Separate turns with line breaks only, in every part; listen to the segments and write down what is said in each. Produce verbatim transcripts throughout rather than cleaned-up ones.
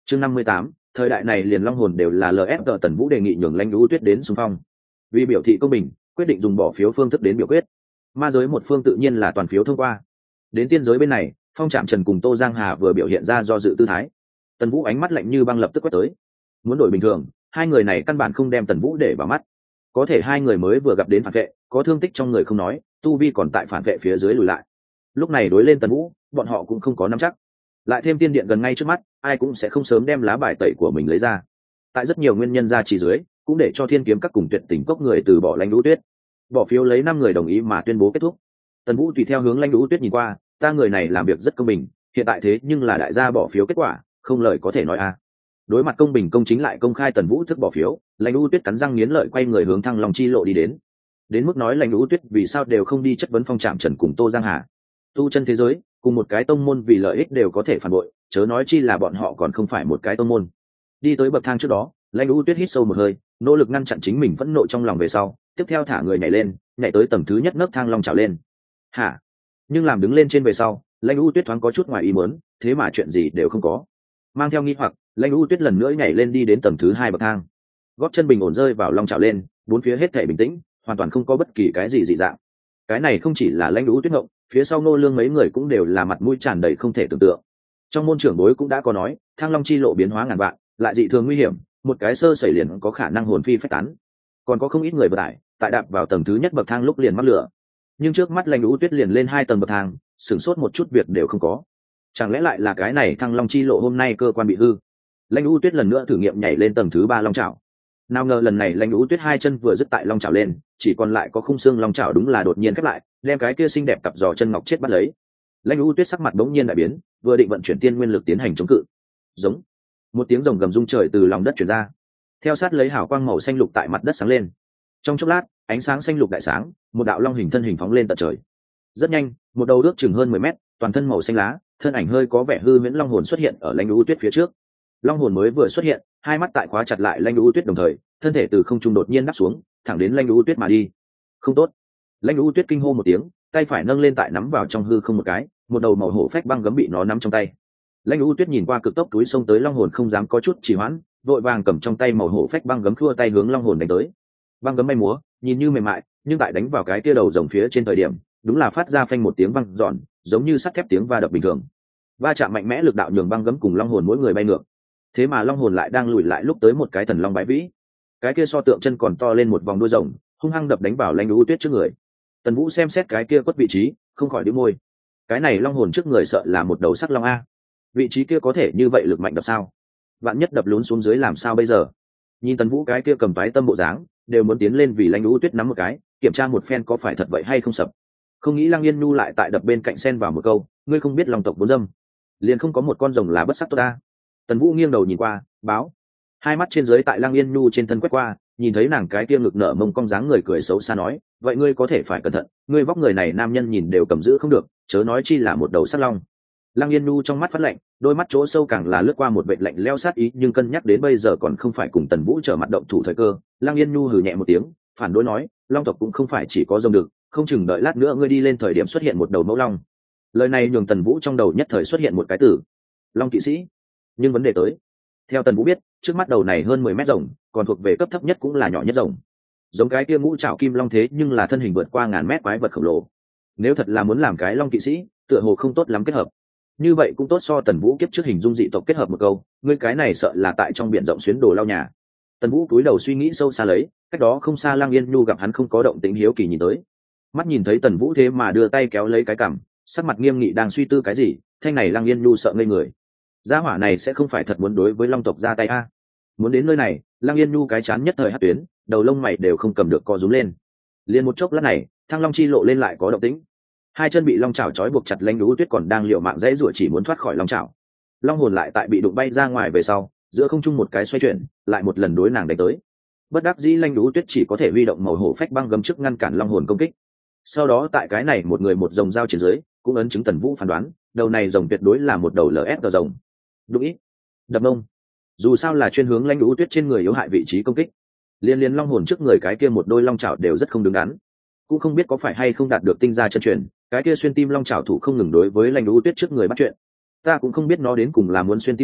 chương năm mươi tám, thời đại này liền long hồn đều là lờ ép tờ. Tần Vũ đề nghị nhường Lãnh Lũ Tuyết đến xung phong, vì biểu thị công bình quyết định dùng bỏ phiếu phương thức đến biểu quyết. Ma giới một phương tự nhiên là toàn phiếu thông qua. Đến tiên giới bên này, Phong Trạm Trần cùng Tô Giang Hà vừa biểu hiện ra do dự tư thái. Tần Vũ ánh mắt lạnh như băng lập tức quét tới. Muốn đổi bình thường, hai người này căn bản không đem Tần Vũ để vào mắt. Có thể hai người mới vừa gặp đến phản vệ, có thương tích trong người không nói, tu vi còn tại phản vệ phía dưới lùi lại. Lúc này đối lên Tần Vũ, bọn họ cũng không có nắm chắc. Lại thêm tiên điện gần ngay trước mắt, ai cũng sẽ không sớm đem lá bài tẩy của mình lấy ra. Tại rất nhiều nguyên nhân ra chỉ dưới, cũng để cho Thiên Kiếm các cùng Tuyệt Tình cốc người từ bỏ Lãnh Lũ Tuyết. Bỏ phiếu lấy năm người đồng ý mà tuyên bố kết thúc. Tần Vũ tùy theo hướng Lãnh Lũ Tuyết nhìn qua, ta người này làm việc rất công bình, hiện tại thế nhưng là đại gia bỏ phiếu kết quả, không lời có thể nói a. Đối mặt công bình công chính lại công khai, Tần Vũ thức bỏ phiếu, Lãnh Lũ Tuyết cắn răng nghiến lợi quay người hướng Thăng Long chi lộ đi đến. Đến mức nói Lãnh Lũ Tuyết vì sao đều không đi chất vấn Phong Trạm Trần cùng Tô Giang Hà. Tu chân thế giới, cùng một cái tông môn vì lợi ích đều có thể phản bội, chớ nói chi là bọn họ còn không phải một cái tông môn. Đi tới bậc thang trước đó, Lãnh Lũ Tuyết hít sâu một hơi, nỗ lực ngăn chặn chính mình phẫn nộ trong lòng về sau, tiếp theo thả người nhảy lên, nhảy tới tầng thứ nhất nấc thang long trào lên. Hả? Nhưng làm đứng lên trên về sau, Lãnh Lũ Tuyết thoáng có chút ngoài ý muốn, thế mà chuyện gì đều không có. Mang theo nghi hoặc, Lãnh Lũ Tuyết lần nữa nhảy lên đi đến tầng thứ hai bậc thang. Gót chân bình ổn rơi vào long trào lên, bốn phía hết thảy bình tĩnh, hoàn toàn không có bất kỳ cái gì dị dạng. Cái này không chỉ là Lãnh Lũ Tuyết ngộng, phía sau Nô Lương mấy người cũng đều là mặt mũi tràn đầy không thể tưởng tượng. Trong môn trưởng bối cũng đã có nói, Thăng Long chi lộ biến hóa ngàn vạn, lại dị thường nguy hiểm, một cái sơ sẩy liền có khả năng hồn phi phách tán. Còn có không ít người vừa tải, tại đạp vào tầng thứ nhất bậc thang lúc liền mắc lửa. Nhưng trước mắt Lãnh Lũ Tuyết liền lên hai tầng bậc thang, sửng sốt một chút việc đều không có. Chẳng lẽ lại là cái này Thăng Long chi lộ hôm nay cơ quan bị hư? Lãnh Lũ Tuyết lần nữa thử nghiệm nhảy lên tầng thứ ba long chảo. Nào ngờ lần này Lãnh Lũ Tuyết hai chân vừa dứt tại long chảo lên, chỉ còn lại có khung xương long chảo đúng là đột nhiên khép lại, đem cái kia xinh đẹp cặp giò chân ngọc chết bắt lấy. Lãnh Lũ Tuyết sắc mặt bỗng nhiên đại biến, vừa định vận chuyển tiên nguyên lực tiến hành chống cự. Giống. Một tiếng rồng gầm rung trời từ lòng đất truyền ra. Theo sát lấy hào quang màu xanh lục tại mặt đất sáng lên. Trong chốc lát, ánh sáng xanh lục đại sáng, một đạo long hình thân hình phóng lên tận trời. Rất nhanh, một đầu ước chừng hơn mười mét, toàn thân màu xanh lá, thân ảnh hơi có vẻ hư huyễn long hồn xuất hiện ở Lãnh Lũ Tuyết phía trước. Long hồn mới vừa xuất hiện, hai mắt tại khóa chặt lại Lãnh Lũ Tuyết đồng thời, thân thể từ không trung đột nhiên đáp xuống, thẳng đến Lãnh Lũ Tuyết mà đi. Không tốt! Lãnh Lũ Tuyết kinh hô một tiếng, tay phải nâng lên tại nắm vào trong hư không một cái, một đầu màu hổ phách băng gấm bị nó nắm trong tay. Lãnh Lũ Tuyết nhìn qua cực tốc túi xông tới long hồn không dám có chút trì hoãn, vội vàng cầm trong tay màu hổ phách băng gấm khua tay hướng long hồn đánh tới. Băng gấm bay múa, nhìn như mềm mại, nhưng tại đánh vào cái kia đầu rồng phía trên thời điểm, đúng là phát ra phanh một tiếng vang giòn, giống như sắt thép tiếng va đập bình thường. Va chạm mạnh mẽ lực đạo nhường băng gấm cùng long hồn mỗi người bay ngược. Thế mà long hồn lại đang lùi lại lúc tới một cái thần long bái vĩ. Cái kia so tượng chân còn to lên một vòng đuôi rồng, hung hăng đập đánh vào Lãnh Lũ Tuyết trước người. Tần Vũ xem xét cái kia quất vị trí, không khỏi đĩu môi. Cái này long hồn trước người sợ là một đầu sắc long a. Vị trí kia có thể như vậy lực mạnh đập sao? Vạn nhất đập lún xuống dưới làm sao bây giờ? Nhìn Tần Vũ cái kia cầm toái tâm bộ dáng, đều muốn tiến lên vì Lãnh Lũ Tuyết nắm một cái, kiểm tra một phen có phải thật vậy hay không sập. Không nghĩ Lăng Yên Nhu lại tại đập bên cạnh xen vào một câu, ngươi không biết lòng tộc bốn dâm, liền không có một con rồng lá bất sắc tốt ta. Tần Vũ nghiêng đầu nhìn qua, báo. Hai mắt trên dưới tại Lăng Yên Nhu trên thân quét qua, nhìn thấy nàng cái kia ngực nở mông cong dáng người cười xấu xa nói, vậy ngươi có thể phải cẩn thận, ngươi vóc người này nam nhân nhìn đều cầm giữ không được, chớ nói chi là một đầu sắt long. Lăng Yên Nhu trong mắt phát lạnh, đôi mắt chỗ sâu càng là lướt qua một vệt lạnh lẽo sát ý, nhưng cân nhắc đến bây giờ còn không phải cùng Tần Vũ trở mặt động thủ thời cơ, Lăng Yên Nhu hừ nhẹ một tiếng, phản đối nói, long tộc cũng không phải chỉ có rồng được, không chừng đợi lát nữa ngươi đi lên thời điểm xuất hiện một đầu mẫu long. Lời này nhường Tần Vũ trong đầu nhất thời xuất hiện một cái từ, long kỵ sĩ. Nhưng vấn đề tới, theo Tần Vũ biết, trước mắt đầu này hơn mười mét rồng, còn thuộc về cấp thấp nhất cũng là nhỏ nhất rồng. Giống cái kia ngũ trảo kim long thế nhưng là thân hình vượt qua ngàn mét quái vật khổng lồ. Nếu thật là muốn làm cái long kỵ sĩ, tựa hồ không tốt lắm kết hợp. Như vậy cũng tốt so Tần Vũ kiếp trước hình dung dị tộc kết hợp một câu, ngươi cái này sợ là tại trong biển rộng xuyến đồ lao nhà. Tần Vũ cúi đầu suy nghĩ sâu xa lấy, cách đó không xa Lăng Yên Nhu gặp hắn không có động tĩnh hiếu kỳ nhìn tới. Mắt nhìn thấy Tần Vũ thế mà đưa tay kéo lấy cái cằm, sắc mặt nghiêm nghị đang suy tư cái gì, thanh này Lăng Yên Nhu sợ ngây người. Gia hỏa này sẽ không phải thật muốn đối với long tộc ra tay a? Muốn đến nơi này, Lăng Yên Nhu cái chán nhất thời hất tuyến, đầu lông mày đều không cầm được co rúm lên. Liên một chốc lát này, Thăng Long chi lộ lên lại có động tĩnh. Hai chân bị long chảo trói buộc chặt, Lãnh Lũ Tuyết còn đang liều mạng dãy rủa chỉ muốn thoát khỏi long chảo. Long hồn lại tại bị đụng bay ra ngoài về sau, giữa không trung một cái xoay chuyển, lại một lần đối nàng đánh tới. Bất đắc dĩ Lãnh Lũ Tuyết chỉ có thể huy động màu hổ phách băng gấm trước ngăn cản long hồn công kích. Sau đó tại cái này một người một rồng giao chiến dưới, cũng ấn chứng Tần Vũ phán đoán, đầu này rồng tuyệt đối là một đầu lờ ép rồng. Đúng ý, đập mông. Dù sao là chuyên hướng Lãnh Lũ Tuyết trên người yếu hại vị trí công kích. Liên liên long hồn trước người cái kia một đôi long chảo đều rất không đứng đắn. Cũng không biết có phải hay không đạt được tinh gia chân truyền, cái kia xuyên tim long chảo thủ không ngừng đối với Lãnh Lũ Tuyết trước người bắt chuyện. Ta cũng không biết nó đến cùng là muốn xuyên tim đâu,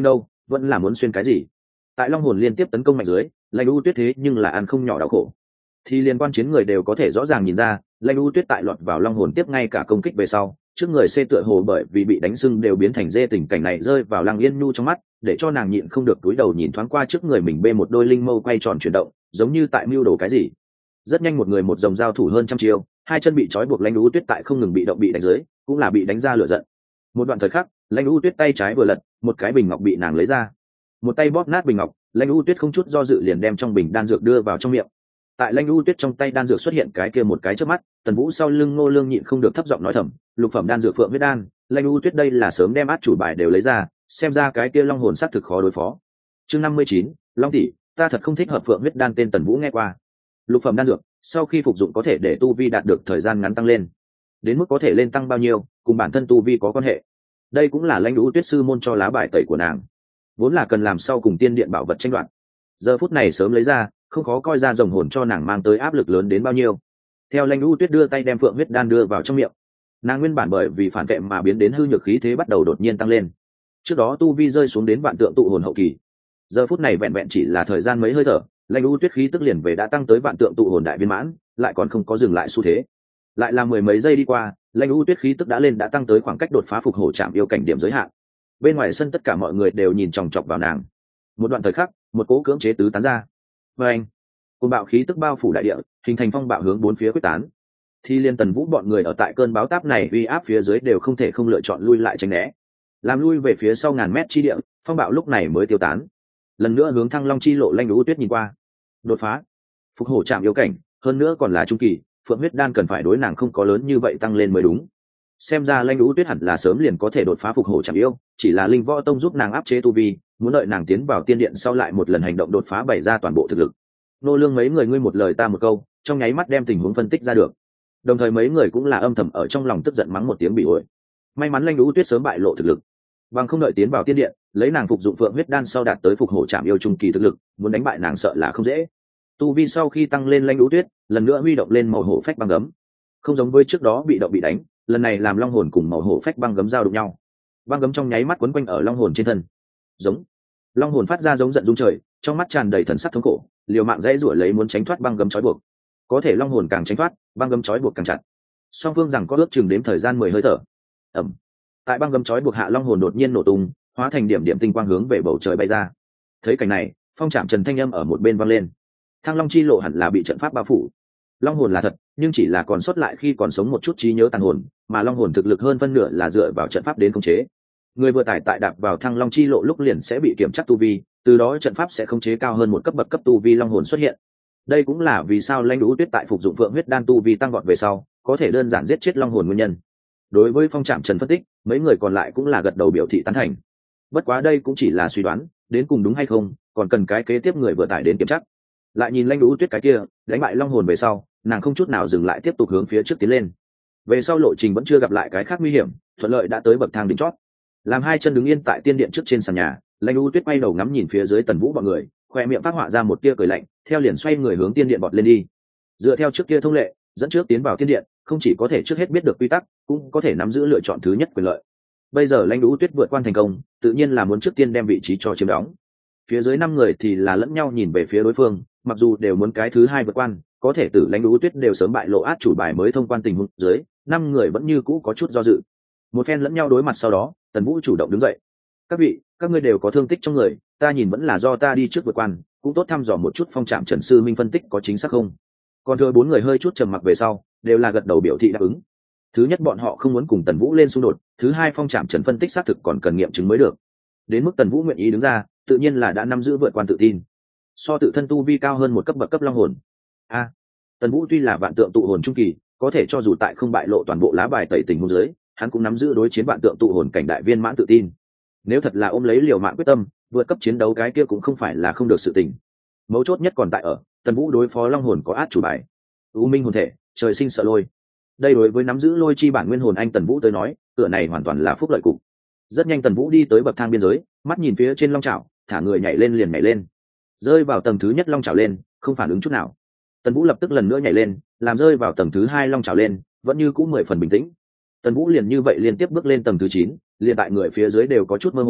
vẫn là muốn xuyên cái gì. Tại long hồn liên tiếp tấn công mạnh dưới, Lãnh U Tuyết thế nhưng là ăn không nhỏ đau khổ. Thì liên quan chiến người đều có thể rõ ràng nhìn ra, Lãnh U Tuyết tại lọt vào long hồn tiếp ngay cả công kích về sau, trước người xê tựa hồ bởi vì bị đánh sưng đều biến thành dê, tình cảnh này rơi vào Lăng Yên Nhu trong mắt, để cho nàng nhịn không được túi đầu nhìn thoáng qua trước người mình bê một đôi linh mâu quay tròn chuyển động, giống như tại mưu đồ cái gì. Rất nhanh một người một dòng giao thủ hơn trăm chiêu, hai chân bị trói buộc Lãnh U Tuyết tại không ngừng bị động bị đánh dưới, cũng là bị đánh ra lửa giận. Một đoạn thời khắc, Lãnh U Tuyết tay trái vừa lật, một cái bình ngọc bị nàng lấy ra, một tay bóp nát bình ngọc, Lãnh U Tuyết không chút do dự liền đem trong bình đan dược đưa vào trong miệng. Tại Lãnh U Tuyết trong tay đan dược xuất hiện cái kia một cái trước mắt, Tần Vũ sau lưng Ngô Lương nhịn không được thấp giọng nói thầm, lục phẩm đan dược Phượng huyết đan, Lãnh U Tuyết đây là sớm đem át chủ bài đều lấy ra, xem ra cái kia long hồn xác thực khó đối phó. Chương năm mươi chín, Long tỷ, ta thật không thích hợp Phượng huyết đan, tên Tần Vũ nghe qua. Lục phẩm đan dược, sau khi phục dụng có thể để tu vi đạt được thời gian ngắn tăng lên. Đến mức có thể lên tăng bao nhiêu, cùng bản thân tu vi có quan hệ. Đây cũng là Lãnh U Tuyết sư môn cho lá bài tẩy của nàng, vốn là cần làm sau cùng tiên điện bảo vật tranh đoạt. Giờ phút này sớm lấy ra, không khó coi ra rồng hồn cho nàng mang tới áp lực lớn đến bao nhiêu. Theo Lãnh U Tuyết đưa tay đem Phượng huyết đan đưa vào trong miệng, nàng nguyên bản bởi vì phản vệ mà biến đến hư nhược khí thế bắt đầu đột nhiên tăng lên. Trước đó tu vi rơi xuống đến vạn tượng tụ hồn hậu kỳ, giờ phút này vẹn vẹn chỉ là thời gian mấy hơi thở, Lãnh U Tuyết khí tức liền về đã tăng tới vạn tượng tụ hồn đại viên mãn, lại còn không có dừng lại xu thế. Lại là mười mấy giây đi qua, Lãnh U Tuyết khí tức đã lên đã tăng tới khoảng cách đột phá phục hổ chạm yêu cảnh điểm giới hạn. Bên ngoài sân tất cả mọi người đều nhìn chòng chọc vào nàng. Một đoạn thời khắc, một cỗ cưỡng chế tứ tán ra. Và anh, cơn bạo khí tức bao phủ đại địa, hình thành phong bạo hướng bốn phía quyết tán. Thì liên Tần Vũ bọn người ở tại cơn báo táp này uy áp phía dưới đều không thể không lựa chọn lui lại tránh né. Làm lui về phía sau ngàn mét chi địa, phong bạo lúc này mới tiêu tán. Lần nữa hướng Thăng Long chi lộ, Lãnh U Tuyết nhìn qua. Đột phá, phục hổ chạm yêu cảnh, hơn nữa còn là trung kỳ, Phượng huyết đan cần phải đối nàng không có lớn như vậy tăng lên mới đúng. Xem ra Lãnh U Tuyết hẳn là sớm liền có thể đột phá phục hổ chạm yêu, chỉ là Linh Võ Tông giúp nàng áp chế tu vi, muốn đợi nàng tiến vào tiên điện sau lại một lần hành động đột phá bày ra toàn bộ thực lực. Nô Lương mấy người ngươi một lời ta một câu, trong nháy mắt đem tình huống phân tích ra được. Đồng thời mấy người cũng là âm thầm ở trong lòng tức giận mắng một tiếng bị ổi. May mắn Lãnh U Tuyết sớm bại lộ thực lực, bằng không đợi tiến vào tiên điện, lấy nàng phục dụng Phượng huyết đan sau đạt tới phục hổ chạm yêu trung kỳ thực lực, muốn đánh bại nàng sợ là không dễ. Tu vi sau khi tăng lên, Lãnh U Tuyết lần nữa huy động lên màu hổ phách băng gấm, không giống với trước đó bị động bị đánh, lần này làm long hồn cùng màu hổ phách băng gấm giao đụng nhau, băng gấm trong nháy mắt quấn quanh ở long hồn trên thân. Giống, long hồn phát ra giống giận rung trời, trong mắt tràn đầy thần sắc thống khổ, liều mạng dãy rủa lấy muốn tránh thoát băng gấm trói buộc. Có thể long hồn càng tránh thoát, băng gấm trói buộc càng chặt. Song phương rằng có ước chừng đếm thời gian mười hơi thở. Ẩm, tại băng gấm trói buộc hạ, long hồn đột nhiên nổ tung, hóa thành điểm điểm tinh quang hướng về bầu trời bay ra. Thấy cảnh này, Phong Trạm Trần thanh âm ở một bên vang lên. Thăng Long chi lộ hẳn là bị trận pháp bao phủ. Long hồn là thật, nhưng chỉ là còn sót lại khi còn sống một chút trí nhớ tàn hồn, mà long hồn thực lực hơn phân nửa là dựa vào trận pháp đến khống chế. Người vừa tải tại đạp vào Thăng Long chi lộ lúc liền sẽ bị kiểm tra tu vi, từ đó trận pháp sẽ khống chế cao hơn một cấp bậc cấp tu vi long hồn xuất hiện. Đây cũng là vì sao Lãnh U Tuyết tại phục dụng Phượng huyết đan tu vi tăng vọt về sau, có thể đơn giản giết chết long hồn nguyên nhân. Đối với Phong Trạm Trần phân tích, mấy người còn lại cũng là gật đầu biểu thị tán thành. Bất quá đây cũng chỉ là suy đoán, đến cùng đúng hay không, còn cần cái kế tiếp người vừa tải đến kiểm tra. Lại nhìn Lãnh U Tuyết cái kia, đánh bại long hồn về sau, nàng không chút nào dừng lại tiếp tục hướng phía trước tiến lên. Về sau lộ trình vẫn chưa gặp lại cái khác nguy hiểm, thuận lợi đã tới bậc thang đỉnh chót. Làm hai chân đứng yên tại tiên điện trước trên sàn nhà, Lãnh U Tuyết quay đầu ngắm nhìn phía dưới Tần Vũ bọn người, khoe miệng phát họa ra một tia cười lạnh, theo liền xoay người hướng tiên điện bọt lên đi. Dựa theo trước kia thông lệ, dẫn trước tiến vào tiên điện, không chỉ có thể trước hết biết được quy tắc, cũng có thể nắm giữ lựa chọn thứ nhất quyền lợi. Bây giờ Lãnh U Tuyết vượt quan thành công, tự nhiên là muốn trước tiên đem vị trí cho chiếm đóng. Phía dưới năm người thì là lẫn nhau nhìn về phía đối phương, mặc dù đều muốn cái thứ hai vượt quan, có thể tử Lãnh U Tuyết đều sớm bại lộ át chủ bài mới thông quan tình huống dưới, năm người vẫn như cũ có chút do dự. Một phen lẫn nhau đối mặt sau đó, Tần Vũ chủ động đứng dậy. Các vị, các ngươi đều có thương tích trong người, ta nhìn vẫn là do ta đi trước vượt quan, cũng tốt thăm dò một chút Phong Trạm Trần sư minh phân tích có chính xác không. Còn thừa bốn người hơi chút trầm mặc về sau, đều là gật đầu biểu thị đáp ứng. Thứ nhất, bọn họ không muốn cùng Tần Vũ lên xung đột, thứ hai, Phong Trạm Trần phân tích xác thực còn cần nghiệm chứng mới được. Đến mức Tần Vũ nguyện ý đứng ra, tự nhiên là đã nắm giữ vượt quan tự tin. So tự thân tu vi cao hơn một cấp bậc cấp long hồn. A, à, Tần Vũ tuy là vạn tượng tụ hồn trung kỳ, có thể cho dù tại không bại lộ toàn bộ lá bài tẩy tình huống dưới, hắn cũng nắm giữ đối chiến vạn tượng tụ hồn cảnh đại viên mãn tự tin. Nếu thật là ôm lấy liều mạng quyết tâm, vượt cấp chiến đấu cái kia cũng không phải là không được sự tình. Mấu chốt nhất còn tại ở, Tần Vũ đối phó long hồn có át chủ bài. U minh hồn thể, trời sinh sợ lôi. Đây đối với nắm giữ lôi chi bản nguyên hồn anh Tần Vũ tới nói, tựa này hoàn toàn là phúc lợi cục. Rất nhanh Tần Vũ đi tới bậc thang biên giới, mắt nhìn phía trên long chảo, thả người nhảy lên liền nhảy lên. Rơi vào tầng thứ nhất long chảo lên, không phản ứng chút nào. Tần Vũ lập tức lần nữa nhảy lên, làm rơi vào tầng thứ hai long chảo lên, vẫn như cũ mười phần bình tĩnh. Tần Vũ liền như vậy liên tiếp bước lên tầng thứ chín, liền tại người phía dưới đều có chút mơ hồ,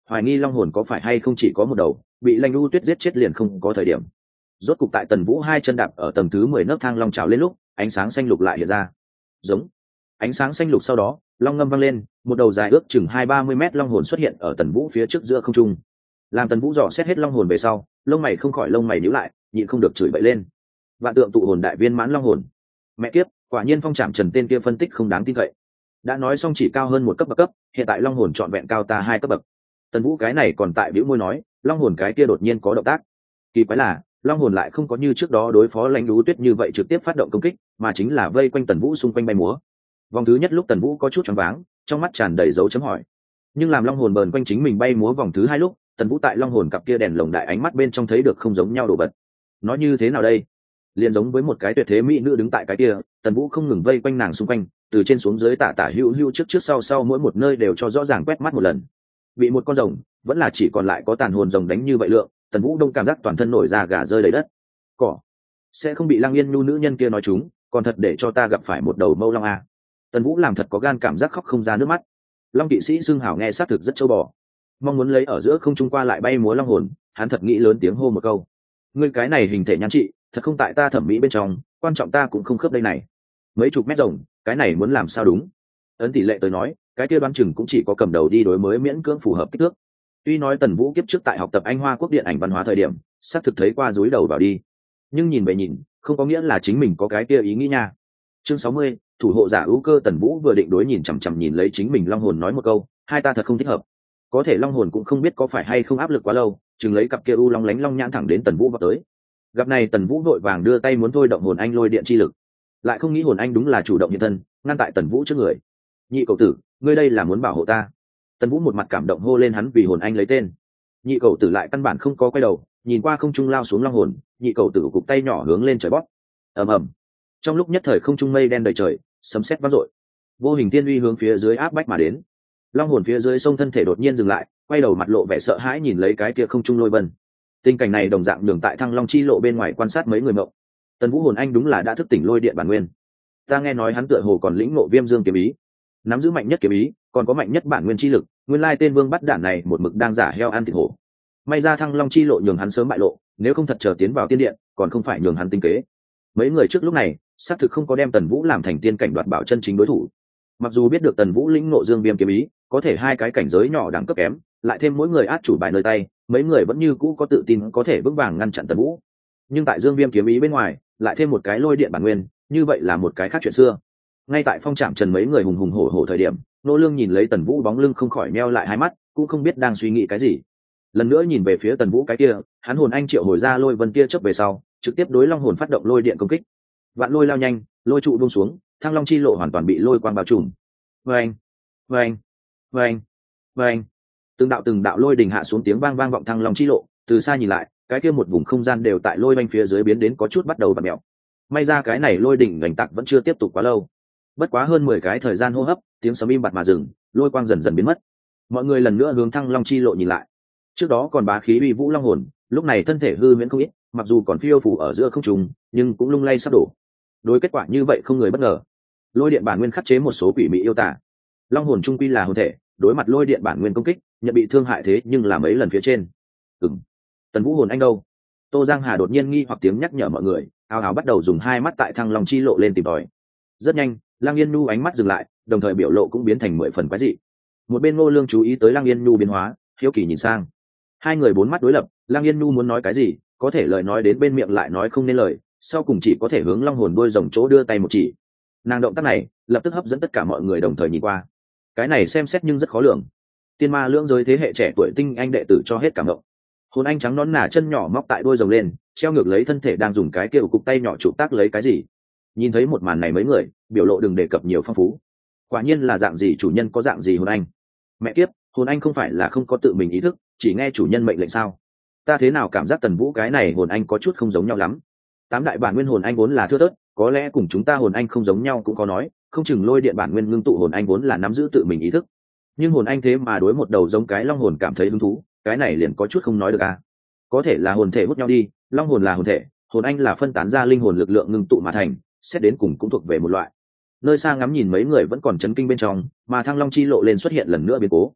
hoài nghi long hồn có phải hay không chỉ có một đầu, bị Lanh U Tuyết giết chết liền không có thời điểm. Rốt cục tại Tần Vũ hai chân đạp ở tầng thứ mười nấc thang long trào lên lúc, ánh sáng xanh lục lại hiện ra. Giống. Ánh sáng xanh lục sau đó, long ngâm vang lên, một đầu dài ước chừng hai ba mươi mét long hồn xuất hiện ở Tần Vũ phía trước giữa không trung. Làm Tần Vũ dò xét hết long hồn về sau, lông mày không khỏi lông mày nhíu lại, nhịn không được chửi bậy lên. Vạn tượng tụ hồn đại viên mãn long hồn. Mẹ kiếp, quả nhiên Phong Trảm Trần tên kia phân tích không đáng tin cậy. Đã nói xong chỉ cao hơn một cấp bậc cấp, hiện tại long hồn trọn vẹn cao ta hai cấp bậc. Tần Vũ cái này còn tại bĩu môi nói, long hồn cái kia đột nhiên có động tác. Kỳ quái là, long hồn lại không có như trước đó đối phó Lãnh Đú Tuyết như vậy trực tiếp phát động công kích, mà chính là vây quanh Tần Vũ xung quanh bay múa. Vòng thứ nhất lúc Tần Vũ có chút choáng váng, trong mắt tràn đầy dấu chấm hỏi. Nhưng làm long hồn bờn quanh chính mình bay múa vòng thứ hai lúc, Tần Vũ tại long hồn cặp kia đèn lồng đại ánh mắt bên trong thấy được không giống nhau đồ vật. Nói như thế nào đây? Liền giống với một cái tuyệt thế mỹ nữ đứng tại cái kia, Tần Vũ không ngừng vây quanh nàng xung quanh, từ trên xuống dưới tả tả hữu hữu trước trước sau sau mỗi một nơi đều cho rõ ràng quét mắt một lần. Bị một con rồng, vẫn là chỉ còn lại có tàn hồn rồng đánh như vậy lượng, Tần Vũ đông cảm giác toàn thân nổi da gà rơi đầy đất. Cỏ, sẽ không bị Lăng Yên Nhu nữ nhân kia nói chúng, còn thật để cho ta gặp phải một đầu mâu long a. Tần Vũ làm thật có gan cảm giác khóc không ra nước mắt. Long kỵ sĩ xưng hào nghe xác thực rất châu bò, mong muốn lấy ở giữa không trung qua lại bay múa long hồn, hắn thật nghĩ lớn tiếng hô một câu. Ngươi cái này hình thể nhan trị, thật không tại ta thẩm mỹ bên trong, quan trọng ta cũng không khớp đây này. Mấy chục mét rồng, cái này muốn làm sao đúng? Ấn tỷ lệ tới nói, cái kia đoán chừng cũng chỉ có cầm đầu đi đối mới miễn cưỡng phù hợp kích thước. Tuy nói Tần Vũ kiếp trước tại học tập Anh Hoa Quốc điện ảnh văn hóa thời điểm, xác thực thấy qua dúi đầu vào đi, nhưng nhìn về nhìn, không có nghĩa là chính mình có cái kia ý nghĩ nha. Chương sáu mươi, thủ hộ giả ưu cơ. Tần Vũ vừa định đối nhìn chằm chằm nhìn lấy chính mình long hồn nói một câu, hai ta thật không thích hợp. Có thể long hồn cũng không biết có phải hay không áp lực quá lâu, chừng lấy cặp kia u long lánh long nhãn thẳng đến Tần Vũ vào tới. Gặp này Tần Vũ vội vàng đưa tay muốn thôi động hồn anh lôi điện chi lực, lại không nghĩ hồn anh đúng là chủ động hiện thân, ngăn tại Tần Vũ trước người. Nhị cậu tử, ngươi đây là muốn bảo hộ ta? Tần Vũ một mặt cảm động hô lên hắn vì hồn anh lấy tên. Nhị cậu tử lại căn bản không có quay đầu, nhìn qua không trung lao xuống long hồn, nhị cậu tử cục tay nhỏ hướng lên trời bóp. Ầm ầm. Trong lúc nhất thời không trung mây đen đầy trời, sấm sét vang dội, vô hình tiên uy hướng phía dưới áp bách mà đến. Long hồn phía dưới sông thân thể đột nhiên dừng lại, quay đầu mặt lộ vẻ sợ hãi nhìn lấy cái kia không trung lôi vân. Tình cảnh này đồng dạng đường tại Thăng Long chi lộ bên ngoài quan sát mấy người mộng. Tần Vũ hồn anh đúng là đã thức tỉnh lôi điện bản nguyên. Ta nghe nói hắn tựa hồ còn lĩnh ngộ Viêm Dương kiếm ý, nắm giữ mạnh nhất kiếm ý, còn có mạnh nhất bản nguyên chi lực. Nguyên lai tên Vương bắt đản này một mực đang giả heo ăn thịt hổ. May ra Thăng Long chi lộ nhường hắn sớm bại lộ, nếu không thật chờ tiến vào tiên điện, còn không phải nhường hắn tinh kế. Mấy người trước lúc này, xác thực không có đem Tần Vũ làm thành tiên cảnh đoạt bảo chân chính đối thủ. Mặc dù biết được Tần Vũ lĩnh ngộ Dương Viêm kiếm ý, có thể hai cái cảnh giới nhỏ đẳng cấp kém, lại thêm mỗi người át chủ bài nơi tay, mấy người vẫn như cũ có tự tin có thể vững vàng ngăn chặn Tần Vũ. Nhưng tại Dương Viêm kiếm ý bên ngoài, lại thêm một cái lôi điện bản nguyên, như vậy là một cái khác chuyện xưa. Ngay tại Phong Trảm Trần mấy người hùng hùng hổ hổ thời điểm, Nô Lương nhìn lấy Tần Vũ bóng lưng không khỏi meo lại hai mắt, cũng không biết đang suy nghĩ cái gì. Lần nữa nhìn về phía Tần Vũ cái kia, hắn hồn anh triệu hồi ra lôi vân kia chớp về sau, trực tiếp đối long hồn phát động lôi điện công kích. Vạn lôi lao nhanh, lôi trụ buông xuống, Thăng Long chi lộ hoàn toàn bị lôi quang bao trùm. Vâng, vâng, vâng, vâng. Từng đạo từng đạo lôi đình hạ xuống, tiếng vang vang vọng Thăng Long chi lộ, từ xa nhìn lại, cái kia một vùng không gian đều tại lôi vanh phía dưới biến đến có chút bắt đầu vặn mèo. May ra cái này lôi đỉnh ngành tạc vẫn chưa tiếp tục quá lâu. Bất quá hơn mười cái thời gian hô hấp, tiếng sấm im bặt mà dừng, lôi quang dần dần biến mất. Mọi người lần nữa hướng Thăng Long chi lộ nhìn lại. Trước đó còn bá khí uy vũ long hồn, lúc này thân thể hư huyễn không ít, mặc dù còn phiêu phù ở giữa không trung, nhưng cũng lung lay sắp đổ. Đối kết quả như vậy không người bất ngờ. Lôi điện bản nguyên khắc chế một số quỷ mị yêu tả. Long hồn trung quy là hồn thể, đối mặt lôi điện bản nguyên công kích, nhận bị thương hại thế nhưng là mấy lần phía trên. Ừm. Tần Vũ hồn anh đâu? Tô Giang Hà đột nhiên nghi hoặc tiếng nhắc nhở mọi người, ào ào bắt đầu dùng hai mắt tại Thăng Long chi lộ lên tìm tòi. Rất nhanh, Lăng Yên Nhu ánh mắt dừng lại, đồng thời biểu lộ cũng biến thành mười phần quái dị. Một bên Ngô Lương chú ý tới Lăng Yên Nhu biến hóa, hiếu kỳ nhìn sang. Hai người bốn mắt đối lập, Lăng Yên Nhu muốn nói cái gì, có thể lời nói đến bên miệng lại nói không nên lời, sau cùng chỉ có thể hướng long hồn đuôi rồng chỗ đưa tay một chỉ. Nàng động tác này lập tức hấp dẫn tất cả mọi người đồng thời nhìn qua. Cái này xem xét nhưng rất khó lường. Tiên ma lưỡng giới thế hệ trẻ tuổi tinh anh đệ tử cho hết cảm động. Hồn anh trắng nón nả chân nhỏ móc tại đuôi rồng lên, treo ngược lấy thân thể đang dùng cái kia cục tay nhỏ chụp tác lấy cái gì. Nhìn thấy một màn này mấy người biểu lộ đừng đề cập nhiều phong phú. Quả nhiên là dạng gì chủ nhân có dạng gì hồn anh. Mẹ kiếp, hồn anh không phải là không có tự mình ý thức, chỉ nghe chủ nhân mệnh lệnh sao? Ta thế nào cảm giác Tần Vũ cái này hồn anh có chút không giống nhau lắm. Tám đại bản nguyên hồn anh vốn là thưa thớt, có lẽ cùng chúng ta hồn anh không giống nhau cũng có nói, không chừng lôi điện bản nguyên ngưng tụ hồn anh vốn là nắm giữ tự mình ý thức. Nhưng hồn anh thế mà đối một đầu giống cái long hồn cảm thấy hứng thú, cái này liền có chút không nói được à. Có thể là hồn thể hút nhau đi, long hồn là hồn thể, hồn anh là phân tán ra linh hồn lực lượng ngưng tụ mà thành, xét đến cùng cũng thuộc về một loại. Nơi xa ngắm nhìn mấy người vẫn còn chấn kinh bên trong, mà Thăng Long chi lộ lên xuất hiện lần nữa biến cố.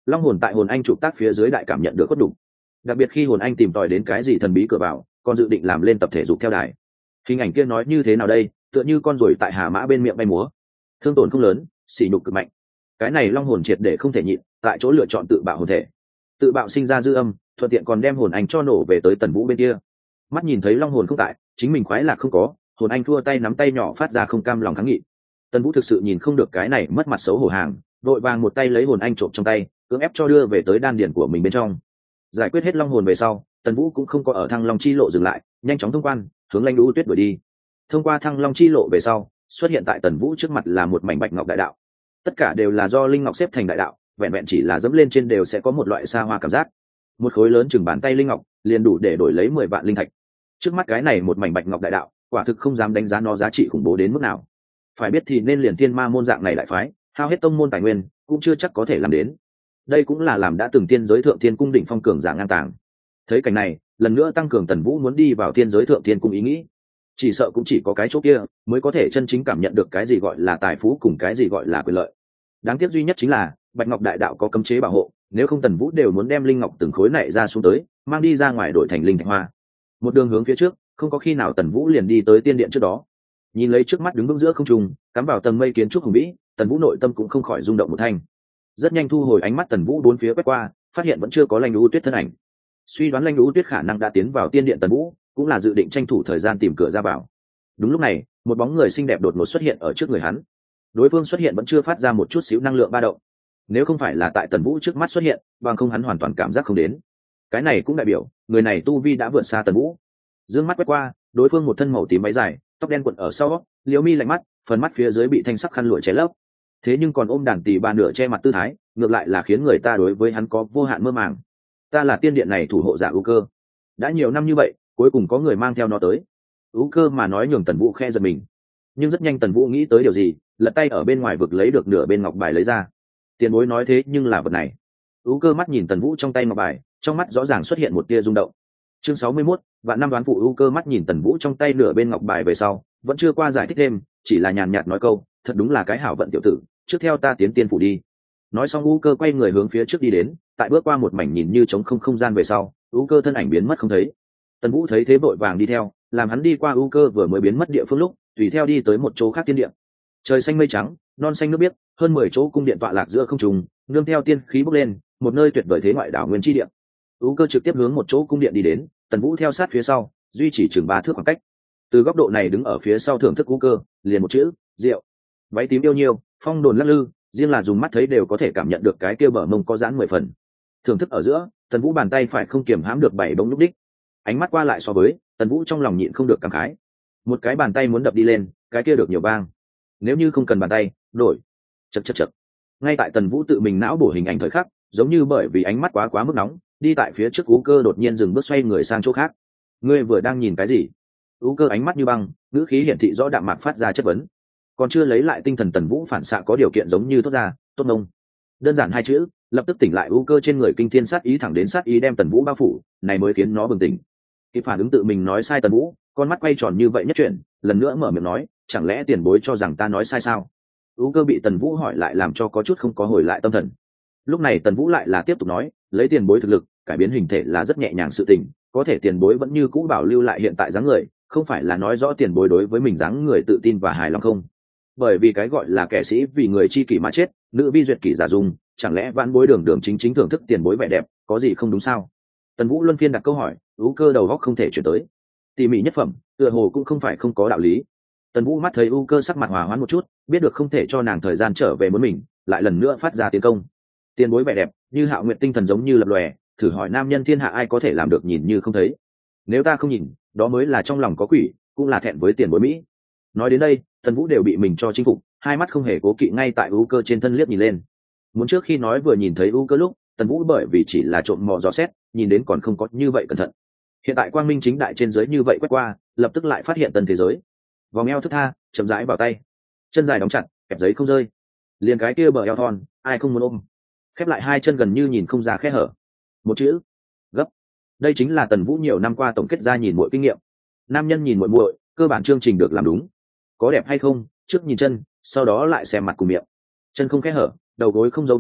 long hồn tại hồn anh chụp tác phía dưới đại cảm nhận được cốt đủ, đặc biệt khi hồn anh tìm tòi đến cái gì thần bí cửa vào, còn dự định làm lên tập thể dục theo đài. Hình ảnh kia nói như thế nào đây, tựa như con ruồi tại hà mã bên miệng bay múa, thương tổn không lớn, sỉ nhục cực mạnh. Cái này long hồn triệt để không thể nhịn, tại chỗ lựa chọn tự bạo hồn thể, tự bạo sinh ra dư âm, thuận tiện còn đem hồn anh cho nổ về tới Tần Vũ bên kia. Mắt nhìn thấy long hồn không tại, chính mình khoái lạc không có, hồn anh thua tay nắm tay nhỏ phát ra không cam lòng kháng nghị. Tần Vũ thực sự nhìn không được cái này mất mặt xấu hổ hàng, đội vàng một tay lấy hồn anh trộm trong tay, cưỡng ép cho đưa về tới đan điển của mình bên trong. Giải quyết hết long hồn về sau, Tần Vũ cũng không có ở Thăng Long chi lộ dừng lại, nhanh chóng thông quan, hướng Lãnh Lũ Tuyết đuổi đi. Thông qua Thăng Long chi lộ về sau, xuất hiện tại Tần Vũ trước mặt là một mảnh bạch ngọc đại đạo. Tất cả đều là do linh ngọc xếp thành đại đạo, vẹn vẹn chỉ là dẫm lên trên đều sẽ có một loại xa hoa cảm giác. Một khối lớn chừng bàn tay linh ngọc, liền đủ để đổi lấy mười vạn linh thạch. Trước mắt cái này một mảnh bạch ngọc đại đạo, quả thực không dám đánh giá nó giá trị khủng bố đến mức nào. Phải biết thì nên liền Thiên Ma môn dạng này đại phái, hao hết tông môn tài nguyên, cũng chưa chắc có thể làm đến. Đây cũng là làm đã từng tiên giới thượng thiên cung đỉnh phong cường giả ngang tàng. Thấy cảnh này, lần nữa tăng cường Tần Vũ muốn đi vào tiên giới thượng thiên cung ý nghĩ. Chỉ sợ cũng chỉ có cái chỗ kia mới có thể chân chính cảm nhận được cái gì gọi là tài phú cùng cái gì gọi là quyền lợi. Đáng tiếc duy nhất chính là bạch ngọc đại đạo có cấm chế bảo hộ, nếu không Tần Vũ đều muốn đem linh ngọc từng khối này ra xuống tới, mang đi ra ngoài đổi thành linh thạch hoa. Một đường hướng phía trước, không có khi nào Tần Vũ liền đi tới tiên điện trước đó. Nhìn lấy trước mắt đứng vững giữa không trung, cắm vào tầng mây kiến trúc hùng vĩ, Tần Vũ nội tâm cũng không khỏi rung động một thanh. Rất nhanh thu hồi ánh mắt, Tần Vũ bốn phía quét qua, phát hiện vẫn chưa có Lãnh Lũ Tuyết thân ảnh. Suy đoán Lãnh Lũ Tuyết khả năng đã tiến vào tiên điện, Tần Vũ cũng là dự định tranh thủ thời gian tìm cửa ra vào. Đúng lúc này, một bóng người xinh đẹp đột ngột xuất hiện ở trước người hắn. Đối phương xuất hiện vẫn chưa phát ra một chút xíu năng lượng ba động. Nếu không phải là tại Tần Vũ trước mắt xuất hiện, bằng không hắn hoàn toàn cảm giác không đến. Cái này cũng đại biểu người này tu vi đã vượt xa Tần Vũ. Dương mắt quét qua, đối phương một thân màu tím váy dài, tóc đen quấn ở sau, liễu mi lạnh mắt, phần mắt phía dưới bị thanh sắc khăn lụa che lấp. Thế nhưng còn ôm đàn tỷ ba nửa che mặt tư thái, ngược lại là khiến người ta đối với hắn có vô hạn mơ màng. Ta là tiên điện này thủ hộ giả ưu cơ. Đã nhiều năm như vậy, cuối cùng có người mang theo nó tới. Ưu cơ mà nói nhường Tần Vũ khe giật mình. Nhưng rất nhanh Tần Vũ nghĩ tới điều gì, lật tay ở bên ngoài vực lấy được nửa bên ngọc bài lấy ra. Tiền bối nói thế nhưng là vật này. Ưu cơ mắt nhìn Tần Vũ trong tay ngọc bài, trong mắt rõ ràng xuất hiện một tia rung động. Chương sáu mươi mốt, vạn năm đoán phụ. Ưu cơ mắt nhìn Tần Vũ trong tay nửa bên ngọc bài về sau, vẫn chưa qua giải thích thêm, chỉ là nhàn nhạt nói câu, thật đúng là cái hảo vận tiểu tử, trước theo ta tiến tiên phủ đi. Nói xong Ưu cơ quay người hướng phía trước đi đến, tại bước qua một mảnh nhìn như trống không không gian về sau, Ưu cơ thân ảnh biến mất không thấy. Tần Vũ thấy thế vội vàng đi theo, làm hắn đi qua Ưu cơ vừa mới biến mất địa phương lúc, tùy theo đi tới một chỗ khác tiên điện. Trời xanh mây trắng, non xanh nước biếc, hơn mười chỗ cung điện tọa lạc giữa không trung, nương theo tiên khí bốc lên, một nơi tuyệt vời thế ngoại đảo nguyên chi điện. Ưu cơ trực tiếp hướng một chỗ cung điện đi đến, Tần Vũ theo sát phía sau, duy trì chừng ba thước khoảng cách. Từ góc độ này đứng ở phía sau thưởng thức Ưu cơ, liền một chữ, rượu. Váy tím yêu nhiêu, phong đồn lắc lư, riêng là dùng mắt thấy đều có thể cảm nhận được cái kia bờ mông có giãn mười phần. Thưởng thức ở giữa, Tần Vũ bàn tay phải không kiềm hãm được bảy bóng lúc đích. Ánh mắt qua lại so với, Tần Vũ trong lòng nhịn không được cảm khái. Một cái bàn tay muốn đập đi lên, cái kia được nhiều vang. Nếu như không cần bàn tay, đổi. Chậc chậc chậc. Ngay tại Tần Vũ tự mình não bổ hình ảnh thời khắc, giống như bởi vì ánh mắt quá quá mức nóng, đi tại phía trước Ưu cơ đột nhiên dừng bước xoay người sang chỗ khác. Ngươi vừa đang nhìn cái gì? Ưu cơ ánh mắt như băng, ngữ khí hiển thị rõ đạm mạc phát ra chất vấn. Còn chưa lấy lại tinh thần, Tần Vũ phản xạ có điều kiện giống như thốt ra, tốt nông. Đơn giản hai chữ, lập tức tỉnh lại Ưu cơ trên người kinh thiên sát ý, thẳng đến sát ý đem Tần Vũ bao phủ, này mới khiến nó bừng tỉnh. Kịp phản ứng tự mình nói sai Tần Vũ, con mắt quay tròn như vậy nhất chuyện, lần nữa mở miệng nói, chẳng lẽ tiền bối cho rằng ta nói sai sao? Ưu cơ bị Tần Vũ hỏi lại làm cho có chút không có hồi lại tâm thần. Lúc này Tần Vũ lại là tiếp tục nói, lấy tiền bối thực lực, cải biến hình thể là rất nhẹ nhàng sự tình, có thể tiền bối vẫn như cũ bảo lưu lại hiện tại dáng người, không phải là nói rõ tiền bối đối với mình dáng người tự tin và hài lòng không? Bởi vì cái gọi là kẻ sĩ vì người chi kỷ mà chết, nữ vi duyệt kỷ giả dung, chẳng lẽ vãn bối đường đường chính chính thưởng thức tiền bối vẻ đẹp, có gì không đúng sao? Tần Vũ luân phiên đặt câu hỏi, Ưu cơ đầu góc không thể chuyển tới. Tỉ mỉ nhất phẩm, tựa hồ cũng không phải không có đạo lý. Tần Vũ mắt thấy Ưu cơ sắc mặt hòa hoãn một chút, biết được không thể cho nàng thời gian trở về muốn mình, lại lần nữa phát ra tiến công. Tiền bối vẻ đẹp, như Hạo Nguyệt tinh thần giống như lập lòe, thử hỏi nam nhân thiên hạ ai có thể làm được nhìn như không thấy? Nếu ta không nhìn, đó mới là trong lòng có quỷ, cũng là thẹn với tiền bối mỹ. Nói đến đây, Tần Vũ đều bị mình cho chinh phục, hai mắt không hề cố kỵ ngay tại Ưu cơ trên thân liếc nhìn lên. Muốn trước khi nói vừa nhìn thấy Ưu cơ lúc, Tần Vũ bởi vì chỉ là trộm mò dò xét, nhìn đến còn không có như vậy cẩn thận. Hiện tại quang minh chính đại trên dưới như vậy quét qua, lập tức lại phát hiện tân thế giới. Vòng eo thức tha, chậm rãi vào tay, chân dài đóng chặt, kẹp giấy không rơi. Liền cái kia bờ eo thon, ai không muốn ôm. Khép lại hai chân gần như nhìn không ra khe hở. Một chữ, gấp. Đây chính là Tần Vũ nhiều năm qua tổng kết ra nhìn muội kinh nghiệm. Nam nhân nhìn muội muội, cơ bản chương trình được làm đúng. Có đẹp hay không, trước nhìn chân, sau đó lại xem mặt cùng miệng. Chân không khe hở, đầu gối không dấu vết,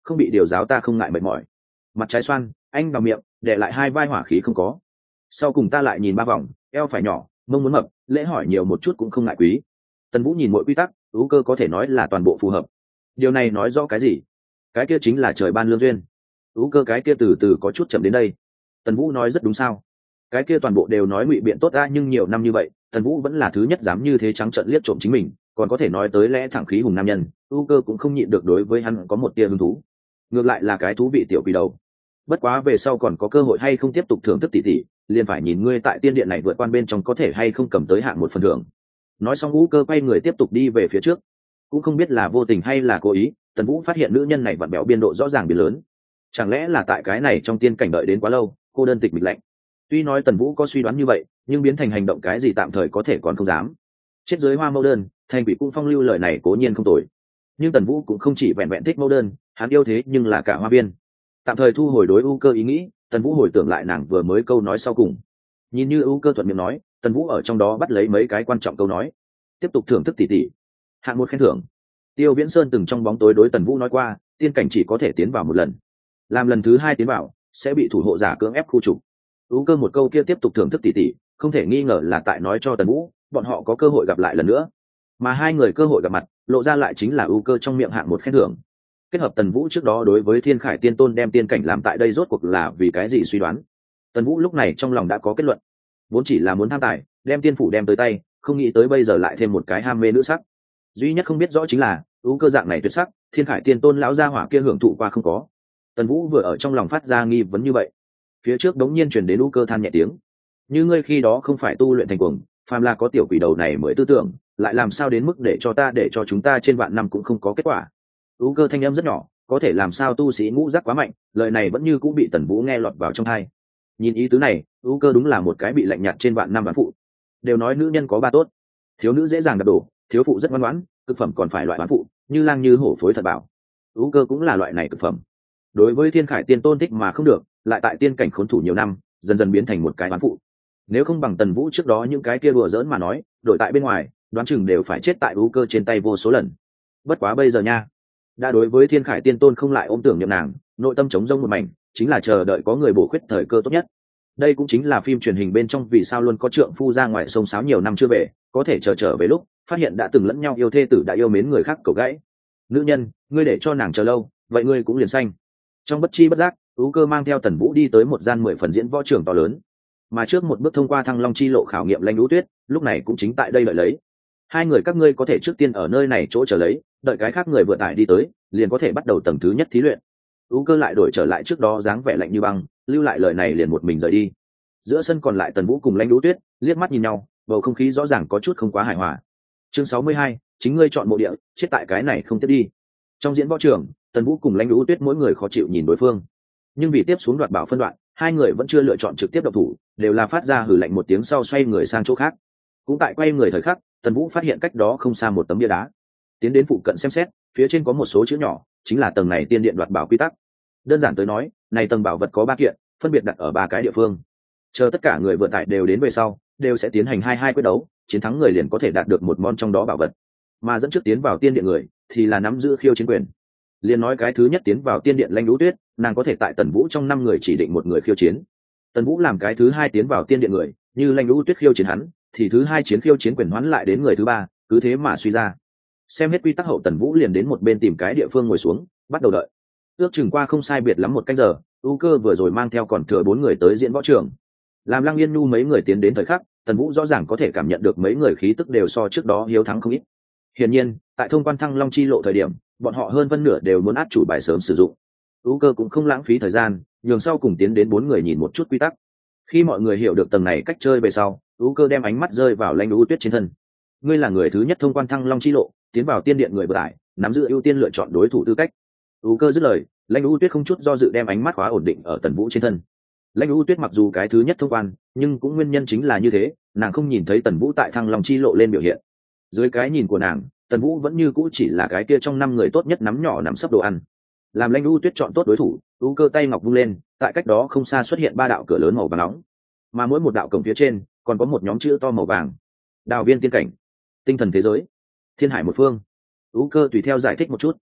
không bị điều giáo ta không ngại mệt mỏi. Mặt trái xoan, anh vào miệng để lại hai vai hỏa khí không có. Sau cùng ta lại nhìn ba vòng, eo phải nhỏ, mông muốn mập, lễ hỏi nhiều một chút cũng không ngại quý. Tần Vũ nhìn mỗi quy tắc, ưu cơ có thể nói là toàn bộ phù hợp. Điều này nói rõ cái gì? Cái kia chính là trời ban lương duyên. Ưu cơ cái kia từ từ có chút chậm đến đây. Tần Vũ nói rất đúng sao? Cái kia toàn bộ đều nói ngụy biện tốt ra, nhưng nhiều năm như vậy, Tần Vũ vẫn là thứ nhất dám như thế trắng trợn liếc trộm chính mình, còn có thể nói tới lẽ thẳng khí hùng nam nhân. Ưu cơ cũng không nhịn được đối với hắn có một tia hứng thú. Ngược lại là cái thú vị tiểu quỷ đầu. Bất quá về sau còn có cơ hội hay không tiếp tục thưởng thức tỷ tỷ, liền phải nhìn ngươi tại tiên điện này vượt quan bên trong có thể hay không cầm tới hạng một phần thưởng. Nói xong Vũ cơ quay người tiếp tục đi về phía trước, cũng không biết là vô tình hay là cố ý, Tần Vũ phát hiện nữ nhân này vặn bẹo biên độ rõ ràng biến lớn. Chẳng lẽ là tại cái này trong tiên cảnh đợi đến quá lâu, cô đơn tịch mịch lạnh. Tuy nói Tần Vũ có suy đoán như vậy, nhưng biến thành hành động cái gì tạm thời có thể còn không dám. Chết dưới hoa mẫu đơn, thành quỷ cung phong lưu lời này cố nhiên không tồi, nhưng Tần Vũ cũng không chỉ vẹn vẹn thích mẫu đơn, hắn yêu thế nhưng là cả hoa viên. Tạm thời thu hồi đối ưu cơ ý nghĩ, Tần Vũ hồi tưởng lại nàng vừa mới câu nói sau cùng. Nhìn như ưu cơ thuận miệng nói, Tần Vũ ở trong đó bắt lấy mấy cái quan trọng câu nói. Tiếp tục thưởng thức tỉ tỉ. Hạng một khen thưởng. Tiêu Viễn Sơn từng trong bóng tối đối Tần Vũ nói qua, tiên cảnh chỉ có thể tiến vào một lần. Làm lần thứ hai tiến vào, sẽ bị thủ hộ giả cưỡng ép khu trục. Ưu cơ một câu kia tiếp tục thưởng thức tỉ tỉ, không thể nghi ngờ là tại nói cho Tần Vũ, bọn họ có cơ hội gặp lại lần nữa. Mà hai người cơ hội gặp mặt, lộ ra lại chính là ưu cơ trong miệng hạng một khen thưởng. Kết hợp Tần Vũ trước đó đối với Thiên Khải Tiên Tôn đem tiên cảnh làm tại đây rốt cuộc là vì cái gì suy đoán. Tần Vũ lúc này trong lòng đã có kết luận, vốn chỉ là muốn tham tài, đem tiên phủ đem tới tay, không nghĩ tới bây giờ lại thêm một cái ham mê nữ sắc. Duy nhất không biết rõ chính là, ưu cơ dạng này tuyệt sắc, Thiên Khải Tiên Tôn lão gia hỏa kia hưởng thụ qua không có. Tần Vũ vừa ở trong lòng phát ra nghi vấn như vậy, phía trước đống nhiên truyền đến ưu cơ than nhẹ tiếng. Như ngươi khi đó không phải tu luyện thành cuồng, phàm là có tiểu quỷ đầu này mới tư tưởng, lại làm sao đến mức để cho ta để cho chúng ta trên vạn năm cũng không có kết quả. Ưu cơ thanh âm rất nhỏ, có thể làm sao tu sĩ ngũ giác quá mạnh, lời này vẫn như cũng bị Tần Vũ nghe lọt vào trong tai. Nhìn ý tứ này, ưu cơ đúng là một cái bị lạnh nhạt trên vạn năm bán phụ. Đều nói nữ nhân có ba tốt, thiếu nữ dễ dàng đập đổ, thiếu phụ rất ngoan ngoãn, cực phẩm còn phải loại bán phụ, như lang như hổ phối thật bảo. Ưu cơ cũng là loại này cực phẩm. Đối với Thiên Khải Tiên Tôn thích mà không được, lại tại tiên cảnh khốn thủ nhiều năm, dần dần biến thành một cái bán phụ. Nếu không bằng Tần Vũ trước đó những cái kia đùa giỡn mà nói, đổi tại bên ngoài, đoán chừng đều phải chết tại ưu cơ trên tay vô số lần. Bất quá bây giờ nha, đã đối với Thiên Khải Tiên Tôn không lại ôm tưởng niệm nàng, nội tâm trống rỗng một mảnh, chính là chờ đợi có người bổ khuyết thời cơ tốt nhất. Đây cũng chính là phim truyền hình bên trong vì sao luôn có trượng phu ra ngoài sông sáo nhiều năm chưa về, có thể chờ trở về lúc phát hiện đã từng lẫn nhau yêu thê tử đã yêu mến người khác cầu gãy. Nữ nhân, ngươi để cho nàng chờ lâu, vậy ngươi cũng liền xanh. Trong bất chi bất giác, ưu cơ mang theo Tần Vũ đi tới một gian mười phần diễn võ trường to lớn, mà trước một bước thông qua Thăng Long chi lộ khảo nghiệm Lãnh Vũ Tuyết, lúc này cũng chính tại đây đợi lấy. Hai người các ngươi có thể trước tiên ở nơi này chỗ chờ lấy, đợi cái khác người vừa tải đi tới, liền có thể bắt đầu tầng thứ nhất thí luyện. Ưu cơ lại đổi trở lại trước đó dáng vẻ lạnh như băng, lưu lại lời này liền một mình rời đi. Giữa sân còn lại Tần Vũ cùng Lãnh Vũ Tuyết liếc mắt nhìn nhau, bầu không khí rõ ràng có chút không quá hài hòa. Chương sáu mươi hai, chính ngươi chọn mộ địa, chết tại cái này không tiếp đi. Trong diễn võ trường, Tần Vũ cùng Lãnh Vũ Tuyết mỗi người khó chịu nhìn đối phương, nhưng vì tiếp xuống đoạt bảo phân đoạn, hai người vẫn chưa lựa chọn trực tiếp động thủ, đều là phát ra hừ lạnh một tiếng sau xoay người sang chỗ khác. Cũng tại quay người thời khắc, Tần Vũ phát hiện cách đó không xa một tấm bia đá, tiến đến phụ cận xem xét, phía trên có một số chữ nhỏ, chính là tầng này tiên điện đoạt bảo quy tắc. Đơn giản tới nói, này tầng bảo vật có ba kiện, phân biệt đặt ở ba cái địa phương. Chờ tất cả người vượt tải đều đến về sau, đều sẽ tiến hành hai hai quyết đấu, chiến thắng người liền có thể đạt được một món trong đó bảo vật. Mà dẫn trước tiến vào tiên điện người thì là nắm giữ khiêu chiến quyền. Liên nói cái thứ nhất tiến vào tiên điện Lãnh Vũ Tuyết, nàng có thể tại Tần Vũ trong năm người chỉ định một người khiêu chiến. Tần Vũ làm cái thứ hai tiến vào tiên điện người, như Lãnh Vũ Tuyết khiêu chiến hắn, thì thứ hai chiến khiêu chiến quyền hoán lại đến người thứ ba, cứ thế mà suy ra. Xem hết quy tắc hậu, Tần Vũ liền đến một bên tìm cái địa phương ngồi xuống, bắt đầu đợi. Ước chừng qua không sai biệt lắm một canh giờ, ưu cơ vừa rồi mang theo còn thừa bốn người tới diễn võ trường. Làm Lăng Yên Nhu mấy người tiến đến thời khắc, Tần Vũ rõ ràng có thể cảm nhận được mấy người khí tức đều so trước đó hiếu thắng không ít. Hiển nhiên, tại thông quan Thăng Long chi lộ thời điểm, bọn họ hơn phân nửa đều muốn át chủ bài sớm sử dụng. Ưu cơ cũng không lãng phí thời gian, nhường sau cùng tiến đến bốn người nhìn một chút quy tắc. Khi mọi người hiểu được tầng này cách chơi về sau, Ưu cơ đem ánh mắt rơi vào Lãnh Vũ Tuyết trên thân. Ngươi là người thứ nhất thông quan Thăng Long chi lộ, tiến vào tiên điện người vừa tải, nắm giữ ưu tiên lựa chọn đối thủ tư cách. Ưu cơ dứt lời, Lãnh Vũ Tuyết không chút do dự đem ánh mắt khóa ổn định ở Tần Vũ trên thân. Lãnh Vũ Tuyết mặc dù cái thứ nhất thông quan, nhưng cũng nguyên nhân chính là như thế, nàng không nhìn thấy Tần Vũ tại Thăng Long chi lộ lên biểu hiện. Dưới cái nhìn của nàng, Tần Vũ vẫn như cũ chỉ là cái kia trong năm người tốt nhất nắm nhỏ nắm sấp đồ ăn. Làm Lãnh Vũ Tuyết chọn tốt đối thủ, Ưu cơ tay ngọc vung lên, tại cách đó không xa xuất hiện ba đạo cửa lớn màu vàng nóng, mà mỗi một đạo cổng phía trên còn có một nhóm chữ to màu vàng: Đào viên tiên cảnh, tinh thần thế giới, thiên hải một phương. Ưu cơ tùy theo giải thích một chút.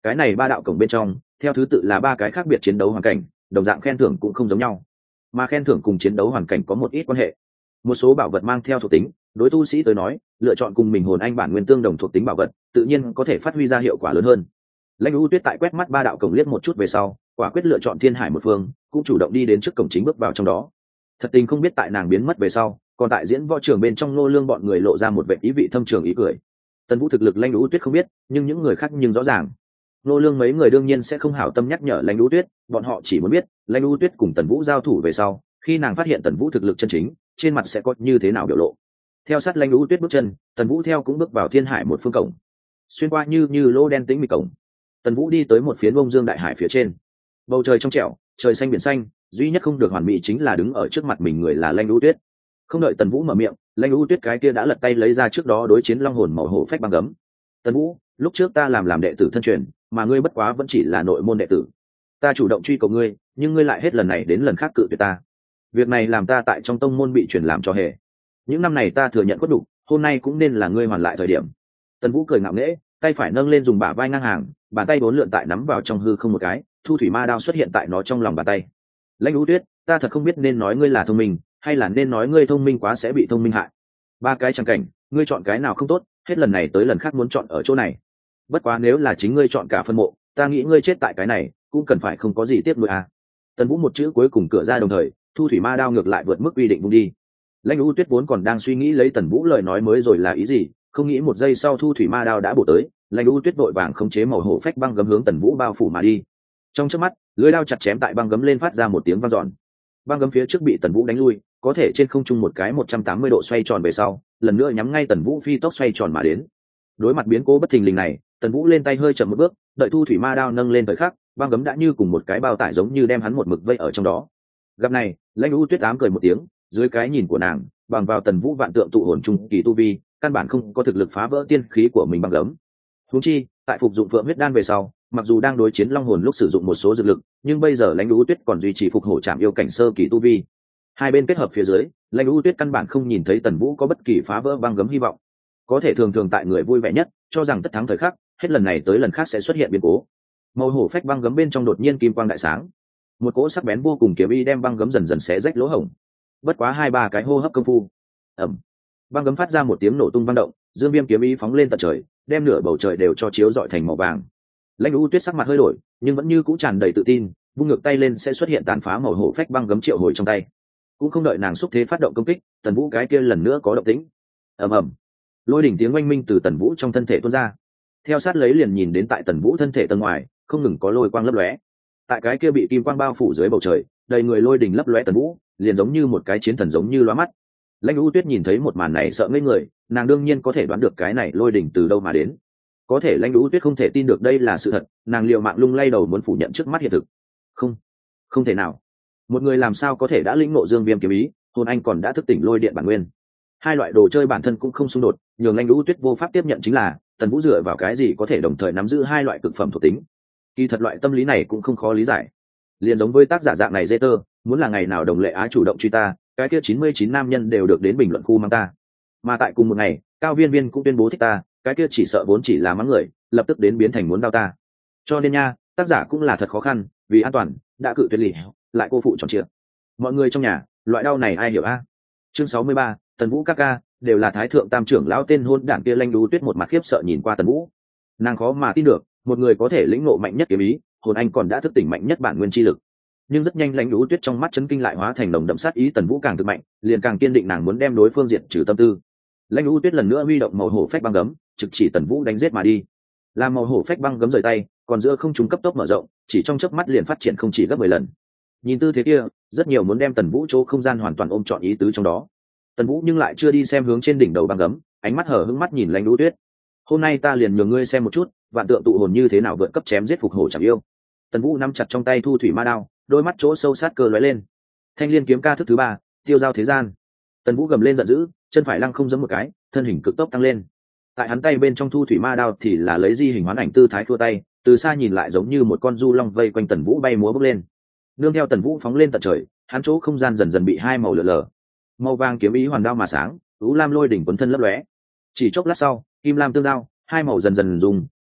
cái này ba đạo cổng bên trong theo thứ tự là ba cái khác biệt chiến đấu hoàn cảnh, đồng dạng khen thưởng cũng không giống nhau, mà khen thưởng cùng chiến đấu hoàn cảnh có một ít quan hệ. Một số bảo vật mang theo thuộc tính, đối tu sĩ tới nói lựa chọn cùng mình hồn anh bản nguyên tương đồng thuộc tính bảo vật tự nhiên có thể phát huy ra hiệu quả lớn hơn. Lãnh U Tuyết tại quét mắt ba đạo cổng liếc một chút về sau, quả quyết lựa chọn Thiên Hải một phương, cũng chủ động đi đến trước cổng chính bước vào trong đó. Thật tình không biết tại nàng biến mất về sau, còn tại diễn võ trường bên trong Nô Lương bọn người lộ ra một vẻ ý vị thâm trường ý cười. Tần Vũ thực lực Lãnh U Tuyết không biết, nhưng những người khác nhưng rõ ràng. Nô Lương mấy người đương nhiên sẽ không hảo tâm nhắc nhở Lãnh U Tuyết, bọn họ chỉ muốn biết Lãnh U Tuyết cùng Tần Vũ giao thủ về sau, khi nàng phát hiện Tần Vũ thực lực chân chính, trên mặt sẽ có như thế nào biểu lộ. Theo sát Lãnh U Tuyết bước chân, Tần Vũ theo cũng bước vào Thiên Hải một phương cổng. Xuyên qua như như lô đen tĩnh mịch cổng, Tần Vũ đi tới một phiến bông dương đại hải phía trên. Bầu trời trong trẻo, trời xanh biển xanh, duy nhất không được hoàn mỹ chính là đứng ở trước mặt mình người là Lãnh U Tuyết. Không đợi Tần Vũ mở miệng, Lãnh U Tuyết cái kia đã lật tay lấy ra trước đó đối chiến long hồn màu hổ phách băng gấm. Tần Vũ, lúc trước ta làm làm đệ tử thân truyền, mà ngươi bất quá vẫn chỉ là nội môn đệ tử. Ta chủ động truy cầu ngươi, nhưng ngươi lại hết lần này đến lần khác cự tuyệt ta. Việc này làm ta tại trong tông môn bị truyền làm cho hề. Những năm này ta thừa nhận khuất đủ, hôm nay cũng nên là ngươi hoàn lại thời điểm. Tần Vũ cười ngạo nghễ, tay phải nâng lên dùng bả vai ngang hàng, bàn tay bốn lượn tại nắm vào trong hư không một cái, thu thủy ma đao xuất hiện tại nó trong lòng bàn tay. Lãnh U Tuyết, ta thật không biết nên nói ngươi là thông minh, hay là nên nói ngươi thông minh quá sẽ bị thông minh hại. Ba cái chẳng cảnh, ngươi chọn cái nào không tốt, hết lần này tới lần khác muốn chọn ở chỗ này. Bất quá nếu là chính ngươi chọn cả phân mộ, ta nghĩ ngươi chết tại cái này, cũng cần phải không có gì tiếc nuối à. Tần Vũ một chữ cuối cùng cửa ra đồng thời, thu thủy ma đao ngược lại vượt mức quy định vung đi. Lãnh U Tuyết vốn còn đang suy nghĩ lấy Tần Vũ lời nói mới rồi là ý gì, không nghĩ một giây sau thu thủy ma đao đã bổ tới, Lãnh U Tuyết vội vàng khống chế màu hổ phách băng gấm hướng Tần Vũ bao phủ mà đi. Trong chớp mắt, lưỡi đao chặt chém tại băng gấm lên phát ra một tiếng vang dọn. Băng gấm phía trước bị Tần Vũ đánh lui, có thể trên không trung một cái một trăm tám mươi độ xoay tròn về sau, lần nữa nhắm ngay Tần Vũ phi tốc xoay tròn mà đến. Đối mặt biến cố bất thình lình này, Tần Vũ lên tay hơi chậm một bước, đợi thu thủy ma đao nâng lên thời khắc, băng gấm đã như cùng một cái bao tải giống như đem hắn một mực vây ở trong đó. Gặp này, Lãnh U Tuyết ám cười một tiếng, dưới cái nhìn của nàng, bằng vào Tần Vũ vạn tượng tụ hồn trung kỳ tu vi, căn bản không có thực lực phá vỡ tiên khí của mình băng gấm. Huống chi, tại phục dụng phượng huyết đan về sau, mặc dù đang đối chiến long hồn lúc sử dụng một số dược lực, nhưng bây giờ Lãnh U Tuyết còn duy trì phục hổ trảm yêu cảnh sơ kỳ tu vi. Hai bên kết hợp phía dưới, Lãnh U Tuyết căn bản không nhìn thấy Tần Vũ có bất kỳ phá vỡ băng gấm hy vọng. Có thể thường thường tại người vui vẻ nhất, cho rằng tất thắng thời khắc, hết lần này tới lần khác sẽ xuất hiện biến cố. Màu hổ phách băng gấm bên trong đột nhiên kim quang đại sáng, một cỗ sắc bén vô cùng kiếm y đem băng gấm dần dần xé rách lỗ hổng. Bất quá hai ba cái hô hấp công phu, ầm, băng gấm phát ra một tiếng nổ tung vang động, dương viêm kiếm y phóng lên tận trời, đem nửa bầu trời đều cho chiếu rọi thành màu vàng. Lãnh U Tuyết sắc mặt hơi đổi, nhưng vẫn như cũ tràn đầy tự tin, vung ngược tay lên sẽ xuất hiện tàn phá màu hổ phách băng gấm triệu hồi trong tay. Cũng không đợi nàng xúc thế phát động công kích, Tần Vũ cái kia lần nữa có động tĩnh. Ầm ầm, lôi đỉnh tiếng oanh minh từ Tần Vũ trong thân thể tuôn ra. Theo sát lấy liền nhìn đến tại Tần Vũ thân thể tầng ngoài, không ngừng có lôi quang lấp lóe. Tại cái kia bị kim quang bao phủ dưới bầu trời, đầy người lôi đỉnh lấp lóe Tần Vũ, liền giống như một cái chiến thần giống như lóa mắt. Lãnh U Tuyết nhìn thấy một màn này sợ ngây người, nàng đương nhiên có thể đoán được cái này lôi đỉnh từ đâu mà đến. Có thể Lãnh U Tuyết không thể tin được đây là sự thật, nàng liều mạng lung lay đầu muốn phủ nhận trước mắt hiện thực. Không, không thể nào. Một người làm sao có thể đã lĩnh ngộ dương viêm kiếm ý, hồn anh còn đã thức tỉnh lôi điện bản nguyên. Hai loại đồ chơi bản thân cũng không xung đột, nhường Lãnh U Tuyết vô pháp tiếp nhận chính là Tần Vũ dựa vào cái gì có thể đồng thời nắm giữ hai loại cực phẩm thuộc tính. Kỳ thật loại tâm lý này cũng không khó lý giải. Liền giống với tác giả dạng này dê tơ, muốn là ngày nào Đồng Lệ Á chủ động truy ta, cái kia chín mươi chín nam nhân đều được đến bình luận khu mang ta. Mà tại cùng một ngày, Cao Viên Viên cũng tuyên bố thích ta, cái kia chỉ sợ vốn chỉ là mắng người, lập tức đến biến thành muốn đau ta. Cho nên nha, tác giả cũng là thật khó khăn, vì an toàn, đã cự tuyệt lì, lại cô phụ tròn trịa. Mọi người trong nhà, loại đau này ai hiểu a? Chương sáu mươi ba, Tần Vũ các ca, đều là thái thượng tam trưởng lão tên hôn đảng kia. Lãnh U Tuyết một mặt khiếp sợ nhìn qua Tần Vũ. Nàng khó mà tin được, một người có thể lĩnh ngộ mạnh nhất kiếm ý, hồn anh còn đã thức tỉnh mạnh nhất bản nguyên chi lực. Nhưng rất nhanh Lãnh U Tuyết trong mắt chấn kinh lại hóa thành nồng đậm sát ý. Tần Vũ càng thực mạnh, liền càng kiên định nàng muốn đem đối phương diệt trừ tâm tư. Lãnh U Tuyết lần nữa huy động màu hổ phách băng gấm, trực chỉ Tần Vũ đánh giết mà đi. Làm màu hổ phách băng gấm rời tay, còn giữa không trung cấp tốc mở rộng, chỉ trong chớp mắt liền phát triển không chỉ gấp mười lần. Nhìn tư thế kia, rất nhiều muốn đem Tần Vũ chỗ không gian hoàn toàn ôm trọn ý tứ trong đó. Tần Vũ nhưng lại chưa đi xem hướng trên đỉnh đầu băng gấm, ánh mắt hở hững mắt nhìn Lãnh U Tuyết. Hôm nay ta liền nhường ngươi xem một chút, vạn tượng tụ hồn như thế nào vượt cấp chém giết phục hổ chẳng yêu. Tần Vũ nắm chặt trong tay thu thủy ma đao, đôi mắt chỗ sâu sát cơ lóe lên. Thanh liên kiếm ca thức thứ ba, tiêu giao thế gian. Tần Vũ gầm lên giận dữ, chân phải lăng không giẫm một cái, thân hình cực tốc tăng lên. Tại hắn tay bên trong thu thủy ma đao thì là lấy di hình hoán ảnh tư thái thua tay, từ xa nhìn lại giống như một con du long vây quanh Tần Vũ bay múa bước lên. Nương theo Tần Vũ phóng lên tận trời, hắn chỗ không gian dần dần bị hai màu lượn lờ. Màu vàng kiếm ý hoàn đao mà sáng, ú lam lôi đỉnh quấn thân lấp lóe. Chỉ chốc lát sau, kim lam tương giao, hai màu dần dần dùng,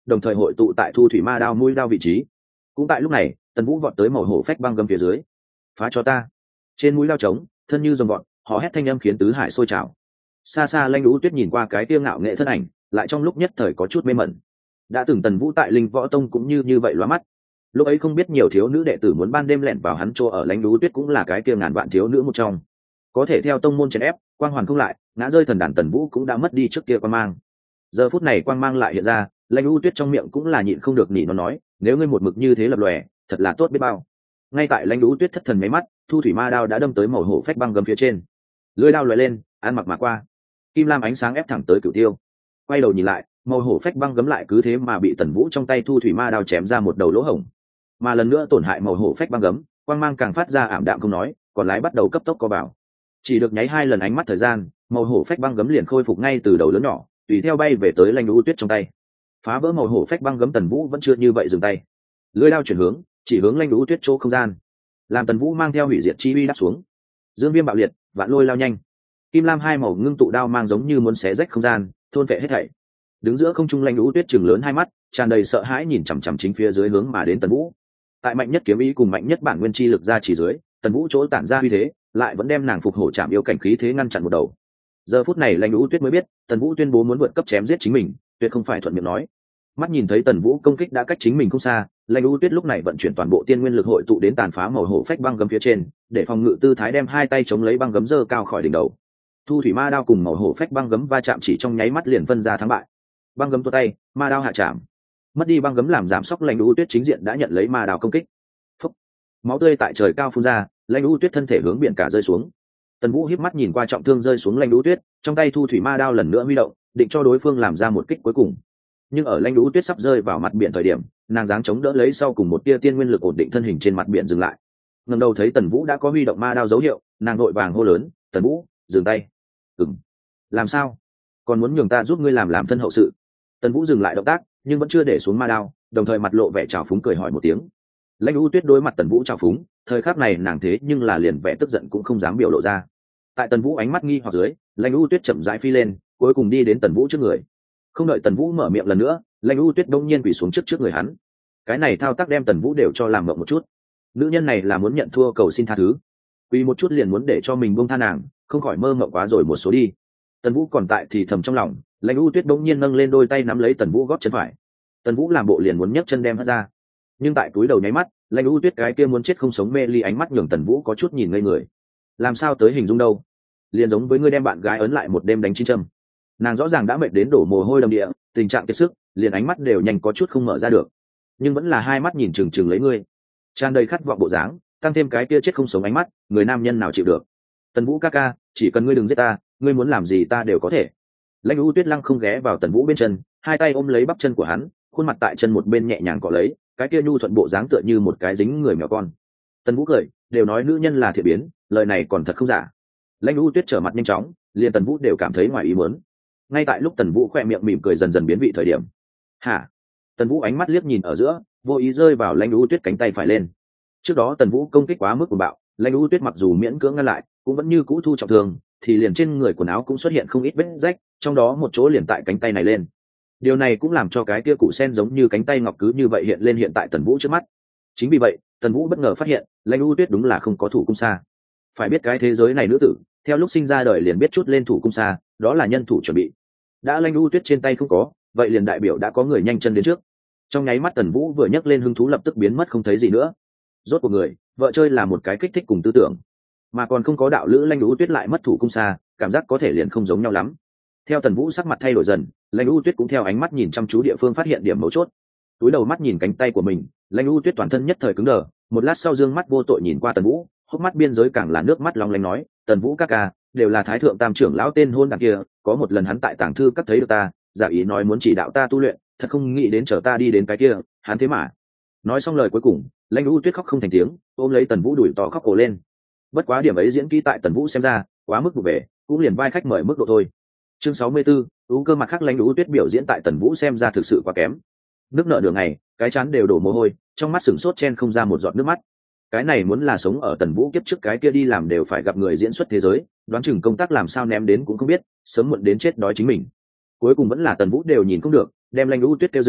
đồng thời hội tụ tại thu thủy ma đao mũi đao vị trí. Cũng tại lúc này, tần vũ vọt tới màu hổ phách băng gấm phía dưới. Phá cho ta! Trên mũi đao trống, thân như dòng vọt, họ hét thanh âm khiến tứ hải sôi trào. Xa xa Lanh Lũ Tuyết nhìn qua cái tiêu ngạo nghệ thân ảnh, lại trong lúc nhất thời có chút mê mẩn. Đã từng tần vũ tại Linh Võ Tông cũng như như vậy lóa mắt. Lúc ấy không biết nhiều thiếu nữ đệ tử muốn ban đêm lẻn vào hắn chỗ ở. Lanh Lũ Tuyết cũng là cái kia ngàn vạn thiếu nữ một trong, có thể theo tông môn chèn ép, quang hoàn không lại, ngã rơi thần đàn tần vũ cũng đã mất đi trước kia quang mang. Giờ phút này quang mang lại hiện ra, Lanh Lũ Tuyết trong miệng cũng là nhịn không được nỉ nó nói, nếu ngươi một mực như thế lập lòe, thật là tốt biết bao. Ngay tại Lanh Lũ Tuyết thất thần mấy mắt, thu thủy ma đao đã đâm tới màu hổ phách băng gấm phía trên. Lưỡi đao lóe lên, ăn mặc mà qua, kim lam ánh sáng ép thẳng tới Cửu Tiêu. Quay đầu nhìn lại, màu hổ phách băng gấm lại cứ thế mà bị tần vũ trong tay thu thủy ma đao chém ra một đầu lỗ hổng, mà lần nữa tổn hại màu hổ phách băng gấm, quang mang càng phát ra ảm đạm không nói, còn lái bắt đầu cấp tốc co vào. Chỉ được nháy hai lần ánh mắt thời gian, màu hổ phách băng gấm liền khôi phục ngay từ đầu lớn nhỏ, tùy theo bay về tới Lanh Lũ Tuyết trong tay. Phá vỡ màu hổ phách băng gấm, tần vũ vẫn chưa như vậy dừng tay, lưỡi đao chuyển hướng, chỉ hướng Lanh Lũ Tuyết chỗ không gian, làm tần vũ mang theo hủy diệt chi uy đáp xuống. Dương viêm bạo liệt, vạn lôi lao nhanh, kim lam hai màu ngưng tụ đao mang giống như muốn xé rách không gian, thôn vệ hết thảy. Đứng giữa không trung Lanh Lũ Tuyết chừng lớn hai mắt, tràn đầy sợ hãi nhìn chằm chằm chính phía dưới hướng mà đến tần vũ. Tại mạnh nhất kiếm ý cùng mạnh nhất bản nguyên chi lực ra chỉ dưới, tần vũ chỗ tản ra uy thế lại vẫn đem nàng phục hổ chạm yêu cảnh khí thế ngăn chặn một đầu. Giờ phút này Lanh Lũ Tuyết mới biết, tần vũ tuyên bố muốn vượt cấp chém giết chính mình, tuyệt không phải thuận miệng nói. Mắt nhìn thấy tần vũ công kích đã cách chính mình không xa, Lanh Lũ Tuyết lúc này vận chuyển toàn bộ tiên nguyên lực hội tụ đến tàn phá màu hổ phách băng gấm phía trên, để phòng ngự tư thái đem hai tay chống lấy băng gấm dơ cao khỏi đỉnh đầu. Thu thủy ma đao cùng màu hổ phách băng gấm va chạm chỉ trong nháy mắt liền phân ra thắng bại. Băng gấm tuột tay, ma đao hạ chạm. Mất đi băng gấm làm giảm sóc, Lanh Lũ Tuyết chính diện đã nhận lấy ma đao công kích. Phúc. Máu tươi tại trời cao phun ra, Lanh Lũ Tuyết thân thể hướng biển cả rơi xuống. Tần vũ híp mắt nhìn qua trọng thương rơi xuống Lanh Lũ Tuyết, trong tay thu thủy ma đao lần nữa huy động, định cho đối phương làm ra một kích cuối cùng. Nhưng ở Lanh Lũ Tuyết sắp rơi vào mặt biển thời điểm, nàng giáng chống đỡ lấy sau cùng một tia tiên nguyên lực ổn định thân hình trên mặt biển dừng lại. Ngẩng đầu thấy tần vũ đã có huy động ma đao dấu hiệu, nàng vội vàng hô lớn, tần vũ, dừng tay. Ừm. Làm sao? Còn muốn nhường ta giúp ngươi làm làm thân hậu sự? Tần vũ dừng lại động tác, nhưng vẫn chưa để xuống ma đao, đồng thời mặt lộ vẻ trào phúng cười hỏi một tiếng. Lanh Lũ Tuyết đối mặt tần vũ trào phúng, thời khắc này nàng thế nhưng là liền vẻ tức giận cũng không dám biểu lộ ra. Tại tần vũ ánh mắt nghi hoặc dưới, Lanh Lũ Tuyết chậm rãi phi lên, cuối cùng đi đến tần vũ trước người. Không đợi tần vũ mở miệng lần nữa, Lanh Lũ Tuyết đông nhiên quỳ xuống trước trước người hắn. Cái này thao tác đem tần vũ đều cho làm mộng một chút. Nữ nhân này là muốn nhận thua cầu xin tha thứ, quỳ một chút liền muốn để cho mình buông tha nàng, không khỏi mơ mộng quá rồi một số đi. Tần vũ còn tại thì thầm trong lòng, Lanh Lũ Tuyết đông nhiên nâng lên đôi tay nắm lấy tần vũ gót chân phải. Tần vũ làm bộ liền muốn nhấc chân đem hất ra, nhưng tại túi đầu nháy mắt, Lanh Lũ Tuyết cái kia muốn chết không sống mê ly ánh mắt nhường tần vũ có chút nhìn ngây người. Làm sao tới hình dung đâu, liền giống với ngươi đem bạn gái ấn lại một đêm đánh chín châm. Nàng rõ ràng đã mệt đến đổ mồ hôi đầm địa, tình trạng kiệt sức, liền ánh mắt đều nhanh có chút không mở ra được, nhưng vẫn là hai mắt nhìn chừng chừng lấy ngươi, tràn đầy khát vọng bộ dáng, tăng thêm cái kia chết không sống ánh mắt, người nam nhân nào chịu được. Tần vũ ca ca, chỉ cần ngươi đừng giết ta, ngươi muốn làm gì ta đều có thể. Lanh Lũ Tuyết lăng không ghé vào tần vũ bên chân, hai tay ôm lấy bắp chân của hắn, khuôn mặt tại chân một bên nhẹ nhàng cọ lấy, cái kia nhu thuận bộ dáng tựa như một cái dính người mèo con. Tần vũ cười, đều nói nữ nhân là thiện biến, lời này còn thật không giả. Lanh Lũ Tuyết trở mặt nhanh chóng, liền tần vũ đều cảm thấy ngoài ý muốn. Ngay tại lúc tần vũ khoe miệng mỉm cười dần dần biến vị thời điểm, hả? Tần vũ ánh mắt liếc nhìn ở giữa, vô ý rơi vào Lanh Lũ Tuyết cánh tay phải lên. Trước đó tần vũ công kích quá mức cuồng bạo, Lanh Lũ Tuyết mặc dù miễn cưỡng ngăn lại, cũng vẫn như cũ thu trọng thương, thì liền trên người quần áo cũng xuất hiện không ít vết rách, trong đó một chỗ liền tại cánh tay này lên. Điều này cũng làm cho cái kia củ sen giống như cánh tay ngọc cứ như vậy hiện lên hiện tại tần vũ trước mắt. Chính vì vậy, tần vũ bất ngờ phát hiện, Lanh Lũ Tuyết đúng là không có thủ cung xa. Phải biết cái thế giới này nữ tử, theo lúc sinh ra đời liền biết chút lên thủ cung xa, đó là nhân thủ chuẩn bị. Đã Lanh Lũ Tuyết trên tay không có, vậy liền đại biểu đã có người nhanh chân đến trước. Trong nháy mắt tần vũ vừa nhấc lên hứng thú lập tức biến mất không thấy gì nữa. Rốt cuộc người, vợ chơi là một cái kích thích cùng tư tưởng, mà còn không có đạo lữ Lanh Lũ Tuyết lại mất thủ cung xa, cảm giác có thể liền không giống nhau lắm. Theo tần vũ sắc mặt thay đổi dần, Lanh Lũ Tuyết cũng theo ánh mắt nhìn chăm chú địa phương phát hiện điểm mấu chốt. Túi đầu mắt nhìn cánh tay của mình, Lanh Lũ Tuyết toàn thân nhất thời cứng đờ, một lát sau dương mắt vô tội nhìn qua tần vũ, hốc mắt biên giới càng là nước mắt long lanh nói, tần vũ ca ca, đều là thái thượng tam trưởng lão tên hôn đằng kia, có một lần hắn tại tàng thư các thấy được ta, giả ý nói muốn chỉ đạo ta tu luyện, thật không nghĩ đến chờ ta đi đến cái kia, hắn thế mà. Nói xong lời cuối cùng, Lanh Lũ Tuyết khóc không thành tiếng, ôm lấy tần vũ đuổi to khóc ồ lên. Bất quá điểm ấy diễn kỹ tại tần vũ xem ra quá mức vụ về, cũng liền vai khách mời mức độ thôi. Chương sáu mươi 64, ú cơ mặt khác Lanh Lũ Tuyết biểu diễn tại tần vũ xem ra thực sự quá kém. Nước nợ đường ngày, cái chán đều đổ mồ hôi, trong mắt sừng sốt chen không ra một giọt nước mắt. Cái này muốn là sống ở tần vũ kiếp trước cái kia đi làm đều phải gặp người diễn xuất thế giới, đoán chừng công tác làm sao ném đến cũng không biết, sớm muộn đến chết đói chính mình. Cuối cùng vẫn là tần vũ đều nhìn không được, đem Lanh Lũ Tuyết kêu dừng,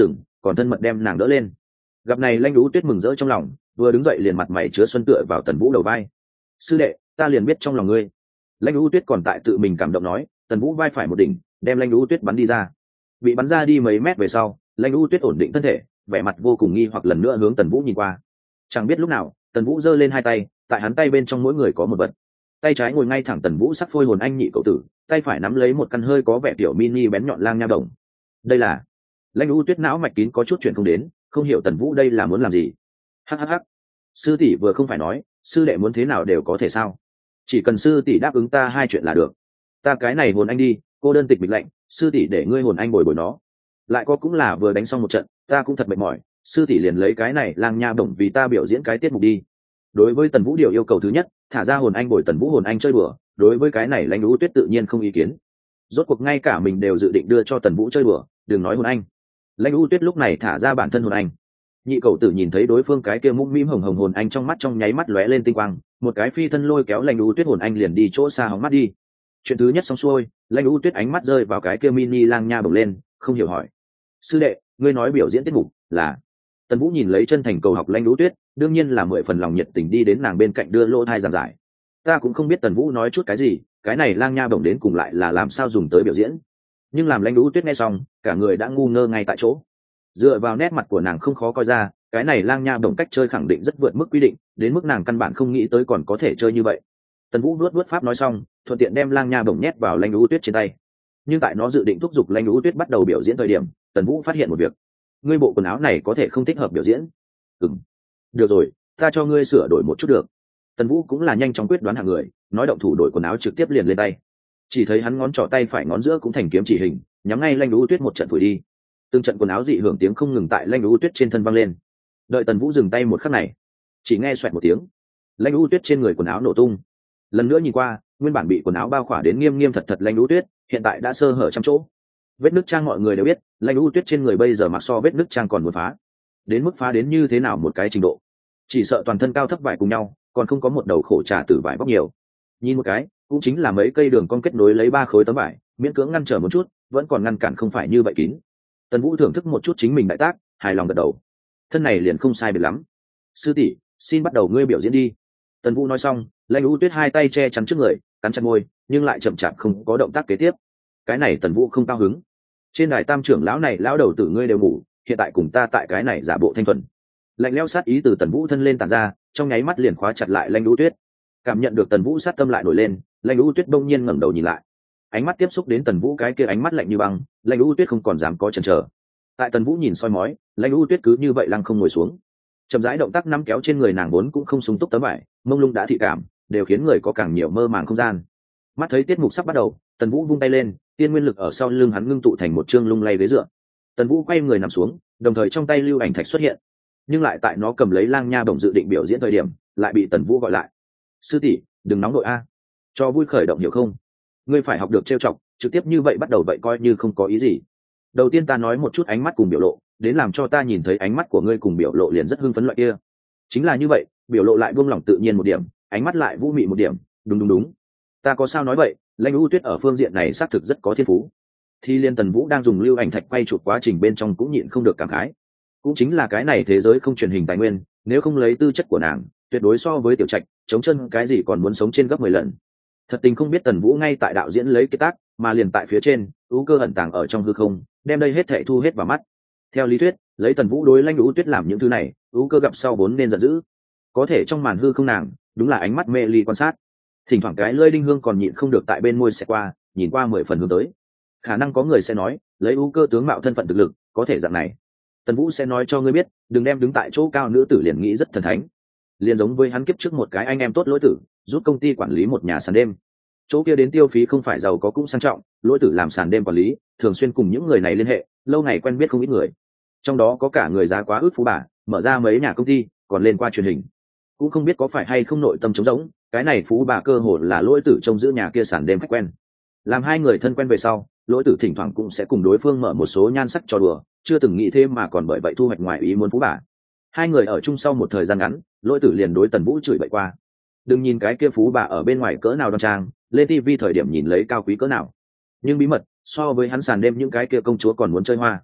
còn thân mật đem nàng đỡ lên. Gặp này Lãnh Vũ Tuyết mừng rỡ trong lòng, vừa đứng dậy liền mặt mày chứa xuân tựa vào Tần Vũ đầu vai. Sư đệ, ta liền biết trong lòng ngươi. Lãnh Vũ Tuyết còn tại tự mình cảm động nói. Tần Vũ vai phải một đỉnh, đem Lãnh Vũ Tuyết bắn đi ra. Bị bắn ra đi mấy mét về sau, Lãnh Vũ Tuyết ổn định thân thể, vẻ mặt vô cùng nghi hoặc lần nữa hướng Tần Vũ nhìn qua. Chẳng biết lúc nào, Tần Vũ giơ lên hai tay, tại hắn tay bên trong mỗi người có một vật. Tay trái ngồi ngay thẳng Tần Vũ sắc phôi hồn anh nhị cậu tử, tay phải nắm lấy một căn hơi có vẻ tiểu mini bén nhọn lang nha đồng. Đây là Lãnh Vũ Tuyết não mạch kín có chút chuyện không đến, không hiểu Tần Vũ đây là muốn làm gì. Hắc hắc hắc, sư tỷ vừa không phải nói, sư đệ muốn thế nào đều có thể sao? Chỉ cần sư tỷ đáp ứng ta hai chuyện là được. Ta cái này hồn anh đi, cô đơn tịch mịch lạnh, sư tỷ để ngươi hồn anh bồi bồi nó. Lại có cũng là vừa đánh xong một trận, ta cũng thật mệt mỏi, sư tỷ liền lấy cái này lang nha bổng vì ta biểu diễn cái tiết mục đi. Đối với Tần Vũ điều yêu cầu thứ nhất, thả ra hồn anh bồi Tần Vũ hồn anh chơi bừa, đối với cái này Lãnh Vũ Tuyết tự nhiên không ý kiến. Rốt cuộc ngay cả mình đều dự định đưa cho Tần Vũ chơi bừa, đừng nói hồn anh. Lãnh Vũ Tuyết lúc này thả ra bản thân hồn anh. Nhị cậu tử nhìn thấy đối phương cái kia mũm mĩm hồng hồng hồn anh trong mắt trong nháy mắt lóe lên tinh quang, một cái phi thân lôi kéo Lãnh Vũ Tuyết hồn anh liền đi chỗ xa hóng mắt đi. Chuyện thứ nhất xong xuôi, Lãnh Vũ Tuyết ánh mắt rơi vào cái kia mini lang nha bổng lên, không hiểu hỏi: sư đệ, ngươi nói biểu diễn tiết mục là? Tần Vũ nhìn lấy chân thành cầu học Lãnh Vũ Tuyết, đương nhiên là mười phần lòng nhiệt tình đi đến nàng bên cạnh đưa lỗ thai giảng giải. Ta cũng không biết Tần Vũ nói chút cái gì, cái này lang nha bổng đến cùng lại là làm sao dùng tới biểu diễn. Nhưng làm Lãnh Vũ Tuyết nghe xong, cả người đã ngu ngơ ngay tại chỗ. Dựa vào nét mặt của nàng không khó coi ra, cái này lang nha bổng cách chơi khẳng định rất vượt mức quy định, đến mức nàng căn bản không nghĩ tới còn có thể chơi như vậy. Tần Vũ nuốt nuốt pháp nói xong, thuận tiện đem lang nha bổng nhét vào Lãnh Vũ Tuyết trên tay. Nhưng tại nó dự định thúc giục Lãnh Vũ Tuyết bắt đầu biểu diễn thời điểm, Tần Vũ phát hiện một việc: ngươi bộ quần áo này có thể không thích hợp biểu diễn. Ừm, được rồi, ta cho ngươi sửa đổi một chút được. Tần Vũ cũng là nhanh chóng quyết đoán hạng người, nói động thủ đổi quần áo trực tiếp liền lên tay. Chỉ thấy hắn ngón trỏ tay phải ngón giữa cũng thành kiếm chỉ hình, nhắm ngay Lãnh Vũ Tuyết một trận thổi đi. Từng trận quần áo dị hưởng tiếng không ngừng tại Lãnh Vũ Tuyết trên thân vang lên. Đợi Tần Vũ dừng tay một khắc này, chỉ nghe xoẹt một tiếng, Lãnh Vũ Tuyết trên người quần áo nổ tung. Lần nữa nhìn qua, nguyên bản bị quần áo bao khỏa đến nghiêm nghiêm thật thật Lãnh Vũ Tuyết, hiện tại đã sơ hở trăm chỗ. Vết nứt trang mọi người đều biết, Lãnh Vũ Tuyết trên người bây giờ mặc so vết nứt trang còn muốn phá. Đến mức phá đến như thế nào một cái trình độ, chỉ sợ toàn thân cao thấp vải cùng nhau, còn không có một đầu khổ trà tử vải bóc nhiều. Nhìn một cái, cũng chính là mấy cây đường cong kết nối lấy ba khối tấm vải, miễn cưỡng ngăn trở một chút, vẫn còn ngăn cản không phải như vậy kín. Tần Vũ thưởng thức một chút chính mình đại tác, hài lòng gật đầu. Thân này liền không sai biệt lắm. Sư tỷ, xin bắt đầu ngươi biểu diễn đi. Tần Vũ nói xong, Lãnh Vũ Tuyết hai tay che chắn trước người, cắn chặt môi, nhưng lại chậm chạp không có động tác kế tiếp. Cái này Tần Vũ không cao hứng. Trên đài tam trưởng lão này lão đầu tử ngươi đều ngủ, hiện tại cùng ta tại cái này giả bộ thanh thuần. Lạnh lẽo sát ý từ Tần Vũ thân lên tản ra, trong nháy mắt liền khóa chặt lại Lãnh Vũ Tuyết. Cảm nhận được Tần Vũ sát tâm lại nổi lên, Lãnh Vũ Tuyết đông nhiên ngẩng đầu nhìn lại. Ánh mắt tiếp xúc đến Tần Vũ cái kia ánh mắt lạnh như băng, Lãnh Vũ Tuyết không còn dám có chần chờ. Tại Tần Vũ nhìn soi mói, Lãnh Vũ Tuyết cứ như vậy lăng không ngồi xuống. Chậm rãi động tác nắm kéo trên người nàng vốn cũng không sung túc tấm vải, mông lung đã thị cảm, đều khiến người có càng nhiều mơ màng không gian. Mắt thấy tiết mục sắp bắt đầu, Tần Vũ vung tay lên, tiên nguyên lực ở sau lưng hắn ngưng tụ thành một chương lung lay ghế dựa. Tần Vũ quay người nằm xuống, đồng thời trong tay lưu ảnh thạch xuất hiện, nhưng lại tại nó cầm lấy lang nha bổng dự định biểu diễn thời điểm, lại bị Tần Vũ gọi lại. Sư tỷ, đừng nóng nội a, cho vui khởi động hiểu không? Ngươi phải học được trêu chọc, trực tiếp như vậy bắt đầu vậy coi như không có ý gì. Đầu tiên ta nói một chút ánh mắt cùng biểu lộ, đến làm cho ta nhìn thấy ánh mắt của ngươi cùng biểu lộ liền rất hưng phấn loại kia. Chính là như vậy, biểu lộ lại buông lỏng tự nhiên một điểm, ánh mắt lại vũ mị một điểm, đúng đúng đúng. Ta có sao nói vậy, Lãnh Vũ Tuyết ở phương diện này xác thực rất có thiên phú. Thì liên Tần Vũ đang dùng lưu ảnh thạch quay chụp quá trình bên trong cũng nhịn không được cảm khái. Cũng chính là cái này thế giới không truyền hình tài nguyên, nếu không lấy tư chất của nàng, tuyệt đối so với Tiểu Trạch, chống chân cái gì còn muốn sống trên gấp mười lần. Thật tình không biết Tần Vũ ngay tại đạo diễn lấy cái tác, mà liền tại phía trên, ưu cơ ẩn tàng ở trong hư không, đem đây hết thảy thu hết vào mắt. Theo lý thuyết, lấy Tần Vũ đối Lãnh Vũ Tuyết làm những thứ này, ưu cơ gặp sau vốn nên giận dữ. Có thể trong màn hư không nàng, đúng là ánh mắt mê ly quan sát. Thỉnh thoảng cái lưỡi đinh hương còn nhịn không được tại bên môi sẽ qua, nhìn qua mười phần hướng tới. Khả năng có người sẽ nói, lấy ưu cơ tướng mạo thân phận thực lực, có thể dạng này. Tần Vũ sẽ nói cho ngươi biết, đừng đem đứng tại chỗ cao nữ tử liền nghĩ rất thần thánh. Liền giống với hắn kiếp trước một cái anh em tốt lỗi tử, giúp công ty quản lý một nhà sàn đêm. Chỗ kia đến tiêu phí không phải giàu có cũng sang trọng, lỗi tử làm sàn đêm quản lý, thường xuyên cùng những người này liên hệ, lâu ngày quen biết không ít người. Trong đó có cả người giá quá ước phú bà, mở ra mấy nhà công ty, còn lên qua truyền hình. Cũng không biết có phải hay không nội tâm trống rỗng, cái này phú bà cơ hồ là lỗi tử trông giữ nhà kia sàn đêm khách quen. Làm hai người thân quen về sau, lỗi tử thỉnh thoảng cũng sẽ cùng đối phương mở một số nhan sắc trò đùa, chưa từng nghĩ thêm mà còn bởi vậy thu hoạch ngoài ý muốn phú bà. Hai người ở chung sau một thời gian ngắn, lỗi tử liền đối Tần Vũ chửi bậy qua. Đừng nhìn cái kia phú bà ở bên ngoài cỡ nào đoan trang, lên ti vi thời điểm nhìn lấy cao quý cỡ nào, nhưng bí mật so với hắn sàn đêm những cái kia công chúa còn muốn chơi hoa.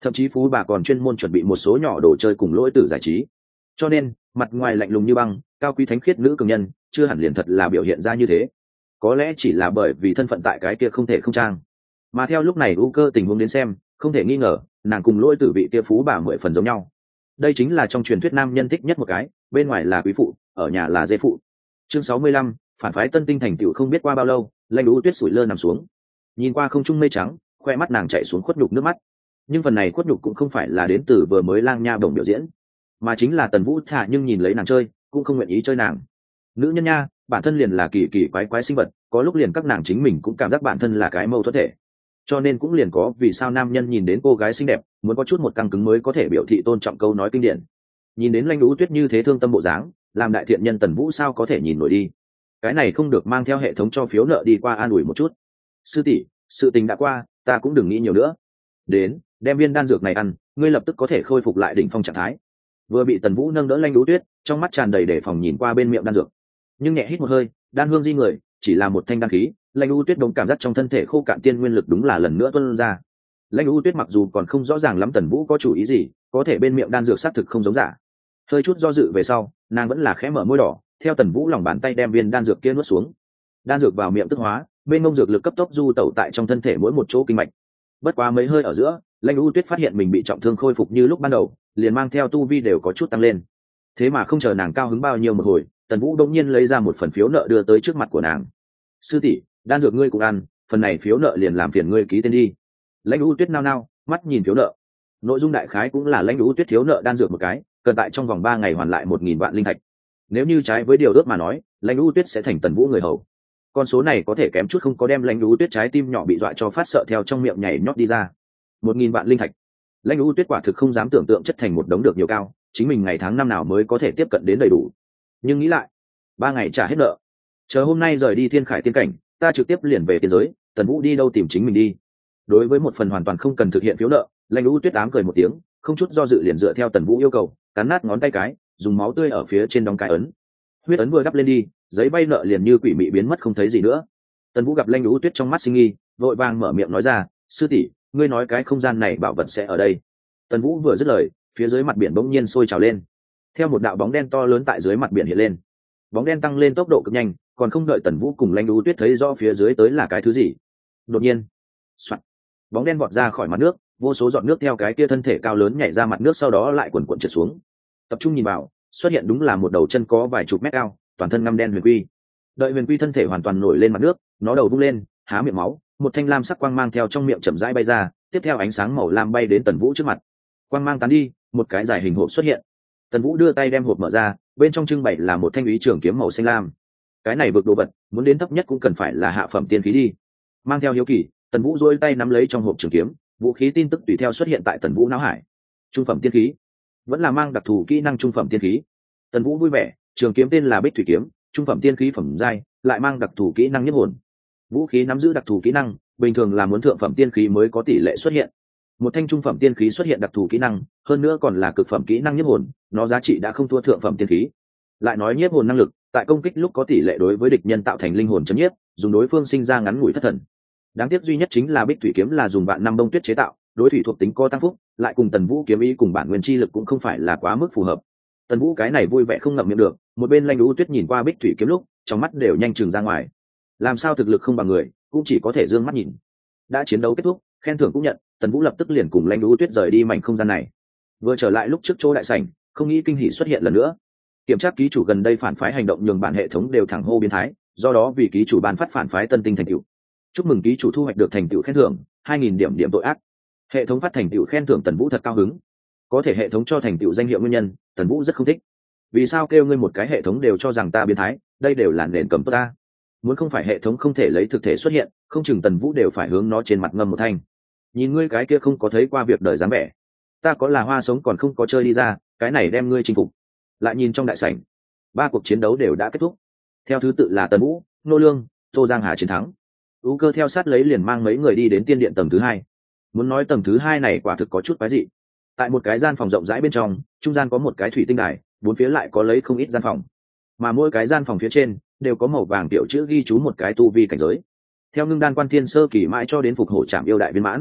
thậm chí phú bà còn chuyên môn chuẩn bị một số nhỏ đồ chơi cùng lỗi tử giải trí. Cho nên mặt ngoài lạnh lùng như băng, cao quý thánh khiết nữ cường nhân chưa hẳn liền thật là biểu hiện ra như thế, có lẽ chỉ là bởi vì thân phận tại cái kia không thể không trang. Mà theo lúc này u cơ tình huống đến xem, không thể nghi ngờ nàng cùng lỗi tử vị kia phú bà mười phần giống nhau. Đây chính là trong truyền thuyết nam nhân thích nhất một cái, bên ngoài là quý phụ, ở nhà là dê phụ. Chương sáu mươi lăm, phản phái tân tinh thành tựu. Không biết qua bao lâu, Lãnh Vũ Tuyết sủi lơ nằm xuống, nhìn qua không trung mây trắng, khoe mắt nàng chảy xuống khuất nhục nước mắt. Nhưng phần này khuất nhục cũng không phải là đến từ vừa mới lang nha bổng biểu diễn, mà chính là Tần Vũ thả nhưng nhìn lấy nàng chơi, cũng không nguyện ý chơi nàng. Nữ nhân nha, bản thân liền là kỳ kỳ quái quái sinh vật, có lúc liền các nàng chính mình cũng cảm giác bản thân là cái mâu thuẫn thể. Cho nên cũng liền có vì sao nam nhân nhìn đến cô gái xinh đẹp, muốn có chút một căng cứng mới có thể biểu thị tôn trọng câu nói kinh điển. Nhìn đến Lãnh Vũ Tuyết như thế thương tâm bộ dáng, làm đại thiện nhân Tần Vũ sao có thể nhìn nổi đi. Cái này không được mang theo hệ thống cho phiếu nợ đi qua an ủi một chút. Sư tỷ, sự tình đã qua, ta cũng đừng nghĩ nhiều nữa. Đến, đem viên đan dược này ăn, ngươi lập tức có thể khôi phục lại đỉnh phong trạng thái. Vừa bị Tần Vũ nâng đỡ Lãnh Vũ Tuyết, trong mắt tràn đầy đề phòng nhìn qua bên miệng đan dược, nhưng nhẹ hít một hơi, đan hương di người, chỉ là một thanh đan khí. Lãnh Vũ Tuyết đồng cảm giác trong thân thể khô cạn tiên nguyên lực đúng là lần nữa tuôn ra. Lãnh Vũ Tuyết mặc dù còn không rõ ràng lắm Tần Vũ có chủ ý gì, có thể bên miệng đan dược xác thực không giống giả. Hơi chút do dự về sau, nàng vẫn là khẽ mở môi đỏ, theo Tần Vũ lòng bàn tay đem viên đan dược kia nuốt xuống. Đan dược vào miệng tức hóa, bên ngông dược lực cấp tốc du tẩu tại trong thân thể mỗi một chỗ kinh mạch. Bất quá mấy hơi ở giữa, Lãnh Vũ Tuyết phát hiện mình bị trọng thương khôi phục như lúc ban đầu, liền mang theo tu vi đều có chút tăng lên. Thế mà không chờ nàng cao hứng bao nhiêu một hồi, Tần Vũ đột nhiên lấy ra một phần phiếu nợ đưa tới trước mặt của nàng. "Sư tỷ, đan dược ngươi cũng ăn, phần này phiếu nợ liền làm phiền ngươi ký tên đi." Lãnh Vũ Tuyết nao nao, mắt nhìn phiếu nợ. Nội dung đại khái cũng là Lãnh Vũ Tuyết thiếu nợ đan dược một cái, cần tại trong vòng ba ngày hoàn lại một nghìn vạn linh thạch. Nếu như trái với điều ước mà nói, Lãnh Vũ Tuyết sẽ thành Tần Vũ người hầu. Con số này có thể kém chút không có đem Lãnh Vũ Tuyết trái tim nhỏ bị dọa cho phát sợ theo trong miệng nhảy nhót đi ra. Một nghìn vạn linh thạch. Lãnh Vũ Tuyết quả thực không dám tưởng tượng chất thành một đống được nhiều cao, chính mình ngày tháng năm nào mới có thể tiếp cận đến đầy đủ. Nhưng nghĩ lại, ba ngày trả hết nợ, chờ hôm nay rời đi Thiên Khải tiên cảnh, ta trực tiếp liền về tiên giới, Tần Vũ đi đâu tìm chính mình đi. Đối với một phần hoàn toàn không cần thực hiện phiếu nợ, Lãnh Vũ Tuyết ám cười một tiếng, không chút do dự liền dựa theo Tần Vũ yêu cầu, cắn nát ngón tay cái, dùng máu tươi ở phía trên đóng cái ấn. Huyết ấn vừa đắp lên đi, giấy vay nợ liền như quỷ mị biến mất không thấy gì nữa. Tần Vũ gặp Lãnh Vũ Tuyết trong mắt sinh nghi, vội vàng mở miệng nói ra, "Sư tỷ, ngươi nói cái không gian này bảo vật sẽ ở đây." Tần Vũ vừa dứt lời, phía dưới mặt biển bỗng nhiên sôi trào lên. Theo một đạo bóng đen to lớn tại dưới mặt biển hiện lên. Bóng đen tăng lên tốc độ cực nhanh, còn không đợi Tần Vũ cùng Lãnh Vũ Tuyết thấy rõ phía dưới tới là cái thứ gì. Đột nhiên, soạt, bóng đen vọt ra khỏi mặt nước, vô số giọt nước theo cái kia thân thể cao lớn nhảy ra mặt nước, sau đó lại quần quần trượt xuống. Tập trung nhìn vào, xuất hiện đúng là một đầu chân có vài chục mét cao, toàn thân ngăm đen huyền quy. Đợi huyền quy thân thể hoàn toàn nổi lên mặt nước, nó đầu bung lên, há miệng máu, một thanh lam sắc quang mang theo trong miệng chậm rãi bay ra, tiếp theo ánh sáng màu lam bay đến Tần Vũ trước mặt. Quang mang tán đi, một cái dài hình hộp xuất hiện. Tần Vũ đưa tay đem hộp mở ra, bên trong trưng bày là một thanh ý trường kiếm màu xanh lam. Cái này vực đồ vật, muốn đến thấp nhất cũng cần phải là hạ phẩm tiên khí đi. Mang theo hiếu kỳ, Tần Vũ duỗi tay nắm lấy trong hộp trường kiếm, vũ khí tin tức tùy theo xuất hiện tại Tần Vũ não hải. Trung phẩm tiên khí, vẫn là mang đặc thù kỹ năng trung phẩm tiên khí. Tần Vũ vui vẻ, trường kiếm tên là Bích Thủy kiếm, trung phẩm tiên khí phẩm giai, lại mang đặc thù kỹ năng nhiếp hồn. Vũ khí nắm giữ đặc thù kỹ năng, bình thường là muốn thượng phẩm tiên khí mới có tỷ lệ xuất hiện. Một thanh trung phẩm tiên khí xuất hiện đặc thù kỹ năng, hơn nữa còn là cực phẩm kỹ năng nhiếp hồn, nó giá trị đã không thua thượng phẩm tiên khí. Lại nói nhiếp hồn năng lực, tại công kích lúc có tỷ lệ đối với địch nhân tạo thành linh hồn chấn nhiếp, dùng đối phương sinh ra ngắn ngủi thất thần. Đáng tiếc duy nhất chính là Bích Thủy kiếm là dùng vạn năm bông tuyết chế tạo, đối thủy thuộc tính có tăng phúc, lại cùng Tần Vũ kiếm ý cùng bản nguyên chi lực cũng không phải là quá mức phù hợp. Tần Vũ cái này vui vẻ không ngậm miệng được, một bên Lãnh Vũ Tuyết nhìn qua Bích Thủy kiếm lúc, trong mắt đều nhanh chừng ra ngoài. Làm sao thực lực không bằng người, cũng chỉ có thể dương mắt nhìn. Đã chiến đấu kết thúc, khen thưởng cũng nhận, Tần Vũ lập tức liền cùng Lãnh Vũ Tuyết rời đi mảnh không gian này. Vừa trở lại lúc trước chỗ đại sảnh, không nghĩ kinh hỉ xuất hiện lần nữa. Kiểm tra ký chủ gần đây phản phái hành động nhường bản hệ thống đều thẳng hô biến thái, do đó vì ký chủ ban phát phản phái tân tinh thành tựu. Chúc mừng ký chủ thu hoạch được thành tựu khen thưởng hai nghìn điểm điểm tội ác. Hệ thống phát thành tựu khen thưởng, Tần Vũ thật cao hứng. Có thể hệ thống cho thành tựu danh hiệu nguyên nhân, Tần Vũ rất không thích. Vì sao kêu ngươi một cái hệ thống đều cho rằng ta biến thái, đây đều là nền cấm ta. Muốn không phải hệ thống không thể lấy thực thể xuất hiện, không chừng Tần Vũ đều phải hướng nó trên mặt ngâm một thanh. Nhìn ngươi cái kia không có thấy qua việc đời dáng vẻ, ta có là hoa sống còn không có chơi đi ra, cái này đem ngươi chinh phục. Lại nhìn trong đại sảnh, ba cuộc chiến đấu đều đã kết thúc, theo thứ tự là Tần Vũ, Nô Lương, Tô Giang Hà chiến thắng. U Cơ theo sát lấy liền mang mấy người đi đến tiên điện tầng thứ hai. Muốn nói tầng thứ hai này quả thực có chút quái dị. Tại một cái gian phòng rộng rãi bên trong, trung gian có một cái thủy tinh đài, bốn phía lại có lấy không ít gian phòng, mà mỗi cái gian phòng phía trên đều có màu vàng tiểu chữ ghi chú một cái tu vi cảnh giới. Theo ngưng đan quan thiên sơ kỳ mãi cho đến phục hổ trảm yêu đại viên mãn,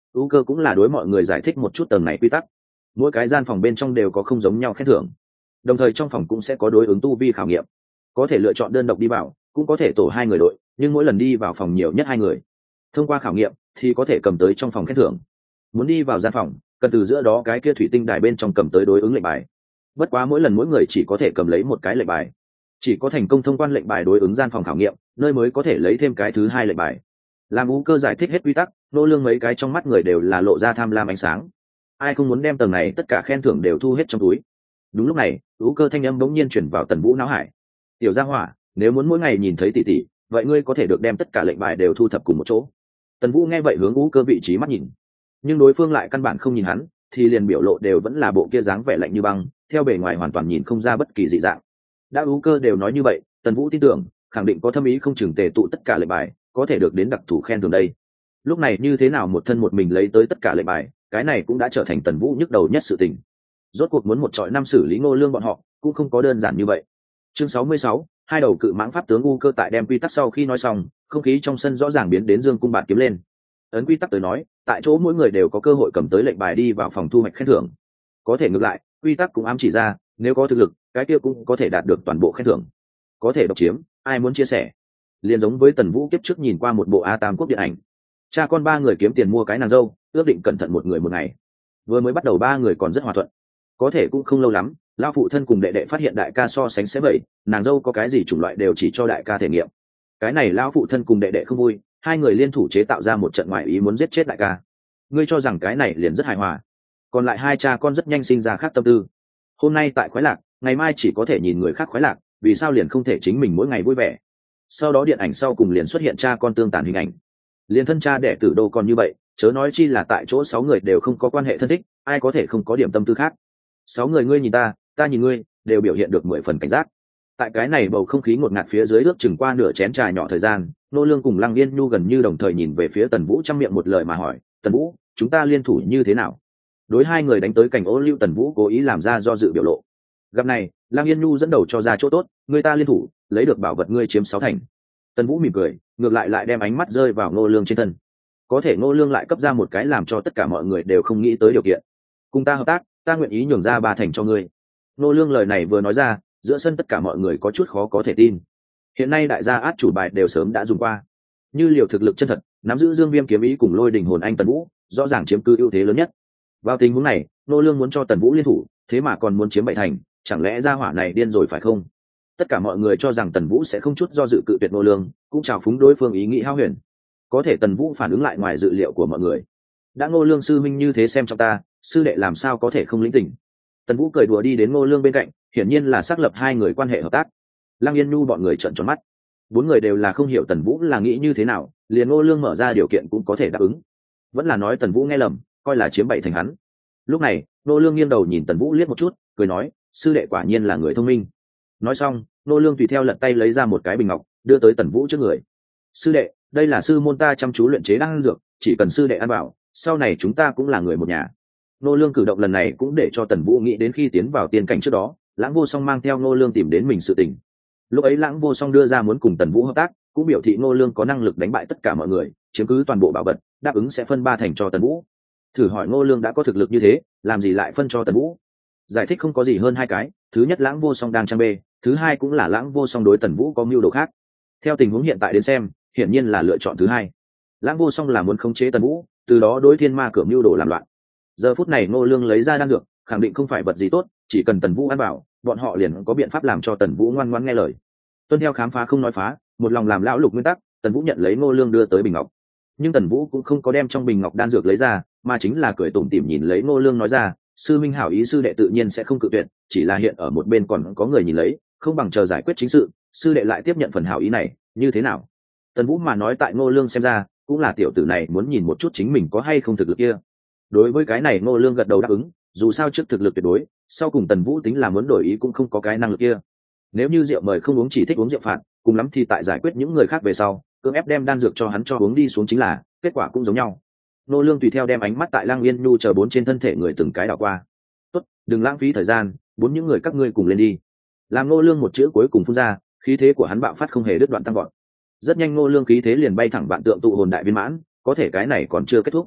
ưu cơ cũng là đối mọi người giải thích một chút tầng này quy tắc. Mỗi cái gian phòng bên trong đều có không giống nhau khen thưởng, đồng thời trong phòng cũng sẽ có đối ứng tu vi khảo nghiệm, có thể lựa chọn đơn độc đi vào, cũng có thể tổ hai người đội, nhưng mỗi lần đi vào phòng nhiều nhất hai người. Thông qua khảo nghiệm thì có thể cầm tới trong phòng khen thưởng. Muốn đi vào gian phòng, cần từ giữa đó cái kia thủy tinh đài bên trong cầm tới đối ứng lệnh bài. Bất quá mỗi lần mỗi người chỉ có thể cầm lấy một cái lệnh bài, chỉ có thành công thông quan lệnh bài đối ứng gian phòng khảo nghiệm, nơi mới có thể lấy thêm cái thứ hai lệnh bài. Làm ú cơ giải thích hết quy tắc, nô lương mấy cái trong mắt người đều là lộ ra tham lam ánh sáng. Ai không muốn đem tầng này tất cả khen thưởng đều thu hết trong túi. Đúng lúc này, ú cơ thanh âm bỗng nhiên chuyển vào Tần Vũ não hải. Tiểu gia hỏa, nếu muốn mỗi ngày nhìn thấy tỷ tỷ, vậy ngươi có thể được đem tất cả lệnh bài đều thu thập cùng một chỗ. Tần Vũ nghe vậy hướng ú cơ vị trí mắt nhìn, nhưng đối phương lại căn bản không nhìn hắn, thì liền biểu lộ đều vẫn là bộ kia dáng vẻ lạnh như băng, theo bề ngoài hoàn toàn nhìn không ra bất kỳ dị dạng. Đã ú cơ đều nói như vậy, Tần Vũ tin tưởng khẳng định có thâm ý không chừng tề tụ tất cả lệnh bài, có thể được đến đặc thù khen thưởng đây. Lúc này như thế nào một thân một mình lấy tới tất cả lệnh bài, cái này cũng đã trở thành Tần Vũ nhức đầu nhất sự tình. Rốt cuộc muốn một trọi năm xử lý Ngô Lương bọn họ cũng không có đơn giản như vậy. Chương sáu mươi sáu, hai đầu cự mãng pháp tướng u cơ tại đem quy tắc sau khi nói xong, không khí trong sân rõ ràng biến đến dương cung bạt kiếm lên. Ấn quy tắc tới nói, tại chỗ mỗi người đều có cơ hội cầm tới lệnh bài đi vào phòng thu hoạch khen thưởng. Có thể ngược lại, quy tắc cũng ám chỉ ra, nếu có thực lực, cái kia cũng có thể đạt được toàn bộ khen thưởng. Có thể độc chiếm, ai muốn chia sẻ. Liên giống với Tần Vũ kiếp trước nhìn qua một bộ A Tam quốc điện ảnh. Cha con ba người kiếm tiền mua cái nàng dâu, ước định cẩn thận một người một ngày. Vừa mới bắt đầu ba người còn rất hòa thuận, có thể cũng không lâu lắm, lão phụ thân cùng đệ đệ phát hiện đại ca so sánh sẽ vậy, nàng dâu có cái gì chủng loại đều chỉ cho đại ca thể nghiệm. Cái này lão phụ thân cùng đệ đệ không vui, hai người liên thủ chế tạo ra một trận ngoại ý muốn giết chết đại ca. Ngươi cho rằng cái này liền rất hài hòa? Còn lại hai cha con rất nhanh sinh ra khác tâm tư. Hôm nay tại khoái lạc, ngày mai chỉ có thể nhìn người khác khoái lạc, vì sao liền không thể chính mình mỗi ngày vui vẻ? Sau đó điện ảnh sau cùng liền xuất hiện cha con tương tàn hình ảnh. Liền thân cha đẻ tử đô còn như vậy, chớ nói chi là tại chỗ sáu người đều không có quan hệ thân thích, ai có thể không có điểm tâm tư khác. Sáu người ngươi nhìn ta, ta nhìn ngươi, đều biểu hiện được mười phần cảnh giác. Tại cái này bầu không khí ngột ngạt phía dưới ước chừng qua nửa chén trà nhỏ thời gian, nô lương cùng Lăng Yên Nhu gần như đồng thời nhìn về phía Tần Vũ trong miệng một lời mà hỏi, Tần Vũ, chúng ta liên thủ như thế nào? Đối hai người đánh tới cảnh ô liu, Tần Vũ cố ý làm ra do dự biểu lộ. Gặp này, Lăng Yên Nhu dẫn đầu cho ra chỗ tốt, người ta liên thủ, lấy được bảo vật ngươi chiếm sáu thành. Tần Vũ mỉm cười, ngược lại lại đem ánh mắt rơi vào nô lương trên thân. Có thể nô lương lại cấp ra một cái làm cho tất cả mọi người đều không nghĩ tới điều kiện. Cùng ta hợp tác, ta nguyện ý nhường ra ba thành cho ngươi. Nô lương lời này vừa nói ra, giữa sân tất cả mọi người có chút khó có thể tin. Hiện nay đại gia át chủ bài đều sớm đã dùng qua, như liều thực lực chân thật, nắm giữ dương viêm kiếm ý cùng lôi đình hồn anh Tần Vũ, rõ ràng chiếm cứ ưu thế lớn nhất. Vào tình huống này, nô lương muốn cho Tần Vũ liên thủ, thế mà còn muốn chiếm bảy thành, chẳng lẽ gia hỏa này điên rồi phải không? Tất cả mọi người cho rằng Tần Vũ sẽ không chút do dự cự tuyệt nô lương, cũng chào phúng đối phương ý nghĩ hao huyền. Có thể Tần Vũ phản ứng lại ngoài dự liệu của mọi người. Đã nô lương sư minh như thế xem trong ta, sư đệ làm sao có thể không lĩnh tình? Tần Vũ cười đùa đi đến nô lương bên cạnh, hiển nhiên là xác lập hai người quan hệ hợp tác. Lăng Yên Nhu bọn người trợn tròn mắt, bốn người đều là không hiểu Tần Vũ là nghĩ như thế nào, liền nô lương mở ra điều kiện cũng có thể đáp ứng. Vẫn là nói Tần Vũ nghe lầm, coi là chiếm bảy thành hắn. Lúc này, nô lương nghiêng đầu nhìn Tần Vũ liếc một chút, cười nói, sư đệ quả nhiên là người thông minh. Nói xong, nô lương tùy theo lật tay lấy ra một cái bình ngọc, đưa tới Tần Vũ trước người. Sư đệ, đây là sư môn ta chăm chú luyện chế đan dược, chỉ cần sư đệ ăn bảo, sau này chúng ta cũng là người một nhà. Nô lương cử động lần này cũng để cho Tần Vũ nghĩ đến khi tiến vào tiên cảnh trước đó, Lãng Vô Song mang theo nô lương tìm đến mình sự tình. Lúc ấy Lãng Vô Song đưa ra muốn cùng Tần Vũ hợp tác, cũng biểu thị nô lương có năng lực đánh bại tất cả mọi người, chiếm cứ toàn bộ bảo vật, đáp ứng sẽ phân ba thành cho Tần Vũ. Thử hỏi nô lương đã có thực lực như thế, làm gì lại phân cho Tần Vũ? Giải thích không có gì hơn hai cái, thứ nhất Lãng Vô Song đang trang bê, thứ hai cũng là Lãng Vô Song đối Tần Vũ có mưu đồ khác. Theo tình huống hiện tại đến xem, hiển nhiên là lựa chọn thứ hai. Lãng Vô Song là muốn khống chế Tần Vũ, từ đó đối thiên ma cửa mưu đồ làm loạn. Giờ phút này Ngô Lương lấy ra đan dược, khẳng định không phải vật gì tốt, chỉ cần Tần Vũ ăn bảo, bọn họ liền có biện pháp làm cho Tần Vũ ngoan ngoãn nghe lời. Tuân theo khám phá không nói phá, một lòng làm lão lục nguyên tắc, Tần Vũ nhận lấy Ngô Lương đưa tới bình ngọc. Nhưng Tần Vũ cũng không có đem trong bình ngọc đan dược lấy ra, mà chính là cười tủm tỉm nhìn lấy Ngô Lương nói ra, sư minh hảo ý sư đệ tự nhiên sẽ không cự tuyệt, chỉ là hiện ở một bên còn có người nhìn lấy, không bằng chờ giải quyết chính sự, sư đệ lại tiếp nhận phần hảo ý này, như thế nào? Tần Vũ mà nói tại Ngô Lương xem ra, cũng là tiểu tử này muốn nhìn một chút chính mình có hay không thực lực kia. Đối với cái này Ngô Lương gật đầu đáp ứng, dù sao trước thực lực tuyệt đối, sau cùng Tần Vũ tính là muốn đổi ý cũng không có cái năng lực kia. Nếu như rượu mời không uống chỉ thích uống rượu phạt, cùng lắm thì tại giải quyết những người khác về sau, cưỡng ép đem đan dược cho hắn cho uống đi xuống chính là, kết quả cũng giống nhau. Ngô Lương tùy theo đem ánh mắt tại Lăng Yên Nhu chờ bốn trên thân thể người từng cái đảo qua. Tốt, đừng lãng phí thời gian, bốn những người các ngươi cùng lên đi. Làm Ngô Lương một chữ cuối cùng phun ra, khí thế của hắn bạo phát không hề đứt đoạn tăng vọt. Rất nhanh Ngô Lương khí thế liền bay thẳng vạn tượng tụ hồn đại viên mãn, có thể cái này còn chưa kết thúc.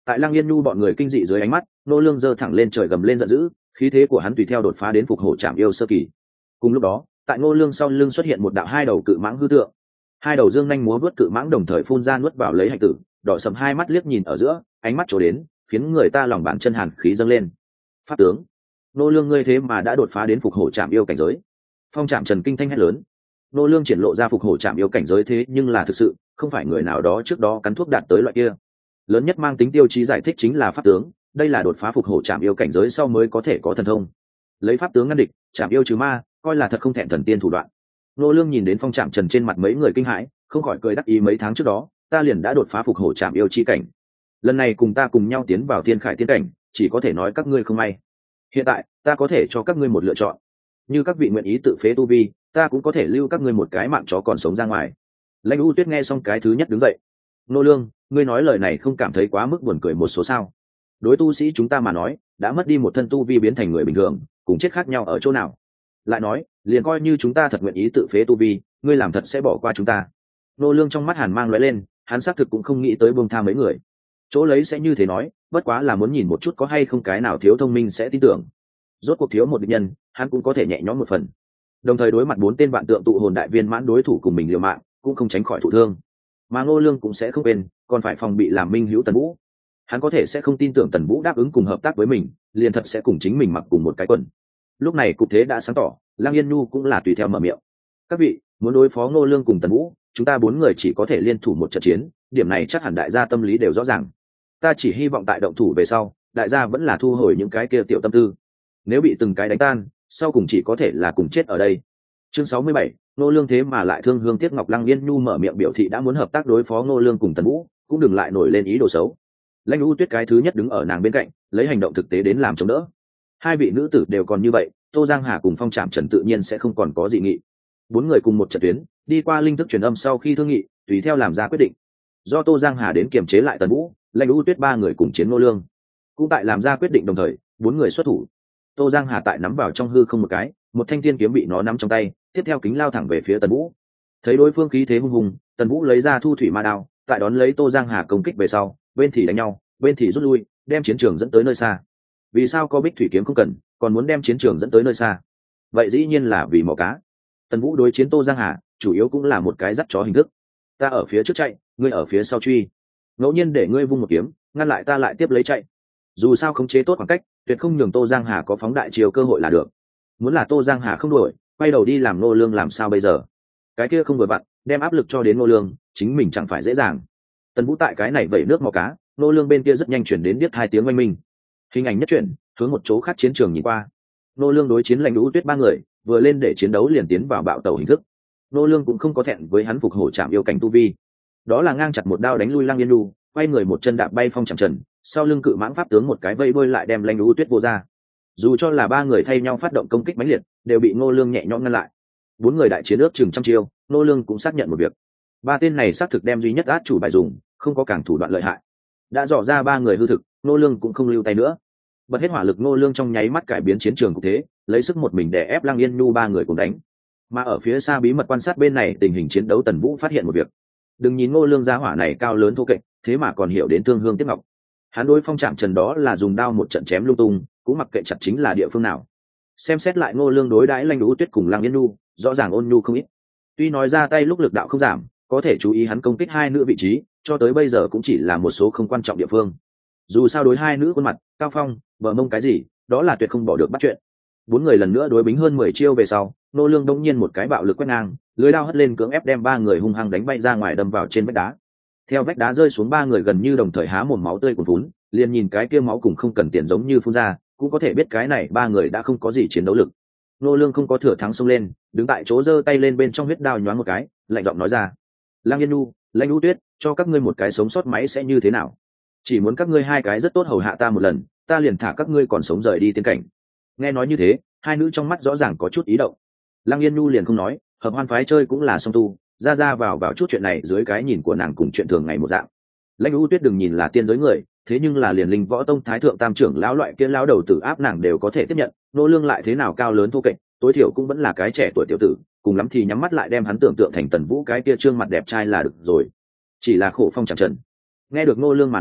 Tại Lăng Yên Nhu bọn người kinh dị dưới ánh mắt, nô lương giơ thẳng lên trời gầm lên giận dữ, khí thế của hắn tùy theo đột phá đến phục hổ trảm yêu sơ kỳ. Cùng lúc đó, tại nô lương sau lưng xuất hiện một đạo hai đầu cự mãng hư tượng, hai đầu dương nhanh múa vớt cự mãng đồng thời phun ra nuốt vào lấy hạch tử, đỏ sầm hai mắt liếc nhìn ở giữa, ánh mắt trổ đến, khiến người ta lòng bàn chân hàn khí dâng lên. Pháp tướng, nô lương ngươi thế mà đã đột phá đến phục hổ trảm yêu cảnh giới. Phong Trảm Trần kinh thanh hét lớn. Nô lương triển lộ ra phục hổ trảm yêu cảnh giới thế nhưng là thực sự, không phải người nào đó trước đó cắn thuốc đạt tới loại kia. Lớn nhất mang tính tiêu chí giải thích chính là pháp tướng, đây là đột phá phục hổ trảm yêu cảnh giới sau mới có thể có thần thông. Lấy pháp tướng ngăn địch, trảm yêu trừ ma, coi là thật không thẹn thần tiên thủ đoạn. Nô lương nhìn đến Phong Trảm Trần trên mặt mấy người kinh hãi, không khỏi cười đắc ý, mấy tháng trước đó ta liền đã đột phá phục hổ trảm yêu chi cảnh, lần này cùng ta cùng nhau tiến vào thiên khải tiên cảnh, chỉ có thể nói các ngươi không may. Hiện tại ta có thể cho các ngươi một lựa chọn, như các vị nguyện ý tự phế tu vi, ta cũng có thể lưu các ngươi một cái mạng chó còn sống ra ngoài. Lãnh U Tuyết nghe xong cái thứ nhất đứng dậy. Nô lương, ngươi nói lời này không cảm thấy quá mức buồn cười một số sao? Đối tu sĩ chúng ta mà nói, đã mất đi một thân tu vi biến thành người bình thường, cùng chết khác nhau ở chỗ nào? Lại nói, liền coi như chúng ta thật nguyện ý tự phế tu vi, ngươi làm thật sẽ bỏ qua chúng ta? Nô lương trong mắt hàn mang lóe lên, hắn xác thực cũng không nghĩ tới buông tha mấy người. Chỗ lấy sẽ như thế nói, bất quá là muốn nhìn một chút có hay không cái nào thiếu thông minh sẽ tin tưởng. Rốt cuộc thiếu một địch nhân, hắn cũng có thể nhẹ nhõm một phần. Đồng thời đối mặt bốn tên vạn tượng tụ hồn đại viên mãn đối thủ cùng mình liều mạng, cũng không tránh khỏi thụ thương. Mà Ngô Lương cũng sẽ không quên, còn phải phòng bị làm minh hữu Tần Vũ. Hắn có thể sẽ không tin tưởng Tần Vũ đáp ứng cùng hợp tác với mình, liền thật sẽ cùng chính mình mặc cùng một cái quần. Lúc này cục thế đã sáng tỏ, Lăng Yên Nhu cũng là tùy theo mở miệng. Các vị, muốn đối phó Ngô Lương cùng Tần Vũ, chúng ta bốn người chỉ có thể liên thủ một trận chiến, điểm này chắc hẳn đại gia tâm lý đều rõ ràng. Ta chỉ hy vọng tại động thủ về sau, đại gia vẫn là thu hồi những cái kia tiểu tâm tư. Nếu bị từng cái đánh tan, sau cùng chỉ có thể là cùng chết ở đây. Chương sáu mươi bảy, Ngô Lương thế mà lại thương hương tiếc ngọc. Lăng Yên Nhu mở miệng biểu thị đã muốn hợp tác đối phó Ngô Lương cùng Tần Vũ, cũng đừng lại nổi lên ý đồ xấu. Lãnh U Tuyết cái thứ nhất đứng ở nàng bên cạnh, lấy hành động thực tế đến làm chống đỡ. Hai vị nữ tử đều còn như vậy, Tô Giang Hà cùng Phong Trảm Trần tự nhiên sẽ không còn có dị nghị. Bốn người cùng một trận tuyến, đi qua linh thức truyền âm sau khi thương nghị, tùy theo làm ra quyết định. Do Tô Giang Hà đến kiềm chế lại Tần Vũ, Lãnh U Tuyết ba người cùng chiến Ngô Lương. Cũng tại làm ra quyết định đồng thời, bốn người xuất thủ. Tô Giang Hà tại nắm vào trong hư không một cái, một thanh thiên kiếm bị nó nắm trong tay, tiếp theo kính lao thẳng về phía Tần Vũ. Thấy đối phương khí thế hung hùng, Tần Vũ lấy ra thu thủy ma đao, tại đón lấy Tô Giang Hà công kích về sau, bên thì đánh nhau, bên thì rút lui, đem chiến trường dẫn tới nơi xa. Vì sao có Bích Thủy kiếm không cần, còn muốn đem chiến trường dẫn tới nơi xa? Vậy dĩ nhiên là vì mỏ cá. Tần Vũ đối chiến Tô Giang Hà, chủ yếu cũng là một cái dắt chó hình thức. Ta ở phía trước chạy, ngươi ở phía sau truy. Ngẫu nhiên để ngươi vung một kiếm, ngăn lại ta lại tiếp lấy chạy. Dù sao khống chế tốt khoảng cách, tuyệt không nhường Tô Giang Hà có phóng đại chiều cơ hội là được. Muốn là Tô Giang Hà không đuổi, quay đầu đi làm Ngô Lương làm sao bây giờ? Cái kia không vừa vặn, đem áp lực cho đến Ngô Lương, chính mình chẳng phải dễ dàng. Tần Vũ tại cái này vẩy nước mò cá, Ngô Lương bên kia rất nhanh chuyển đến biết hai tiếng oanh minh. Hình ảnh nhất chuyển, hướng một chỗ khác chiến trường nhìn qua. Ngô Lương đối chiến Lãnh U Tuyết ba người, vừa lên để chiến đấu liền tiến vào bạo tẩu hình thức. Ngô Lương cũng không có thẹn với hắn phục hổ chạm yêu cảnh tu vi. Đó là ngang chặt một đao đánh lui Lăng Yên Nhu, quay người một chân đạp bay Phong Trảm Trần, sau lưng cự mãng pháp tướng một cái vây bơi lại đem Lãnh U Tuyết vô ra. Dù cho là ba người thay nhau phát động công kích mãnh liệt, đều bị Ngô Lương nhẹ nhõm ngăn lại. Bốn người đại chiến ước chừng trăm chiêu, Ngô Lương cũng xác nhận một việc. Ba tên này xác thực đem duy nhất át chủ bài dùng, không có càng thủ đoạn lợi hại. Đã dò ra ba người hư thực, Ngô Lương cũng không lưu tay nữa. Bật hết hỏa lực, Ngô Lương trong nháy mắt cải biến chiến trường cục thế, lấy sức một mình đè ép Lăng Yên Nhu ba người cùng đánh. Mà ở phía xa bí mật quan sát bên này tình hình chiến đấu, Tần Vũ phát hiện một việc. Đừng nhìn Ngô Lương gia hỏa này cao lớn thô kệch, thế mà còn hiểu đến thương hương tiếc ngọc. Hắn đối Phong Trảm Trần đó là dùng đao một trận chém lung tung, cũng mặc kệ chặt chính là địa phương nào. Xem xét lại Ngô Lương đối đãi Lãnh U Tuyết cùng Lăng Yên Nhu, rõ ràng ôn nhu không ít. Tuy nói ra tay lúc lực đạo không giảm, có thể chú ý hắn công kích hai nữ vị trí, cho tới bây giờ cũng chỉ là một số không quan trọng địa phương. Dù sao đối hai nữ khuôn mặt, cao phong, bờ mông cái gì, đó là tuyệt không bỏ được bắt chuyện. Bốn người lần nữa đối bính hơn mười chiêu về sau, Ngô Lương đống nhiên một cái bạo lực quét ngang, lưới đao hất lên cưỡng ép đem ba người hung hăng đánh bay ra ngoài, đâm vào trên vách đá. Theo vách đá rơi xuống, ba người gần như đồng thời há mồm máu tươi cuồn vún, liền nhìn cái kia máu cùng không cần tiền giống như phun ra, cũng có thể biết cái này ba người đã không có gì chiến đấu lực. Ngô Lương không có thừa thắng xông lên, đứng tại chỗ giơ tay lên bên trong huyết đao nhoáng một cái, lạnh giọng nói ra: Lăng Yên Nhu, Lãnh U Tuyết, cho các ngươi một cái sống sót máy sẽ như thế nào? Chỉ muốn các ngươi hai cái rất tốt hầu hạ ta một lần, ta liền thả các ngươi còn sống rời đi tiên cảnh. Nghe nói như thế, hai nữ trong mắt rõ ràng có chút ý động. Lăng Yên Nhu liền không nói, hợp hoan phái chơi cũng là song tu, ra ra vào vào chút chuyện này dưới cái nhìn của nàng cùng chuyện thường ngày một dạng. Lãnh U Tuyết đừng nhìn là tiên giới người, thế nhưng là liền linh võ tông thái thượng tam trưởng lão loại kia lão đầu tử áp nàng đều có thể tiếp nhận. Ngô Lương lại thế nào cao lớn thô kệch, tối thiểu cũng vẫn là cái trẻ tuổi tiểu tử, cùng lắm thì nhắm mắt lại đem hắn tưởng tượng thành Tần Vũ cái kia trương mặt đẹp trai là được rồi. Chỉ là khổ Phong Trảm Trần. Nghe được Ngô Lương mà nói,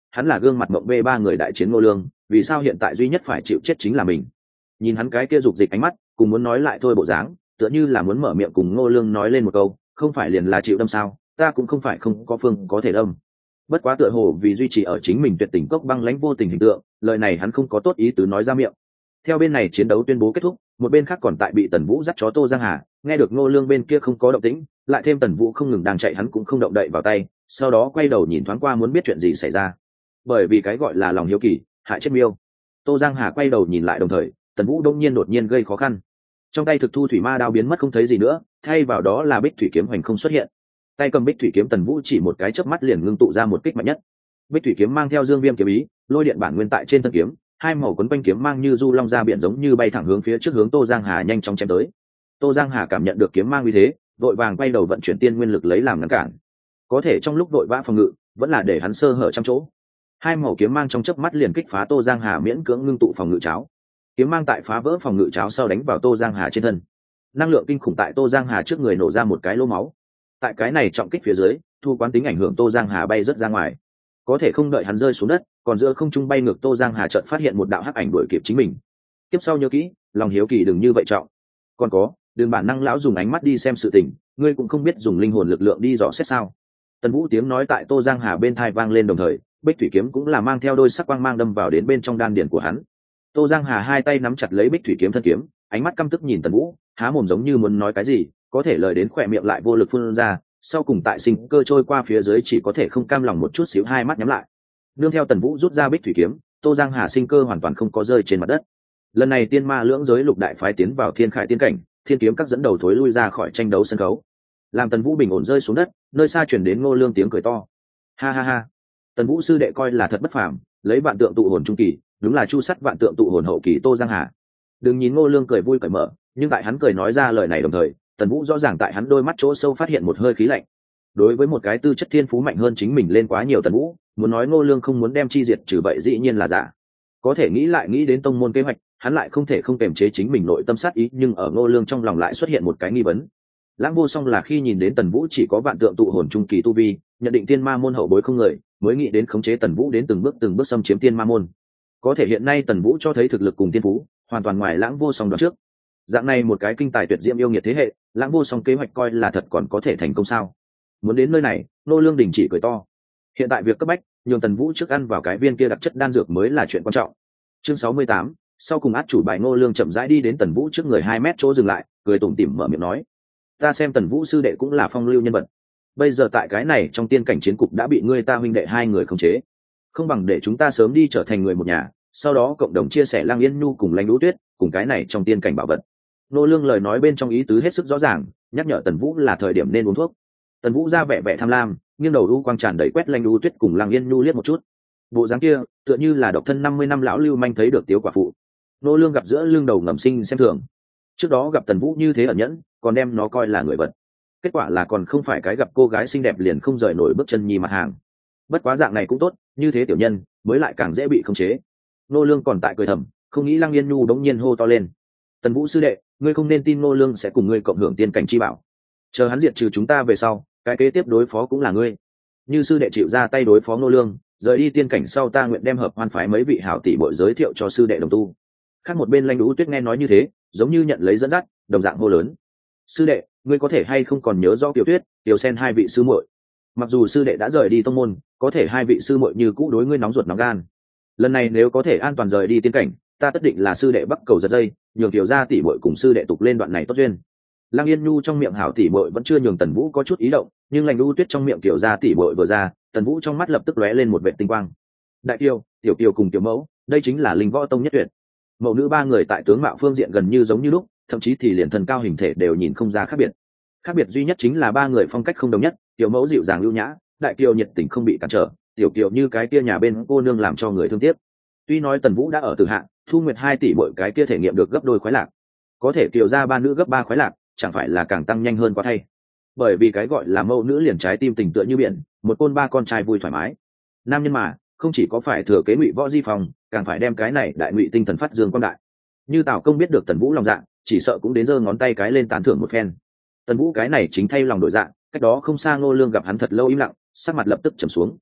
hắn là gương mặt mộng bê ba người đại chiến ngô lương, vì sao hiện tại duy nhất phải chịu chết chính là mình? Nhìn hắn cái kia dục dịch ánh mắt, cùng muốn nói lại thôi bộ dáng, tựa như là muốn mở miệng cùng ngô lương nói lên một câu, không phải liền là chịu đâm sao, ta cũng không phải không có phương có thể đâm. Bất quá tựa hồ vì duy trì ở chính mình tuyệt tình cốc băng lãnh vô tình hình tượng, lời này hắn không có tốt ý tứ nói ra miệng. Theo bên này chiến đấu tuyên bố kết thúc, một bên khác còn tại bị Tần Vũ dắt chó Tô Giang Hà, nghe được ngô lương bên kia không có động tĩnh, lại thêm Tần Vũ không ngừng đang chạy, hắn cũng không động đậy vào tay, sau đó quay đầu nhìn thoáng qua muốn biết chuyện gì xảy ra. Bởi vì cái gọi là lòng hiếu kỳ hại chết miêu. Tô Giang Hà quay đầu nhìn lại, đồng thời Tần Vũ đông nhiên đột nhiên gây khó khăn, trong tay thực thu thủy ma đao biến mất không thấy gì nữa, thay vào đó là bích thủy kiếm hoành không xuất hiện. Tay cầm bích thủy kiếm Tần Vũ chỉ một cái chớp mắt liền ngưng tụ ra một kích mạnh nhất. Bích thủy kiếm mang theo dương viêm kiếm ý, lôi điện bản nguyên tại trên thân kiếm, hai màu quấn quanh kiếm mang như du long ra biển, giống như bay thẳng hướng phía trước, hướng Tô Giang Hà nhanh chóng chém tới. Tô Giang Hà cảm nhận được kiếm mang uy thế, vội vàng quay đầu vận chuyển tiên nguyên lực lấy làm ngăn cản. Có thể trong lúc vội vã phòng ngự, vẫn là để hắn sơ hở trong chỗ. Hai màu kiếm mang trong chớp mắt liền kích phá Tô Giang Hà miễn cưỡng ngưng tụ phòng ngự cháo. Kiếm mang tại phá vỡ phòng ngự cháo sau đánh vào Tô Giang Hà trên thân. Năng lượng kinh khủng tại Tô Giang Hà trước người nổ ra một cái lỗ máu. Tại cái này trọng kích phía dưới, thu quán tính ảnh hưởng Tô Giang Hà bay rất ra ngoài. Có thể không đợi hắn rơi xuống đất, còn giữa không trung bay ngược Tô Giang Hà chợt phát hiện một đạo hắc ảnh đuổi kịp chính mình. Tiếp sau nhớ kỹ, lòng hiếu kỳ đừng như vậy trọng. Còn có, đường bản năng lão dùng ánh mắt đi xem sự tình, ngươi cũng không biết dùng linh hồn lực lượng đi dò xét sao? Tần Vũ tiếng nói tại Tô Giang Hà bên tai vang lên, đồng thời bích thủy kiếm cũng là mang theo đôi sắc quang mang đâm vào đến bên trong đan điền của hắn. Tô Giang Hà hai tay nắm chặt lấy bích thủy kiếm thân kiếm, ánh mắt căm tức nhìn Tần Vũ, há mồm giống như muốn nói cái gì, có thể lời đến khỏe miệng lại vô lực phun ra, sau cùng tại sinh cơ trôi qua phía dưới chỉ có thể không cam lòng một chút xíu hai mắt nhắm lại. Nương theo Tần Vũ rút ra bích thủy kiếm, Tô Giang Hà sinh cơ hoàn toàn không có rơi trên mặt đất. Lần này tiên ma lưỡng giới lục đại phái tiến vào thiên khải tiên cảnh, thiên kiếm các dẫn đầu thối lui ra khỏi tranh đấu sân khấu. Làm Tần Vũ bình ổn rơi xuống đất, nơi xa truyền đến Ngô Lương tiếng cười to. Ha ha ha. Tần Vũ sư đệ coi là thật bất phàm, lấy vạn tượng tụ hồn trung kỳ, đúng là chu sắt vạn tượng tụ hồn hậu kỳ Tô Giang Hà. Đừng nhìn Ngô Lương cười vui cởi mở, nhưng tại hắn cười nói ra lời này đồng thời, Tần Vũ rõ ràng tại hắn đôi mắt chỗ sâu phát hiện một hơi khí lạnh. Đối với một cái tư chất thiên phú mạnh hơn chính mình lên quá nhiều Tần Vũ, muốn nói Ngô Lương không muốn đem chi diệt trừ vậy dĩ nhiên là giả. Có thể nghĩ lại nghĩ đến tông môn kế hoạch, hắn lại không thể không kiềm chế chính mình nội tâm sát ý, nhưng ở Ngô Lương trong lòng lại xuất hiện một cái nghi vấn. Lãng Vô Song là khi nhìn đến Tần Vũ chỉ có vạn tượng tụ hồn trung kỳ tu vi, nhận định tiên ma môn hậu bối không người, mới nghĩ đến khống chế Tần Vũ đến từng bước từng bước xâm chiếm tiên ma môn. Có thể hiện nay Tần Vũ cho thấy thực lực cùng tiên phú hoàn toàn ngoài Lãng Vô Song đoán trước. Dạng này một cái kinh tài tuyệt diễm yêu nghiệt thế hệ, Lãng Vô Song kế hoạch coi là thật còn có thể thành công sao? Muốn đến nơi này, Ngô Lương đình chỉ cười to. Hiện tại việc cấp bách, nhường Tần Vũ trước ăn vào cái viên kia đặc chất đan dược mới là chuyện quan trọng. Chương sáu mươi tám, sau cùng át chủ bài. Ngô Lương chậm rãi đi đến Tần Vũ trước người hai mét chỗ dừng lại, cười tủm tỉm mở miệng nói: "Ta xem Tần Vũ sư đệ cũng là phong lưu nhân vật. Bây giờ tại cái này trong tiên cảnh chiến cục đã bị ngươi ta huynh đệ hai người khống chế, không bằng để chúng ta sớm đi trở thành người một nhà, sau đó cộng đồng chia sẻ Lang Yên Nhu cùng Lãnh Đũ Tuyết, cùng cái này trong tiên cảnh bảo vật." Ngô Lương lời nói bên trong ý tứ hết sức rõ ràng, nhắc nhở Tần Vũ là thời điểm nên uống thuốc. Tần Vũ ra vẻ vẻ tham lam, nghiêng đầu u quang tràn đầy quét Lãnh Đũ Tuyết cùng Lang Yên Nhu liếc một chút. Bộ dáng kia, tựa như là độc thân năm mươi năm lão lưu manh thấy được tiểu quả phụ. Ngô Lương gặp giữa lưng đầu ngầm sinh xem thường. Trước đó gặp Tần Vũ như thế ẩn nhẫn, còn đem nó coi là người vật. Kết quả là còn không phải cái gặp cô gái xinh đẹp liền không rời nổi bước chân nhi mặt hàng. Bất quá dạng này cũng tốt, như thế tiểu nhân mới lại càng dễ bị khống chế. Ngô Lương còn tại cười thầm, không nghĩ Lăng Yên Nhu đống nhiên hô to lên: "Tần Vũ sư đệ, ngươi không nên tin Ngô Lương sẽ cùng ngươi cộng hưởng tiên cảnh chi bảo. Chờ hắn diệt trừ chúng ta về sau, cái kế tiếp đối phó cũng là ngươi. Như sư đệ chịu ra tay đối phó Ngô Lương, rời đi tiên cảnh sau ta nguyện đem hợp hoan phái mấy vị hảo tỷ bội giới thiệu cho sư đệ đồng tu." Khác một bên Lãnh Đũ Tuyết nghe nói như thế, giống như nhận lấy dẫn dắt, đồng dạng hô lớn: "Sư đệ, ngươi có thể hay không còn nhớ rõ Tiểu Tuyết, Tiểu Sen hai vị sư muội? Mặc dù sư đệ đã rời đi tông môn, có thể hai vị sư muội như cũ đối ngươi nóng ruột nóng gan. Lần này nếu có thể an toàn rời đi tiên cảnh, ta tất định là sư đệ bắc cầu giật dây, nhường Tiểu gia tỷ muội cùng sư đệ tục lên đoạn này tốt duyên." Lăng Yên Nhu trong miệng hảo tỷ muội vẫn chưa nhường Tần Vũ có chút ý động, nhưng Lãnh Đũ Tuyết trong miệng Tiểu gia tỷ muội vừa ra, Tần Vũ trong mắt lập tức lóe lên một vệt tinh quang. Đại Kiều, Tiểu Kiều cùng Tiểu Mẫu, đây chính là linh võ tông nhất tuyệt. Mẫu nữ ba người tại tướng mạo phương diện gần như giống như lúc, thậm chí thì liền thân cao hình thể đều nhìn không ra khác biệt. Khác biệt duy nhất chính là ba người phong cách không đồng nhất, Tiểu Mẫu dịu dàng lưu nhã, Đại Kiều nhiệt tình không bị cản trở, Tiểu Kiều như cái kia nhà bên cô nương làm cho người thương tiếc. Tuy nói Tần Vũ đã ở Từ Hạ, Thu Nguyệt hai tỷ mỗi cái kia thể nghiệm được gấp đôi khoái lạc, có thể Kiều gia ba nữ gấp ba khoái lạc, chẳng phải là càng tăng nhanh hơn quá thay. Bởi vì cái gọi là mẫu nữ liền trái tim tình tựa như biển, một côn ba con trai vui thoải mái. Nam nhân mà, không chỉ có phải thừa kế Ngụy Võ Di Phong, càng phải đem cái này đại ngụy tinh thần phát dương quang đại. Như Tào Công biết được Tần Vũ lòng dạ, chỉ sợ cũng đến giơ ngón tay cái lên tán thưởng một phen. Tần Vũ cái này chính thay lòng đổi dạ, cách đó không xa Ngô Lương gặp hắn thật lâu im lặng, sắc mặt lập tức trầm xuống.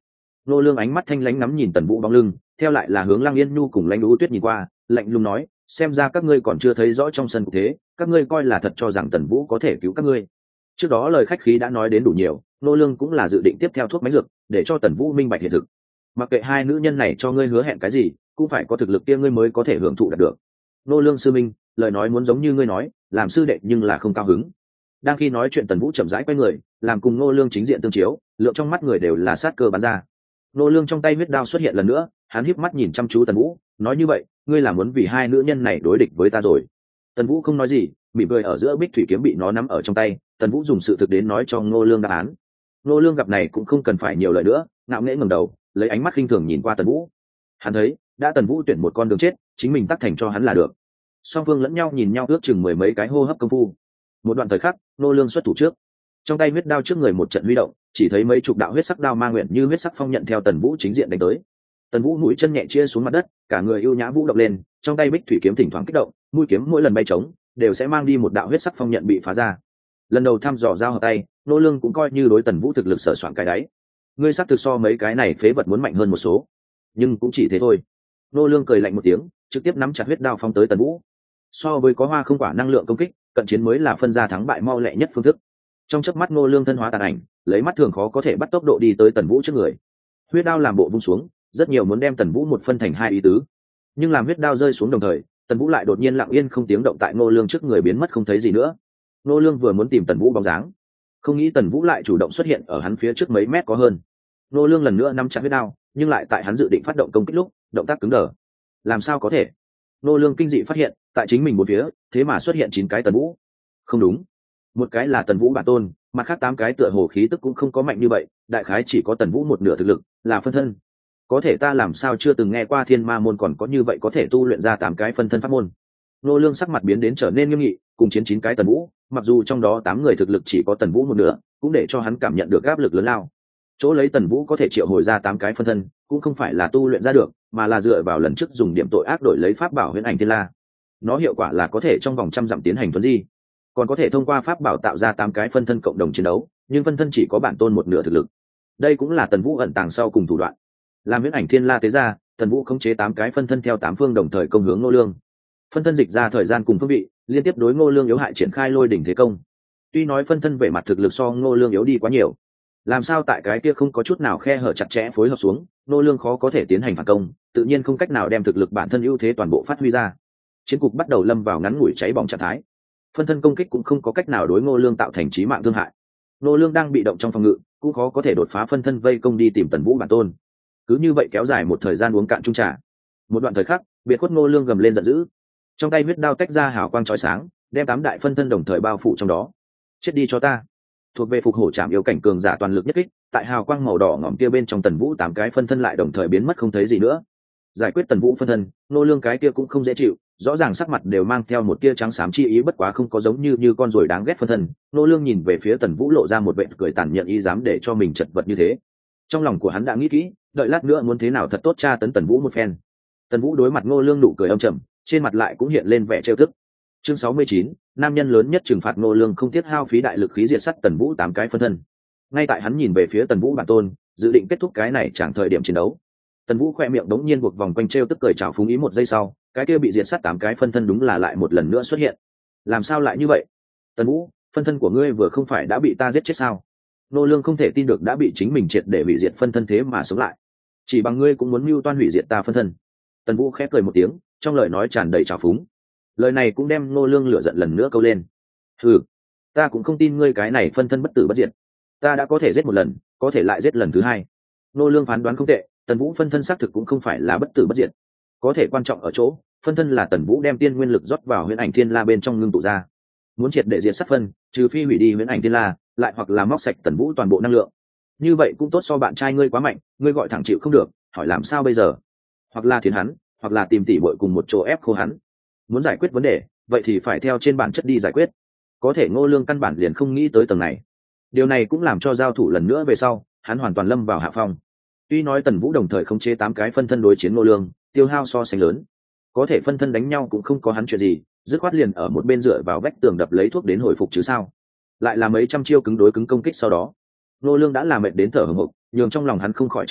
Nô Lương ánh mắt thanh lãnh ngắm nhìn Tần Vũ bóng lưng, theo lại là hướng Lăng Yên Nhu cùng Lãnh Đỗ Tuyết nhìn qua, lạnh lùng nói, xem ra các ngươi còn chưa thấy rõ trong sân cục thế, các ngươi coi là thật cho rằng Tần Vũ có thể cứu các ngươi. Trước đó lời khách khí đã nói đến đủ nhiều, Nô Lương cũng là dự định tiếp theo thuốc mánh dược, để cho Tần Vũ minh bạch hiện thực. Mặc kệ hai nữ nhân này cho ngươi hứa hẹn cái gì, cũng phải có thực lực kia ngươi mới có thể hưởng thụ đạt được. Nô Lương sư minh, lời nói muốn giống như ngươi nói, làm sư đệ nhưng là không cao hứng. Đang khi nói chuyện Tần Vũ chậm rãi quay người, làm cùng Nô Lương chính diện tương chiếu, lượng trong mắt người đều là sát cơ bắn ra. Nô Lương trong tay huyết đao xuất hiện lần nữa, hắn híp mắt nhìn chăm chú Tần Vũ, nói như vậy, ngươi là muốn vì hai nữ nhân này đối địch với ta rồi. Tần Vũ không nói gì, mỉm cười ở giữa bích thủy kiếm bị nó nắm ở trong tay, Tần Vũ dùng sự thực đến nói cho Nô Lương đáp án. Nô Lương gặp này cũng không cần phải nhiều lời nữa, ngạo nghễ ngẩng đầu, lấy ánh mắt khinh thường nhìn qua Tần Vũ. Hắn thấy, đã Tần Vũ tuyển một con đường chết, chính mình tác thành cho hắn là được. Song phương lẫn nhau nhìn nhau ước chừng mười mấy cái hô hấp công phu. Một đoạn thời khắc, Nô Lương xuất thủ trước, trong tay huyết đao trước người một trận huy động, chỉ thấy mấy chục đạo huyết sắc đao mang nguyện như huyết sắc phong nhận theo Tần Vũ chính diện đánh tới. Tần Vũ mũi chân nhẹ chia xuống mặt đất, cả người ưu nhã vũ động lên, trong tay bích thủy kiếm thỉnh thoảng kích động, mũi kiếm mỗi lần bay trống đều sẽ mang đi một đạo huyết sắc phong nhận bị phá ra. Lần đầu thăm dò giao hợp tay, Nô Lương cũng coi như đối Tần Vũ thực lực sở soạn cái đáy. Ngươi xác thực so mấy cái này phế vật muốn mạnh hơn một số, nhưng cũng chỉ thế thôi. Nô Lương cười lạnh một tiếng, trực tiếp nắm chặt huyết đao phóng tới Tần Vũ. So với có hoa không quả năng lượng công kích, cận chiến mới là phân ra thắng bại mau lẹ nhất phương thức. Trong chớp mắt Nô Lương thân hóa tàn ảnh, lấy mắt thường khó có thể bắt tốc độ đi tới Tần Vũ trước người. Huyết đao làm bộ vung xuống, rất nhiều muốn đem Tần Vũ một phân thành hai ý tứ. Nhưng làm huyết đao rơi xuống đồng thời, Tần Vũ lại đột nhiên lặng yên không tiếng động tại Nô Lương trước người biến mất không thấy gì nữa. Nô Lương vừa muốn tìm Tần Vũ bóng dáng, không nghĩ Tần Vũ lại chủ động xuất hiện ở hắn phía trước mấy mét có hơn. Nô Lương lần nữa nắm chặt huyết đao, nhưng lại tại hắn dự định phát động công kích lúc, động tác cứng đờ. Làm sao có thể? Nô Lương kinh dị phát hiện, tại chính mình một phía, thế mà xuất hiện chín cái Tần Vũ. Không đúng, một cái là Tần Vũ bản tôn, mặt khác tám cái tựa hồ khí tức cũng không có mạnh như vậy, đại khái chỉ có Tần Vũ một nửa thực lực, là phân thân. Có thể ta làm sao chưa từng nghe qua Thiên Ma môn còn có như vậy có thể tu luyện ra tám cái phân thân pháp môn. Nô Lương sắc mặt biến đến trở nên nghiêm nghị, cùng chiến chín cái Tần Vũ, mặc dù trong đó tám người thực lực chỉ có Tần Vũ một nửa, cũng để cho hắn cảm nhận được áp lực lớn lao. Chỗ lấy Tần Vũ có thể triệu hồi ra tám cái phân thân, cũng không phải là tu luyện ra được, mà là dựa vào lần trước dùng điểm tội ác đổi lấy pháp bảo Huyễn Ảnh Thiên La. Nó hiệu quả là có thể trong vòng trăm dặm tiến hành thuấn di, còn có thể thông qua pháp bảo tạo ra tám cái phân thân cộng đồng chiến đấu, nhưng phân thân chỉ có bản tôn một nửa thực lực. Đây cũng là Tần Vũ ẩn tàng sau cùng thủ đoạn. Làm Huyễn Ảnh Thiên La tế ra, Tần Vũ khống chế tám cái phân thân theo tám phương đồng thời công hướng Ngô Lương. Phân thân dịch ra thời gian cùng phương vị, liên tiếp đối Ngô Lương yếu hại triển khai lôi đỉnh thế công. Tuy nói phân thân về mặt thực lực so Ngô Lương yếu đi quá nhiều, làm sao tại cái kia không có chút nào khe hở chặt chẽ phối hợp xuống, Ngô Lương khó có thể tiến hành phản công, tự nhiên không cách nào đem thực lực bản thân ưu thế toàn bộ phát huy ra. Chiến cục bắt đầu lâm vào ngắn ngủi cháy bỏng trạng thái. Phân thân công kích cũng không có cách nào đối Ngô Lương tạo thành chí mạng thương hại. Ngô Lương đang bị động trong phòng ngự, cũng khó có thể đột phá phân thân vây công đi tìm Tần Vũ bản tôn. Cứ như vậy kéo dài một thời gian uống cạn chung trà. Một đoạn thời khắc, biệt khuất Ngô Lương gầm lên giận dữ, trong tay huyết đao tách ra hào quang chói sáng, đem tám đại phân thân đồng thời bao phủ trong đó. Chết đi cho ta! Thuộc về phục hổ trảm yêu cảnh cường giả toàn lực nhất kích, tại hào quang màu đỏ ngỏm kia bên trong Tần Vũ tám cái phân thân lại đồng thời biến mất không thấy gì nữa. Giải quyết Tần Vũ phân thân, Ngô Lương cái kia cũng không dễ chịu, rõ ràng sắc mặt đều mang theo một tia trắng xám chi ý, bất quá không có giống như như con ruồi đáng ghét phân thân. Ngô Lương nhìn về phía Tần Vũ lộ ra một vệt cười tàn nhẫn, ý dám để cho mình chật vật như thế. Trong lòng của hắn đã nghĩ kỹ, đợi lát nữa muốn thế nào thật tốt tra tấn Tần Vũ một phen. Tần Vũ đối mặt Ngô Lương nụ cười âm trầm, trên mặt lại cũng hiện lên vẻ trêu tức. Chương sáu mươi chín, nam nhân lớn nhất trừng phạt Ngô Lương không tiếc hao phí đại lực khí diệt sát Tần Vũ tám cái phân thân. Ngay tại hắn nhìn về phía Tần Vũ bản tôn, dự định kết thúc cái này chẳng thời điểm chiến đấu. Tần Vũ khoe miệng đống nhiên buộc vòng quanh trêu tức cười chào phúng ý, một giây sau, cái kia bị diệt sát tám cái phân thân đúng là lại một lần nữa xuất hiện. Làm sao lại như vậy? Tần Vũ, phân thân của ngươi vừa không phải đã bị ta giết chết sao? Ngô Lương không thể tin được đã bị chính mình triệt để hủy diệt phân thân thế mà sống lại. Chỉ bằng ngươi cũng muốn mưu toan hủy diệt ta phân thân? Tần Vũ khẽ cười một tiếng, trong lời nói tràn đầy trào phúng. Lời này cũng đem Ngô Lương lửa giận lần nữa câu lên. Hừ, ta cũng không tin ngươi cái này phân thân bất tử bất diệt. Ta đã có thể giết một lần, có thể lại giết lần thứ hai. Ngô Lương phán đoán không tệ, Tần Vũ phân thân xác thực cũng không phải là bất tử bất diệt. Có thể quan trọng ở chỗ, phân thân là Tần Vũ đem tiên nguyên lực rót vào Huyễn Ảnh Thiên La bên trong ngưng tụ ra. Muốn triệt để diệt sát phân, trừ phi hủy đi Huyễn Ảnh Thiên La, lại hoặc là móc sạch Tần Vũ toàn bộ năng lượng. Như vậy cũng tốt, so bạn trai ngươi quá mạnh, ngươi gọi thẳng chịu không được, hỏi làm sao bây giờ? Hoặc là thiến hắn, hoặc là tìm tỉ muội cùng một chỗ ép khô hắn. Muốn giải quyết vấn đề, vậy thì phải theo trên bản chất đi giải quyết. Có thể Ngô Lương căn bản liền không nghĩ tới tầng này. Điều này cũng làm cho giao thủ lần nữa về sau, hắn hoàn toàn lâm vào hạ phong. Tuy nói Tần Vũ đồng thời khống chế tám cái phân thân đối chiến Ngô Lương, tiêu hao so sánh lớn. Có thể phân thân đánh nhau cũng không có hắn chuyện gì, dứt khoát liền ở một bên dựa vào vách tường đập lấy thuốc đến hồi phục chứ sao. Lại là mấy trăm chiêu cứng đối cứng công kích sau đó, Ngô Lương đã làm mệt đến thở hổn hộc, nhường trong lòng hắn không khỏi chửi bậy,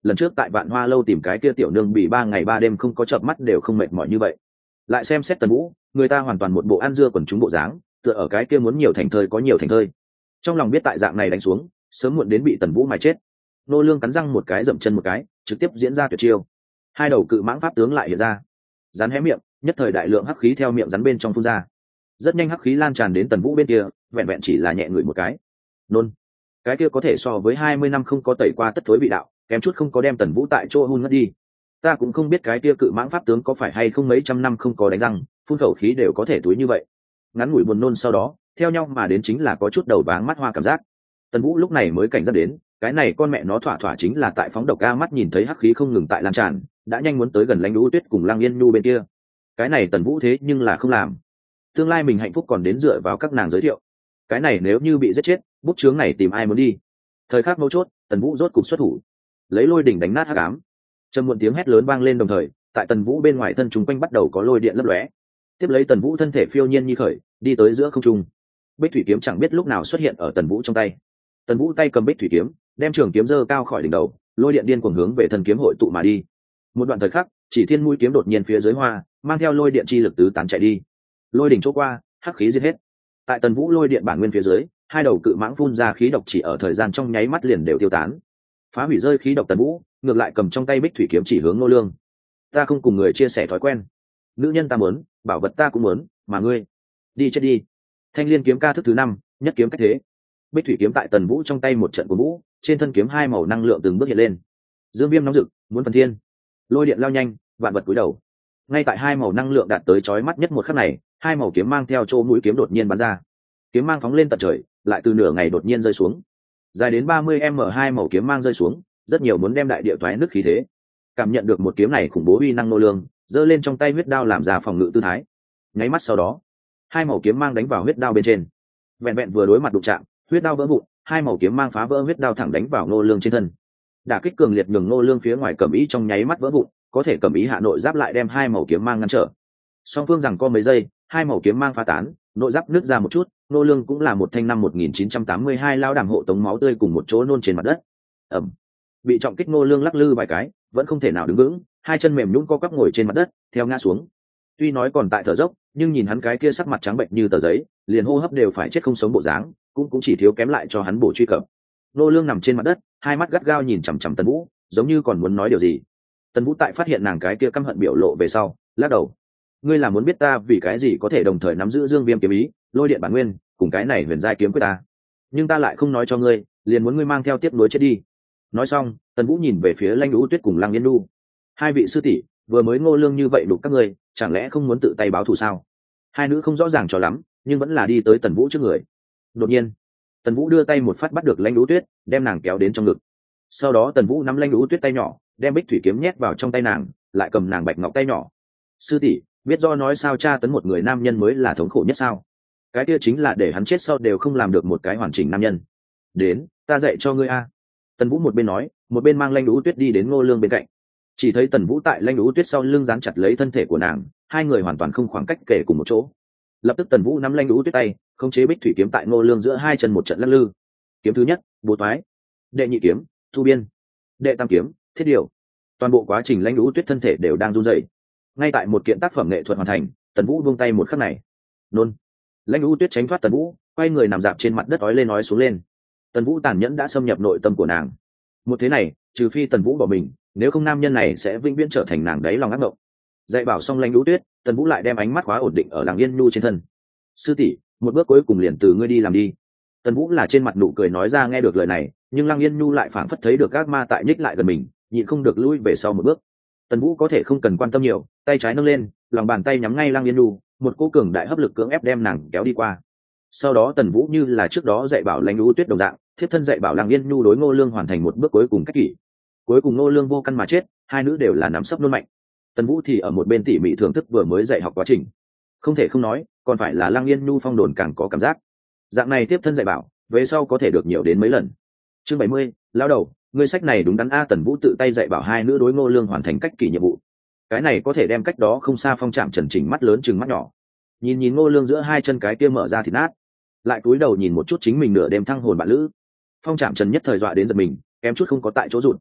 lần trước tại vạn hoa lâu tìm cái kia tiểu nương bị ba ngày ba đêm không có chợp mắt đều không mệt mỏi như vậy. Lại xem xét Tần Vũ, người ta hoàn toàn một bộ ăn dưa quần chúng bộ dáng, tựa ở cái kia muốn nhiều thành thơi có nhiều thành thơi. Trong lòng biết tại dạng này đánh xuống, sớm muộn đến bị Tần Vũ mà chết. Nô Lương cắn răng một cái dậm chân một cái, trực tiếp diễn ra tuyệt chiêu. Hai đầu cự mãng pháp tướng lại hiện ra. Rắn hé miệng, nhất thời đại lượng hắc khí theo miệng rắn bên trong phun ra. Rất nhanh hắc khí lan tràn đến Tần Vũ bên kia, vẹn vẹn chỉ là nhẹ ngửi một cái. Nôn. Cái kia có thể so với hai mươi năm không có tẩy qua tất thối vị đạo, kém chút không có đem Tần Vũ tại chỗ hun ngất đi. Ta cũng không biết cái kia cự mãng pháp tướng có phải hay không mấy trăm năm không có đánh răng, phun khẩu khí đều có thể túi như vậy. Ngắn ngủi buồn nôn sau đó, theo nhau mà đến chính là có chút đầu váng mắt hoa cảm giác. Tần Vũ lúc này mới cảnh giác đến, cái này con mẹ nó thỏa thỏa chính là tại phóng độc ga mắt nhìn thấy hắc khí không ngừng tại lan tràn, đã nhanh muốn tới gần Lãnh Lũ Tuyết cùng Lăng Yên Nhu bên kia. Cái này Tần Vũ thế nhưng là không làm. Tương lai mình hạnh phúc còn đến dựa vào các nàng giới thiệu. Cái này nếu như bị giết chết, bút chướng này tìm ai muốn đi. Thời khắc mấu chốt, Tần Vũ rốt cục xuất thủ, lấy lôi đỉnh đánh nát hắc ám. Trầm muộn tiếng hét lớn vang lên đồng thời, tại Tần Vũ bên ngoài thân chúng quanh bắt đầu có lôi điện lấp lóe. Tiếp lấy Tần Vũ thân thể phiêu nhiên như khởi, đi tới giữa không trung. Bích thủy kiếm chẳng biết lúc nào xuất hiện ở Tần Vũ trong tay. Tần Vũ tay cầm bích thủy kiếm, đem trường kiếm giơ cao khỏi đỉnh đầu, lôi điện điên cuồng hướng về thân kiếm hội tụ mà đi. Một đoạn thời khắc, chỉ thiên mũi kiếm đột nhiên phía dưới hoa, mang theo lôi điện chi lực tứ tán chạy đi. Lôi đỉnh chỗ qua, hắc khí giết hết. Tại Tần Vũ lôi điện bản nguyên phía dưới, hai đầu cự mãng phun ra khí độc chỉ ở thời gian trong nháy mắt liền đều tiêu tán. Phá hủy rơi khí độc Tần Vũ, ngược lại cầm trong tay bích thủy kiếm chỉ hướng Ngô Lương. Ta không cùng người chia sẻ thói quen. Nữ nhân ta muốn, bảo vật ta cũng muốn, mà ngươi, đi chết đi. Thanh Liên kiếm ca thức thứ năm, nhất kiếm cách thế. Bích thủy kiếm tại Tần Vũ trong tay một trận của vũ, trên thân kiếm hai màu năng lượng từng bước hiện lên. Dương viêm nóng rực, muốn phần thiên. Lôi điện lao nhanh, vạn vật cúi đầu. Ngay tại hai màu năng lượng đạt tới chói mắt nhất một khắc này, hai màu kiếm mang theo chỗ mũi kiếm đột nhiên bắn ra. Kiếm mang phóng lên tận trời, lại từ nửa ngày đột nhiên rơi xuống. Dài đến ba mươi m hai màu kiếm mang rơi xuống, rất nhiều muốn đem đại địa toái nứt khí thế. Cảm nhận được một kiếm này khủng bố uy năng Nô Lương, giơ lên trong tay huyết đao làm ra phòng ngự tư thái. Nháy mắt sau đó, hai màu kiếm mang đánh vào huyết đao bên trên. Vẹn vẹn vừa đối mặt đụng chạm, huyết đao vỡ vụn, hai màu kiếm mang phá vỡ huyết đao thẳng đánh vào Nô Lương trên thân. Đả kích cường liệt nhường Nô Lương phía ngoài cẩm ý trong nháy mắt vỡ vụn, có thể cẩm ý hạ nội giáp lại đem hai màu kiếm mang ngăn trở. Song phương rằng co mấy giây, hai màu kiếm mang phá tán, nội giáp nứt ra một chút, Nô Lương cũng là một thanh năm một nghìn chín trăm tám mươi hai lao đàm hộ tống máu tươi cùng một chỗ nôn trên mặt đất. Ầm. Bị trọng kích Nô Lương lắc lư vài cái, vẫn không thể nào đứng vững, hai chân mềm nhũn co quắp ngồi trên mặt đất, theo ngã xuống. Tuy nói còn tại thở dốc, nhưng nhìn hắn cái kia sắc mặt trắng bệnh như tờ giấy, liền hô hấp đều phải chết không sống bộ dáng, cũng cũng chỉ thiếu kém lại cho hắn bổ truy cập. Nô Lương nằm trên mặt đất, hai mắt gắt gao nhìn chằm chằm Tần Vũ, giống như còn muốn nói điều gì. Tần Vũ tại phát hiện nàng cái kia căm hận biểu lộ về sau, lắc đầu. Ngươi là muốn biết ta vì cái gì có thể đồng thời nắm giữ Dương Viêm kiếm ý, lôi điện bản nguyên, cùng cái này huyền giai kiếm quyết ta. Nhưng ta lại không nói cho ngươi, liền muốn ngươi mang theo tiếp nối chết đi. Nói xong, Tần Vũ nhìn về phía Lãnh Lũ Tuyết cùng Lăng Yên Nhu. Hai vị sư tỷ, vừa mới Ngô Lương như vậy đục các ngươi, chẳng lẽ không muốn tự tay báo thù sao? Hai nữ không rõ ràng cho lắm, nhưng vẫn là đi tới Tần Vũ trước người. Đột nhiên, Tần Vũ đưa tay một phát bắt được Lãnh Lũ Tuyết, đem nàng kéo đến trong ngực. Sau đó Tần Vũ nắm Lãnh Lũ Tuyết tay nhỏ, đem bích thủy kiếm nhét vào trong tay nàng, lại cầm nàng bạch ngọc tay nhỏ. Sư tỷ, biết do nói sao tra tấn một người nam nhân mới là thống khổ nhất sao? Cái kia chính là để hắn chết sau đều không làm được một cái hoàn chỉnh nam nhân. Đến, ta dạy cho ngươi a. Tần Vũ một bên nói, một bên mang Lãnh Lũ Tuyết đi đến Ngô Lương bên cạnh. Chỉ thấy Tần Vũ tại Lãnh Lũ Tuyết sau lưng dán chặt lấy thân thể của nàng, hai người hoàn toàn không khoảng cách kể cùng một chỗ. Lập tức Tần Vũ nắm Lãnh Lũ Tuyết tay, khống chế bích thủy kiếm tại Ngô Lương giữa hai chân một trận lắc lư. Kiếm thứ nhất, bố toái. Đệ nhị kiếm, thu biên. Đệ tam kiếm, thiết điều. Toàn bộ quá trình Lãnh Lũ Tuyết thân thể đều đang run rẩy. Ngay tại một kiện tác phẩm nghệ thuật hoàn thành, Tần Vũ buông tay một khắc này. Nôn. Lãnh Lũ Tuyết tránh thoát Tần Vũ, quay người nằm dạp trên mặt đất ói lên ói xuống lên. Tần Vũ tàn nhẫn đã xâm nhập nội tâm của nàng. Một thế này, trừ phi Tần Vũ bỏ mình, nếu không nam nhân này sẽ vĩnh viễn trở thành nàng đáy lòng ác mộng. Dạy bảo xong Lãnh Lũ Tuyết, Tần Vũ lại đem ánh mắt khóa ổn định ở Lăng Yên Nhu trên thân. Sư tỷ, một bước cuối cùng liền từ ngươi đi làm đi. Tần Vũ là trên mặt nụ cười nói ra nghe được lời này, nhưng Lăng Yên Nhu lại phảng phất thấy được các ma tại nhích lại gần mình, nhịn không được lui về sau một bước. Tần Vũ có thể không cần quan tâm nhiều, tay trái nâng lên, lòng bàn tay nhắm ngay Lăng Yên Nhu, một cỗ cường đại hấp lực cưỡng ép đem nàng kéo đi qua. Sau đó Tần Vũ như là trước đó dạy bảo Lãnh Lũ Tuyết đồng dạng, thiết thân dạy bảo Lăng Yên Nhu đối Ngô Lương hoàn thành một bước cuối cùng cách kỷ. Cuối cùng Ngô Lương vô căn mà chết, hai nữ đều là nắm sấp nôn mạnh. Tần Vũ thì ở một bên tỉ mỉ thưởng thức vừa mới dạy học quá trình. Không thể không nói, còn phải là Lăng Yên Nhu phong đồn càng có cảm giác. Dạng này tiếp thân dạy bảo, về sau có thể được nhiều đến mấy lần. Chương bảy mươi, lão đầu, ngươi sách này đúng đắn a. Tần Vũ tự tay dạy bảo hai nữ đối Ngô Lương hoàn thành cách kỷ nhiệm vụ. Cái này có thể đem cách đó không xa Phong Trạm Trần chỉnh mắt lớn chừng mắt nhỏ. Nhìn nhìn Ngô Lương giữa hai chân cái kia mở ra thịt nát, lại cúi đầu nhìn một chút chính mình nửa đêm thăng hồn bạn lữ. Phong Trạm Trần nhất thời dọa đến giật mình, kém chút không có tại chỗ rụt.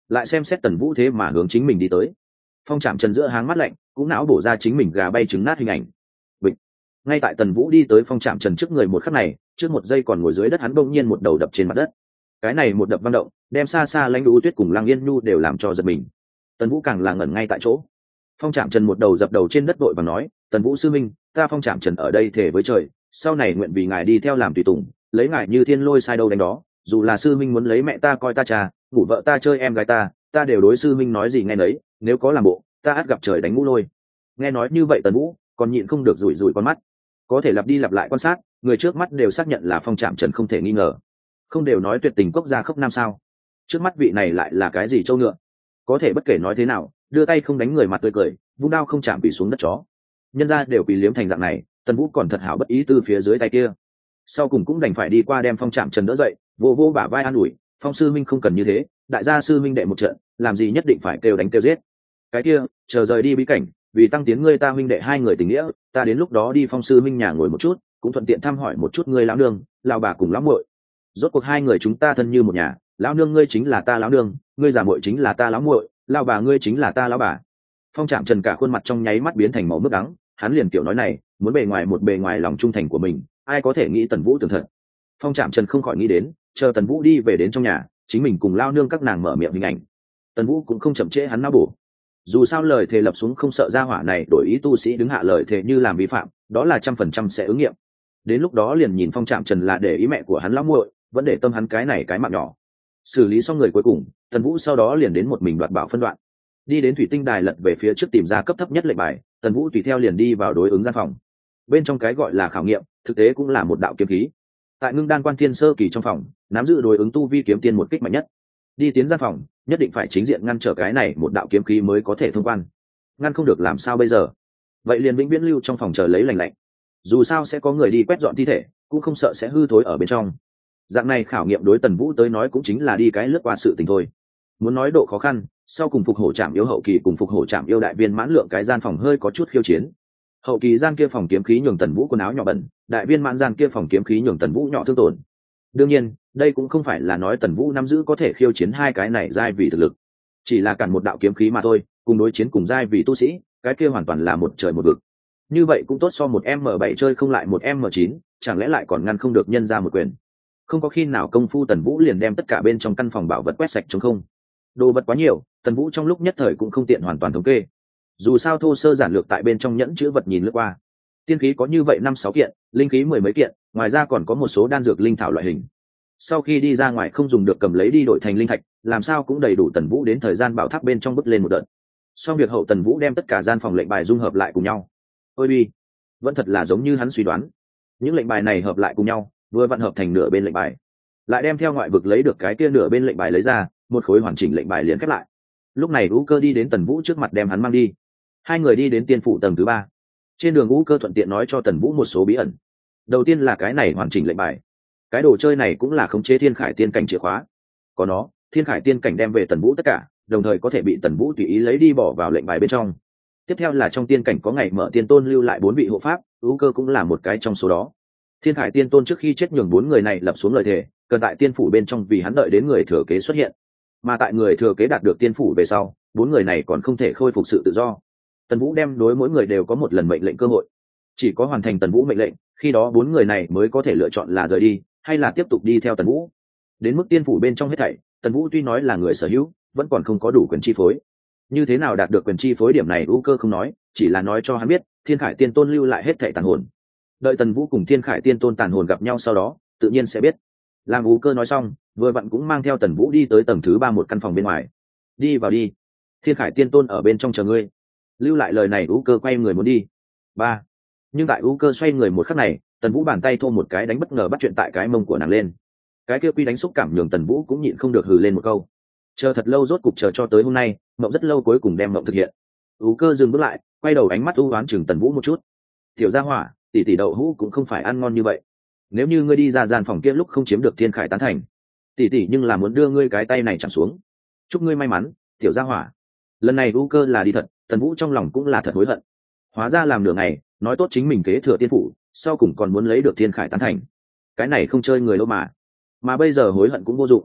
lại xem xét tần vũ thế mà hướng chính mình đi tới. Phong Trạm Trần giữa háng mắt lạnh cũng não bổ ra chính mình gà bay trứng nát hình ảnh. Bịch. Ngay tại tần vũ đi tới Phong Trạm Trần trước người một khắc này, trước một giây còn ngồi dưới đất hắn bỗng nhiên một đầu đập trên mặt đất. Cái này một đập vang động, đem xa xa Lãnh U Tuyết cùng Lăng Yên Nhu đều làm cho giật mình. Tần vũ càng là ngẩn ngay tại chỗ. Phong Trạm Trần một đầu dập đầu trên đất vội và nói, tần vũ sư minh, ta Phong Trạm Trần ở đây thề với trời, sau này nguyện vì ngài đi theo làm tùy tùng, lấy ngài như thiên lôi sai đâu đánh đó, dù là sư minh muốn lấy mẹ ta coi ta cha, ngủ vợ ta chơi em gái ta, ta đều đối sư minh nói gì nghe nấy, nếu có làm bộ ta ắt gặp trời đánh ngũ lôi. Nghe nói như vậy tần vũ còn nhịn không được rủi rủi con mắt, có thể lặp đi lặp lại quan sát, người trước mắt đều xác nhận là Phong Trạm Trần không thể nghi ngờ. Không đều nói tuyệt tình cốc gia khốc nam sao, trước mắt vị này lại là cái gì trâu ngựa, có thể bất kể nói thế nào đưa tay không đánh người mặt tươi cười, vung đao không chạm bị xuống đất chó, nhân ra đều bị liếm thành dạng này, tần vũ còn thật hảo bất ý từ phía dưới tay kia. Sau cùng cũng đành phải đi qua đem Phong Trạm Trần đỡ dậy, vô vô bả vai an ủi, Phong sư minh không cần như thế, đại gia sư minh đệ một trận, làm gì nhất định phải kêu đánh kêu giết. Cái kia chờ rời đi bí cảnh, vì tăng tiến ngươi ta huynh đệ hai người tình nghĩa, ta đến lúc đó đi Phong sư minh nhà ngồi một chút, cũng thuận tiện thăm hỏi một chút ngươi lão nương lão bà cùng lão muội. Rốt cuộc hai người chúng ta thân như một nhà, lão nương ngươi chính là ta lão nương, ngươi già muội chính là ta lão muội, lão bà ngươi chính là ta lão bà. Phong Trạm Trần cả khuôn mặt trong nháy mắt biến thành màu nước đắng, hắn liền kiểu nói này muốn bề ngoài một bề ngoài lòng trung thành của mình, ai có thể nghĩ tần vũ tường thật. Phong Trạm Trần không khỏi nghĩ đến, chờ tần vũ đi về đến trong nhà, chính mình cùng lao nương các nàng mở miệng hình ảnh. Tần vũ cũng không chậm trễ hắn não bổ, dù sao lời thề lập xuống không sợ ra hỏa này đổi ý tu sĩ đứng hạ lời thề như làm vi phạm, đó là trăm phần trăm sẽ ứng nghiệm. Đến lúc đó liền nhìn Phong Trạm Trần là để ý mẹ của hắn lão muội, vẫn để tâm hắn cái này cái mạng nhỏ. Xử lý xong người cuối cùng, tần vũ sau đó liền đến một mình đoạt bảo phân đoạn, đi đến thủy tinh đài lật về phía trước tìm ra cấp thấp nhất lệnh bài, tần vũ tùy theo liền đi vào đối ứng gian phòng. Bên trong cái gọi là khảo nghiệm thực tế cũng là một đạo kiếm khí. Tại ngưng đan quan thiên sơ kỳ trong phòng, nắm giữ đối ứng tu vi kiếm tiên một kích mạnh nhất. Đi tiến gian phòng, nhất định phải chính diện ngăn trở cái này một đạo kiếm khí mới có thể thông quan. Ngăn không được làm sao bây giờ? Vậy liền vĩnh viễn lưu trong phòng chờ lấy lành lạnh. Dù sao sẽ có người đi quét dọn thi thể, cũng không sợ sẽ hư thối ở bên trong. Dạng này khảo nghiệm đối tần vũ tới nói cũng chính là đi cái lướt qua sự tình thôi. Muốn nói độ khó khăn, sau cùng phục hổ trạm yêu hậu kỳ cùng phục hổ trạm yêu đại viên mãn lượng cái gian phòng hơi có chút khiêu chiến. Hậu kỳ gian kia phòng kiếm khí nhường tần vũ quần áo nhỏ bẩn, đại viên mãn gian kia phòng kiếm khí nhường tần vũ nhỏ thương tổn. Đương nhiên đây cũng không phải là nói tần vũ nắm giữ có thể khiêu chiến hai cái này giai vì thực lực, chỉ là cản một đạo kiếm khí mà thôi, cùng đối chiến cùng giai vì tu sĩ, cái kia hoàn toàn là một trời một vực. Như vậy cũng tốt so một m bảy chơi không lại một m chín, chẳng lẽ lại còn ngăn không được nhân ra một quyền. Không có khi nào công phu tần vũ liền đem tất cả bên trong căn phòng bảo vật quét sạch trống không. Đồ vật quá nhiều, tần vũ trong lúc nhất thời cũng không tiện hoàn toàn thống kê, dù sao thô sơ giản lược tại bên trong nhẫn chữ vật nhìn lướt qua, tiên khí có như vậy năm sáu kiện, linh khí mười mấy kiện, ngoài ra còn có một số đan dược linh thảo loại hình. Sau khi đi ra ngoài không dùng được cầm lấy đi đổi thành linh thạch, làm sao cũng đầy đủ tần vũ đến thời gian bảo tháp bên trong bước lên một đợt. Xong việc hậu tần vũ đem tất cả gian phòng lệnh bài dung hợp lại cùng nhau. Ôi bi, vẫn thật là giống như hắn suy đoán, những lệnh bài này hợp lại cùng nhau vừa vặn hợp thành nửa bên lệnh bài, lại đem theo ngoại vực lấy được cái kia nửa bên lệnh bài lấy ra, một khối hoàn chỉnh lệnh bài liền khép lại. Lúc này U Cơ đi đến tần vũ trước mặt đem hắn mang đi. Hai người đi đến tiên phủ tầng thứ ba. Trên đường U Cơ thuận tiện nói cho tần vũ một số bí ẩn. Đầu tiên là cái này hoàn chỉnh lệnh bài, cái đồ chơi này cũng là khống chế thiên khải tiên cảnh chìa khóa, có nó thiên khải tiên cảnh đem về tần vũ tất cả, đồng thời có thể bị tần vũ tùy ý lấy đi bỏ vào lệnh bài bên trong. Tiếp theo là trong tiên cảnh có ngày mở tiên tôn lưu lại bốn vị hộ pháp, U Cơ cũng là một cái trong số đó. Thiên khải tiên tôn trước khi chết nhường bốn người này lập xuống lời thề, cần tại tiên phủ bên trong vì hắn đợi đến người thừa kế xuất hiện, mà tại người thừa kế đạt được tiên phủ về sau, bốn người này còn không thể khôi phục sự tự do. Tần vũ đem đối mỗi người đều có một lần mệnh lệnh cơ hội, chỉ có hoàn thành tần vũ mệnh lệnh, khi đó bốn người này mới có thể lựa chọn là rời đi hay là tiếp tục đi theo tần vũ. Đến mức tiên phủ bên trong hết thảy, tần vũ tuy nói là người sở hữu, vẫn còn không có đủ quyền chi phối. Như thế nào đạt được quyền chi phối điểm này U Cơ không nói, chỉ là nói cho hắn biết thiên khải tiên tôn lưu lại hết thảy tàn hồn. Đợi tần vũ cùng thiên khải tiên tôn tàn hồn gặp nhau sau đó, tự nhiên sẽ biết. Làm U Cơ nói xong, vừa vặn cũng mang theo tần vũ đi tới tầng thứ ba một căn phòng bên ngoài. Đi vào đi, thiên khải tiên tôn ở bên trong chờ ngươi. Lưu lại lời này U Cơ quay người muốn đi. Ba. Nhưng tại U Cơ xoay người một khắc này, tần vũ bàn tay thô một cái đánh bất ngờ bắt chuyện tại cái mông của nàng lên. Cái kia quy đánh xúc cảm nhường tần vũ cũng nhịn không được hừ lên một câu. Chờ thật lâu rốt cục chờ cho tới hôm nay, mộng rất lâu cuối cùng đem mộng thực hiện. U Cơ dừng bước lại, quay đầu ánh mắt u oán chừng tần vũ một chút. Tiểu gia hỏa, tỷ tỷ đậu hũ cũng không phải ăn ngon như vậy. Nếu như ngươi đi ra gian phòng kia lúc không chiếm được thiên khải tán thành, tỷ tỷ nhưng là muốn đưa ngươi cái tay này chạm xuống. Chúc ngươi may mắn, tiểu gia hỏa. Lần này U Cơ là đi thật, tần vũ trong lòng cũng là thật hối hận. Hóa ra làm nửa ngày, nói tốt chính mình kế thừa tiên phủ, sau cùng còn muốn lấy được thiên khải tán thành. Cái này không chơi người đâu mà. Mà bây giờ hối hận cũng vô dụng.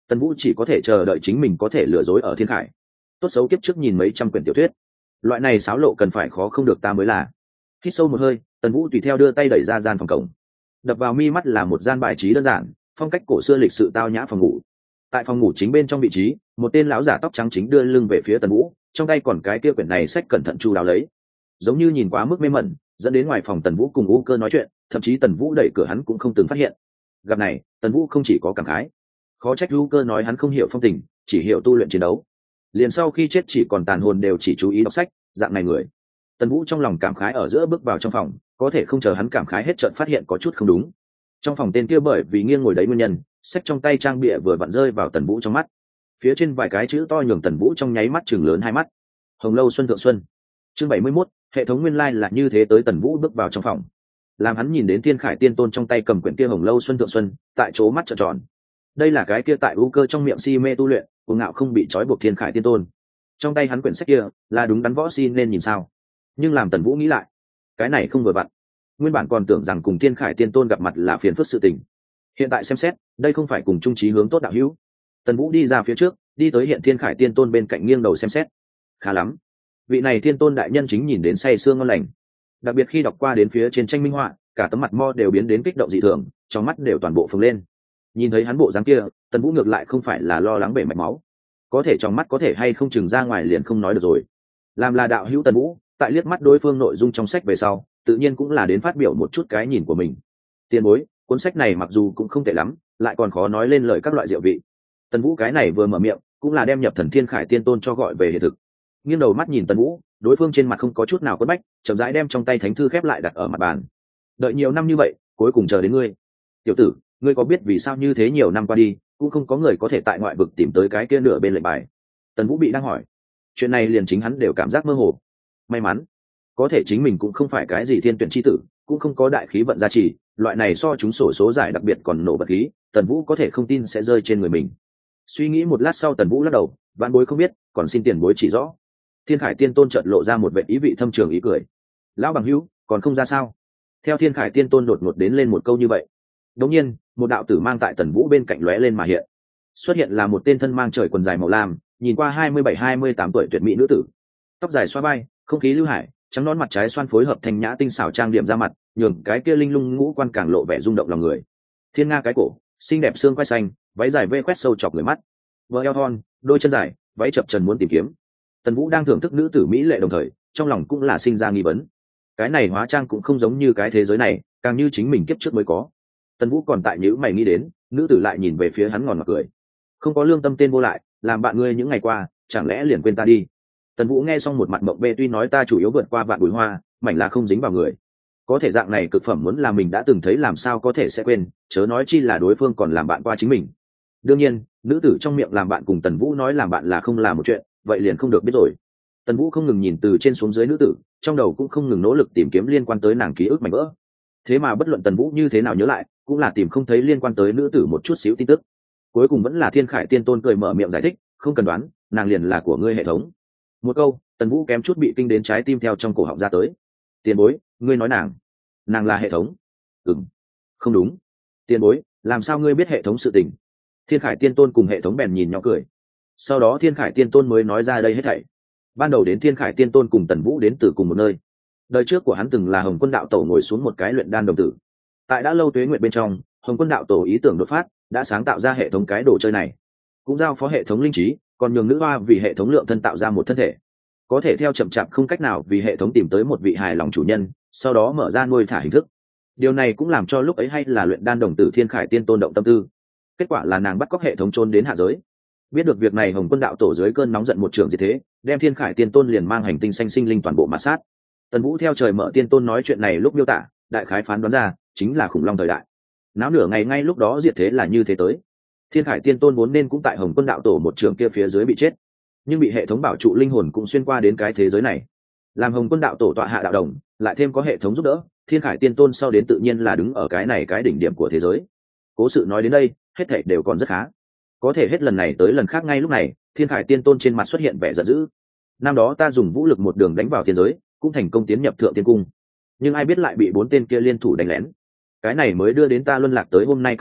Tần Vũ chỉ có thể chờ đợi chính mình có thể lừa dối ở thiên khải. Tốt xấu kiếp trước nhìn mấy trăm quyển tiểu thuyết, loại này xáo lộ cần phải khó không được ta mới là. Hít sâu một hơi, Tần Vũ tùy theo đưa tay đẩy ra gian phòng cổng. Đập vào mi mắt là một gian bài trí đơn giản, phong cách cổ xưa lịch sự tao nhã phòng ngủ. Tại phòng ngủ chính bên trong vị trí, một tên lão giả tóc trắng chính đưa lưng về phía Tần Vũ, trong tay còn cái kia quyển này sách cẩn thận chu đáo lấy, giống như nhìn quá mức mê mẩn, dẫn đến ngoài phòng Tần Vũ cùng U Cơ nói chuyện, thậm chí Tần Vũ đẩy cửa hắn cũng không từng phát hiện. Gặp này, Tần Vũ không chỉ có cảm khái, khó trách U Cơ nói hắn không hiểu phong tình, chỉ hiểu tu luyện chiến đấu. Liền sau khi chết chỉ còn tàn hồn đều chỉ chú ý đọc sách, dạng này người. Tần Vũ trong lòng cảm khái ở giữa bước vào trong phòng, có thể không chờ hắn cảm khái hết chợt phát hiện có chút không đúng. Trong phòng tên kia bởi vì nghiêng ngồi đấy nguyên nhân, sách trong tay trang bìa vừa vặn rơi vào Tần Vũ trong mắt. Phía trên vài cái chữ to nhường Tần Vũ trong nháy mắt chừng lớn hai mắt. Hồng Lâu Xuân Thượng Xuân. Chương bảy mươi mốt, hệ thống nguyên lai là như thế. Tới Tần Vũ bước vào trong phòng, làm hắn nhìn đến Thiên Khải Tiên Tôn trong tay cầm quyển kia Hồng Lâu Xuân Thượng Xuân, tại chỗ mắt trợn tròn. Đây là cái kia tại U Cơ trong miệng si mê tu luyện, cuồng ngạo không bị trói buộc Thiên Khải Tiên Tôn. Trong tay hắn quyển sách kia, là đúng đắn võ si nên nhìn sao? Nhưng làm Tần Vũ nghĩ lại, cái này không vừa vặn. Nguyên bản còn tưởng rằng cùng Thiên Khải Tiên Tôn gặp mặt là phiền phức sự tình, hiện tại xem xét, đây không phải cùng chung chí hướng tốt đạo hữu. Tần Vũ đi ra phía trước, đi tới hiện Thiên Khải Tiên Tôn bên cạnh nghiêng đầu xem xét. Khá lắm, vị này Thiên Tôn đại nhân chính nhìn đến say sương ngon lành. Đặc biệt khi đọc qua đến phía trên tranh minh họa, cả tấm mặt mo đều biến đến kích động dị thường, trong mắt đều toàn bộ phồng lên. Nhìn thấy hắn bộ dáng kia, Tần Vũ ngược lại không phải là lo lắng bể mạch máu, có thể trong mắt có thể hay không chừng ra ngoài liền không nói được rồi. Làm là đạo hữu Tần Vũ, tại liếc mắt đối phương nội dung trong sách về sau, tự nhiên cũng là đến phát biểu một chút cái nhìn của mình. Tiền bối, cuốn sách này mặc dù cũng không tệ lắm, lại còn khó nói lên lời các loại diệu vị. Tần Vũ cái này vừa mở miệng, cũng là đem nhập Thần Thiên Khải Tiên Tôn cho gọi về hiện thực. Nghiêng đầu mắt nhìn Tần Vũ, đối phương trên mặt không có chút nào quất bách, chậm rãi đem trong tay thánh thư khép lại đặt ở mặt bàn. Đợi nhiều năm như vậy, cuối cùng chờ đến ngươi. Tiểu tử, ngươi có biết vì sao như thế nhiều năm qua đi, cũng không có người có thể tại ngoại vực tìm tới cái kia nửa bên lệnh bài? Tần Vũ bị đang hỏi. Chuyện này liền chính hắn đều cảm giác mơ hồ. May mắn, có thể chính mình cũng không phải cái gì thiên tuyển chi tử, cũng không có đại khí vận gia trì, loại này so chúng sổ số giải đặc biệt còn nổ bật khí, Tần Vũ có thể không tin sẽ rơi trên người mình. Suy nghĩ một lát sau, Tần Vũ lắc đầu, vạn bối không biết, còn xin tiền bối chỉ rõ. Thiên Khải Tiên Tôn chợt lộ ra một vẻ ý vị thâm trường ý cười. Lão bằng hữu, còn không ra sao? Theo Thiên Khải Tiên Tôn đột ngột đến lên một câu như vậy, đột nhiên, một đạo tử mang tại Tần Vũ bên cạnh lóe lên mà hiện. Xuất hiện là một tên thân mang trời quần dài màu lam, nhìn qua hai mươi bảy hai mươi tám tuổi tuyệt mỹ nữ tử. Tóc dài xõa vai, không khí lưu hải, trắng nón mặt trái xoan phối hợp thành nhã tinh xảo trang điểm ra mặt, nhường cái kia linh lung ngũ quan càng lộ vẻ rung động lòng người. Thiên nga cái cổ, xinh đẹp xương quai xanh, váy dài vê quét sâu chọc người mắt. Vợ eo thon, đôi chân dài, váy chập trần muốn tìm kiếm. Tần Vũ đang thưởng thức nữ tử mỹ lệ đồng thời, trong lòng cũng là sinh ra nghi vấn. Cái này hóa trang cũng không giống như cái thế giới này, càng như chính mình kiếp trước mới có. Tần Vũ còn tại nhữ mày nghĩ đến, nữ tử lại nhìn về phía hắn ngòn mặt cười. Không có lương tâm tên vô lại, làm bạn ngươi những ngày qua, chẳng lẽ liền quên ta đi? Tần Vũ nghe xong một mặt mộng bê, tuy nói ta chủ yếu vượt qua vạn bụi hoa, mảnh là không dính vào người. Có thể dạng này cực phẩm muốn là mình đã từng thấy làm sao có thể sẽ quên, chớ nói chi là đối phương còn làm bạn qua chính mình. Đương nhiên, nữ tử trong miệng làm bạn cùng Tần Vũ nói làm bạn là không là một chuyện, vậy liền không được biết rồi. Tần Vũ không ngừng nhìn từ trên xuống dưới nữ tử, trong đầu cũng không ngừng nỗ lực tìm kiếm liên quan tới nàng ký ức mảnh vỡ. Thế mà bất luận Tần Vũ như thế nào nhớ lại, cũng là tìm không thấy liên quan tới nữ tử một chút xíu tin tức. Cuối cùng vẫn là Thiên Khải Tiên Tôn cười mở miệng giải thích, không cần đoán, nàng liền là của ngươi hệ thống. Một câu, Tần Vũ kém chút bị kinh đến trái tim theo trong cổ họng ra tới. Tiền bối, ngươi nói nàng, nàng là hệ thống? Ừm, không đúng. Tiền bối, làm sao ngươi biết hệ thống sự tình? Thiên Khải Tiên Tôn cùng hệ thống bèn nhìn nhỏ cười. Sau đó Thiên Khải Tiên Tôn mới nói ra đây hết thảy. Ban đầu đến Thiên Khải Tiên Tôn cùng Tần Vũ đến từ cùng một nơi. Đời trước của hắn từng là Hồng Quân đạo tổ ngồi xuống một cái luyện đan đồng tử. Tại đã lâu tuế nguyện bên trong, Hồng Quân đạo tổ ý tưởng đột phát, đã sáng tạo ra hệ thống cái đồ chơi này, cũng giao phó hệ thống linh trí, còn nhường nữ hoa vì hệ thống lượng thân tạo ra một thân thể, có thể theo chậm chạp không cách nào vì hệ thống tìm tới một vị hài lòng chủ nhân, sau đó mở ra nuôi thả hình thức. Điều này cũng làm cho lúc ấy hay là luyện đan đồng tử Thiên Khải Tiên Tôn động tâm tư. Kết quả là nàng bắt cóc hệ thống trốn đến hạ giới. Biết được việc này, Hồng Quân đạo tổ dưới cơn nóng giận một trường diệt thế, đem Thiên Khải Tiên Tôn liền mang hành tinh xanh sinh linh toàn bộ mạt sát. Tần Vũ theo trời mở Tiên Tôn nói chuyện này lúc miêu tả, đại khái phán đoán ra chính là khủng long thời đại. Náo nửa ngày ngay lúc đó diệt thế là như thế tới. Thiên Khải Tiên Tôn vốn nên cũng tại Hồng Quân đạo tổ một trường kia phía dưới bị chết, nhưng bị hệ thống bảo trụ linh hồn cũng xuyên qua đến cái thế giới này, làm Hồng Quân đạo tổ tọa hạ đạo đồng, lại thêm có hệ thống giúp đỡ, Thiên Khải Tiên Tôn sau đến tự nhiên là đứng ở cái này cái đỉnh điểm của thế giới. Cố sự nói đến đây, hết thảy đều còn rất khá. Có thể hết lần này tới lần khác ngay lúc này, Thiên Khải Tiên Tôn trên mặt xuất hiện vẻ giận dữ. Năm đó ta dùng vũ lực một đường đánh vào thiên giới, cũng thành công tiến nhập Thượng Tiên Cung, nhưng ai biết lại bị bốn tên kia liên thủ đánh lén. Cái này mới đưa đến ta luân lạc tới hôm nay cấp độ,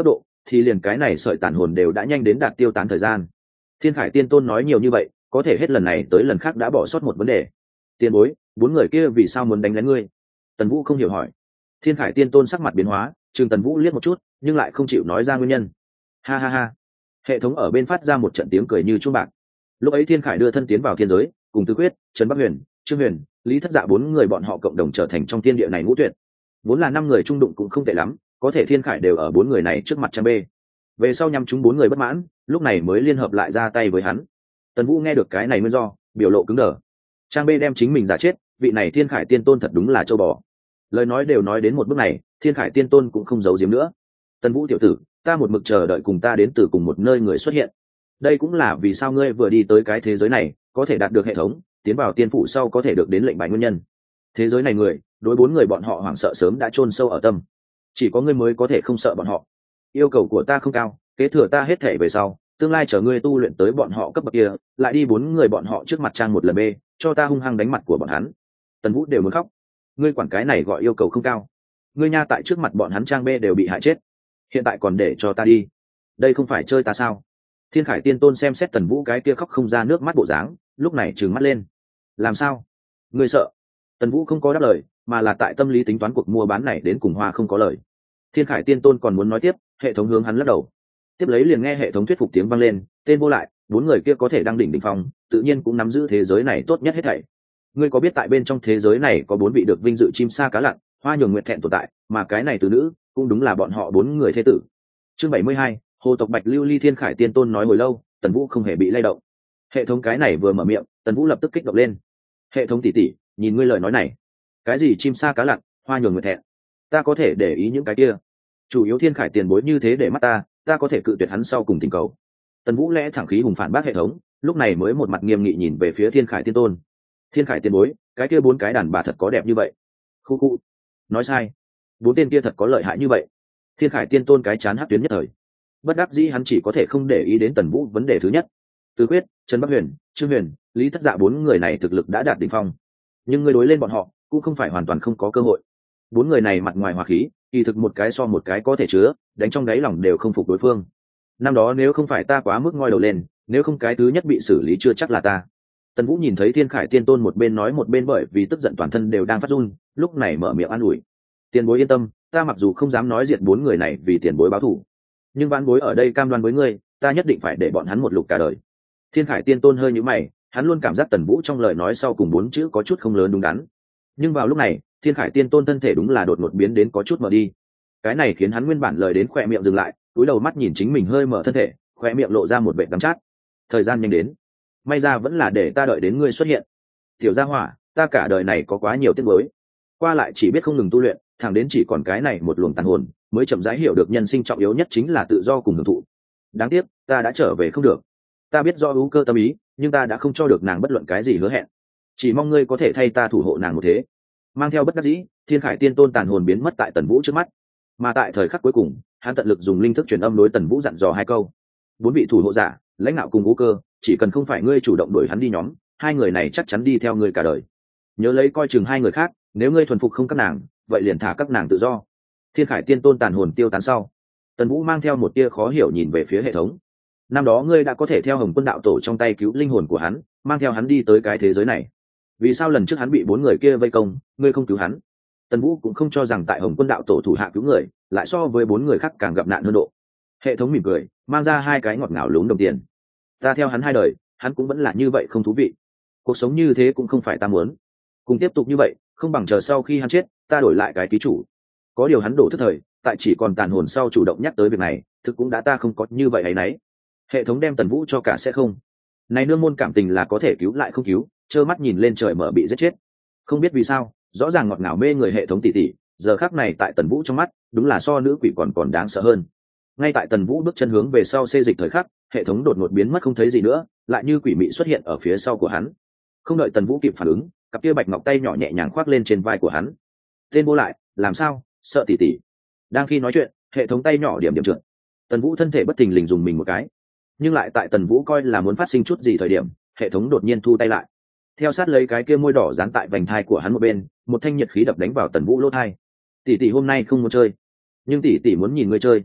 thì liền cái này sợi tàn hồn đều đã nhanh đến đạt tiêu tán thời gian. Thiên Khải Tiên Tôn nói nhiều như vậy, có thể hết lần này tới lần khác đã bỏ sót một vấn đề. Tiền bối, bốn người kia vì sao muốn đánh lén ngươi? Tần Vũ không hiểu hỏi. Thiên Khải Tiên Tôn sắc mặt biến hóa, chừng Tần Vũ liếc một chút, nhưng lại không chịu nói ra nguyên nhân. Ha ha ha. Hệ thống ở bên phát ra một trận tiếng cười như chuông bạc. Lúc ấy Thiên Khải đưa thân tiến vào thiên giới, cùng Tứ Quyết, Trần Bắc Huyền, Trương Huyền, Lý Thất Dạ bốn người bọn họ cộng đồng trở thành trong thiên địa này ngũ tuyệt. Vốn là năm người trung đụng cũng không tệ lắm, có thể Thiên Khải đều ở bốn người này trước mặt trang bê. Về sau nhằm chúng bốn người bất mãn, lúc này mới liên hợp lại ra tay với hắn. Tần Vũ nghe được cái này nguyên do, biểu lộ cứng đờ. Trang bê đem chính mình giả chết, vị này Thiên Khải Tiên Tôn thật đúng là châu bò. Lời nói đều nói đến một bước này, Thiên Khải Tiên Tôn cũng không giấu giếm nữa. Tần Vũ tiểu tử, ta một mực chờ đợi cùng ta đến từ cùng một nơi người xuất hiện. Đây cũng là vì sao ngươi vừa đi tới cái thế giới này, có thể đạt được hệ thống, tiến vào tiên phủ sau có thể được đến lệnh bài nguyên nhân. Thế giới này người, đối bốn người bọn họ hoảng sợ sớm đã chôn sâu ở tâm. Chỉ có ngươi mới có thể không sợ bọn họ. Yêu cầu của ta không cao, kế thừa ta hết thể về sau, tương lai chờ ngươi tu luyện tới bọn họ cấp bậc kia, lại đi bốn người bọn họ trước mặt trang một lần bê, cho ta hung hăng đánh mặt của bọn hắn. Tần Vũ đều muốn khóc. Ngươi quản cái này gọi yêu cầu không cao. Ngươi nha tại trước mặt bọn hắn trang bê đều bị hại chết, hiện tại còn để cho ta đi, đây không phải chơi ta sao? Thiên Khải Tiên Tôn xem xét Tần Vũ cái kia khóc không ra nước mắt bộ dáng, lúc này trừng mắt lên. Làm sao? Ngươi sợ? Tần Vũ không có đáp lời, mà là tại tâm lý tính toán cuộc mua bán này đến cùng hoa không có lời. Thiên Khải Tiên Tôn còn muốn nói tiếp, hệ thống hướng hắn lắc đầu. Tiếp lấy liền nghe hệ thống thuyết phục tiếng vang lên, tên vô lại, bốn người kia có thể đăng đỉnh đỉnh phong, tự nhiên cũng nắm giữ thế giới này tốt nhất hết thảy. Ngươi có biết tại bên trong thế giới này có bốn vị được vinh dự chim sa cá lặn, hoa nhường nguyệt thẹn tồn tại, mà cái này từ nữ cũng đúng là bọn họ bốn người thế tử. Chương bảy mươi hai, Hồ tộc Bạch Lưu Ly. Thiên Khải Tiên Tôn nói hồi lâu, Tần Vũ không hề bị lay động. Hệ thống cái này vừa mở miệng, Tần Vũ lập tức kích động lên. Hệ thống tỷ tỷ, nhìn ngươi lời nói này, cái gì chim sa cá lặn, hoa nhường nguyệt thẹn, ta có thể để ý những cái kia. Chủ yếu Thiên Khải tiền bối như thế để mắt ta, ta có thể cự tuyệt hắn sau cùng tình cầu. Tần Vũ lẽ thẳng khí hùng phản bác hệ thống, lúc này mới một mặt nghiêm nghị nhìn về phía Thiên Khải Tiên Tôn. Thiên Khải tiền bối, cái kia bốn cái đàn bà thật có đẹp như vậy? Khu khu, nói sai, bốn tên kia thật có lợi hại như vậy? Thiên Khải Tiên Tôn cái chán hất tuyến nhất thời. Bất đắc dĩ hắn chỉ có thể không để ý đến Tần Vũ vấn đề thứ nhất. Tứ Quyết, Trần Bắc Huyền, Trương Huyền, Lý Thất Dạ bốn người này thực lực đã đạt đỉnh phong, nhưng ngươi đối lên bọn họ cũng không phải hoàn toàn không có cơ hội. Bốn người này mặt ngoài hòa khí, kỳ thực một cái so một cái có thể chứa, đánh trong đáy lòng đều không phục đối phương. Năm đó nếu không phải ta quá mức ngoi đầu lên, nếu không cái thứ nhất bị xử lý chưa chắc là ta. Tần Vũ nhìn thấy Thiên Khải Tiên Tôn một bên nói một bên bởi vì tức giận toàn thân đều đang phát run, lúc này mở miệng an ủi. Tiền bối yên tâm, ta mặc dù không dám nói diệt bốn người này vì tiền bối báo thù, nhưng vãn bối ở đây cam đoan với ngươi, ta nhất định phải để bọn hắn một lục cả đời. Thiên Khải Tiên Tôn hơi nhíu mày, hắn luôn cảm giác Tần Vũ trong lời nói sau cùng bốn chữ có chút không lớn đúng đắn. Nhưng vào lúc này, Thiên Khải Tiên Tôn thân thể đúng là đột ngột biến đến có chút mờ đi. Cái này khiến hắn nguyên bản lời đến khỏe miệng dừng lại, cúi đầu mắt nhìn chính mình hơi mở thân thể, khỏe miệng lộ ra một vệt đắng chát. Thời gian nhanh đến, may ra vẫn là để ta đợi đến ngươi xuất hiện. Tiểu gia hỏa, ta cả đời này có quá nhiều tiếc nuối, qua lại chỉ biết không ngừng tu luyện, thẳng đến chỉ còn cái này một luồng tàn hồn, mới chậm rãi hiểu được nhân sinh trọng yếu nhất chính là tự do cùng hưởng thụ. Đáng tiếc, ta đã trở về không được. Ta biết do ưu cơ tâm ý, nhưng ta đã không cho được nàng bất luận cái gì hứa hẹn. Chỉ mong ngươi có thể thay ta thủ hộ nàng một thế. Mang theo bất đắc dĩ, Thiên Khải Tiên Tôn tàn hồn biến mất tại Tần Vũ trước mắt. Mà tại thời khắc cuối cùng, hắn tận lực dùng linh thức truyền âm đối Tần Vũ dặn dò hai câu. Bốn vị thủ hộ giả, lãnh đạo cùng ưu cơ, chỉ cần không phải ngươi chủ động đuổi hắn đi nhóm, hai người này chắc chắn đi theo ngươi cả đời. Nhớ lấy coi chừng hai người khác, nếu ngươi thuần phục không các nàng, vậy liền thả các nàng tự do. Thiên Khải Tiên Tôn tàn hồn tiêu tán sau, Tần Vũ mang theo một tia khó hiểu nhìn về phía hệ thống. Năm đó ngươi đã có thể theo Hồng Quân đạo tổ trong tay cứu linh hồn của hắn, mang theo hắn đi tới cái thế giới này. Vì sao lần trước hắn bị bốn người kia vây công, ngươi không cứu hắn? Tần Vũ cũng không cho rằng tại Hồng Quân đạo tổ thủ hạ cứu người, lại so với bốn người khác càng gặp nạn hơn độ. Hệ thống mỉm cười, mang ra hai cái ngọt ngào lún đồng tiền. Ta theo hắn hai đời, hắn cũng vẫn là như vậy không thú vị. Cuộc sống như thế cũng không phải ta muốn. Cùng tiếp tục như vậy, không bằng chờ sau khi hắn chết, ta đổi lại cái ký chủ. Có điều hắn đổ thức thời, tại chỉ còn tàn hồn sau chủ động nhắc tới việc này, thực cũng đã ta không có như vậy ấy nấy. Hệ thống đem Tần Vũ cho cả sẽ không. Này nương môn cảm tình là có thể cứu lại không cứu, trơ mắt nhìn lên trời mở bị giết chết. Không biết vì sao, rõ ràng ngọt ngào mê người hệ thống tỷ tỷ, giờ khắc này tại Tần Vũ trong mắt, đúng là so nữ quỷ còn còn đáng sợ hơn. Ngay tại Tần Vũ bước chân hướng về sau xê dịch thời khắc, hệ thống đột ngột biến mất không thấy gì nữa, lại như quỷ mị xuất hiện ở phía sau của hắn. Không đợi Tần Vũ kịp phản ứng, cặp kia bạch ngọc tay nhỏ nhẹ nhàng khoác lên trên vai của hắn. Tên vô lại, làm sao, sợ tỷ tỷ? Đang khi nói chuyện, hệ thống tay nhỏ điểm điểm trượt. Tần Vũ thân thể bất thình lình dùng mình một cái, nhưng lại tại Tần Vũ coi là muốn phát sinh chút gì thời điểm, hệ thống đột nhiên thu tay lại. Theo sát lấy cái kia môi đỏ dán tại vành thai của hắn một bên, một thanh nhiệt khí đập đánh vào Tần Vũ lỗ thai. Tỷ tỷ hôm nay không muốn chơi, nhưng tỷ tỷ muốn nhìn ngươi chơi.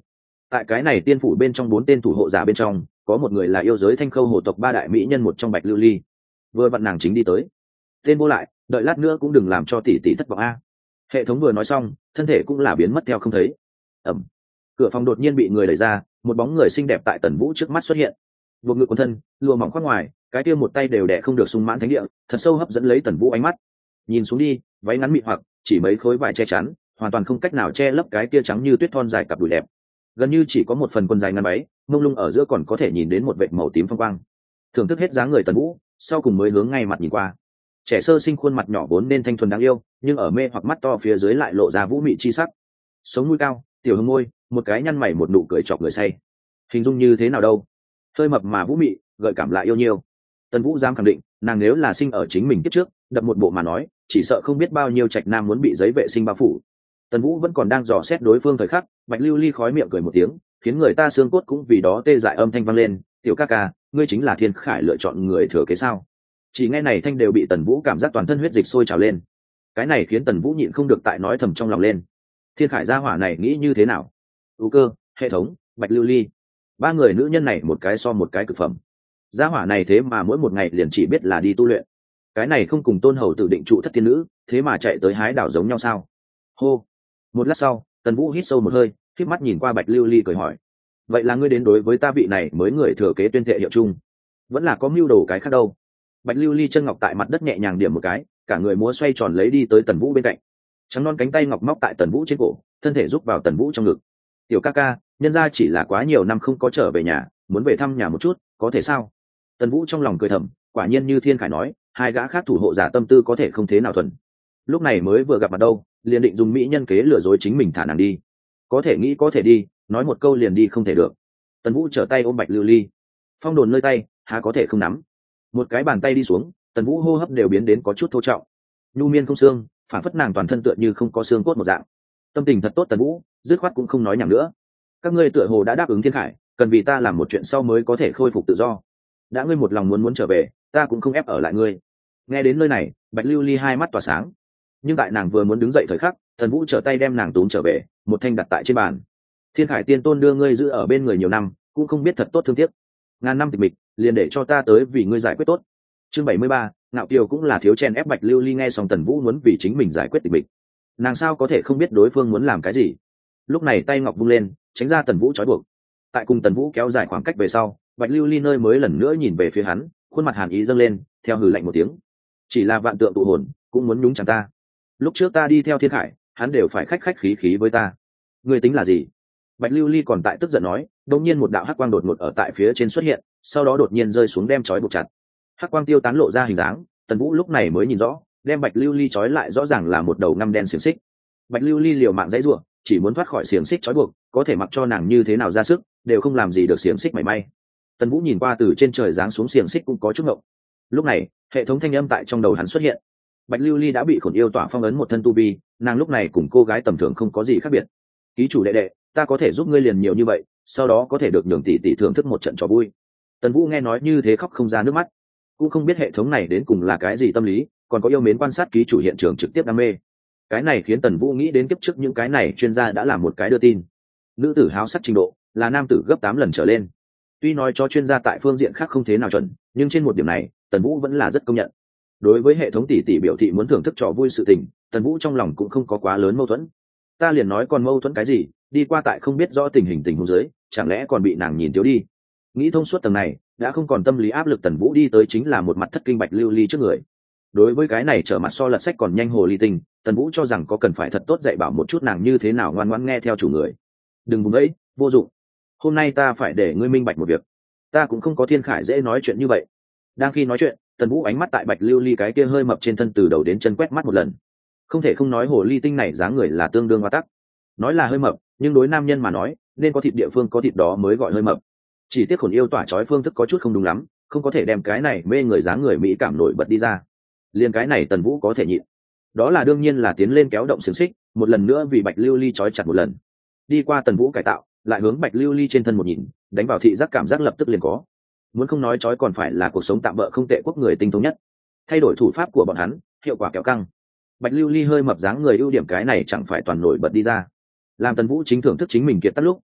Tại cái này tiên phủ bên trong bốn tên thủ hộ giả bên trong có một người là yêu giới thanh khâu hồ tộc ba đại mỹ nhân một trong Bạch Lưu Ly. Vừa vặn nàng chính đi tới. Tên vô lại, đợi lát nữa cũng đừng làm cho tỷ tỷ thất vọng a. Hệ thống vừa nói xong, thân thể cũng là biến mất theo không thấy. Ẩm. Cửa phòng đột nhiên bị người đẩy ra, một bóng người xinh đẹp tại Tần Vũ trước mắt xuất hiện. Buộc ngực quần thân, lùa mỏng khoác ngoài, cái kia một tay đều đè không được sung mãn thánh địa, thật sâu hấp dẫn lấy Tần Vũ ánh mắt. Nhìn xuống đi, váy ngắn mịn hoặc chỉ mấy khối vải che chắn, hoàn toàn không cách nào che lấp cái kia trắng như tuyết thon dài cặp đùi đẹp. Gần như chỉ có một phần quần dài ngắn váy, mông lung ở giữa còn có thể nhìn đến một vệt màu tím phong quang. Thưởng thức hết dáng người Tần Vũ, sau cùng mới hướng ngay mặt nhìn qua. Trẻ sơ sinh khuôn mặt nhỏ vốn nên thanh thuần đáng yêu, nhưng ở mê hoặc mắt to phía dưới lại lộ ra vũ mị chi sắc. Sống mũi cao, tiểu hương môi, một cái nhăn mày một nụ cười chọc người say. Hình dung như thế nào đâu? Hơi mập mà vũ mị, gợi cảm lại yêu nhiều. Tần Vũ dám khẳng định, nàng nếu là sinh ở chính mình kiếp trước, đập một bộ mà nói, chỉ sợ không biết bao nhiêu trạch nam muốn bị giấy vệ sinh bao phủ. Tần Vũ vẫn còn đang dò xét đối phương thời khắc, Bạch Lưu Ly khói miệng cười một tiếng, khiến người ta xương cốt cũng vì đó tê dại âm thanh vang lên, "Tiểu ca ca, ngươi chính là Thiên Khải lựa chọn người thừa kế sao?" Chỉ nghe này thanh đều bị Tần Vũ cảm giác toàn thân huyết dịch sôi trào lên. Cái này khiến Tần Vũ nhịn không được tại nói thầm trong lòng lên. Thiên Khải gia hỏa này nghĩ như thế nào? ưu cơ, hệ thống, Bạch Lưu Ly, ba người nữ nhân này một cái so một cái cực phẩm. Gia hỏa này thế mà mỗi một ngày liền chỉ biết là đi tu luyện. Cái này không cùng Tôn Hầu tự định trụ thất thiên nữ, thế mà chạy tới hái đảo giống nhau sao? Hô. Một lát sau, Tần Vũ hít sâu một hơi, khép mắt nhìn qua Bạch Lưu Ly cười hỏi: "Vậy là ngươi đến đối với ta vị này mới người thừa kế tuyên thệ hiệu chung, vẫn là có mưu đồ cái khác đâu?" Bạch Lưu Ly chân ngọc tại mặt đất nhẹ nhàng điểm một cái, cả người múa xoay tròn lấy đi tới Tần Vũ bên cạnh. Trắng non cánh tay ngọc móc tại Tần Vũ trên cổ, thân thể rúc vào Tần Vũ trong ngực. "Tiểu ca ca, nhân gia chỉ là quá nhiều năm không có trở về nhà, muốn về thăm nhà một chút, có thể sao?" Tần Vũ trong lòng cười thầm, quả nhiên như Thiên Khải nói, hai gã khác thủ hộ giả tâm tư có thể không thế nào thuần. Lúc này mới vừa gặp mặt đâu, liền định dùng mỹ nhân kế lừa dối chính mình thả nàng đi. Có thể nghĩ có thể đi, nói một câu liền đi không thể được. Tần Vũ trở tay ôm Bạch Lưu Ly. Phong đồn nơi tay, há có thể không nắm. Một cái bàn tay đi xuống, Tần Vũ hô hấp đều biến đến có chút thô trọng. Nhu miên không xương, phản phất nàng toàn thân tựa như không có xương cốt một dạng. Tâm tình thật tốt Tần Vũ, dứt khoát cũng không nói nhảm nữa. Các ngươi tựa hồ đã đáp ứng Thiên Khải, cần vì ta làm một chuyện sau mới có thể khôi phục tự do. Đã ngươi một lòng muốn muốn trở về, ta cũng không ép ở lại ngươi. Nghe đến nơi này, Bạch Lưu Ly hai mắt tỏa sáng. Nhưng tại nàng vừa muốn đứng dậy thời khắc, Tần Vũ trở tay đem nàng túm trở về, một thanh đặt tại trên bàn. "Thiên Khải tiên tôn đưa ngươi giữ ở bên người nhiều năm, cũng không biết thật tốt thương tiếc. Ngàn năm tịch mịch, liền để cho ta tới vì ngươi giải quyết tốt." Chương bảy mươi ba, Ngạo Kiều cũng là thiếu chen ép. Bạch Lưu Ly nghe xong Tần Vũ muốn vì chính mình giải quyết tịch mịch, nàng sao có thể không biết đối phương muốn làm cái gì. Lúc này tay ngọc vung lên, tránh ra Tần Vũ trói buộc. Tại cùng Tần Vũ kéo dài khoảng cách về sau, Bạch Lưu Ly nơi mới lần nữa nhìn về phía hắn, khuôn mặt hàn ý dâng lên, theo hừ lạnh một tiếng: "Chỉ là vạn tượng tụ hồn, cũng muốn nhúng chẳng ta. Lúc trước ta đi theo Thiên Khải, hắn đều phải khách khách khí khí với ta. Ngươi tính là gì?" Bạch Lưu Ly còn tại tức giận nói, đột nhiên một đạo hắc quang đột ngột ở tại phía trên xuất hiện, sau đó đột nhiên rơi xuống đem trói buộc chặt. Hắc quang tiêu tán lộ ra hình dáng, Tần Vũ lúc này mới nhìn rõ, đem Bạch Lưu Ly trói lại rõ ràng là một đầu ngăm đen xiềng xích. Bạch Lưu Ly liều mạng dãy rủa, chỉ muốn thoát khỏi xiềng xích trói buộc, có thể mặc cho nàng như thế nào ra sức, đều không làm gì được xiềng xích mảy may. Tần Vũ nhìn qua từ trên trời giáng xuống xiềng xích cũng có chút ngộng. Lúc này, hệ thống thanh âm tại trong đầu hắn xuất hiện. Bạch Lưu Ly đã bị Khổn Yêu Tỏa phong ấn một thân tu vi, nàng lúc này cùng cô gái tầm thường không có gì khác biệt. "Ký chủ đệ đệ, ta có thể giúp ngươi liền nhiều như vậy, sau đó có thể được nhường tỷ tỷ thưởng thức một trận trò vui." Tần Vũ nghe nói như thế khóc không ra nước mắt. Cũng không biết hệ thống này đến cùng là cái gì tâm lý, còn có yêu mến quan sát ký chủ hiện trường trực tiếp đam mê. Cái này khiến Tần Vũ nghĩ đến kiếp trước những cái này chuyên gia đã làm một cái đưa tin. Nữ tử háo sắc trình độ là nam tử gấp tám lần trở lên. Tuy nói cho chuyên gia tại phương diện khác không thế nào chuẩn, nhưng trên một điểm này, Tần Vũ vẫn là rất công nhận. Đối với hệ thống tỷ tỷ biểu thị muốn thưởng thức trò vui sự tình, Tần Vũ trong lòng cũng không có quá lớn mâu thuẫn. Ta liền nói còn mâu thuẫn cái gì, đi qua tại không biết rõ tình hình tình huống dưới, chẳng lẽ còn bị nàng nhìn thiếu đi. Nghĩ thông suốt tầng này, đã không còn tâm lý áp lực, Tần Vũ đi tới chính là một mặt thất kinh Bạch Lưu Ly trước người. Đối với cái này trở mặt so lật sách còn nhanh hồ ly tinh, Tần Vũ cho rằng có cần phải thật tốt dạy bảo một chút nàng như thế nào ngoan ngoãn nghe theo chủ người. Đừng vùng ấy, vô dụng. Hôm nay ta phải để ngươi minh bạch một việc. Ta cũng không có Thiên Khải dễ nói chuyện như vậy. Đang khi nói chuyện, Tần Vũ ánh mắt tại Bạch Lưu Ly cái kia hơi mập trên thân từ đầu đến chân quét mắt một lần. Không thể không nói hồ ly tinh này dáng người là tương đương hoa tắc. Nói là hơi mập, nhưng đối nam nhân mà nói, nên có thịt địa phương có thịt đó mới gọi hơi mập. Chỉ tiếc Khổn Yêu Tỏa trói phương thức có chút không đúng lắm, không có thể đem cái này mê người dáng người mỹ cảm nổi bật đi ra. Liên cái này Tần Vũ có thể nhịn. Đó là đương nhiên là tiến lên kéo động xiềng xích, một lần nữa vì Bạch Lưu Ly trói chặt một lần. Đi qua Tần Vũ cải tạo, lại hướng Bạch Lưu Ly trên thân một nhìn, đánh vào thị giác cảm giác lập tức liền có. Muốn không nói trói còn phải là cuộc sống tạm bỡ không tệ quốc người tinh thông nhất. Thay đổi thủ pháp của bọn hắn, hiệu quả kéo căng. Bạch Lưu Ly hơi mập dáng người ưu điểm cái này chẳng phải toàn nổi bật đi ra. Làm Tần Vũ chính thưởng thức chính mình kiệt tác lúc,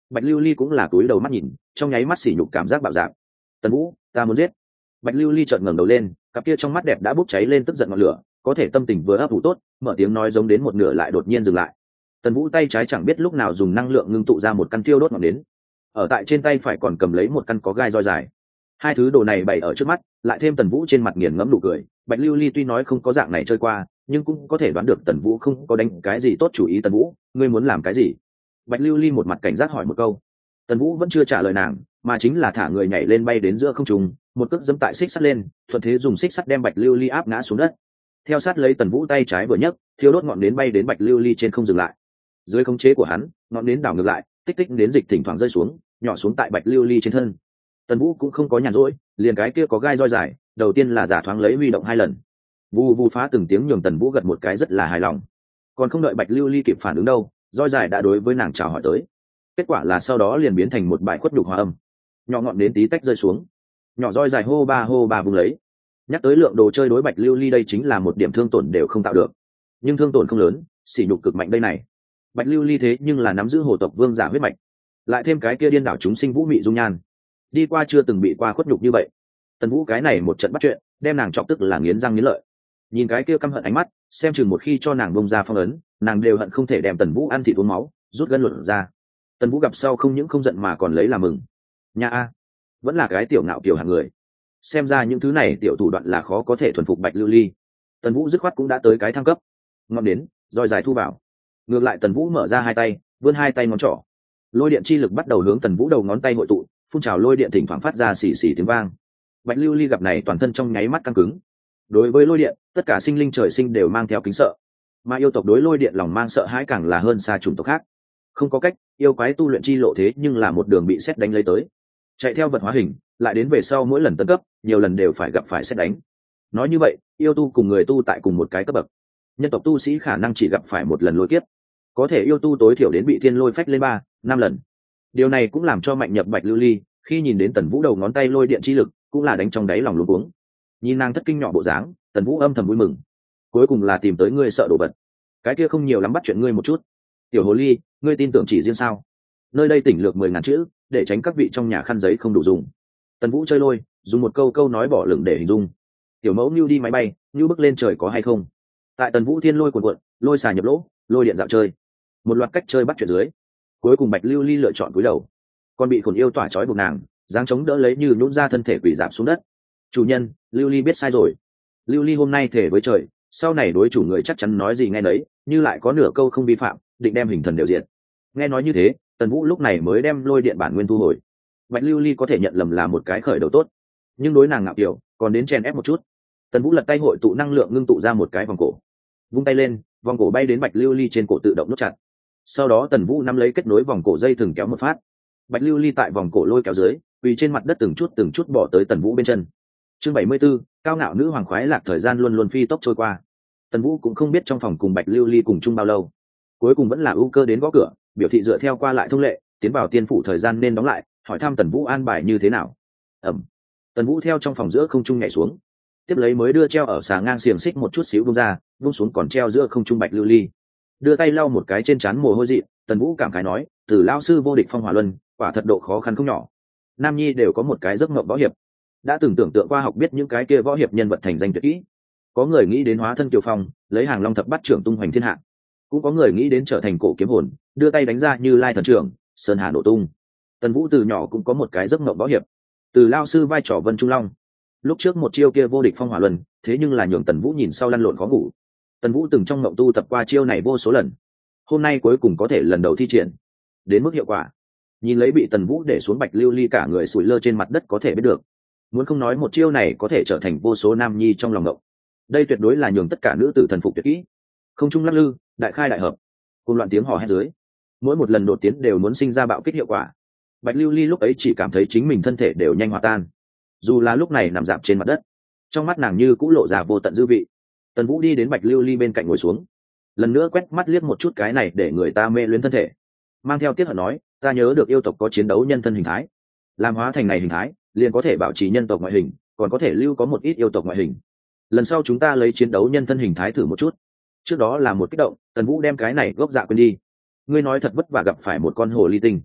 Bạch Lưu Ly cũng là túi đầu mắt nhìn, trong nháy mắt sỉ nhục cảm giác bạo dạn. Tần Vũ, ta muốn giết. Bạch Lưu Ly chợt ngẩng đầu lên, cặp kia trong mắt đẹp đã bốc cháy lên tức giận ngọn lửa, có thể tâm tình vừa ấp ủ tốt, mở tiếng nói giống đến một nửa lại đột nhiên dừng lại. Tần Vũ tay trái chẳng biết lúc nào dùng năng lượng ngưng tụ ra một căn tiêu đốt ngọn nến, ở tại trên tay phải còn cầm lấy một căn có gai roi dài. Hai thứ đồ này bày ở trước mắt, lại thêm Tần Vũ trên mặt nghiền ngẫm nụ cười, Bạch Lưu Ly tuy nói không có dạng này chơi qua, nhưng cũng có thể đoán được Tần Vũ không có đánh cái gì tốt chủ ý. Tần Vũ, ngươi muốn làm cái gì? Bạch Lưu Ly một mặt cảnh giác hỏi một câu. Tần Vũ vẫn chưa trả lời nàng, mà chính là thả người nhảy lên bay đến giữa không trung, một cước giẫm tại xích sắt lên, thuận thế dùng xích sắt đem Bạch Lưu Ly áp ngã xuống đất. Theo sát lấy Tần Vũ tay trái vừa nhấc, thiêu đốt ngọn nến bay đến Bạch Lưu Ly trên không dừng lại. Dưới khống chế của hắn, ngọn nến đảo ngược lại, tích tích nến dịch thỉnh thoảng rơi xuống, nhỏ xuống tại Bạch Lưu Ly trên thân. Tần Vũ cũng không có nhàn rỗi, liền cái kia có gai roi dài, đầu tiên là giả thoáng lấy huy động hai lần. Vù vù phá từng tiếng nhường Tần Vũ gật một cái rất là hài lòng. Còn không đợi Bạch Lưu Ly kịp phản ứng đâu, roi dài đã đối với nàng chào hỏi tới. Kết quả là sau đó liền biến thành một bài khuất nhục hòa âm. Nhỏ ngọn nến tí tách rơi xuống, nhỏ roi dài hô ba hô ba vùng lấy. Nhắc tới lượng đồ chơi đối Bạch Lưu Ly đây chính là một điểm thương tổn đều không tạo được, nhưng thương tổn không lớn, sỉ nhục cực mạnh đây này. Bạch Lưu Ly thế nhưng là nắm giữ hồ tộc vương giả huyết mạch, lại thêm cái kia điên đảo chúng sinh vũ mị dung nhan, đi qua chưa từng bị qua khuất nhục như vậy. Tần Vũ cái này một trận bắt chuyện, đem nàng chọc tức là nghiến răng nghiến lợi. Nhìn cái kia căm hận ánh mắt, xem chừng một khi cho nàng bông ra phong ấn, nàng đều hận không thể đem Tần Vũ ăn thịt uống máu, rút gân luận ra. Tần Vũ gặp sau không những không giận mà còn lấy làm mừng. Nhà a, vẫn là cái tiểu ngạo kiểu hạng người. Xem ra những thứ này tiểu thủ đoạn là khó có thể thuần phục Bạch Lưu Ly. Tần Vũ dứt khoát cũng đã tới cái thăng cấp. Ngọn đến, roi dài thu vào. Ngược lại Tần Vũ mở ra hai tay, vươn hai tay ngón trỏ. Lôi điện chi lực bắt đầu hướng Tần Vũ đầu ngón tay hội tụ, phun trào lôi điện thỉnh thoảng phát ra xì xì tiếng vang. Bạch Lưu Ly gặp này toàn thân trong nháy mắt căng cứng. Đối với lôi điện, tất cả sinh linh trời sinh đều mang theo kính sợ, mà yêu tộc đối lôi điện lòng mang sợ hãi càng là hơn xa chủng tộc khác. Không có cách, yêu quái tu luyện chi lộ thế nhưng là một đường bị sét đánh lấy tới. Chạy theo vật hóa hình, lại đến về sau mỗi lần tấn cấp, nhiều lần đều phải gặp phải sét đánh. Nói như vậy, yêu tu cùng người tu tại cùng một cái cấp bậc. Nhân tộc tu sĩ khả năng chỉ gặp phải một lần lôi kiếp, có thể yêu tu tối thiểu đến bị thiên lôi phách lên ba, năm lần. Điều này cũng làm cho mạnh nhập Bạch Lưu Ly, khi nhìn đến Tần Vũ đầu ngón tay lôi điện chi lực, cũng là đánh trong đáy lòng luống cuống. Nhìn nàng thất kinh nhỏ bộ dáng, Tần Vũ âm thầm vui mừng. Cuối cùng là tìm tới ngươi sợ đồ vật. Cái kia không nhiều lắm bắt chuyện ngươi một chút. Tiểu hồ ly, ngươi tin tưởng chỉ riêng sao? Nơi đây tỉnh lược mười ngàn chữ, để tránh các vị trong nhà khăn giấy không đủ dùng. Tần Vũ chơi lôi, dùng một câu câu nói bỏ lửng để hình dung. Tiểu mẫu nưu đi máy bay, nưu bước lên trời có hay không? Tại Tần Vũ thiên lôi cuồn cuộn, lôi xà nhập lỗ, lôi điện dạo chơi. Một loạt cách chơi bắt chuyện dưới. Cuối cùng Bạch Lưu Ly lựa chọn cúi đầu. Còn bị khổn yêu tỏa trói buộc nàng, giáng chống đỡ lấy như nhũn ra thân thể quỳ rạp xuống đất. Chủ nhân, Lưu Ly biết sai rồi. Lưu Ly hôm nay thể với trời, sau này đối chủ người chắc chắn nói gì nghe nấy, như lại có nửa câu không vi phạm, định đem hình thần đều diệt. Nghe nói như thế, Tần Vũ lúc này mới đem lôi điện bản nguyên thu hồi. Bạch Lưu Ly có thể nhận lầm là một cái khởi đầu tốt, nhưng đối nàng ngạo kiểu, còn đến chèn ép một chút. Tần Vũ lật tay hội tụ năng lượng ngưng tụ ra một cái vòng cổ, vung tay lên, vòng cổ bay đến Bạch Lưu Ly trên cổ tự động nút chặt. Sau đó Tần Vũ nắm lấy kết nối vòng cổ dây thừng kéo một phát. Bạch Lưu Ly tại vòng cổ lôi kéo dưới, quỳ trên mặt đất từng chút từng chút bỏ tới Tần Vũ bên chân. Chương bảy mươi b ố, cao ngạo nữ hoàng khoái lạc thời gian luôn luôn phi tốc trôi qua. Tần Vũ cũng không biết trong phòng cùng Bạch Lưu Ly cùng chung bao lâu. Cuối cùng vẫn là ưu cơ đến gõ cửa, biểu thị dựa theo qua lại thông lệ, tiến vào tiên phủ thời gian nên đóng lại, hỏi thăm Tần Vũ an bài như thế nào. Ẩm. Tần Vũ theo trong phòng giữa không trung nhảy xuống, tiếp lấy mới đưa treo ở xà ngang xiềng xích một chút xíu vung ra, vung xuống còn treo giữa không trung Bạch Lưu Ly. Đưa tay lau một cái trên trán mồ hôi dị, Tần Vũ cảm khái nói, từ lao sư vô địch phong hỏa luân, quả thật độ khó khăn không nhỏ. Nam nhi đều có một cái giấc mộng võ hiệp, đã từng tưởng tượng qua học biết những cái kia võ hiệp nhân vật thành danh tuyệt kỹ. Có người nghĩ đến hóa thân Kiều Phong, lấy hàng long thập bắt trưởng tung hoành thiên hạ, cũng có người nghĩ đến trở thành cổ kiếm hồn, đưa tay đánh ra như lai thần trưởng, sơn hà nổ tung. Tần Vũ từ nhỏ cũng có một cái giấc mộng võ hiệp, từ lao sư vai trò Vân Trung Long. Lúc trước một chiêu kia vô địch phong hỏa luân, thế nhưng là nhường Tần Vũ nhìn sau lăn lộn khó ngủ. Tần Vũ từng trong mộng tu tập qua chiêu này vô số lần, hôm nay cuối cùng có thể lần đầu thi triển, đến mức hiệu quả, nhìn lấy bị Tần Vũ để xuống Bạch Lưu Ly cả người sủi lơ trên mặt đất có thể biết được. Muốn không nói một chiêu này có thể trở thành vô số nam nhi trong lòng ngộng, đây tuyệt đối là nhường tất cả nữ tử thần phục tuyệt kỹ. Không trung lắc lư, đại khai đại hợp, cùng loạn tiếng hò hét dưới, mỗi một lần đột tiến đều muốn sinh ra bạo kích hiệu quả. Bạch Lưu Ly lúc ấy chỉ cảm thấy chính mình thân thể đều nhanh hòa tan, dù là lúc này nằm dạp trên mặt đất, trong mắt nàng như cũng lộ ra vô tận dư vị. Tần Vũ đi đến Bạch Lưu Ly bên cạnh ngồi xuống, lần nữa quét mắt liếc một chút cái này để người ta mê luyến thân thể, mang theo tiếc hận nói, ta nhớ được yêu tộc có chiến đấu nhân thân hình thái, làm hóa thành này hình thái liền có thể bảo trì nhân tộc ngoại hình, còn có thể lưu có một ít yêu tộc ngoại hình. Lần sau chúng ta lấy chiến đấu nhân thân hình thái thử một chút. Trước đó là một kích động, Tần Vũ đem cái này gốc dạ quên đi. Ngươi nói thật vất vả gặp phải một con hồ ly tinh,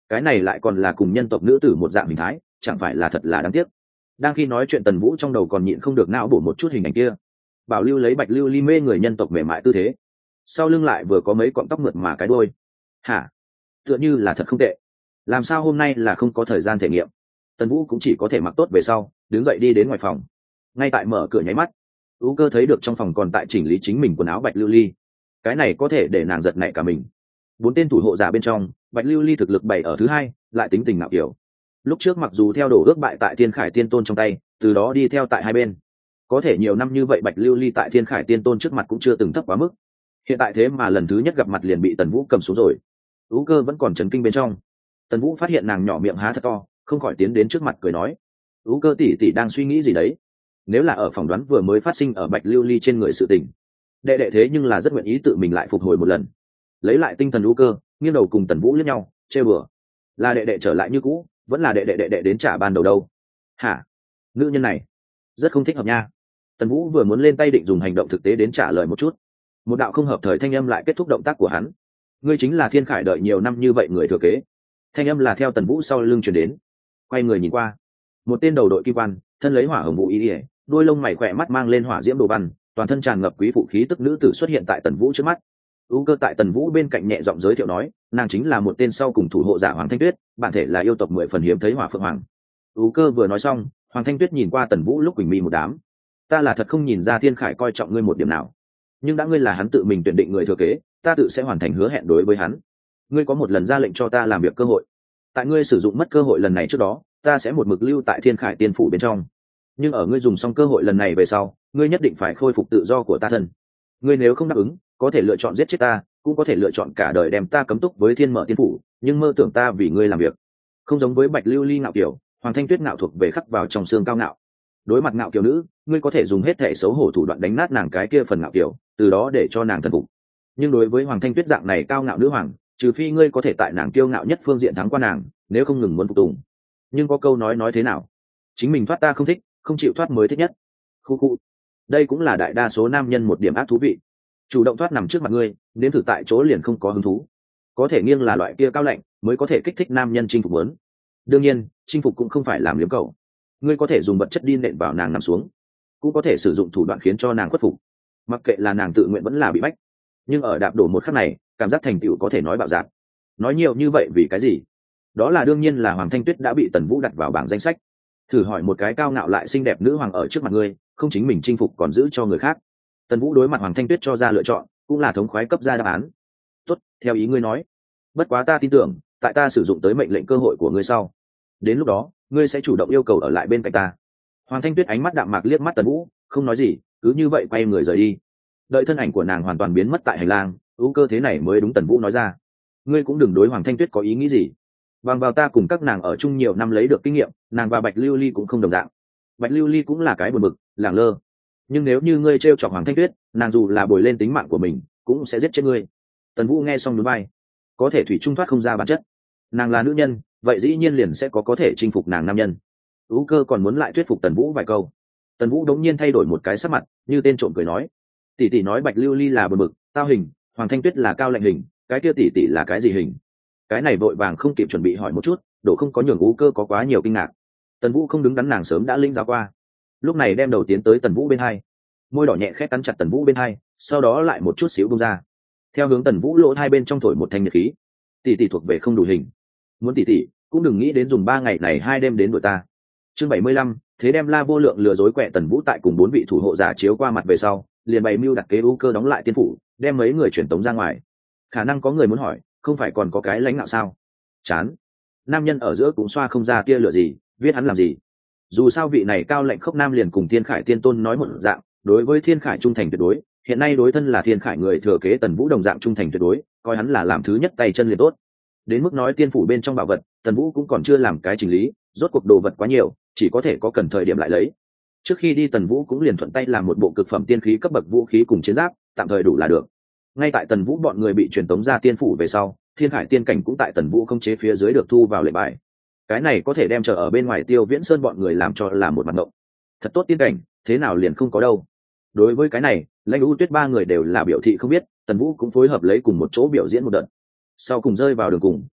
cái này lại còn là cùng nhân tộc nữ tử một dạng hình thái, chẳng phải là thật là đáng tiếc. Đang khi nói chuyện Tần Vũ trong đầu còn nhịn không được não bổ một chút hình ảnh kia. Bảo lưu lấy bạch lưu ly mê người nhân tộc mềm mại tư thế, sau lưng lại vừa có mấy cọng tóc mượt mà cái đôi. Hả? Tựa như là thật không tệ. Làm sao hôm nay là không có thời gian thể nghiệm? Tần Vũ cũng chỉ có thể mặc tốt về sau, đứng dậy đi đến ngoài phòng. Ngay tại mở cửa nháy mắt, Ú Cơ thấy được trong phòng còn tại chỉnh lý chính mình quần áo bạch lưu ly. Cái này có thể để nàng giật nảy cả mình. Bốn tên thủ hộ giả bên trong, bạch lưu ly thực lực bày ở thứ hai, lại tính tình ngạo kiểu. Lúc trước mặc dù theo đổ ước bại tại Thiên Khải Tiên Tôn trong tay, từ đó đi theo tại hai bên, có thể nhiều năm như vậy bạch lưu ly tại Thiên Khải Tiên Tôn trước mặt cũng chưa từng thấp quá mức. Hiện tại thế mà lần thứ nhất gặp mặt liền bị Tần Vũ cầm xuống rồi. Ú Cơ vẫn còn chấn kinh bên trong. Tần Vũ phát hiện nàng nhỏ miệng há thật to, không khỏi tiến đến trước mặt cười nói: Ú Cơ tỷ tỷ đang suy nghĩ gì đấy? Nếu là ở phỏng đoán vừa mới phát sinh ở bạch lưu ly trên người sự tình, đệ đệ thế nhưng là rất nguyện ý tự mình lại phục hồi một lần. Lấy lại tinh thần Ú Cơ, nghiêng đầu cùng Tần Vũ liếc nhau, trêu bừa: là đệ đệ trở lại như cũ, vẫn là đệ đệ đệ đệ đến trả ban đầu đâu? Hả? Nữ nhân này rất không thích hợp nha. Tần Vũ vừa muốn lên tay định dùng hành động thực tế đến trả lời một chút, một đạo không hợp thời thanh âm lại kết thúc động tác của hắn. Ngươi chính là Thiên Khải đợi nhiều năm như vậy người thừa kế. Thanh âm là theo Tần Vũ sau lưng truyền đến. Quay người nhìn qua, một tên đầu đội kim quan, thân lấy hỏa hồng vũ y ỉa, đôi lông mày khỏe mắt mang lên hỏa diễm đồ văn, toàn thân tràn ngập quý phụ khí tức nữ tử xuất hiện tại Tần Vũ trước mắt. Ú Cơ tại Tần Vũ bên cạnh nhẹ giọng giới thiệu nói, nàng chính là một tên sau cùng thủ hộ giả Hoàng Thanh Tuyết, bản thể là yêu tộc mười phần hiếm thấy Hỏa Phượng Hoàng. Ú Cơ vừa nói xong, Hoàng Thanh Tuyết nhìn qua Tần Vũ lúc quỳnh mi một đám. Ta là thật không nhìn ra Thiên Khải coi trọng ngươi một điểm nào, nhưng đã ngươi là hắn tự mình tuyển định người thừa kế, ta tự sẽ hoàn thành hứa hẹn đối với hắn. Ngươi có một lần ra lệnh cho ta làm việc cơ hội, tại ngươi sử dụng mất cơ hội lần này trước đó, ta sẽ một mực lưu tại Thiên Khải Tiên phủ bên trong. Nhưng ở ngươi dùng xong cơ hội lần này về sau, ngươi nhất định phải khôi phục tự do của ta thân. Ngươi nếu không đáp ứng, có thể lựa chọn giết chết ta, cũng có thể lựa chọn cả đời đem ta cấm túc với Thiên Mở Tiên phủ, nhưng mơ tưởng ta vì ngươi làm việc. Không giống với bạch lưu ly ngạo kiểu, Hoàng Thanh Tuyết ngạo thuộc về khắc vào trong xương cao ngạo. Đối mặt ngạo kiểu nữ, ngươi có thể dùng hết thể xấu hổ thủ đoạn đánh nát nàng cái kia phần ngạo kiểu, từ đó để cho nàng thần phục. Nhưng đối với Hoàng Thanh Tuyết dạng này cao ngạo nữ hoàng, trừ phi ngươi có thể tại nàng kiêu ngạo nhất phương diện thắng qua nàng, nếu không ngừng muốn phục tùng. Nhưng có câu nói nói thế nào? Chính mình thoát ta không thích, không chịu thoát mới thích nhất. Khu khu. Đây cũng là đại đa số nam nhân một điểm ác thú vị. Chủ động thoát nằm trước mặt ngươi, đến thử tại chỗ liền không có hứng thú. Có thể nghiêng là loại kia cao lạnh, mới có thể kích thích nam nhân chinh phục muốn. Đương nhiên, chinh phục cũng không phải làm liếm cầu. Ngươi có thể dùng vật chất đi nện vào nàng nằm xuống, cũng có thể sử dụng thủ đoạn khiến cho nàng khuất phục. Mặc kệ là nàng tự nguyện vẫn là bị bách. Nhưng ở đạp đổ một khắc này, cảm giác thành tựu có thể nói bạo dạn. Nói nhiều như vậy vì cái gì? Đó là đương nhiên là Hoàng Thanh Tuyết đã bị Tần Vũ đặt vào bảng danh sách. Thử hỏi một cái cao ngạo lại xinh đẹp nữ hoàng ở trước mặt ngươi, không chính mình chinh phục còn giữ cho người khác. Tần Vũ đối mặt Hoàng Thanh Tuyết cho ra lựa chọn, cũng là thống khoái cấp ra đáp án. Tốt, theo ý ngươi nói. Bất quá ta tin tưởng, tại ta sử dụng tới mệnh lệnh cơ hội của ngươi sau, đến lúc đó, ngươi sẽ chủ động yêu cầu ở lại bên cạnh ta. Hoàng Thanh Tuyết ánh mắt đạm mạc liếc mắt Tần Vũ, không nói gì, cứ như vậy quay người rời đi. Đợi thân ảnh của nàng hoàn toàn biến mất tại hành lang, Ú Cơ thế này mới đúng Tần Vũ nói ra. Ngươi cũng đừng đối Hoàng Thanh Tuyết có ý nghĩ gì. Bằng vào ta cùng các nàng ở chung nhiều năm lấy được kinh nghiệm, nàng và Bạch Lưu Ly cũng không đồng dạng. Bạch Lưu Ly cũng là cái buồn bực, lẳng lơ. Nhưng nếu như ngươi trêu chọc Hoàng Thanh Tuyết, nàng dù là bồi lên tính mạng của mình, cũng sẽ giết chết ngươi. Tần Vũ nghe xong nhún vai, có thể thủy chung thoát không ra bản chất. Nàng là nữ nhân, vậy dĩ nhiên liền sẽ có có thể chinh phục nàng nam nhân. Ú Cơ còn muốn lại thuyết phục Tần Vũ vài câu. Tần Vũ đống nhiên thay đổi một cái sắc mặt, như tên trộm cười nói: tỷ tỷ nói Bạch Lưu Ly là buồn bực, tao hình, Hoàng Thanh Tuyết là cao lạnh hình, cái kia tỷ tỷ là cái gì hình? Cái này vội vàng không kịp chuẩn bị hỏi một chút, đổ không có nhường Ú Cơ có quá nhiều kinh ngạc. Tần Vũ không đứng đắn nàng sớm đã linh giáo qua, lúc này đem đầu tiến tới Tần Vũ bên hai, môi đỏ nhẹ khẽ cắn chặt Tần Vũ bên hai, sau đó lại một chút xíu bung ra, theo hướng Tần Vũ lỗ hai bên trong thổi một thanh nhiệt khí. Tỷ tỷ thuộc về không đủ hình, muốn tỷ tỷ cũng đừng nghĩ đến dùng ba ngày này hai đêm đến đuổi ta. Chương bảy mươi lăm, thế đem La Vô Lượng lừa dối quẹ. Tần Vũ tại cùng bốn vị thủ hộ giả chiếu qua mặt về sau, liền bày mưu đặt kế Ú Cơ đóng lại tiên phủ, đem mấy người truyền tống ra ngoài. Khả năng có người muốn hỏi, không phải còn có cái lãnh đạo sao? Chán. Nam nhân ở giữa cũng xoa không ra tia lửa gì, viết hắn làm gì? Dù sao vị này cao lệnh khốc nam liền cùng Thiên Khải Tiên Tôn nói một dạng, đối với Thiên Khải trung thành tuyệt đối, hiện nay đối thân là Thiên Khải người thừa kế Tần Vũ đồng dạng trung thành tuyệt đối, coi hắn là làm thứ nhất tay chân liền tốt. Đến mức nói tiên phủ bên trong bảo vật, Tần Vũ cũng còn chưa làm cái chỉnh lý, rốt cuộc đồ vật quá nhiều, chỉ có thể có cần thời điểm lại lấy. Trước khi đi Tần Vũ cũng liền thuận tay làm một bộ cực phẩm tiên khí cấp bậc vũ khí cùng chiến giáp, tạm thời đủ là được. Ngay tại Tần Vũ bọn người bị truyền tống ra tiên phủ về sau, Thiên Khải tiên cảnh cũng tại Tần Vũ không chế phía dưới được thu vào lệnh bài. Cái này có thể đem chờ ở bên ngoài Tiêu Viễn Sơn bọn người làm cho là một mặt ngộng. Thật tốt tiên cảnh, thế nào liền không có đâu. Đối với cái này, Lãnh U Tuyết ba người đều là biểu thị không biết, Tần Vũ cũng phối hợp lấy cùng một chỗ biểu diễn một đợt. Sau cùng rơi vào đường cùng,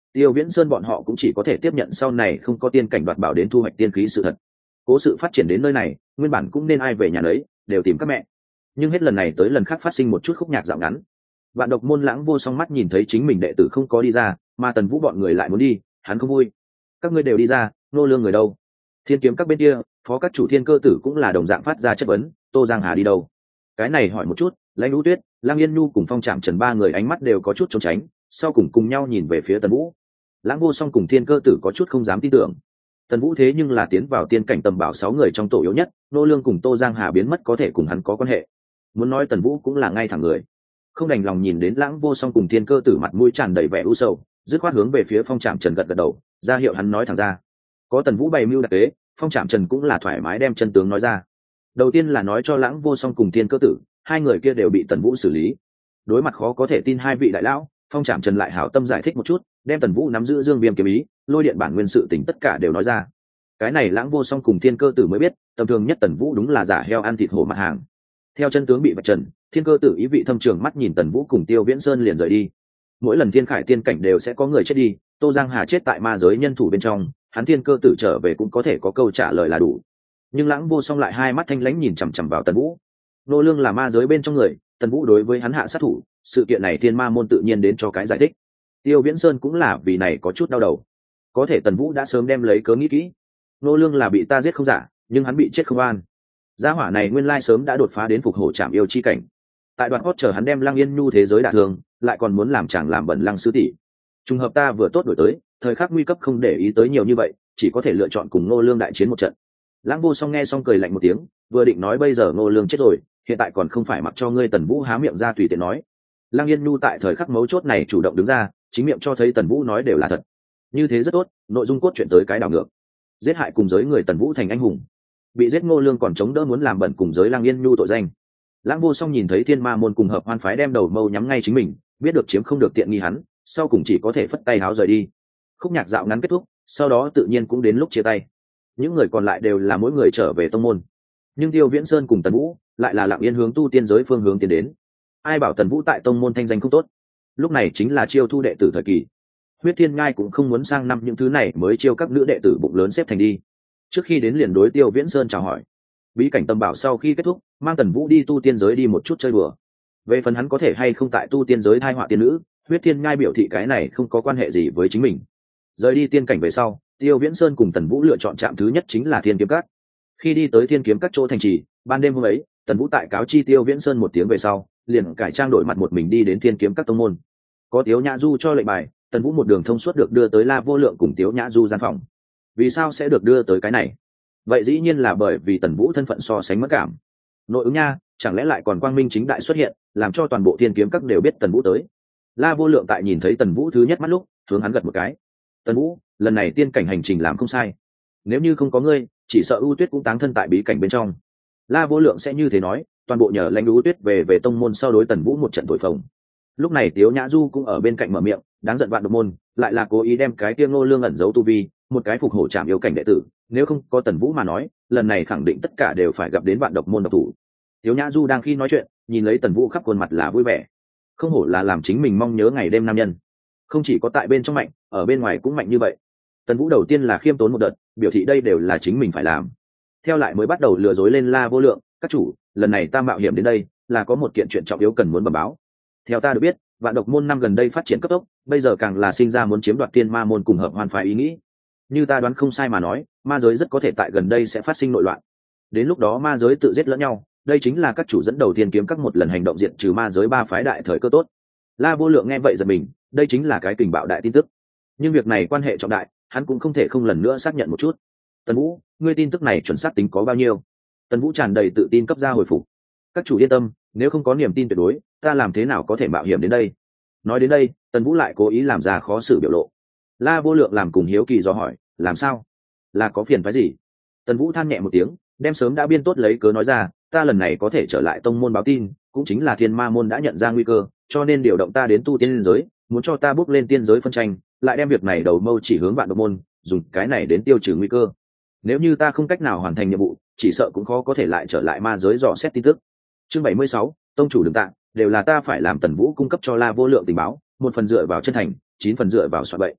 Tiêu Viễn Sơn bọn họ cũng chỉ có thể tiếp nhận sau này không có tiên cảnh đoạt bảo đến thu hoạch tiên khí sự thật. Cố sự phát triển đến nơi này, nguyên bản cũng nên ai về nhà đấy, đều tìm các mẹ. Nhưng hết lần này tới lần khác phát sinh một chút khúc nhạc dạo ngắn. Vạn Độc Môn Lãng Vô Song mắt nhìn thấy chính mình đệ tử không có đi ra, mà Tần Vũ bọn người lại muốn đi, hắn không vui. Các ngươi đều đi ra, nô lương người đâu? Thiên Kiếm các bên kia, phó các chủ Thiên Cơ Tử cũng là đồng dạng phát ra chất vấn, Tô Giang Hà đi đâu? Cái này hỏi một chút, Lãnh Vũ Tuyết, Lăng Yên Nhu cùng Phong Trạm Trần ba người ánh mắt đều có chút trốn tránh, sau cùng cùng nhau nhìn về phía Tần Vũ. Lãng Vô Song cùng Thiên Cơ Tử có chút không dám tin tưởng. Tần Vũ thế nhưng là tiến vào tiên cảnh tầm bảo sáu người trong tổ yếu nhất, nô lương cùng Tô Giang Hà biến mất có thể cùng hắn có quan hệ. Muốn nói Tần Vũ cũng là ngay thẳng người, không đành lòng nhìn đến Lãng Vô Song cùng Thiên Cơ Tử mặt mũi tràn đầy vẻ u sầu, dứt khoát hướng về phía Phong Trạm Trần gật gật đầu, ra hiệu hắn nói thẳng ra. Có Tần Vũ bày mưu đặc kế, Phong Trạm Trần cũng là thoải mái đem chân tướng nói ra. Đầu tiên là nói cho Lãng Vô Song cùng Thiên Cơ Tử, hai người kia đều bị Tần Vũ xử lý. Đối mặt khó có thể tin hai vị đại lão, Phong Trạm Trần lại hảo tâm giải thích một chút, đem Tần Vũ nắm giữ Dương Viêm kiếm ý, lôi điện bản nguyên sự tình tất cả đều nói ra. Cái này Lãng Vô Song cùng Thiên Cơ Tử mới biết, tầm thường nhất Tần Vũ đúng là giả heo ăn thịt hổ mặt hàng. Theo chân tướng bị vạch trần, Thiên Cơ Tử ý vị thâm trường mắt nhìn Tần Vũ cùng Tiêu Viễn Sơn liền rời đi. Mỗi lần Thiên Khải tiên cảnh đều sẽ có người chết đi, Tô Giang Hà chết tại ma giới nhân thủ bên trong, hắn Thiên Cơ Tử trở về cũng có thể có câu trả lời là đủ. Nhưng Lãng Vô Song lại hai mắt thanh lãnh nhìn chằm chằm vào Tần Vũ. Nô lương là ma giới bên trong người, Tần Vũ đối với hắn hạ sát thủ, sự kiện này Thiên Ma môn tự nhiên đến cho cái giải thích. Tiêu Viễn Sơn cũng là vì này có chút đau đầu. Có thể Tần Vũ đã sớm đem lấy cớ nghĩ kỹ. Nô lương là bị ta giết không giả, nhưng hắn bị chết không an. Gia hỏa này nguyên lai sớm đã đột phá đến phục hổ trảm yêu chi cảnh. Tại đoạn hot chờ hắn đem Lăng Yên Nhu thế giới đả thương, lại còn muốn làm chàng làm bẩn Lăng sư tỷ. Trùng hợp ta vừa tốt đổi tới, thời khắc nguy cấp không để ý tới nhiều như vậy, chỉ có thể lựa chọn cùng Nô lương đại chiến một trận. Lãng Vô Song nghe xong cười lạnh một tiếng, vừa định nói bây giờ Nô lương chết rồi, hiện tại còn không phải mặc cho ngươi Tần Vũ há miệng ra tùy tiện nói. Lăng Yên Nhu tại thời khắc mấu chốt này chủ động đứng ra, chính miệng cho thấy Tần Vũ nói đều là thật. Như thế rất tốt, nội dung cốt truyện tới cái đảo ngược. Giết hại cùng giới người Tần Vũ thành anh hùng, bị giết Ngô Lương còn chống đỡ muốn làm bẩn cùng giới Lăng Yên Nhu tội danh. Lãng Vô Song nhìn thấy Thiên Ma môn cùng hợp hoan phái đem đầu mâu nhắm ngay chính mình, biết được chiếm không được tiện nghi hắn, sau cùng chỉ có thể phất tay háo rời đi. Khúc nhạc dạo ngắn kết thúc, sau đó tự nhiên cũng đến lúc chia tay. Những người còn lại đều là mỗi người trở về tông môn, nhưng Tiêu Viễn Sơn cùng Tần Vũ lại là lặng yên hướng tu tiên giới phương hướng tiến đến. Ai bảo Tần Vũ tại tông môn thanh danh không tốt, lúc này chính là chiêu thu đệ tử thời kỳ. Huyết Thiên Ngai cũng không muốn sang năm những thứ này mới chiêu các nữ đệ tử bụng lớn xếp thành đi. Trước khi đến liền đối Tiêu Viễn Sơn chào hỏi. Bí cảnh tâm bảo sau khi kết thúc, mang Tần Vũ đi tu tiên giới đi một chút chơi bừa. Về phần hắn có thể hay không tại tu tiên giới thai họa tiên nữ, Huyết Thiên Ngai biểu thị cái này không có quan hệ gì với chính mình. Rời đi tiên cảnh về sau, Tiêu Viễn Sơn cùng Tần Vũ lựa chọn trạm thứ nhất chính là Thiên Kiếm Các. Khi đi tới Thiên Kiếm Các chỗ thành trì, ban đêm hôm ấy, Tần Vũ tại cáo chi Tiêu Viễn Sơn một tiếng về sau, liền cải trang đổi mặt một mình đi đến Thiên Kiếm Các tông môn. Có Tiếu Nhã Du cho lệnh bài, Tần Vũ một đường thông suốt được đưa tới La Vô Lượng cùng Tiếu Nhã Du gian phòng. Vì sao sẽ được đưa tới cái này? Vậy dĩ nhiên là bởi vì Tần Vũ thân phận so sánh mất cảm. Nội ứng nha, chẳng lẽ lại còn quang minh chính đại xuất hiện, làm cho toàn bộ Thiên Kiếm Các đều biết Tần Vũ tới. La Vô Lượng tại nhìn thấy Tần Vũ thứ nhất mắt lúc, hướng hắn gật một cái. Tần Vũ, lần này tiên cảnh hành trình làm không sai. Nếu như không có ngươi, chỉ sợ U Tuyết cũng táng thân tại bí cảnh bên trong. La Vô Lượng sẽ như thế nói, toàn bộ nhờ lãnh U Tuyết về về tông môn sau đối Tần Vũ một trận thổi phồng. Lúc này Tiếu Nhã Du cũng ở bên cạnh mở miệng, đáng giận Vạn Độc môn, lại là cố ý đem cái kia Ngô Lương ẩn giấu tu vi, một cái phục hổ trảm yêu cảnh đệ tử, nếu không có Tần Vũ mà nói, lần này khẳng định tất cả đều phải gặp đến Vạn Độc môn độc thủ. Tiếu Nhã Du đang khi nói chuyện, nhìn lấy Tần Vũ khắp khuôn mặt là vui vẻ. Không hổ là làm chính mình mong nhớ ngày đêm nam nhân. Không chỉ có tại bên trong mạnh, ở bên ngoài cũng mạnh như vậy. Tần Vũ đầu tiên là khiêm tốn một đợt, biểu thị đây đều là chính mình phải làm. Theo lại mới bắt đầu lừa dối lên La Vô Lượng, các chủ, lần này ta mạo hiểm đến đây, là có một kiện chuyện trọng yếu cần muốn bẩm báo. Theo ta được biết, Vạn Độc môn năm gần đây phát triển cấp tốc, bây giờ càng là sinh ra muốn chiếm đoạt Tiên Ma môn cùng hợp hoàn phái ý nghĩ. Như ta đoán không sai mà nói, ma giới rất có thể tại gần đây sẽ phát sinh nội loạn. Đến lúc đó ma giới tự giết lẫn nhau, đây chính là các chủ dẫn đầu Thiên Kiếm Các một lần hành động diệt trừ ma giới ba phái đại thời cơ tốt. La Vô Lượng nghe vậy giật mình, đây chính là cái kình bạo đại tin tức. Nhưng việc này quan hệ trọng đại, hắn cũng không thể không lần nữa xác nhận một chút. Tần Vũ, ngươi tin tức này chuẩn xác tính có bao nhiêu? Tần Vũ tràn đầy tự tin cấp ra hồi phục. Các chủ yên tâm, nếu không có niềm tin tuyệt đối, ta làm thế nào có thể mạo hiểm đến đây? Nói đến đây, Tần Vũ lại cố ý làm ra khó xử biểu lộ. La Vô Lượng làm cùng hiếu kỳ do hỏi, làm sao? Là có phiền phức gì? Tần Vũ than nhẹ một tiếng, đem sớm đã biên tốt lấy cớ nói ra, ta lần này có thể trở lại tông môn báo tin, cũng chính là Thiên Ma môn đã nhận ra nguy cơ, cho nên điều động ta đến tu tiên giới, muốn cho ta bước lên tiên giới phân tranh, lại đem việc này đầu mâu chỉ hướng Vạn Độc môn, dùng cái này đến tiêu trừ nguy cơ. Nếu như ta không cách nào hoàn thành nhiệm vụ, chỉ sợ cũng khó có thể lại trở lại ma giới dò xét tin tức. Chương bảy mươi sáu, tông chủ đừng tạ, đều là ta phải làm. Tần Vũ cung cấp cho La Vô Lượng tình báo, một phần dựa vào chân thành, chín phần dựa vào soạn bậy.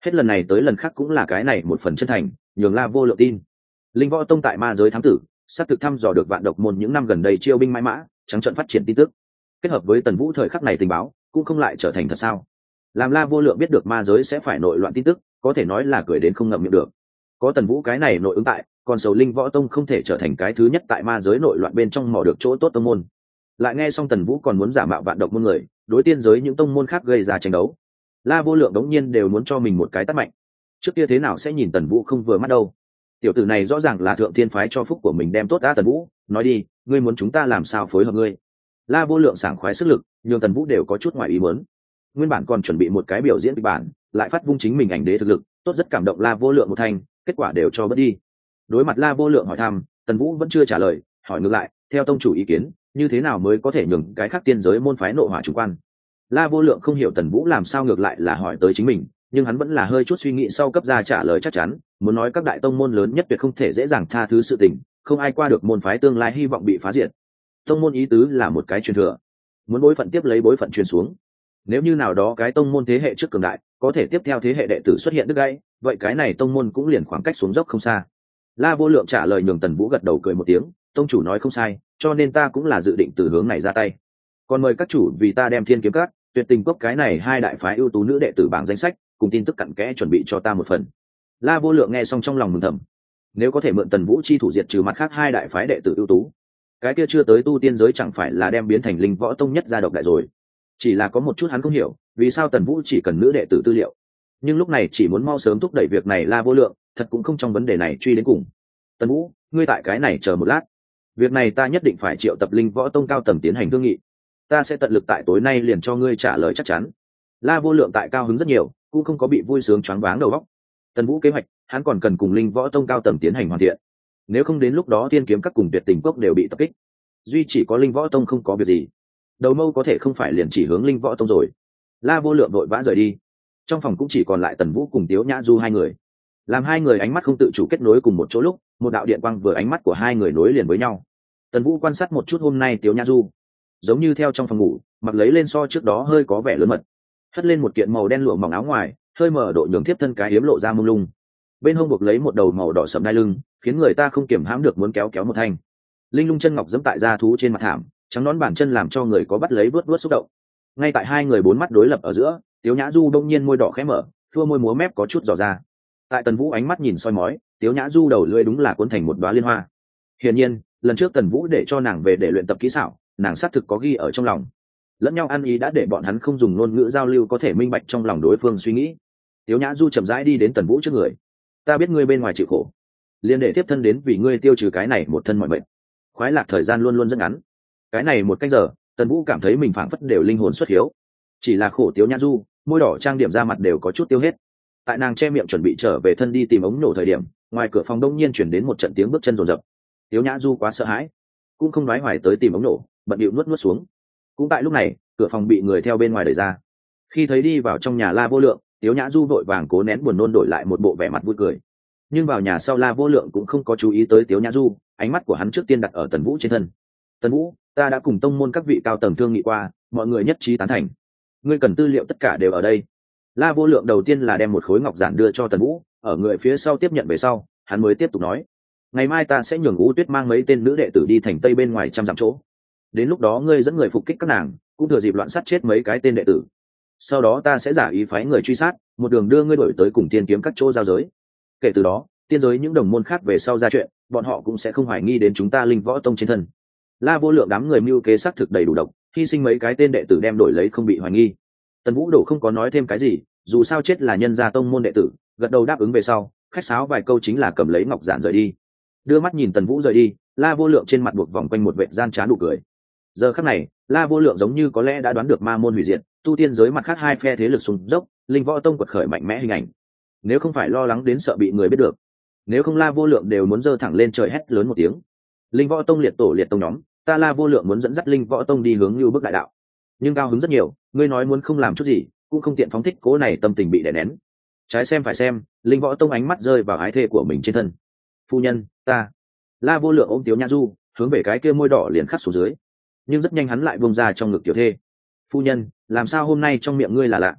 Hết lần này tới lần khác cũng là cái này một phần chân thành, nhường La Vô Lượng tin. Linh Võ Tông tại ma giới thám tử, xác thực thăm dò được vạn độc môn những năm gần đây chiêu binh mãi mã, trắng trợn phát triển tin tức. Kết hợp với Tần Vũ thời khắc này tình báo, cũng không lại trở thành thật sao? Làm La Vô Lượng biết được ma giới sẽ phải nội loạn tin tức, có thể nói là cười đến không ngậm miệng được. Có Tần Vũ cái này nội ứng tại, còn sầu Linh Võ Tông không thể trở thành cái thứ nhất tại ma giới nội loạn bên trong mò được chỗ tốt tông môn. Lại nghe xong Tần Vũ còn muốn giả mạo vạn độc môn người, đối tiên giới những tông môn khác gây ra tranh đấu. La Vô Lượng đống nhiên đều muốn cho mình một cái tát mạnh. Trước kia thế nào sẽ nhìn Tần Vũ không vừa mắt đâu? Tiểu tử này rõ ràng là thượng thiên phái cho phúc của mình đem tốt đã. Tần Vũ, nói đi, ngươi muốn chúng ta làm sao phối hợp ngươi? La Vô Lượng sảng khoái sức lực, nhưng Tần Vũ đều có chút ngoài ý muốn. Nguyên bản còn chuẩn bị một cái biểu diễn kịch bản, lại phát vung chính mình ảnh đế thực lực, tốt rất cảm động La Vô Lượng một thành, kết quả đều cho bớt đi. Đối mặt La Vô Lượng hỏi thăm, Tần Vũ vẫn chưa trả lời, hỏi ngược lại, theo tông chủ ý kiến, như thế nào mới có thể nhường cái khác tiên giới môn phái nộ hỏa chủ quan? La Vô Lượng không hiểu Tần Vũ làm sao ngược lại là hỏi tới chính mình, nhưng hắn vẫn là hơi chút suy nghĩ sau cấp ra trả lời chắc chắn, muốn nói các đại tông môn lớn nhất tuyệt không thể dễ dàng tha thứ sự tình, không ai qua được môn phái tương lai hy vọng bị phá diệt. Tông môn ý tứ là một cái truyền thừa, muốn bối phận tiếp lấy bối phận truyền xuống. Nếu như nào đó cái tông môn thế hệ trước cường đại, có thể tiếp theo thế hệ đệ tử xuất hiện đứt gãy, vậy cái này tông môn cũng liền khoảng cách xuống dốc không xa. La Vô Lượng trả lời nhường Tần Vũ gật đầu cười một tiếng, tông chủ nói không sai, cho nên ta cũng là dự định từ hướng này ra tay. Còn mời các chủ vì ta đem Thiên Kiếm Các, Tuyệt Tình Cốc cái này hai đại phái ưu tú nữ đệ tử bảng danh sách, cùng tin tức cặn kẽ chuẩn bị cho ta một phần. La Vô Lượng nghe xong trong lòng mừng thầm, nếu có thể mượn Tần Vũ chi thủ diệt trừ mặt khác hai đại phái đệ tử ưu tú, cái kia chưa tới tu tiên giới chẳng phải là đem biến thành Linh Võ Tông nhất gia độc đại rồi. Chỉ là có một chút hắn không hiểu, vì sao Tần Vũ chỉ cần nữ đệ tử tư liệu, nhưng lúc này chỉ muốn mau sớm thúc đẩy việc này. La Vô Lượng thật cũng không trong vấn đề này truy đến cùng. Tần Vũ, ngươi tại cái này chờ một lát, việc này ta nhất định phải triệu tập Linh Võ Tông cao tầng tiến hành thương nghị, ta sẽ tận lực tại tối nay liền cho ngươi trả lời chắc chắn. La Vô Lượng tại cao hứng rất nhiều, cũng không có bị vui sướng choáng váng đầu óc. Tần Vũ kế hoạch, hắn còn cần cùng Linh Võ Tông cao tầng tiến hành hoàn thiện, nếu không đến lúc đó Thiên Kiếm Các cùng Tuyệt Tình Cốc đều bị tập kích, duy chỉ có Linh Võ Tông không có việc gì, đầu mâu có thể không phải liền chỉ hướng Linh Võ Tông rồi. La Vô Lượng vội vã rời đi, trong phòng cũng chỉ còn lại Tần Vũ cùng Tiếu Nhã Du hai người. Làm hai người ánh mắt không tự chủ kết nối cùng một chỗ lúc, một đạo điện quang vừa ánh mắt của hai người nối liền với nhau. Tần Vũ quan sát một chút hôm nay Tiếu Nhã Du, giống như theo trong phòng ngủ mặc lấy lên so trước đó hơi có vẻ lớn mật, hất lên một kiện màu đen lụa mỏng áo ngoài, hơi mở độ nhường tiếp thân cái hiếm lộ ra mông lung, bên hông buộc lấy một đầu màu đỏ sẫm đai lưng, khiến người ta không kiểm hãm được muốn kéo kéo một thanh. Linh lung chân ngọc dẫm tại da thú trên mặt thảm, trắng nón bàn chân làm cho người có bắt lấy vuốt vuốt xúc động. Ngay tại hai người bốn mắt đối lập ở giữa, Tiếu Nhã Du đông nhiên môi đỏ khẽ mở, thua môi múa mép có chút dò ra. Tại Tần Vũ ánh mắt nhìn soi mói, Tiếu Nhã Du đầu lưỡi đúng là cuốn thành một đóa liên hoa. Hiển nhiên, lần trước Tần Vũ để cho nàng về để luyện tập kỹ xảo, nàng xác thực có ghi ở trong lòng. Lẫn nhau ăn ý đã để bọn hắn không dùng ngôn ngữ giao lưu có thể minh bạch trong lòng đối phương suy nghĩ. Tiếu Nhã Du chậm rãi đi đến Tần Vũ trước người. Ta biết ngươi bên ngoài chịu khổ, liền để tiếp thân đến vì ngươi tiêu trừ cái này một thân mọi bệnh. Khoái lạc thời gian luôn luôn rất ngắn, cái này một canh giờ, Tần Vũ cảm thấy mình phảng phất đều linh hồn xuất hiếu. Chỉ là khổ Tiếu Nhã Du, môi đỏ trang điểm ra mặt đều có chút tiêu hết. Tại nàng che miệng chuẩn bị trở về thân đi tìm ống nổ thời điểm, ngoài cửa phòng đông nhiên chuyển đến một trận tiếng bước chân rồn rập. Tiếu Nhã Du quá sợ hãi, cũng không nói hoài tới tìm ống nổ, bận điệu nuốt nuốt xuống. Cũng tại lúc này, cửa phòng bị người theo bên ngoài đẩy ra. Khi thấy đi vào trong nhà La Vô Lượng, Tiếu Nhã Du vội vàng cố nén buồn nôn đổi lại một bộ vẻ mặt vui cười. Nhưng vào nhà sau La Vô Lượng cũng không có chú ý tới Tiếu Nhã Du, ánh mắt của hắn trước tiên đặt ở Tần Vũ trên thân. Tần Vũ, ta đã cùng tông môn các vị cao tầng thương nghị qua, mọi người nhất trí tán thành. Ngươi cần tư liệu tất cả đều ở đây. La Vô Lượng đầu tiên là đem một khối ngọc giản đưa cho Tần Vũ, ở người phía sau tiếp nhận về sau, hắn mới tiếp tục nói: ngày mai ta sẽ nhường U Tuyết mang mấy tên nữ đệ tử đi thành tây bên ngoài trăm dặm chỗ. Đến lúc đó ngươi dẫn người phục kích các nàng, cũng thừa dịp loạn sát chết mấy cái tên đệ tử. Sau đó ta sẽ giả ý phái người truy sát, một đường đưa ngươi đổi tới cùng Tiên Kiếm các chỗ giao giới. Kể từ đó, tiên giới những đồng môn khác về sau ra chuyện, bọn họ cũng sẽ không hoài nghi đến chúng ta Linh Võ Tông trên thân. La Vô Lượng đám người mưu kế xác thực đầy đủ độc, hy sinh mấy cái tên đệ tử đem đổi lấy không bị hoài nghi. Tần Vũ Đổ không có nói thêm cái gì, dù sao chết là nhân gia tông môn đệ tử, gật đầu đáp ứng về sau, khách sáo vài câu chính là cầm lấy ngọc giản rời đi. Đưa mắt nhìn Tần Vũ rời đi, La Vô Lượng trên mặt buộc vòng quanh một vệt gian trá nụ cười. Giờ khắc này, La Vô Lượng giống như có lẽ đã đoán được ma môn hủy diệt, tu tiên giới mặt khác hai phe thế lực sùng dốc, Linh Võ Tông quật khởi mạnh mẽ hình ảnh. Nếu không phải lo lắng đến sợ bị người biết được, nếu không La Vô Lượng đều muốn giơ thẳng lên trời hét lớn một tiếng: Linh Võ Tông liệt tổ liệt tông nhóm, ta La Vô Lượng muốn dẫn dắt Linh Võ Tông đi hướng như bước đại đạo. Nhưng cao hứng rất nhiều, ngươi nói muốn không làm chút gì, cũng không tiện phóng thích cố này tâm tình bị đè nén. Trái xem phải xem, Linh Võ Tông ánh mắt rơi vào ái thê của mình trên thân. Phu nhân, ta. La Vô Lượng ôm Tiếu Nhã Du, hướng về cái kia môi đỏ liền khắc xuống dưới. Nhưng rất nhanh hắn lại buông ra trong ngực tiểu thê. Phu nhân, làm sao hôm nay trong miệng ngươi là lạ?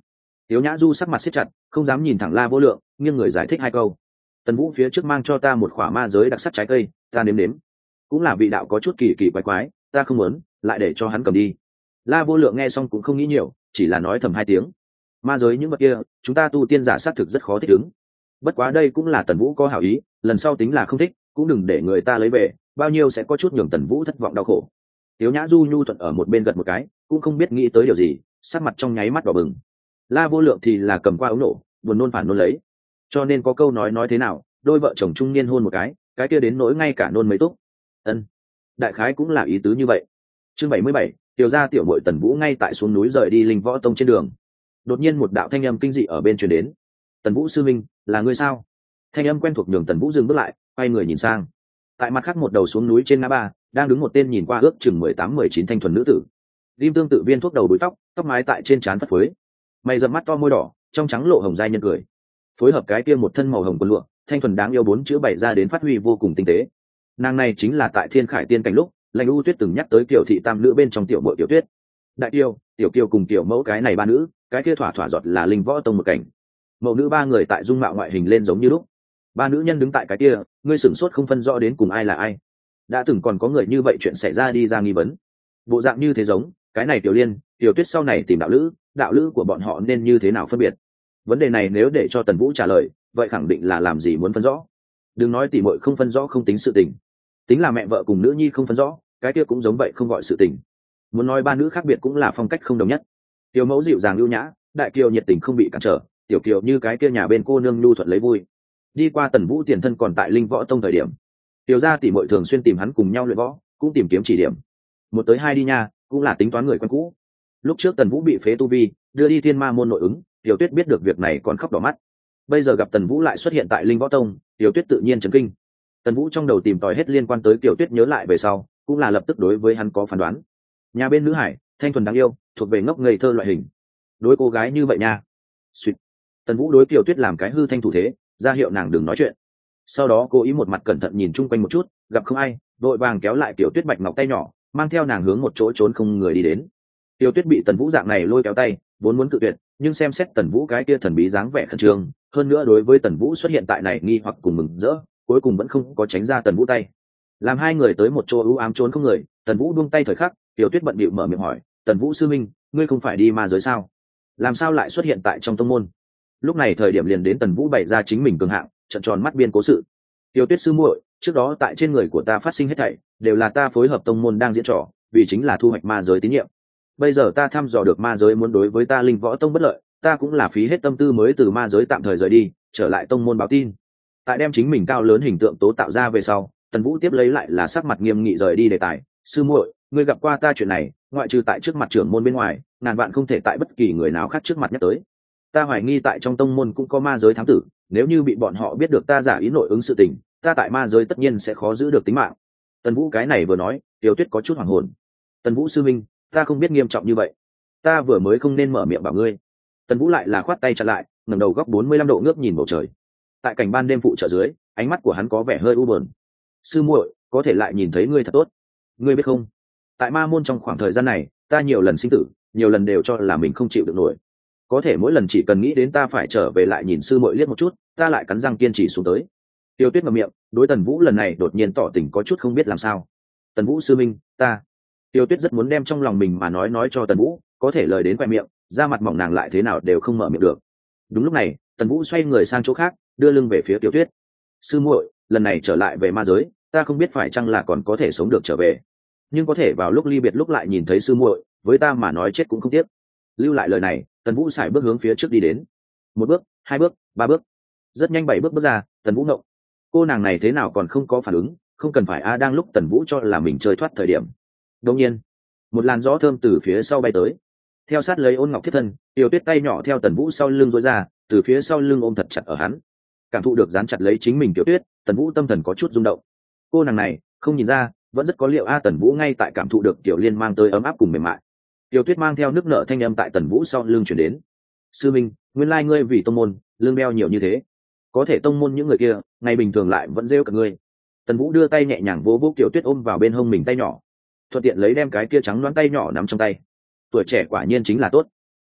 Tiếu Nhã Du sắc mặt siết chặt, không dám nhìn thẳng La Vô Lượng, nghiêng người giải thích hai câu. Tần Vũ phía trước mang cho ta một khỏa ma giới đặc sắc trái cây, ta nếm nếm, cũng là vị đạo có chút kỳ kỳ quái quái, ta không muốn, lại để cho hắn cầm đi. La Vô Lượng nghe xong cũng không nghĩ nhiều, chỉ là nói thầm hai tiếng. Ma giới những vật kia, chúng ta tu tiên giả xác thực rất khó thích ứng. Bất quá đây cũng là Tần Vũ có hảo ý, lần sau tính là không thích, cũng đừng để người ta lấy về, bao nhiêu sẽ có chút nhường Tần Vũ thất vọng đau khổ. Tiếu Nhã Du nhu thuận ở một bên gật một cái, cũng không biết nghĩ tới điều gì, sắc mặt trong nháy mắt đỏ bừng. La Vô Lượng thì là cầm qua ống nổ, buồn nôn phản nôn lấy. Cho nên có câu nói nói thế nào, đôi vợ chồng trung niên hôn một cái, cái kia đến nỗi ngay cả nôn mấy túc. Ân, đại khái cũng là ý tứ như vậy. Chương bảy mươi bảy, tiểu gia tiểu muội Tần Vũ ngay tại xuống núi rời đi Linh Võ Tông trên đường. Đột nhiên một đạo thanh âm kinh dị ở bên truyền đến. Tần Vũ sư minh, là ngươi sao? Thanh âm quen thuộc nhường Tần Vũ dừng bước lại, quay người nhìn sang. Tại mặt khác một đầu xuống núi trên ngã ba, đang đứng một tên nhìn qua ước chừng mười tám mười chín thanh thuần nữ tử. Lim tương tự viên thuốc đầu búi tóc, tóc mái tại trên trán phất phới. Mày rậm mắt to môi đỏ, trong trắng lộ hồng giai nhân cười. Phối hợp cái kia một thân màu hồng quần lụa, thanh thuần đáng yêu bốn chữ bày ra đến phát huy vô cùng tinh tế. Nàng này chính là tại Thiên Khải Tiên cảnh lúc, Lãnh U Tuyết từng nhắc tới Kiều thị tam nữ bên trong tiểu muội Tiểu Tuyết. Đại Kiều, Tiểu Kiều cùng Tiểu Mẫu cái này ba nữ, cái kia thỏa thỏa giọt là Linh Võ Tông một cảnh. Mẫu nữ ba người tại dung mạo ngoại hình lên giống như lúc. Ba nữ nhân đứng tại cái kia, ngươi sửng sốt không phân rõ đến cùng ai là ai. Đã từng còn có người như vậy chuyện xảy ra đi ra nghi vấn. Bộ dạng như thế giống, cái này Tiểu Liên, Tiểu Tuyết sau này tìm đạo lữ, đạo lữ của bọn họ nên như thế nào phân biệt? Vấn đề này nếu để cho Tần Vũ trả lời, vậy khẳng định là làm gì muốn phân rõ. Đừng nói tỉ muội không phân rõ không tính sự tình, tính là mẹ vợ cùng nữ nhi không phân rõ, cái kia cũng giống vậy không gọi sự tình. Muốn nói ba nữ khác biệt cũng là phong cách không đồng nhất. Tiểu Mẫu dịu dàng lưu nhã, Đại Kiều nhiệt tình không bị cản trở, Tiểu Kiều như cái kia nhà bên cô nương nhu thuận lấy vui. Đi qua Tần Vũ tiền thân còn tại Linh Võ Tông thời điểm, Tiểu gia tỉ muội thường xuyên tìm hắn cùng nhau luyện võ, cũng tìm kiếm chỉ điểm. Một tới hai đi nha, cũng là tính toán người quen cũ. Lúc trước Tần Vũ bị phế tu vi, đưa đi Thiên Ma môn nội ứng, Tiểu Tuyết biết được việc này còn khóc đỏ mắt. Bây giờ gặp Tần Vũ lại xuất hiện tại Linh Võ Tông, Tiểu Tuyết tự nhiên chấn kinh. Tần Vũ trong đầu tìm tòi hết liên quan tới Tiểu Tuyết nhớ lại về sau, cũng là lập tức đối với hắn có phán đoán. Nhà bên nữ hải, thanh thuần đáng yêu, thuộc về ngốc ngây thơ loại hình. Đối cô gái như vậy nha. Xuyệt. Tần Vũ đối Tiểu Tuyết làm cái hư thanh thủ thế, ra hiệu nàng đừng nói chuyện. Sau đó cố ý một mặt cẩn thận nhìn chung quanh một chút, gặp không ai, vội vàng kéo lại Tiểu Tuyết bạch ngọc tay nhỏ, mang theo nàng hướng một chỗ trốn không người đi đến. Tiểu Tuyết bị Tần Vũ dạng này lôi kéo tay, vốn muốn cự tuyệt, nhưng xem xét Tần Vũ cái kia thần bí dáng vẻ khẩn trương, hơn nữa đối với Tần Vũ xuất hiện tại này nghi hoặc cùng mừng rỡ, cuối cùng vẫn không có tránh ra Tần Vũ tay. Làm hai người tới một chỗ u ám trốn không người, Tần Vũ buông tay thời khắc, Tiểu Tuyết bận bịu mở miệng hỏi, "Tần Vũ sư minh, ngươi không phải đi ma giới sao? Làm sao lại xuất hiện tại trong tông môn?" Lúc này thời điểm liền đến Tần Vũ bày ra chính mình cường hạng, trợn tròn mắt biên cố sự. "Tiểu Tuyết sư muội, trước đó tại trên người của ta phát sinh hết thảy, đều là ta phối hợp tông môn đang diễn trò, vì chính là thu hoạch ma giới tín nhiệm. Bây giờ ta thăm dò được ma giới muốn đối với ta Linh Võ Tông bất lợi, ta cũng là phí hết tâm tư mới từ ma giới tạm thời rời đi, trở lại tông môn báo tin." Tại đem chính mình cao lớn hình tượng tố tạo ra về sau, Tần Vũ tiếp lấy lại là sắc mặt nghiêm nghị rời đi đề tài, "Sư muội, ngươi gặp qua ta chuyện này, ngoại trừ tại trước mặt trưởng môn bên ngoài, ngàn vạn không thể tại bất kỳ người nào khác trước mặt nhắc tới. Ta hoài nghi tại trong tông môn cũng có ma giới thám tử, nếu như bị bọn họ biết được ta giả ý nội ứng sự tình, ta tại ma giới tất nhiên sẽ khó giữ được tính mạng." Tần Vũ cái này vừa nói, Tiểu Tuyết có chút hoảng hồn. "Tần Vũ sư minh, ta không biết nghiêm trọng như vậy, ta vừa mới không nên mở miệng bảo ngươi." Tần Vũ lại là khoát tay chặn lại, ngẩng đầu góc bốn mươi lăm độ ngước nhìn bầu trời. Tại cảnh ban đêm phụ trợ dưới, ánh mắt của hắn có vẻ hơi u buồn. "Sư muội, có thể lại nhìn thấy ngươi thật tốt. Ngươi biết không, tại ma môn trong khoảng thời gian này, ta nhiều lần sinh tử, nhiều lần đều cho là mình không chịu được nổi. Có thể mỗi lần chỉ cần nghĩ đến ta phải trở về lại nhìn sư muội liếc một chút, ta lại cắn răng kiên trì xuống tới." Tiêu Tuyết ngậm miệng, đối Tần Vũ lần này đột nhiên tỏ tình có chút không biết làm sao. "Tần Vũ sư minh, ta..." Tiêu Tuyết rất muốn đem trong lòng mình mà nói nói cho Tần Vũ, có thể lời đến quẹt miệng, da mặt mỏng nàng lại thế nào đều không mở miệng được. Đúng lúc này, Tần Vũ xoay người sang chỗ khác, đưa lưng về phía Tiêu Tuyết. "Sư muội, lần này trở lại về ma giới, ta không biết phải chăng là còn có thể sống được trở về, nhưng có thể vào lúc ly biệt lúc lại nhìn thấy sư muội, với ta mà nói chết cũng không tiếc." Lưu lại lời này, Tần Vũ sải bước hướng phía trước đi đến. Một bước, hai bước, ba bước, rất nhanh bảy bước bước ra. Tần Vũ ngộng, cô nàng này thế nào còn không có phản ứng, không cần phải a đang lúc Tần Vũ cho là mình chơi thoát thời điểm, đột nhiên một làn gió thơm từ phía sau bay tới, theo sát lấy Ôn Ngọc thiết thân, Tiểu Tuyết tay nhỏ theo Tần Vũ sau lưng rối ra, từ phía sau lưng ôm thật chặt ở hắn. Cảm thụ được dán chặt lấy chính mình Tiểu Tuyết, Tần Vũ tâm thần có chút rung động. Cô nàng này không nhìn ra vẫn rất có liệu a. Tần Vũ ngay tại cảm thụ được Tiểu Liên mang tới ấm áp cùng mềm mại. Tiểu Tuyết mang theo nước nở thanh âm tại Tần Vũ sau lưng chuyển đến, "Sư minh, nguyên lai ngươi vì tông môn lương đeo nhiều như thế, có thể tông môn những người kia ngày bình thường lại vẫn rêu cả ngươi." Tần Vũ đưa tay nhẹ nhàng vỗ vỗ Tiểu Tuyết ôm vào bên hông mình tay nhỏ, thuận tiện lấy đem cái kia trắng loáng tay nhỏ nắm trong tay. Tuổi trẻ quả nhiên chính là tốt.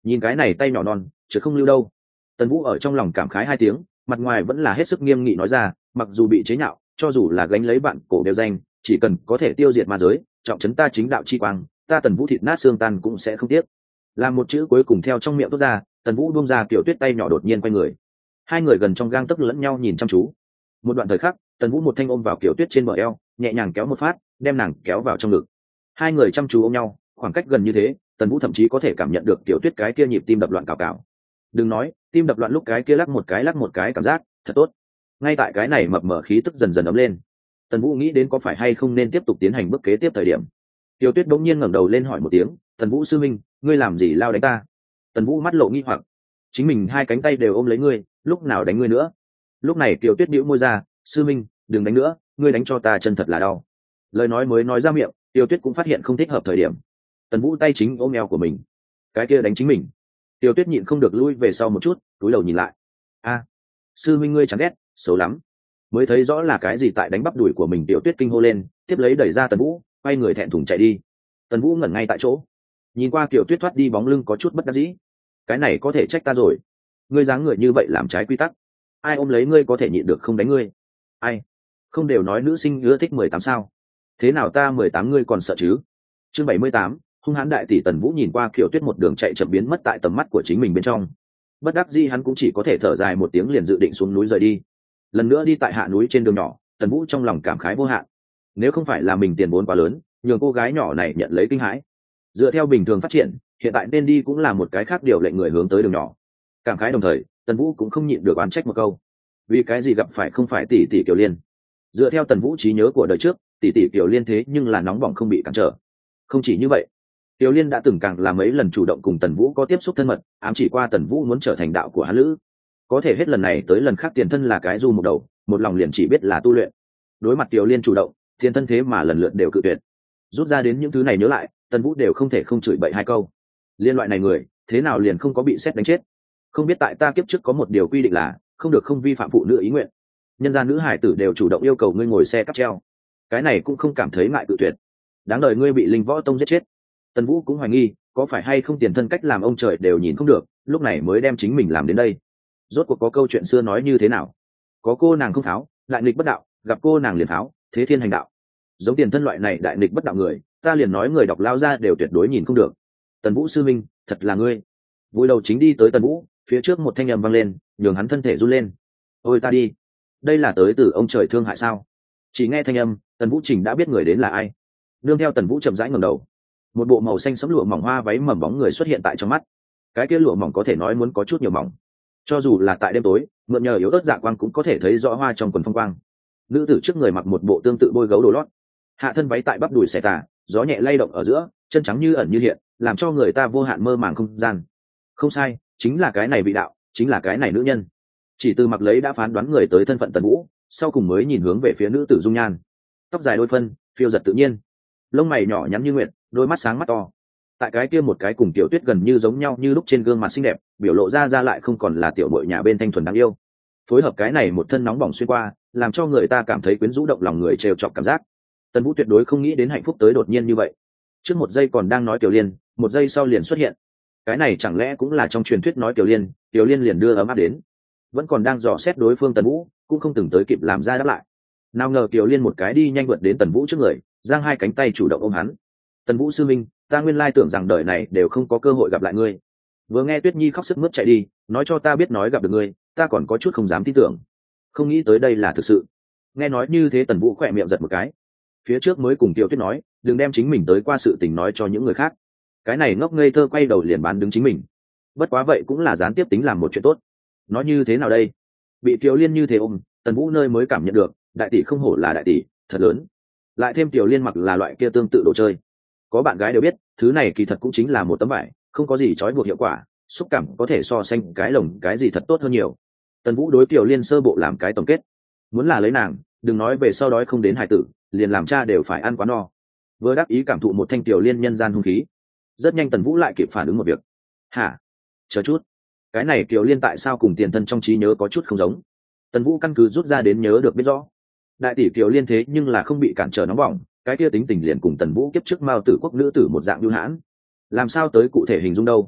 nhìn cái này tay nhỏ non chứ không lưu đâu. Tần Vũ ở trong lòng cảm khái hai tiếng, mặt ngoài vẫn là hết sức nghiêm nghị nói ra, mặc dù bị chế nhạo, cho dù là gánh lấy bạn cổ đều danh, chỉ cần có thể tiêu diệt ma giới, trọng trấn ta chính đạo chi quang, ta Tần Vũ thịt nát xương tan cũng sẽ không tiếc. Làm một chữ cuối cùng theo trong miệng tốt ra, Tần Vũ buông ra Kiều Tuyết tay nhỏ đột nhiên quay người. Hai người gần trong gang tấc lẫn nhau nhìn chăm chú. Một đoạn thời khắc, Tần Vũ một thanh ôm vào Kiều Tuyết trên bờ eo, nhẹ nhàng kéo một phát, đem nàng kéo vào trong ngực. Hai người chăm chú ôm nhau, khoảng cách gần như thế, Tần Vũ thậm chí có thể cảm nhận được Kiều Tuyết cái kia nhịp tim đập loạn cào cào. Đừng nói, tim đập loạn lúc cái kia lắc một cái lắc một cái cảm giác, thật tốt. Ngay tại cái này mập mờ khí tức dần dần ấm lên, Tần Vũ nghĩ đến có phải hay không nên tiếp tục tiến hành bước kế tiếp thời điểm. Kiều Tuyết bỗng nhiên ngẩng đầu lên hỏi một tiếng, "Tần Vũ sư minh, ngươi làm gì lao đánh ta?" Tần Vũ mắt lộ nghi hoặc, chính mình hai cánh tay đều ôm lấy ngươi, lúc nào đánh ngươi nữa? Lúc này Kiều Tuyết bĩu môi ra, "Sư minh, đừng đánh nữa, ngươi đánh cho ta chân thật là đau." Lời nói mới nói ra miệng, Kiều Tuyết cũng phát hiện không thích hợp thời điểm. Tần Vũ tay chính ôm eo của mình, cái kia đánh chính mình. Kiều Tuyết nhịn không được lui về sau một chút, cúi đầu nhìn lại. "A, sư minh ngươi chẳng ghét, xấu lắm." Mới thấy rõ là cái gì tại đánh bắp đùi của mình, Kiều Tuyết kinh hô lên, tiếp lấy đẩy ra Tần Vũ, quay người thẹn thùng chạy đi. Tần Vũ ngẩn ngay tại chỗ, nhìn qua Kiều Tuyết thoát đi bóng lưng có chút bất đắc dĩ. Cái này có thể trách ta rồi, ngươi dáng người như vậy làm trái quy tắc, ai ôm lấy ngươi có thể nhịn được không đánh ngươi? Ai? Không đều nói nữ sinh ưa thích mười tám sao? Thế nào ta mười tám ngươi còn sợ chứ? Chương bảy mươi tám, hung hãn đại tỷ. Tần Vũ nhìn qua Kiều Tuyết một đường chạy chậm biến mất tại tầm mắt của chính mình bên trong. Bất đắc dĩ hắn cũng chỉ có thể thở dài một tiếng, liền dự định xuống núi rời đi. Lần nữa đi tại hạ núi trên đường nhỏ, Tần Vũ trong lòng cảm khái vô hạn. Nếu không phải là mình tiền vốn quá lớn, nhường cô gái nhỏ này nhận lấy kinh hãi. Dựa theo bình thường phát triển, hiện tại nên đi cũng là một cái khác điều lệnh người hướng tới đường nhỏ. Cảm khái đồng thời, Tần Vũ cũng không nhịn được oán trách một câu. Vì cái gì gặp phải không phải tỷ tỷ Kiều Liên? Dựa theo Tần Vũ trí nhớ của đời trước, tỷ tỷ Kiều Liên thế nhưng là nóng bỏng không bị cản trở. Không chỉ như vậy, Kiều Liên đã từng càng là mấy lần chủ động cùng Tần Vũ có tiếp xúc thân mật, ám chỉ qua Tần Vũ muốn trở thành đạo của hắn lữ. Có thể hết lần này tới lần khác tiền thân là cái du một đầu, một lòng liền chỉ biết là tu luyện. Đối mặt Kiều Liên chủ động, tiền thân thế mà lần lượt đều cự tuyệt. Rút ra đến những thứ này nhớ lại, Tần Vũ đều không thể không chửi bậy hai câu. Liên loại này người, thế nào liền không có bị xét đánh chết? Không biết tại ta kiếp trước có một điều quy định là không được không vi phạm phụ nữ ý nguyện. Nhân gia nữ hải tử đều chủ động yêu cầu ngươi ngồi xe cáp treo, cái này cũng không cảm thấy ngại cự tuyệt. Đáng đời ngươi bị Linh Võ Tông giết chết. Tần Vũ cũng hoài nghi, có phải hay không tiền thân cách làm ông trời đều nhìn không được, lúc này mới đem chính mình làm đến đây. Rốt cuộc có câu chuyện xưa nói như thế nào? Có cô nàng không pháo, đại nghịch bất đạo, gặp cô nàng liền pháo, thế thiên hành đạo. Giống tiền thân loại này đại nghịch bất đạo người, ta liền nói người đọc lao ra đều tuyệt đối nhìn không được. Tần Vũ sư minh, thật là ngươi. Vui đầu chính đi tới Tần Vũ, phía trước một thanh âm vang lên, nhường hắn thân thể run lên. Ôi ta đi, đây là tới từ ông trời thương hại sao? Chỉ nghe thanh âm, Tần Vũ Trình đã biết người đến là ai. Nương theo Tần Vũ chậm rãi ngẩng đầu, một bộ màu xanh sẫm lụa mỏng hoa váy mầm bóng người xuất hiện tại trong mắt. Cái kia lụa mỏng có thể nói muốn có chút nhiều mỏng, cho dù là tại đêm tối, mượn nhờ yếu ớt dạ quang cũng có thể thấy rõ hoa trong quần phong quang. Nữ tử trước người mặc một bộ tương tự bôi gấu đồ lót, hạ thân váy tại bắp đùi xẻ tà, gió nhẹ lay động ở giữa, chân trắng như ẩn như hiện, làm cho người ta vô hạn mơ màng không gian. Không sai, chính là cái này vị đạo, chính là cái này nữ nhân. Chỉ từ mặc lấy đã phán đoán người tới thân phận Tần Vũ, sau cùng mới nhìn hướng về phía nữ tử dung nhan. Tóc dài đôi phân, phiêu giật tự nhiên, lông mày nhỏ nhắn như nguyệt, đôi mắt sáng mắt to. Tại cái kia một cái cùng Tiểu Tuyết gần như giống nhau như lúc trên gương mặt xinh đẹp, biểu lộ ra ra lại không còn là tiểu muội nhà bên thanh thuần đáng yêu. Phối hợp cái này một thân nóng bỏng xuyên qua, làm cho người ta cảm thấy quyến rũ động lòng người, trêu chọc cảm giác. Tần Vũ tuyệt đối không nghĩ đến hạnh phúc tới đột nhiên như vậy. Trước một giây còn đang nói Tiểu Liên, một giây sau liền xuất hiện. Cái này chẳng lẽ cũng là trong truyền thuyết nói Tiểu Liên, Tiểu Liên liền đưa ấm áp đến. Vẫn còn đang dò xét đối phương Tần Vũ, cũng không từng tới kịp làm ra đáp lại. Nào ngờ Tiểu Liên một cái đi nhanh vượt đến Tần Vũ trước người, giang hai cánh tay chủ động ôm hắn. Tần Vũ sư minh, ta nguyên lai tưởng rằng đời này đều không có cơ hội gặp lại ngươi. Vừa nghe Tuyết Nhi khóc sức mướt chạy đi, nói cho ta biết nói gặp được ngươi, ta còn có chút không dám tin tưởng. Không nghĩ tới đây là thực sự. Nghe nói như thế Tần Vũ khỏe miệng giật một cái. Phía trước mới cùng Tiểu Tuyết nói, đừng đem chính mình tới qua sự tình nói cho những người khác. Cái này ngốc ngây thơ quay đầu liền bán đứng chính mình. Bất quá vậy cũng là gián tiếp tính làm một chuyện tốt. Nói như thế nào đây? Bị Tiểu Liên như thế ôm, Tần Vũ nơi mới cảm nhận được, đại tỷ không hổ là đại tỷ, thật lớn. Lại thêm Tiểu Liên mặc là loại kia tương tự đồ chơi. Có bạn gái đều biết, thứ này kỳ thật cũng chính là một tấm vải, không có gì trói buộc hiệu quả, xúc cảm có thể so sánh cái lồng cái gì thật tốt hơn nhiều. Tần Vũ đối Tiểu Liên sơ bộ làm cái tổng kết. Muốn là lấy nàng, đừng nói về sau đói không đến hải tử, liền làm cha đều phải ăn quá no. Vừa đáp ý cảm thụ một thanh Tiểu Liên nhân gian hung khí, rất nhanh Tần Vũ lại kịp phản ứng một việc. Hả? Chờ chút, cái này Tiểu Liên tại sao cùng tiền thân trong trí nhớ có chút không giống? Tần Vũ căn cứ rút ra đến nhớ được biết rõ. Đại tỷ Tiểu Liên thế nhưng là không bị cản trở nóng bỏng, cái kia tính tình liền cùng Tần Vũ kiếp trước Mao Tử Quốc nữ tử một dạng nhu hãn. Làm sao tới cụ thể hình dung đâu?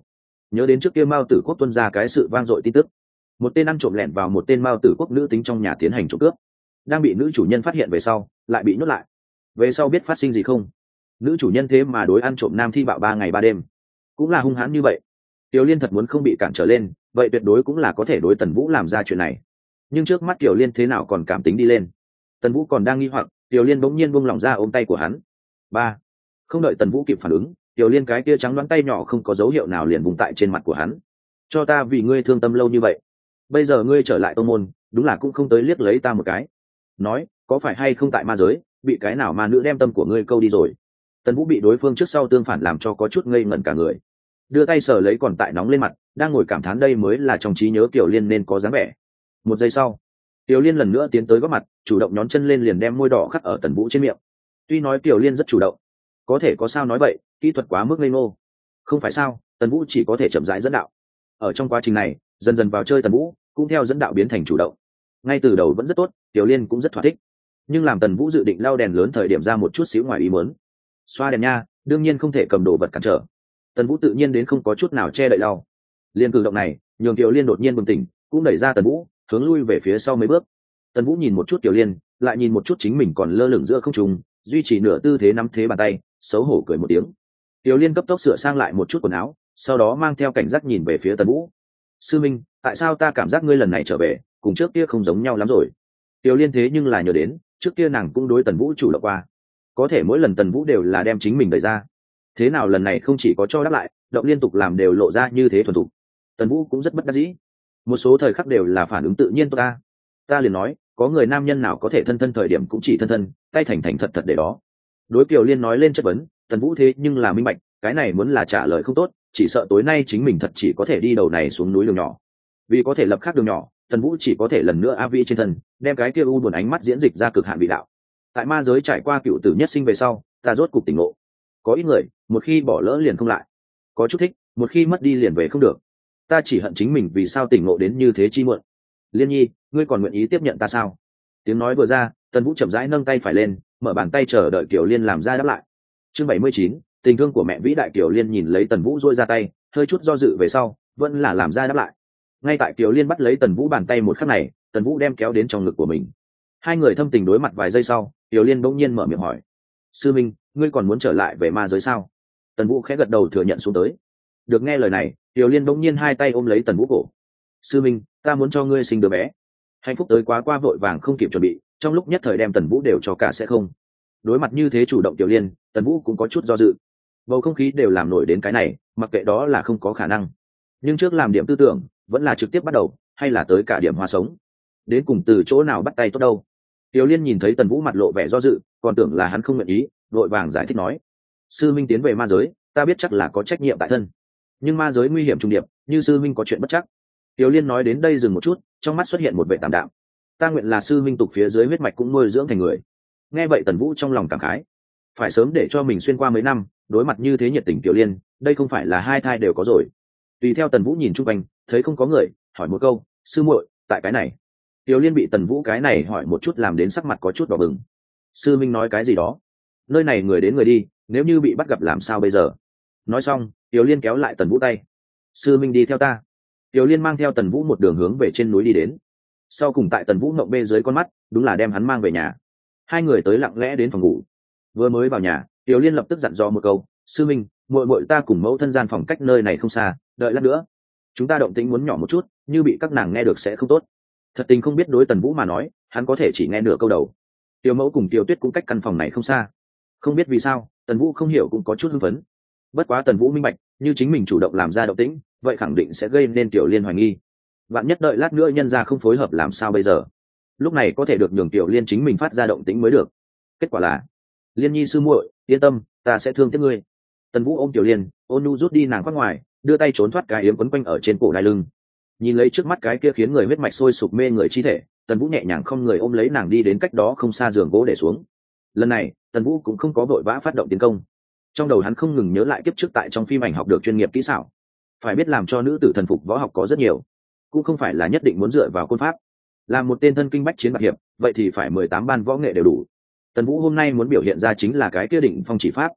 nhớ đến trước kia Mao Tử Quốc tuân ra cái sự vang dội tin tức, một tên ăn trộm lẻn vào một tên Mao Tử Quốc nữ tính trong nhà tiến hành trộm cướp, đang bị nữ chủ nhân phát hiện về sau lại bị nhốt lại. Về sau biết phát sinh gì không? Nữ chủ nhân thế mà đối ăn trộm nam thi bạo ba ngày ba đêm, cũng là hung hãn như vậy. Tiểu Liên thật muốn không bị cản trở lên, vậy tuyệt đối cũng là có thể đối Tần Vũ làm ra chuyện này. Nhưng trước mắt Tiểu Liên thế nào còn cảm tính đi lên? Tần Vũ còn đang nghi hoặc, Tiểu Liên bỗng nhiên buông lỏng ra ôm tay của hắn. Ba, không đợi Tần Vũ kịp phản ứng, Tiểu Liên cái kia trắng đoán tay nhỏ không có dấu hiệu nào liền vùng tại trên mặt của hắn. Cho ta vì ngươi thương tâm lâu như vậy, bây giờ ngươi trở lại tông môn, đúng là cũng không tới liếc lấy ta một cái. Nói, có phải hay không tại ma giới, bị cái nào ma nữ đem tâm của ngươi câu đi rồi? Tần Vũ bị đối phương trước sau tương phản làm cho có chút ngây ngẩn cả người, đưa tay sờ lấy còn tại nóng lên mặt, đang ngồi cảm thán đây mới là trong trí nhớ Tiểu Liên nên có dáng vẻ. Một giây sau, Tiểu Liên lần nữa tiến tới gót mặt, chủ động nhón chân lên liền đem môi đỏ khắc ở Tần Vũ trên miệng. Tuy nói Tiểu Liên rất chủ động, có thể có sao nói vậy, kỹ thuật quá mức ngây ngô. Không phải sao? Tần Vũ chỉ có thể chậm rãi dẫn đạo. Ở trong quá trình này, dần dần vào chơi Tần Vũ cũng theo dẫn đạo biến thành chủ động. Ngay từ đầu vẫn rất tốt, Tiểu Liên cũng rất thỏa thích. Nhưng làm Tần Vũ dự định lau đèn lớn thời điểm ra một chút xíu ngoài ý muốn. Xoa đèn nha, đương nhiên không thể cầm đồ vật cản trở. Tần Vũ tự nhiên đến không có chút nào che đậy lau. Liên cử động này, nhường Tiểu Liên đột nhiên bừng tỉnh, cũng đẩy ra Tần Vũ, hướng lui về phía sau mấy bước. Tần Vũ nhìn một chút Tiểu Liên, lại nhìn một chút chính mình còn lơ lửng giữa không trung, duy trì nửa tư thế nắm thế bàn tay, xấu hổ cười một tiếng. Tiểu Liên cấp tốc sửa sang lại một chút quần áo, sau đó mang theo cảnh giác nhìn về phía Tần Vũ. Sư minh, tại sao ta cảm giác ngươi lần này trở về cùng trước kia không giống nhau lắm rồi? Tiểu Liên thế nhưng là nhớ đến trước kia nàng cũng đối Tần Vũ chủ động qua, có thể mỗi lần Tần Vũ đều là đem chính mình đẩy ra, thế nào lần này không chỉ có cho đáp lại, động liên tục làm đều lộ ra như thế thuần thục. Tần Vũ cũng rất bất đắc dĩ, một số thời khắc đều là phản ứng tự nhiên. Ta ta liền nói, có người nam nhân nào có thể thân thân thời điểm cũng chỉ thân thân, tay thành thành thật thật để đó. Đối Kiều Liên nói lên chất vấn, Tần Vũ thế nhưng là minh bạch, cái này muốn là trả lời không tốt, chỉ sợ tối nay chính mình thật chỉ có thể đi đầu này xuống núi đường nhỏ. Vì có thể lập khác đường nhỏ, Tần Vũ chỉ có thể lần nữa a vi trên thân, đem cái kia u buồn ánh mắt diễn dịch ra cực hạn vị đạo. Tại ma giới trải qua cựu tử nhất sinh về sau, ta rốt cục tỉnh ngộ. Có ít người, một khi bỏ lỡ liền không lại, có chút thích, một khi mất đi liền về không được. Ta chỉ hận chính mình vì sao tỉnh ngộ đến như thế chi muộn. Liên Nhi, ngươi còn nguyện ý tiếp nhận ta sao? Tiếng nói vừa ra, Tần Vũ chậm rãi nâng tay phải lên, mở bàn tay chờ đợi Kiều Liên làm ra đáp lại. Chương bảy mươi chín, tình thương của mẹ vĩ đại. Kiều Liên nhìn lấy Tần Vũ duỗi ra tay, hơi chút do dự về sau, vẫn là làm ra đáp lại. Ngay tại Kiều Liên bắt lấy Tần Vũ bàn tay một khắc này, Tần Vũ đem kéo đến trong ngực của mình. Hai người thâm tình đối mặt vài giây sau, Kiều Liên bỗng nhiên mở miệng hỏi: sư minh, ngươi còn muốn trở lại về ma giới sao? Tần Vũ khẽ gật đầu thừa nhận xuống tới. Được nghe lời này, Kiều Liên bỗng nhiên hai tay ôm lấy Tần Vũ cổ. Sư minh, ta muốn cho ngươi sinh đứa bé. Hạnh phúc tới quá qua vội vàng không kịp chuẩn bị, trong lúc nhất thời đem Tần Vũ đều cho cả sẽ không. Đối mặt như thế chủ động Kiều Liên, Tần Vũ cũng có chút do dự. Bầu không khí đều làm nổi đến cái này, mặc kệ đó là không có khả năng. Nhưng trước làm điểm tư tưởng, vẫn là trực tiếp bắt đầu, hay là tới cả điểm hoa sống? Đến cùng từ chỗ nào bắt tay tốt đâu? Kiều Liên nhìn thấy Tần Vũ mặt lộ vẻ do dự, còn tưởng là hắn không nguyện ý, vội vàng giải thích nói: sư minh tiến về ma giới, ta biết chắc là có trách nhiệm tại thân, nhưng ma giới nguy hiểm trùng điệp, như sư minh có chuyện bất chắc. Kiều Liên nói đến đây dừng một chút, trong mắt xuất hiện một vẻ tạm đạm. Ta nguyện là sư minh tục phía dưới huyết mạch cũng nuôi dưỡng thành người. Nghe vậy Tần Vũ trong lòng cảm khái, phải sớm để cho mình xuyên qua mấy năm, đối mặt như thế nhiệt tình Kiều Liên, đây không phải là hai thai đều có rồi. Tùy theo Tần Vũ nhìn chung quanh, thấy không có người, hỏi một câu: sư muội, tại cái này? Kiều Liên bị Tần Vũ cái này hỏi một chút làm đến sắc mặt có chút đỏ bừng. Sư minh nói cái gì đó? Nơi này người đến người đi, nếu như bị bắt gặp làm sao bây giờ? Nói xong, Kiều Liên kéo lại Tần Vũ tay. Sư minh đi theo ta. Kiều Liên mang theo Tần Vũ một đường hướng về trên núi đi đến. Sau cùng tại Tần Vũ ngậm bê dưới con mắt, đúng là đem hắn mang về nhà. Hai người tới lặng lẽ đến phòng ngủ. Vừa mới vào nhà, Kiều Liên lập tức dặn dò một câu: sư minh, muội muội ta cùng mẫu thân gian phòng cách nơi này không xa, đợi lát nữa chúng ta động tĩnh muốn nhỏ một chút, như bị các nàng nghe được sẽ không tốt. Thật tình không biết đối Tần Vũ mà nói, hắn có thể chỉ nghe nửa câu đầu. Tiểu mẫu cùng Tiểu Tuyết cũng cách căn phòng này không xa. Không biết vì sao, Tần Vũ không hiểu cũng có chút hưng phấn. Bất quá Tần Vũ minh bạch, như chính mình chủ động làm ra động tĩnh, vậy khẳng định sẽ gây nên Tiểu Liên hoài nghi. Vạn nhất đợi lát nữa nhân ra không phối hợp làm sao bây giờ? Lúc này có thể được nhường Tiểu Liên chính mình phát ra động tĩnh mới được. Kết quả là: Liên Nhi sư muội, yên tâm, ta sẽ thương tiếc ngươi. Tần Vũ ôm Tiểu Liên, ôn nhu rút đi nàng khoác ngoài, đưa tay trốn thoát cái yếm quấn quanh ở trên cổ đai lưng. Nhìn lấy trước mắt cái kia khiến người huyết mạch sôi sục mê người chi thể, Tần Vũ nhẹ nhàng không người ôm lấy nàng đi đến cách đó không xa giường gỗ để xuống. Lần này, Tần Vũ cũng không có vội vã phát động tiến công. Trong đầu hắn không ngừng nhớ lại kiếp trước tại trong phim ảnh học được chuyên nghiệp kỹ xảo. Phải biết làm cho nữ tử thần phục võ học có rất nhiều, cũng không phải là nhất định muốn dựa vào côn pháp. Làm một tên thân kinh bách chiến bạc hiệp, vậy thì phải mười tám ban võ nghệ đều đủ. Tần Vũ hôm nay muốn biểu hiện ra chính là cái kia định phong chỉ pháp.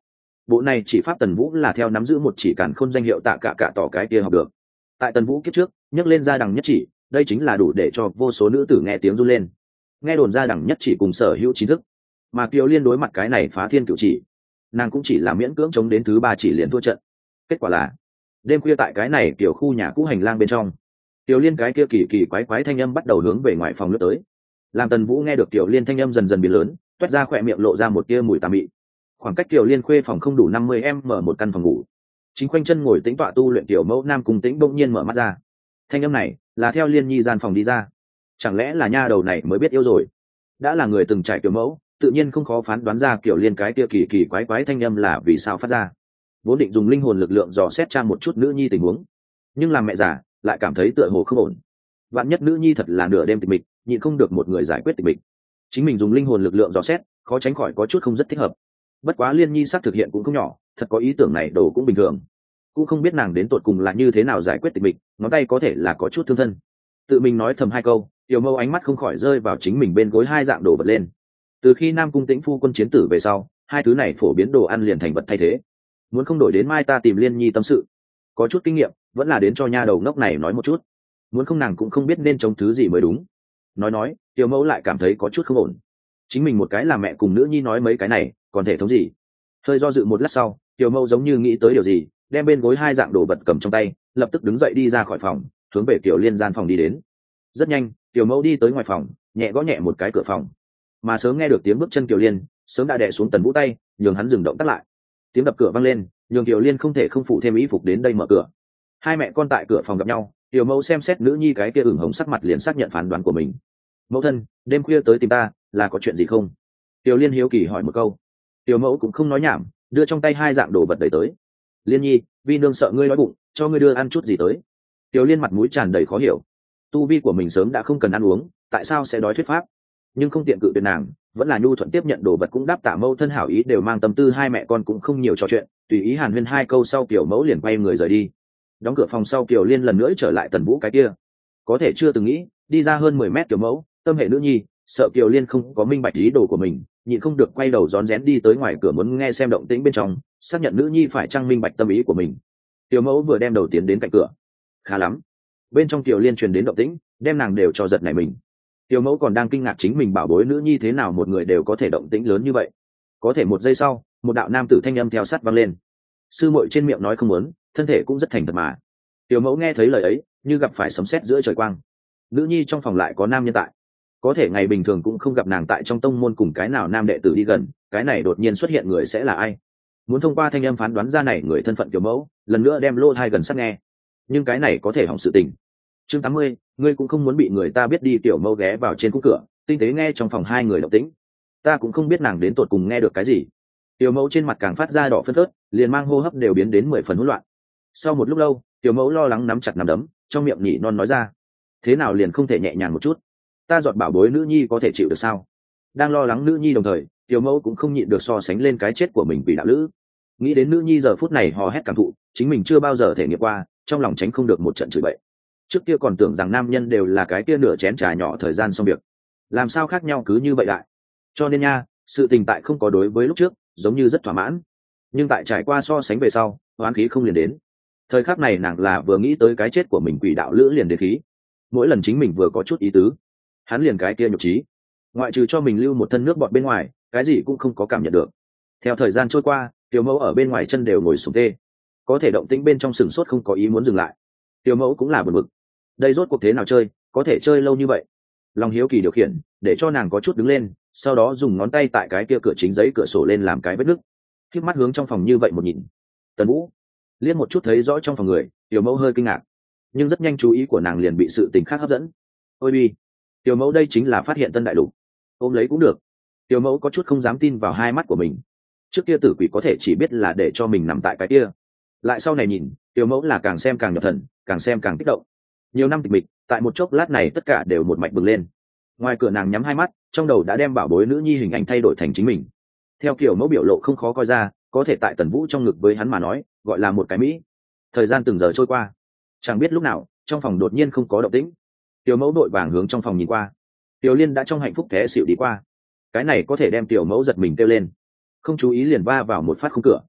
Bộ này chỉ pháp Tần Vũ là theo nắm giữ một chỉ càn khôn danh hiệu tạ cả cả tỏ cái kia học được. Tại Tần Vũ kiếp trước nhấc lên ra đằng nhất chỉ, đây chính là đủ để cho vô số nữ tử nghe tiếng run lên. Nghe đồn ra đằng nhất chỉ cùng sở hữu trí thức, mà Kiều Liên đối mặt cái này phá thiên cửu chỉ, nàng cũng chỉ là miễn cưỡng chống đến thứ ba chỉ liền thua trận. Kết quả là đêm khuya tại cái này kiểu khu nhà cũ hành lang bên trong, Kiều Liên cái kia kỳ kỳ quái quái thanh âm bắt đầu hướng về ngoài phòng lướt tới. Làm Tần Vũ nghe được Kiều Liên thanh âm dần dần biến lớn, toét ra khỏe miệng lộ ra một tia mùi tà mị. Khoảng cách Kiều Liên khuê phòng không đủ năm mươi mét mở một căn phòng ngủ. Chính khoanh chân ngồi tĩnh tọa tu luyện tiểu mẫu Nam Cung Tĩnh bỗng nhiên mở mắt ra. Thanh âm này là theo Liên Nhi gian phòng đi ra. Chẳng lẽ là nha đầu này mới biết yêu rồi? Đã là người từng trải tiểu mẫu, tự nhiên không khó phán đoán ra Kiều Liên cái kia kỳ kỳ quái quái thanh âm là vì sao phát ra. Vốn định dùng linh hồn lực lượng dò xét tra một chút nữ nhi tình huống, nhưng làm mẹ già lại cảm thấy tựa hồ không ổn. Vạn nhất nữ nhi thật là nửa đêm tịch mịch, nhịn không được một người giải quyết tịch mịch, chính mình dùng linh hồn lực lượng dò xét, khó tránh khỏi có chút không rất thích hợp. Bất quá Liên Nhi xác thực hiện cũng không nhỏ, thật có ý tưởng này đồ cũng bình thường. Cũng không biết nàng đến tột cùng là như thế nào giải quyết tịch mịch, ngón tay có thể là có chút thương thân. Tự mình nói thầm hai câu, Tiểu Mâu ánh mắt không khỏi rơi vào chính mình bên gối hai dạng đồ vật lên. Từ khi Nam Cung Tĩnh phu quân chiến tử về sau, hai thứ này phổ biến đồ ăn liền thành vật thay thế. Muốn không đổi đến mai ta tìm Liên Nhi tâm sự, có chút kinh nghiệm, vẫn là đến cho nha đầu ngốc này nói một chút. Muốn không nàng cũng không biết nên trông thứ gì mới đúng. Nói nói, Tiểu Mẫu lại cảm thấy có chút không ổn. Chính mình một cái là mẹ cùng nữ nhi nói mấy cái này, còn thể thống gì? Hơi do dự một lát sau, Tiểu Mẫu giống như nghĩ tới điều gì, đem bên gối hai dạng đồ vật cầm trong tay, lập tức đứng dậy đi ra khỏi phòng, hướng về Tiểu Liên gian phòng đi đến. Rất nhanh, Tiểu Mẫu đi tới ngoài phòng, nhẹ gõ nhẹ một cái cửa phòng. Mà sớm nghe được tiếng bước chân Tiểu Liên, sớm đã đè xuống Tần Vũ tay, nhường hắn dừng động tác lại. Tiếng đập cửa vang lên, nhường Tiểu Liên không thể không phụ thêm ý phục đến đây mở cửa. Hai mẹ con tại cửa phòng gặp nhau, Tiểu Mẫu xem xét nữ nhi cái kia ửng hồng sắc mặt liền xác nhận phán đoán của mình. Mẫu thân, đêm khuya tới tìm ta, là có chuyện gì không? Tiểu Liên hiếu kỳ hỏi một câu. Tiểu Mẫu cũng không nói nhảm, đưa trong tay hai dạng đồ vật đẩy tới. Liên Nhi, vi nương sợ ngươi đói bụng, cho ngươi đưa ăn chút gì tới. Tiểu Liên mặt mũi tràn đầy khó hiểu. Tu vi của mình sớm đã không cần ăn uống, tại sao sẽ đói thuyết pháp? Nhưng không tiện cự tuyệt nàng, vẫn là nhu thuận tiếp nhận đồ vật cũng đáp tạ mẫu thân hảo ý, đều mang tâm tư. Hai mẹ con cũng không nhiều trò chuyện, tùy ý hàn huyên hai câu sau Tiểu Mẫu liền quay người rời đi. Đóng cửa phòng sau, Tiểu Liên lần nữa trở lại Tần Vũ cái kia. Có thể chưa từng nghĩ, đi ra hơn mười mét Tiểu Mẫu, tâm hệ nữ nhi, sợ Tiểu Liên không có minh bạch ý đồ của mình, nhịn không được quay đầu rón rén đi tới ngoài cửa muốn nghe xem động tĩnh bên trong, xác nhận nữ nhi phải chăng minh bạch tâm ý của mình. Tiểu Mẫu vừa đem đầu tiến đến cạnh cửa. Khá lắm, bên trong Tiểu Liên truyền đến động tĩnh, đem nàng đều cho giật nảy mình. Tiểu Mẫu còn đang kinh ngạc chính mình bảo bối nữ nhi thế nào một người đều có thể động tĩnh lớn như vậy. Có thể một giây sau, một đạo nam tử thanh âm theo sát vang lên. Sư muội trên miệng nói không muốn, thân thể cũng rất thành thật mà. Tiểu Mẫu nghe thấy lời ấy, như gặp phải sấm sét giữa trời quang. Nữ nhi trong phòng lại có nam nhân tại, có thể ngày bình thường cũng không gặp nàng tại trong tông môn cùng cái nào nam đệ tử đi gần, cái này đột nhiên xuất hiện người sẽ là ai? Muốn thông qua thanh âm phán đoán ra này người thân phận Tiểu Mẫu, lần nữa đem lô thai gần sát nghe. Nhưng cái này có thể hỏng sự tình. Chương tám mươi, ngươi cũng không muốn bị người ta biết đi. Tiểu Mẫu ghé vào trên khung cửa, tinh tế nghe trong phòng hai người động tĩnh. Ta cũng không biết nàng đến tột cùng nghe được cái gì. Tiểu Mẫu trên mặt càng phát ra đỏ phân phớt, liền mang hô hấp đều biến đến mười phần hỗn loạn. Sau một lúc lâu, Tiểu Mẫu lo lắng nắm chặt nắm đấm, trong miệng nhỉ non nói ra: thế nào liền không thể nhẹ nhàng một chút? Ta giọt bảo bối nữ nhi có thể chịu được sao? Đang lo lắng nữ nhi đồng thời, Tiểu Mẫu cũng không nhịn được so sánh lên cái chết của mình vì đạo lữ. Nghĩ đến nữ nhi giờ phút này hò hét cảm thụ, chính mình chưa bao giờ thể nghiệm qua, trong lòng tránh không được một trận chửi bậy. Trước kia còn tưởng rằng nam nhân đều là cái kia nửa chén trà nhỏ thời gian xong việc, làm sao khác nhau cứ như vậy lại? Cho nên nha, sự tình tại không có đối với lúc trước, giống như rất thỏa mãn. Nhưng tại trải qua so sánh về sau, oán khí không liền đến. Thời khắc này nàng là vừa nghĩ tới cái chết của mình quỷ đạo lữ liền đến khí. Mỗi lần chính mình vừa có chút ý tứ, hắn liền cái kia nhục trí, ngoại trừ cho mình lưu một thân nước bọt bên ngoài, cái gì cũng không có cảm nhận được. Theo thời gian trôi qua, Tiểu Mẫu ở bên ngoài chân đều ngồi sụp tê, có thể động tĩnh bên trong sừng sốt không có ý muốn dừng lại. Tiểu Mẫu cũng là buồn bực, đây rốt cuộc thế nào chơi, có thể chơi lâu như vậy. Lòng hiếu kỳ điều khiển, để cho nàng có chút đứng lên, sau đó dùng ngón tay tại cái kia cửa chính giấy cửa sổ lên làm cái vết nứt. Khiếp mắt hướng trong phòng như vậy một nhìn, Tần Vũ liếc một chút thấy rõ trong phòng người. Tiểu Mẫu hơi kinh ngạc, nhưng rất nhanh chú ý của nàng liền bị sự tình khác hấp dẫn. Ôi bi, Tiểu Mẫu đây chính là phát hiện tân đại lục. Ôm lấy cũng được. Tiểu Mẫu có chút không dám tin vào hai mắt của mình. Trước kia tử quỷ có thể chỉ biết là để cho mình nằm tại cái kia, lại sau này nhìn, Tiểu Mẫu là càng xem càng nhập thần, càng xem càng kích động. Nhiều năm tịch mịch, tại một chốc lát này tất cả đều một mạch bừng lên. Ngoài cửa nàng nhắm hai mắt, trong đầu đã đem bảo bối nữ nhi hình ảnh thay đổi thành chính mình. Theo kiểu Mẫu biểu lộ không khó coi ra, có thể tại Tần Vũ trong ngực với hắn mà nói, gọi là một cái mỹ. Thời gian từng giờ trôi qua, chẳng biết lúc nào, trong phòng đột nhiên không có động tĩnh. Tiểu Mẫu đội vàng hướng trong phòng nhìn qua. Tiểu Liên đã trong hạnh phúc té xỉu đi qua. Cái này có thể đem Tiểu Mẫu giật mình kêu lên, không chú ý liền va vào một phát khung cửa.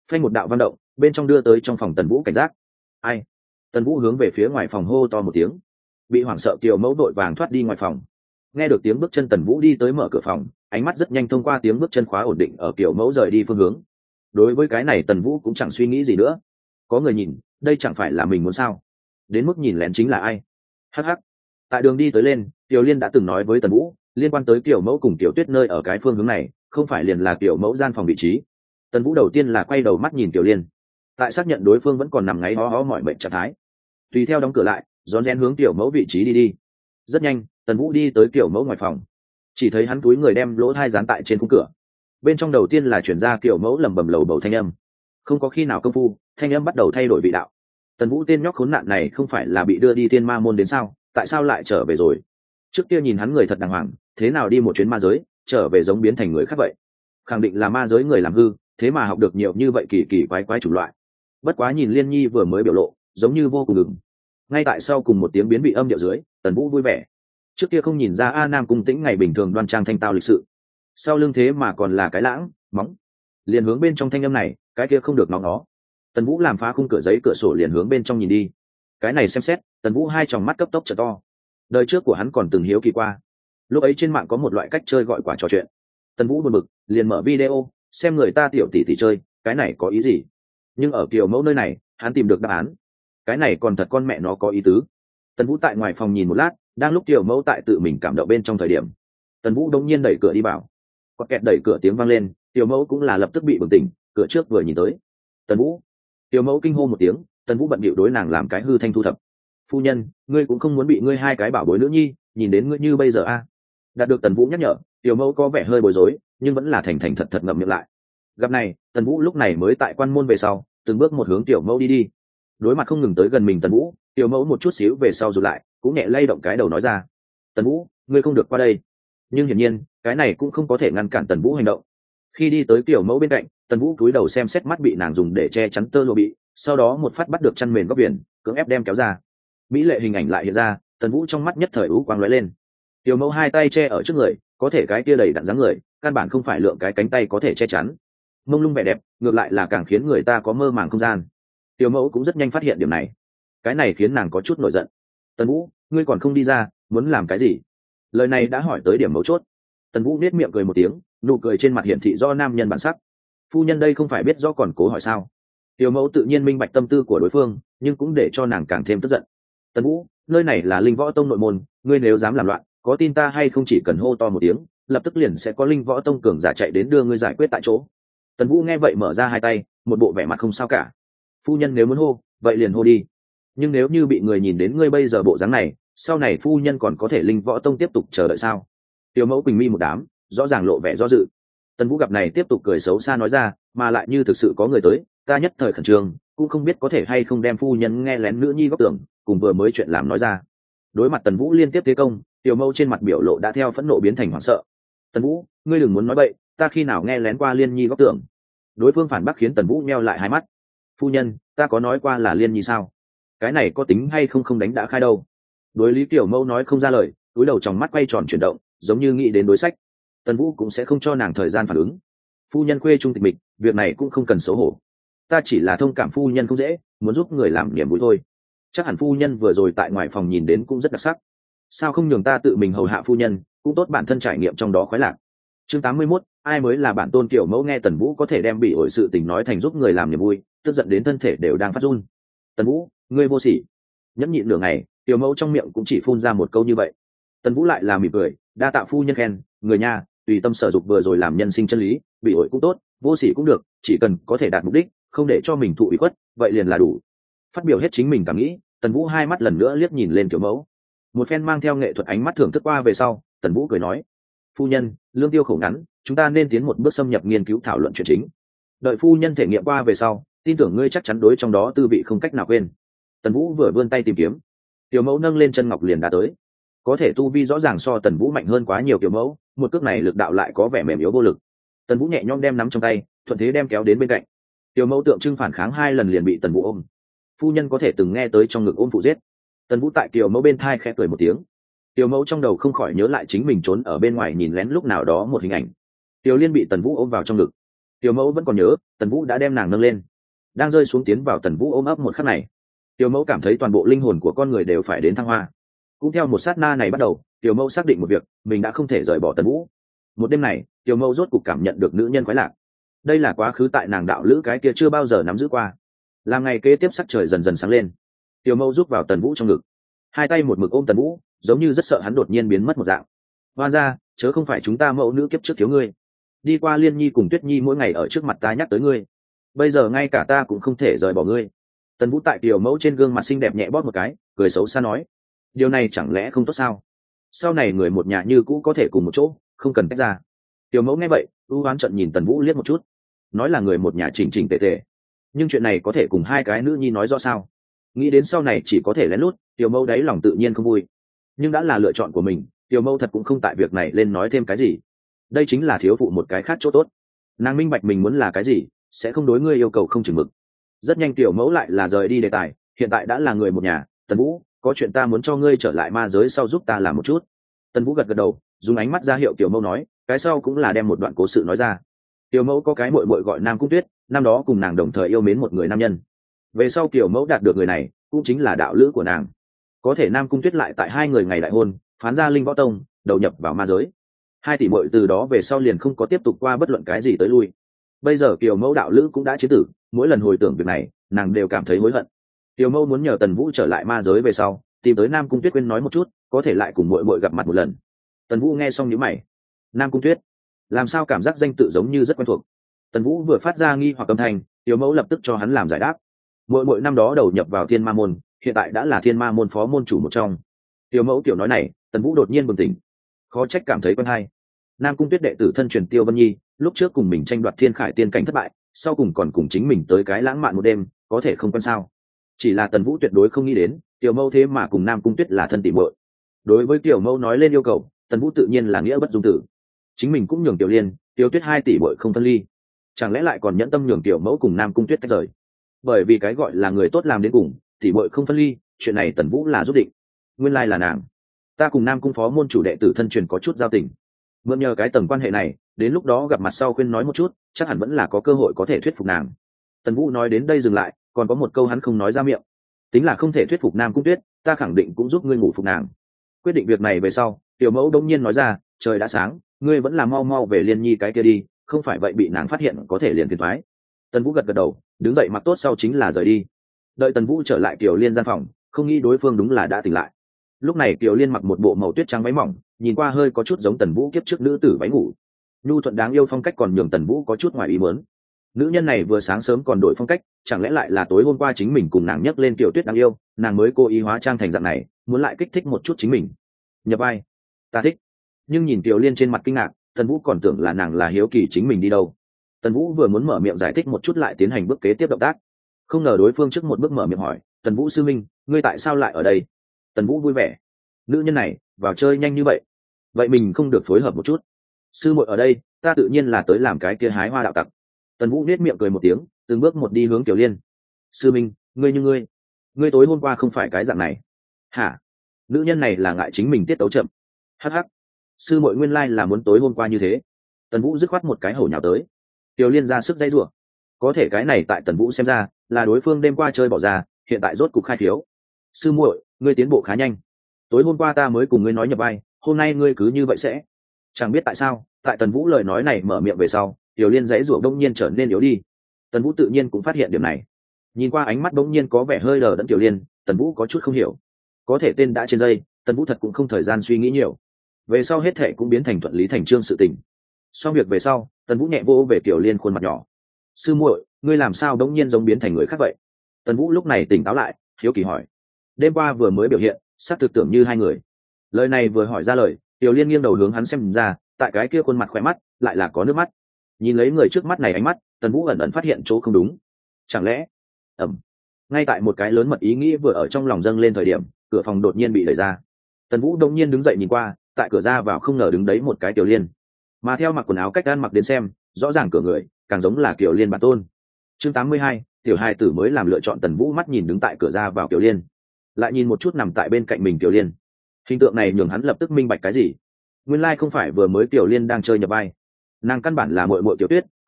phanh một đạo văn động bên trong đưa tới trong phòng Tần Vũ cảnh giác. Ai? Tần Vũ hướng về phía ngoài phòng hô to một tiếng. Bị hoảng sợ Kiều Mẫu đội vàng thoát đi ngoài phòng. Nghe được tiếng bước chân Tần Vũ đi tới mở cửa phòng, ánh mắt rất nhanh thông qua tiếng bước chân khóa ổn định ở Kiều Mẫu rời đi phương hướng. Đối với cái này Tần Vũ cũng chẳng suy nghĩ gì nữa. Có người nhìn, đây chẳng phải là mình muốn sao? Đến mức nhìn lén chính là ai? Hắc hắc. Tại đường đi tới lên, Kiều Liên đã từng nói với Tần Vũ, liên quan tới Kiều Mẫu cùng Kiều Tuyết nơi ở cái phương hướng này, không phải liền là Kiều Mẫu gian phòng vị trí. Tần Vũ đầu tiên là quay đầu mắt nhìn Kiều Liên, tại xác nhận đối phương vẫn còn nằm ngáy ho ho mọi mệnh trạng thái, tùy theo đóng cửa lại, rón rén hướng Kiều Mẫu vị trí đi đi. Rất nhanh, Tần Vũ đi tới Kiều Mẫu ngoài phòng, chỉ thấy hắn túi người đem lỗ thai dán tại trên khung cửa. Bên trong đầu tiên là chuyển ra Kiều Mẫu lẩm bẩm lầu bầu thanh âm. Không có khi nào công phu, thanh âm bắt đầu thay đổi vị đạo. Tần Vũ tên nhóc khốn nạn này không phải là bị đưa đi Thiên Ma môn đến sao, tại sao lại trở về rồi? Trước kia nhìn hắn người thật đàng hoàng, thế nào đi một chuyến ma giới, trở về giống biến thành người khác vậy? Khẳng định là ma giới người làm hư, thế mà học được nhiều như vậy kỳ kỳ quái quái chủng loại. Bất quá nhìn Liên Nhi vừa mới biểu lộ, giống như vô cùng ngừng. Ngay tại sau cùng một tiếng biến bị âm điệu dưới, Tần Vũ vui vẻ. Trước kia không nhìn ra A Nam Cung Tĩnh ngày bình thường đoan trang thanh tao lịch sự, sau lưng thế mà còn là cái lãng móng. Liền hướng bên trong thanh âm này, cái kia không được nó nó. Tần Vũ làm phá khung cửa giấy cửa sổ liền hướng bên trong nhìn đi. Cái này xem xét, Tần Vũ hai tròng mắt cấp tốc trở to. Đời trước của hắn còn từng hiếu kỳ qua. Lúc ấy trên mạng có một loại cách chơi gọi quả trò chuyện. Tần Vũ buồn bực, liền mở video, xem người ta tiểu tỷ tỷ chơi, cái này có ý gì? Nhưng ở Kiều Mẫu nơi này, hắn tìm được đáp án. Cái này còn thật con mẹ nó có ý tứ. Tần Vũ tại ngoài phòng nhìn một lát, đang lúc Kiều Mẫu tại tự mình cảm động bên trong thời điểm, Tần Vũ đột nhiên đẩy cửa đi vào. Quạt kẹt đẩy cửa tiếng vang lên, Kiều Mẫu cũng là lập tức bị bừng tỉnh, cửa trước vừa nhìn tới. Tần Vũ. Kiều Mẫu kinh hô một tiếng, Tần Vũ bận bịu đối nàng làm cái hư thanh thu thập. Phu nhân, ngươi cũng không muốn bị ngươi hai cái bảo bối nữ nhi nhìn đến ngươi như bây giờ a? À? Đạt được Tần Vũ nhắc nhở, Kiều Mẫu có vẻ hơi bối rối, nhưng vẫn là thành thành thật thật ngậm miệng lại. Gặp này, Tần Vũ lúc này mới tại quan môn về sau, từng bước một hướng Tiểu Mẫu đi đi. Đối mặt không ngừng tới gần mình Tần Vũ, Tiểu Mẫu một chút xíu về sau rụt lại, cũng nhẹ lay động cái đầu nói ra: "Tần Vũ, ngươi không được qua đây." Nhưng hiển nhiên, cái này cũng không có thể ngăn cản Tần Vũ hành động. Khi đi tới Tiểu Mẫu bên cạnh, Tần Vũ cúi đầu xem xét mắt bị nàng dùng để che chắn tơ lụa bị, sau đó một phát bắt được chăn mền góc biển, cưỡng ép đem kéo ra. Mỹ lệ hình ảnh lại hiện ra, Tần Vũ trong mắt nhất thời ú quang lóe lên. Tiểu Mẫu hai tay che ở trước người, có thể cái kia đầy đặn dáng người, căn bản không phải lượng cái cánh tay có thể che chắn. Mông lung vẻ đẹp, ngược lại là càng khiến người ta có mơ màng không gian. Tiểu Mẫu cũng rất nhanh phát hiện điểm này, cái này khiến nàng có chút nổi giận. Tần Vũ, ngươi còn không đi ra, muốn làm cái gì? Lời này đã hỏi tới điểm mấu chốt. Tần Vũ nét miệng cười một tiếng, nụ cười trên mặt hiển thị do nam nhân bản sắc. Phu nhân đây không phải biết rõ còn cố hỏi sao? Tiểu Mẫu tự nhiên minh bạch tâm tư của đối phương, nhưng cũng để cho nàng càng thêm tức giận. Tần Vũ, nơi này là Linh Võ Tông nội môn, ngươi nếu dám làm loạn, có tin ta hay không chỉ cần hô to một tiếng, lập tức liền sẽ có Linh Võ Tông cường giả chạy đến đưa ngươi giải quyết tại chỗ. Tần Vũ nghe vậy mở ra hai tay, một bộ vẻ mặt không sao cả. Phu nhân nếu muốn hô, vậy liền hô đi. Nhưng nếu như bị người nhìn đến ngươi bây giờ bộ dáng này, sau này phu nhân còn có thể Linh Võ Tông tiếp tục chờ đợi sao? Tiểu Mẫu quỳnh mi một đám, rõ ràng lộ vẻ do dự. Tần Vũ gặp này tiếp tục cười xấu xa nói ra, mà lại như thực sự có người tới, ta nhất thời khẩn trương, cũng không biết có thể hay không đem phu nhân nghe lén nữ nhi góc tưởng, cùng vừa mới chuyện làm nói ra. Đối mặt Tần Vũ liên tiếp thế công, Tiểu Mẫu trên mặt biểu lộ đã theo phẫn nộ biến thành hoảng sợ. Tần Vũ, ngươi đừng muốn nói bậy, ta khi nào nghe lén qua Liên Nhi góc tưởng? Đối phương phản bác khiến Tần Vũ nheo lại hai mắt. Phu nhân, ta có nói qua là Liên Nhi sao? Cái này có tính hay không không đánh đã khai đâu? Đối lý Tiểu Mẫu nói không ra lời, túi đầu trong mắt quay tròn chuyển động, giống như nghĩ đến đối sách. Tần Vũ cũng sẽ không cho nàng thời gian phản ứng. Phu nhân khuê trung tịch mịch, việc này cũng không cần xấu hổ. Ta chỉ là thông cảm phu nhân không dễ, muốn giúp người làm niềm vui thôi. Chắc hẳn phu nhân vừa rồi tại ngoài phòng nhìn đến cũng rất đặc sắc. Sao không nhường ta tự mình hầu hạ phu nhân, cũng tốt bản thân trải nghiệm trong đó khoái lạc. Chương tám mươi mốt, ai mới là bản tôn Tiểu Mẫu nghe Tần Vũ có thể đem bị ổi sự tình nói thành giúp người làm niềm vui, tức giận đến thân thể đều đang phát run. Tần Vũ, ngươi vô sỉ. Nhẫn nhịn nửa ngày, Tiểu Mẫu trong miệng cũng chỉ phun ra một câu như vậy. Tần Vũ lại là mỉm cười, đa tạ phu nhân khen, người nhà tùy tâm sở dục vừa rồi làm nhân sinh chân lý, bị ổi cũng tốt, vô sỉ cũng được, chỉ cần có thể đạt mục đích, không để cho mình thụ ủy khuất, vậy liền là đủ. Phát biểu hết chính mình cảm nghĩ, Tần Vũ hai mắt lần nữa liếc nhìn lên Tiểu Mẫu. Một phen mang theo nghệ thuật ánh mắt thưởng thức qua về sau, Tần Vũ cười nói: "Phu nhân, lương tiêu khổ ngắn, chúng ta nên tiến một bước xâm nhập nghiên cứu thảo luận chuyện chính. Đợi phu nhân thể nghiệm qua về sau, tin tưởng ngươi chắc chắn đối trong đó tư vị không cách nào quên." Tần Vũ vừa vươn tay tìm kiếm, Tiểu Mẫu nâng lên chân ngọc liền đã tới. Có thể tu vi rõ ràng so Tần Vũ mạnh hơn quá nhiều Tiểu Mẫu, một cước này lực đạo lại có vẻ mềm yếu vô lực. Tần Vũ nhẹ nhõm đem nắm trong tay, thuận thế đem kéo đến bên cạnh. Tiểu Mẫu tượng trưng phản kháng hai lần liền bị Tần Vũ ôm. Phu nhân có thể từng nghe tới trong ngực ôm phụ giết. Tần Vũ tại Tiểu Mẫu bên thai khẽ cười một tiếng. Tiểu Mẫu trong đầu không khỏi nhớ lại chính mình trốn ở bên ngoài nhìn lén lúc nào đó một hình ảnh. Tiểu Liên bị Tần Vũ ôm vào trong ngực, Tiểu mẫu vẫn còn nhớ Tần Vũ đã đem nàng nâng lên, đang rơi xuống tiến vào Tần Vũ ôm ấp một khắc này, tiểu mẫu cảm thấy toàn bộ linh hồn của con người đều phải đến thăng hoa. Cũng theo một sát na này bắt đầu, tiểu mẫu xác định một việc, mình đã không thể rời bỏ Tần Vũ. Một đêm này, tiểu mẫu rốt cục cảm nhận được nữ nhân khoái lạc. Đây là quá khứ tại nàng đạo lữ cái kia chưa bao giờ nắm giữ qua. Làm ngày kế tiếp sắc trời dần dần sáng lên, tiểu mẫu rúc vào Tần Vũ trong ngực, hai tay một mực ôm Tần Vũ, giống như rất sợ hắn đột nhiên biến mất một dạng. Hoan ra, chớ không phải chúng ta mẫu nữ kiếp trước thiếu ngươi. Đi qua Liên Nhi cùng Tuyết Nhi mỗi ngày ở trước mặt ta nhắc tới ngươi, bây giờ ngay cả ta cũng không thể rời bỏ ngươi. Tần Vũ tại tiểu mẫu trên gương mặt xinh đẹp nhẹ bóp một cái, cười xấu xa nói, điều này chẳng lẽ không tốt sao? Sau này người một nhà như cũ có thể cùng một chỗ, không cần tách ra. Tiểu mẫu nghe vậy, ưu oán trận nhìn Tần Vũ liếc một chút, nói là người một nhà chỉnh chỉnh tề tề, nhưng chuyện này có thể cùng hai cái nữ nhi nói rõ sao? Nghĩ đến sau này chỉ có thể lén lút, tiểu mẫu đáy lòng tự nhiên không vui, nhưng đã là lựa chọn của mình, tiểu mẫu thật cũng không tại việc này lên nói thêm cái gì. Đây chính là thiếu phụ một cái khác chỗ tốt, nàng minh bạch mình muốn là cái gì, sẽ không đối ngươi yêu cầu không chừng mực. Rất nhanh tiểu mẫu lại là rời đi đề tài, hiện tại đã là người một nhà. Tần Vũ, có chuyện ta muốn cho ngươi trở lại ma giới sau giúp ta làm một chút. Tần Vũ gật gật đầu, dùng ánh mắt ra hiệu tiểu mẫu nói, cái sau cũng là đem một đoạn cố sự nói ra. Tiểu mẫu có cái muội muội gọi Nam Cung Tuyết, năm đó cùng nàng đồng thời yêu mến một người nam nhân. Về sau tiểu mẫu đạt được người này, cũng chính là đạo lữ của nàng. Có thể Nam Cung Tuyết lại tại hai người ngày đại hôn, phán ra linh võ tông, đầu nhập vào ma giới. Hai tỷ muội từ đó về sau liền không có tiếp tục qua bất luận cái gì tới lui. Bây giờ Kiều Mẫu đạo lữ cũng đã chế tử, mỗi lần hồi tưởng việc này, nàng đều cảm thấy hối hận. Kiều Mẫu muốn nhờ Tần Vũ trở lại ma giới về sau, tìm tới Nam Cung Tuyết quên nói một chút, có thể lại cùng muội muội gặp mặt một lần. Tần Vũ nghe xong nhíu mày, Nam Cung Tuyết, làm sao cảm giác danh tự giống như rất quen thuộc. Tần Vũ vừa phát ra nghi hoặc âm thanh, Kiều Mẫu lập tức cho hắn làm giải đáp. Muội muội năm đó đầu nhập vào Thiên Ma môn, hiện tại đã là Thiên Ma môn phó môn chủ một trong. Kiều Mẫu tiểu nói này, Tần Vũ đột nhiên bừng tỉnh, khó trách cảm thấy quen hay. Nam Cung Tuyết đệ tử thân truyền Tiêu Vân Nhi, lúc trước cùng mình tranh đoạt Thiên Khải tiên cảnh thất bại, sau cùng còn cùng chính mình tới cái lãng mạn một đêm, có thể không quen sao? Chỉ là Tần Vũ tuyệt đối không nghĩ đến, Tiểu Mâu thế mà cùng Nam Cung Tuyết là thân tỉ muội. Đối với Tiểu Mâu nói lên yêu cầu, Tần Vũ tự nhiên là nghĩa bất dung tử. Chính mình cũng nhường Tiểu Liên, Tiểu Tuyết hai tỷ muội không phân ly, chẳng lẽ lại còn nhẫn tâm nhường Tiểu Mẫu cùng Nam Cung Tuyết tách rời? Bởi vì cái gọi là người tốt làm đến cùng, tỷ muội không phân ly, chuyện này Tần Vũ là rút định. Nguyên lai là nàng. Ta cùng Nam Cung phó môn chủ đệ tử thân truyền có chút giao tình, mượn nhờ cái tầng quan hệ này, đến lúc đó gặp mặt sau khuyên nói một chút, chắc hẳn vẫn là có cơ hội có thể thuyết phục nàng. Tần Vũ nói đến đây dừng lại, còn có một câu hắn không nói ra miệng, tính là không thể thuyết phục Nam Cung Tuyết, ta khẳng định cũng giúp ngươi ngủ phục nàng. Quyết định việc này về sau, Tiểu Mẫu đông nhiên nói ra, trời đã sáng, ngươi vẫn là mau mau về Liên Nhi cái kia đi, không phải vậy bị nàng phát hiện có thể liền phiền toái. Tần Vũ gật gật đầu, đứng dậy mặc tốt sau chính là rời đi. Đợi Tần Vũ trở lại Tiểu Liên gian phòng, không nghĩ đối phương đúng là đã tỉnh lại. Lúc này Tiểu Liên mặc một bộ màu tuyết trắng váy mỏng, nhìn qua hơi có chút giống Tần Vũ kiếp trước nữ tử váy ngủ. Nhu thuận đáng yêu phong cách còn nhường Tần Vũ có chút ngoài ý muốn. Nữ nhân này vừa sáng sớm còn đổi phong cách, chẳng lẽ lại là tối hôm qua chính mình cùng nàng nhắc lên Tiểu Tuyết đáng yêu, nàng mới cố ý hóa trang thành dạng này, muốn lại kích thích một chút chính mình. Nhập vai, ta thích. Nhưng nhìn Tiểu Liên trên mặt kinh ngạc, Tần Vũ còn tưởng là nàng là hiếu kỳ chính mình đi đâu. Tần Vũ vừa muốn mở miệng giải thích một chút lại tiến hành bước kế tiếp động tác, không ngờ đối phương trước một bước mở miệng hỏi, Tần Vũ sư minh, ngươi tại sao lại ở đây? Tần Vũ vui vẻ, nữ nhân này vào chơi nhanh như vậy, vậy mình không được phối hợp một chút? Sư muội ở đây, ta tự nhiên là tới làm cái kia hái hoa đạo tặc. Tần Vũ nết miệng cười một tiếng, từng bước một đi hướng Tiểu Liên. Sư minh, ngươi như ngươi, ngươi tối hôm qua không phải cái dạng này. Hả? Nữ nhân này là ngại chính mình tiết tấu chậm. Hắc hắc, sư muội nguyên lai là muốn tối hôm qua như thế. Tần Vũ dứt khoát một cái hổ nhào tới. Tiểu Liên ra sức dây rủa, có thể cái này tại Tần Vũ xem ra là đối phương đêm qua chơi bỏ ra, hiện tại rốt cục khai thiếu. Sư muội, ngươi tiến bộ khá nhanh, tối hôm qua ta mới cùng ngươi nói nhập vai, hôm nay ngươi cứ như vậy sẽ. Chẳng biết tại sao, tại Tần Vũ lời nói này mở miệng về sau, Tiểu Liên dãy rủa đông nhiên trở nên yếu đi. Tần Vũ tự nhiên cũng phát hiện điểm này, nhìn qua ánh mắt đông nhiên có vẻ hơi lờ đẫn Tiểu Liên, Tần Vũ có chút không hiểu. Có thể tên đã trên dây, Tần Vũ thật cũng không thời gian suy nghĩ nhiều, về sau hết thệ cũng biến thành thuận lý thành chương sự tình. Xong việc về sau, Tần Vũ nhẹ vô về Tiểu Liên khuôn mặt nhỏ. Sư muội, ngươi làm sao đông nhiên giống biến thành người khác vậy? Tần Vũ lúc này tỉnh táo lại, hiếu kỳ hỏi. Đêm qua vừa mới biểu hiện, xác thực tưởng như hai người. Lời này vừa hỏi ra lời, Tiểu Liên nghiêng đầu hướng hắn xem ra, tại cái kia khuôn mặt khỏe mắt lại là có nước mắt. Nhìn lấy người trước mắt này ánh mắt, Tần Vũ ẩn ẩn phát hiện chỗ không đúng. Chẳng lẽ ẩm ngay tại một cái lớn mật ý nghĩ vừa ở trong lòng dâng lên thời điểm, cửa phòng đột nhiên bị đẩy ra. Tần Vũ đông nhiên đứng dậy nhìn qua, tại cửa ra vào không ngờ đứng đấy một cái Tiểu Liên, mà theo mặc quần áo cách ăn mặc đến xem, rõ ràng cửa người càng giống là Tiểu Liên bản tôn. Chương tám mươi hai, tiểu hài tử mới làm lựa chọn. Tần Vũ mắt nhìn đứng tại cửa ra vào Tiểu Liên, lại nhìn một chút nằm tại bên cạnh mình Tiểu Liên, hình tượng này nhường hắn lập tức minh bạch cái gì. Nguyên lai không phải vừa mới Tiểu Liên đang chơi nhập vai, nàng căn bản là muội muội Tiểu Tuyết,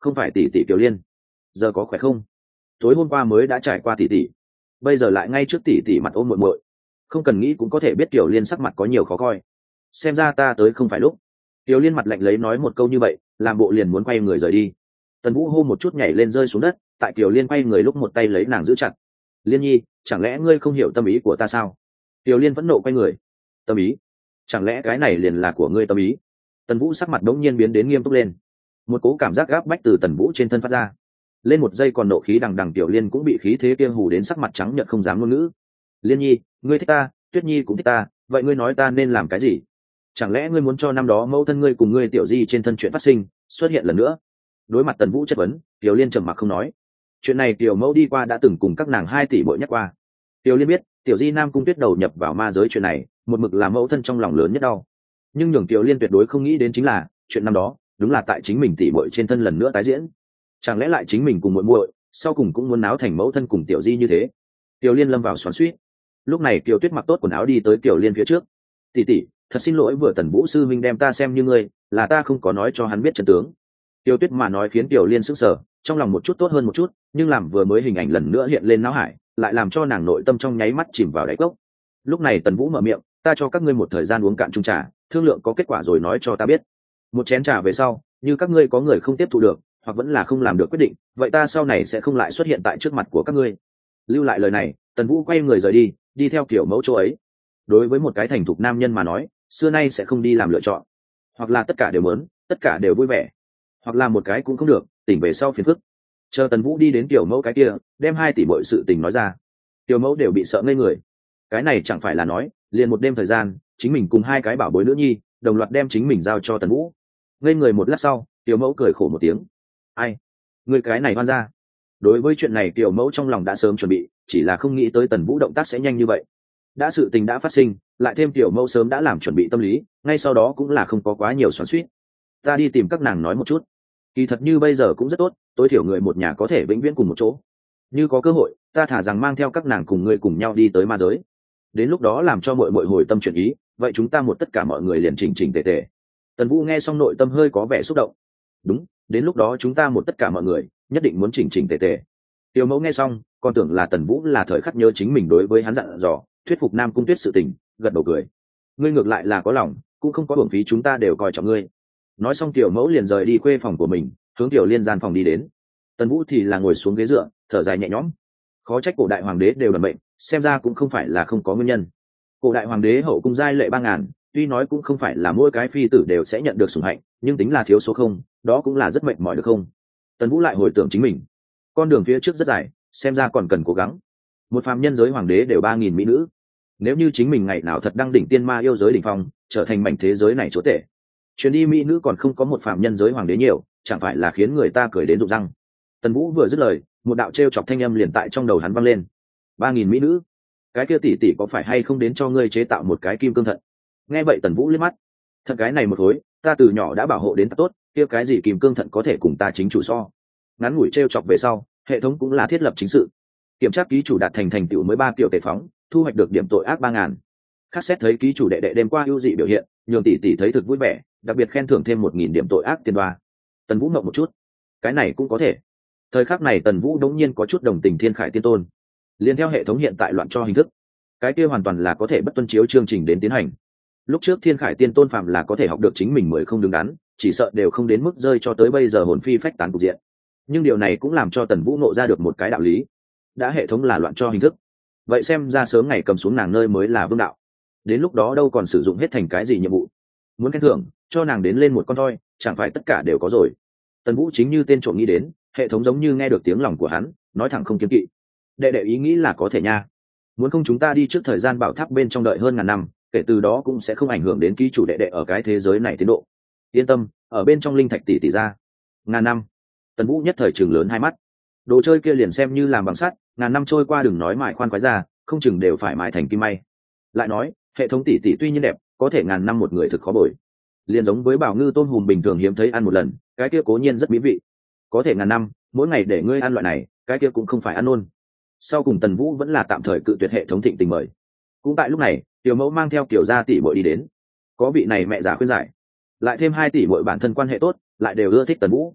không phải tỷ tỷ Kiều Liên. Giờ có khỏe không? Tối hôm qua mới đã trải qua tỷ tỷ, bây giờ lại ngay trước tỷ tỷ mặt ôm muội muội, không cần nghĩ cũng có thể biết Kiều Liên sắc mặt có nhiều khó coi. Xem ra ta tới không phải lúc. Kiều Liên mặt lạnh lấy nói một câu như vậy, làm bộ liền muốn quay người rời đi. Tần Vũ hô một chút nhảy lên rơi xuống đất, tại Kiều Liên quay người lúc một tay lấy nàng giữ chặt. Liên Nhi, chẳng lẽ ngươi không hiểu tâm ý của ta sao? Kiều Liên vẫn nộ quay người. Tâm ý? Chẳng lẽ cái này liền là của ngươi tâm ý? Tần Vũ sắc mặt đống nhiên biến đến nghiêm túc lên, một cố cảm giác gáp bách từ Tần Vũ trên thân phát ra. Lên một giây còn nộ khí đằng đằng, Kiều Liên cũng bị khí thế kia hù đến sắc mặt trắng nhợt không dám ngôn ngữ. Liên Nhi, ngươi thích ta, Tuyết Nhi cũng thích ta, vậy ngươi nói ta nên làm cái gì? Chẳng lẽ ngươi muốn cho năm đó mẫu thân ngươi cùng ngươi tiểu di trên thân chuyện phát sinh xuất hiện lần nữa? Đối mặt Tần Vũ chất vấn, Kiều Liên trầm mặc không nói. Chuyện này Kiều mẫu đi qua đã từng cùng các nàng hai tỷ bội nhắc qua. Kiều Liên biết tiểu di Nam Cung Tuyết đầu nhập vào ma giới chuyện này một mực là mẫu thân trong lòng lớn nhất đau, nhưng nhường Kiều Liên tuyệt đối không nghĩ đến chính là chuyện năm đó đúng là tại chính mình tỷ bội trên thân lần nữa tái diễn. Chẳng lẽ lại chính mình cùng muội muội sau cùng cũng muốn náo thành mẫu thân cùng tiểu di như thế? Kiều Liên lâm vào xoắn xuýt. Lúc này Kiều Tuyết mặc tốt quần áo đi tới Kiều Liên phía trước. Tỷ tỷ, thật xin lỗi, vừa Tần Vũ sư minh đem ta xem như ngươi, là ta không có nói cho hắn biết chân tướng. Kiều Tuyết mà nói khiến Kiều Liên sững sờ, trong lòng một chút tốt hơn một chút, nhưng làm vừa mới hình ảnh lần nữa hiện lên não hải, lại làm cho nàng nội tâm trong nháy mắt chìm vào đáy cốc. Lúc này Tần Vũ mở miệng, ta cho các ngươi một thời gian uống cạn chung trà, thương lượng có kết quả rồi nói cho ta biết. Một chén trà về sau, như các ngươi có người không tiếp thu được, hoặc vẫn là không làm được quyết định, vậy ta sau này sẽ không lại xuất hiện tại trước mặt của các ngươi. Lưu lại lời này, Tần Vũ quay người rời đi, đi theo kiểu mẫu chỗ ấy. Đối với một cái thành thục nam nhân mà nói, xưa nay sẽ không đi làm lựa chọn, hoặc là tất cả đều muốn, tất cả đều vui vẻ, hoặc là một cái cũng không được, tỉnh về sau phiền phức. Chờ Tần Vũ đi đến tiểu mẫu cái kia, đem hai tỷ bội sự tình nói ra, tiểu mẫu đều bị sợ ngây người. Cái này chẳng phải là nói liền một đêm thời gian chính mình cùng hai cái bảo bối nữ nhi đồng loạt đem chính mình giao cho Tần Vũ. Ngây người một lát sau, tiểu mẫu cười khổ một tiếng. Ai? Người cái này oan ra. Đối với chuyện này tiểu mẫu trong lòng đã sớm chuẩn bị, chỉ là không nghĩ tới Tần Vũ động tác sẽ nhanh như vậy. Đã sự tình đã phát sinh, lại thêm tiểu mẫu sớm đã làm chuẩn bị tâm lý, ngay sau đó cũng là không có quá nhiều xoắn xuýt. Ta đi tìm các nàng nói một chút. Kỳ thật như bây giờ cũng rất tốt, tối thiểu người một nhà có thể vĩnh viễn cùng một chỗ. Như có cơ hội, ta thả rằng mang theo các nàng cùng người cùng nhau đi tới ma giới. Đến lúc đó làm cho mọi mọi hồi tâm chuyển ý, vậy chúng ta một tất cả mọi người liền chỉnh chỉnh tề tề. Tần Vũ nghe xong nội tâm hơi có vẻ xúc động. Đúng, đến lúc đó chúng ta một tất cả mọi người nhất định muốn chỉnh chỉnh tề tề. Tiểu mẫu nghe xong, còn tưởng là Tần Vũ là thời khắc nhớ chính mình đối với hắn dặn dò, thuyết phục Nam Cung Tuyết sự tình, gật đầu cười. Ngươi ngược lại là có lòng, cũng không có uổng phí chúng ta đều coi trọng ngươi. Nói xong tiểu mẫu liền rời đi khuê phòng của mình, hướng tiểu liên gian phòng đi đến. Tần Vũ thì là ngồi xuống ghế dựa, thở dài nhẹ nhõm. Khó trách cổ đại hoàng đế đều đần bệnh, xem ra cũng không phải là không có nguyên nhân. Cổ đại hoàng đế hậu cung giai lệ ba ngàn, tuy nói cũng không phải là mỗi cái phi tử đều sẽ nhận được sủng hạnh, nhưng tính là thiếu số không, đó cũng là rất mệt mỏi được không? Tần Vũ lại hồi tưởng chính mình, con đường phía trước rất dài, xem ra còn cần cố gắng. Một phàm nhân giới hoàng đế đều ba nghìn mỹ nữ, nếu như chính mình ngày nào thật đăng đỉnh tiên ma yêu giới đỉnh phong, trở thành mảnh thế giới này chúa tể, chuyến đi mỹ nữ còn không có một phàm nhân giới hoàng đế nhiều, chẳng phải là khiến người ta cười đến rụng răng. Tần Vũ vừa dứt lời, một đạo trêu chọc thanh âm liền tại trong đầu hắn vang lên. Ba nghìn mỹ nữ, cái kia tỷ tỷ có phải hay không đến cho ngươi chế tạo một cái kim cương thận? Nghe vậy Tần Vũ liếc mắt, thật cái này một khối, ta từ nhỏ đã bảo hộ đến ta tốt, kia cái gì kim cương thận có thể cùng ta chính chủ so? Ngắn ngủi trêu chọc về sau, hệ thống cũng là thiết lập chính sự, kiểm tra ký chủ đạt thành thành tựu mới ba triệu tề phóng, thu hoạch được điểm tội ác ba ngàn. Khắc xét thấy ký chủ đệ đệ đêm qua ưu dị biểu hiện, nhường tỷ tỷ thấy thực vui vẻ, đặc biệt khen thưởng thêm một nghìn điểm tội ác tiền đoa. Tần Vũ ngậm một chút, cái này cũng có thể. Thời khắc này Tần Vũ đống nhiên có chút đồng tình Thiên Khải Tiên Tôn, liên theo hệ thống hiện tại loạn cho hình thức, cái kia hoàn toàn là có thể bất tuân chiếu chương trình đến tiến hành. Lúc trước Thiên Khải Tiên Tôn phạm là có thể học được chính mình mới không đứng đắn, chỉ sợ đều không đến mức rơi cho tới bây giờ hồn phi phách tán cục diện. Nhưng điều này cũng làm cho Tần Vũ nộ ra được một cái đạo lý, đã hệ thống là loạn cho hình thức, vậy xem ra sớm ngày cầm xuống nàng nơi mới là vương đạo. Đến lúc đó đâu còn sử dụng hết thành cái gì nhiệm vụ, muốn khen thưởng cho nàng đến lên một con thôi, chẳng phải tất cả đều có rồi. Tần Vũ chính như tên trộm nghĩ đến, hệ thống giống như nghe được tiếng lòng của hắn, nói thẳng không kiêng kỵ. Đệ đệ ý nghĩ là có thể nha, muốn không chúng ta đi trước thời gian bảo tháp bên trong đợi hơn ngàn năm, kể từ đó cũng sẽ không ảnh hưởng đến ký chủ đệ đệ ở cái thế giới này tiến độ. Yên tâm, ở bên trong linh thạch tỷ tỷ ra ngàn năm. Tần Vũ nhất thời chừng lớn hai mắt, đồ chơi kia liền xem như làm bằng sắt, ngàn năm trôi qua đừng nói mài khoan quái ra, không chừng đều phải mài thành kim may. Lại nói hệ thống tỷ tỷ tuy nhiên đẹp, có thể ngàn năm một người thực khó bồi, liền giống với bảo ngư tôm hùm bình thường hiếm thấy ăn một lần, cái kia cố nhiên rất mỹ vị, có thể ngàn năm mỗi ngày để ngươi ăn loại này, cái kia cũng không phải ăn nôn. Sau cùng Tần Vũ vẫn là tạm thời cự tuyệt hệ thống thịnh tình mời. Cũng tại lúc này tiểu mẫu mang theo kiểu gia tỷ muội đi đến, có vị này mẹ già khuyên giải, lại thêm hai tỷ muội bản thân quan hệ tốt, lại đều ưa thích Tần Vũ.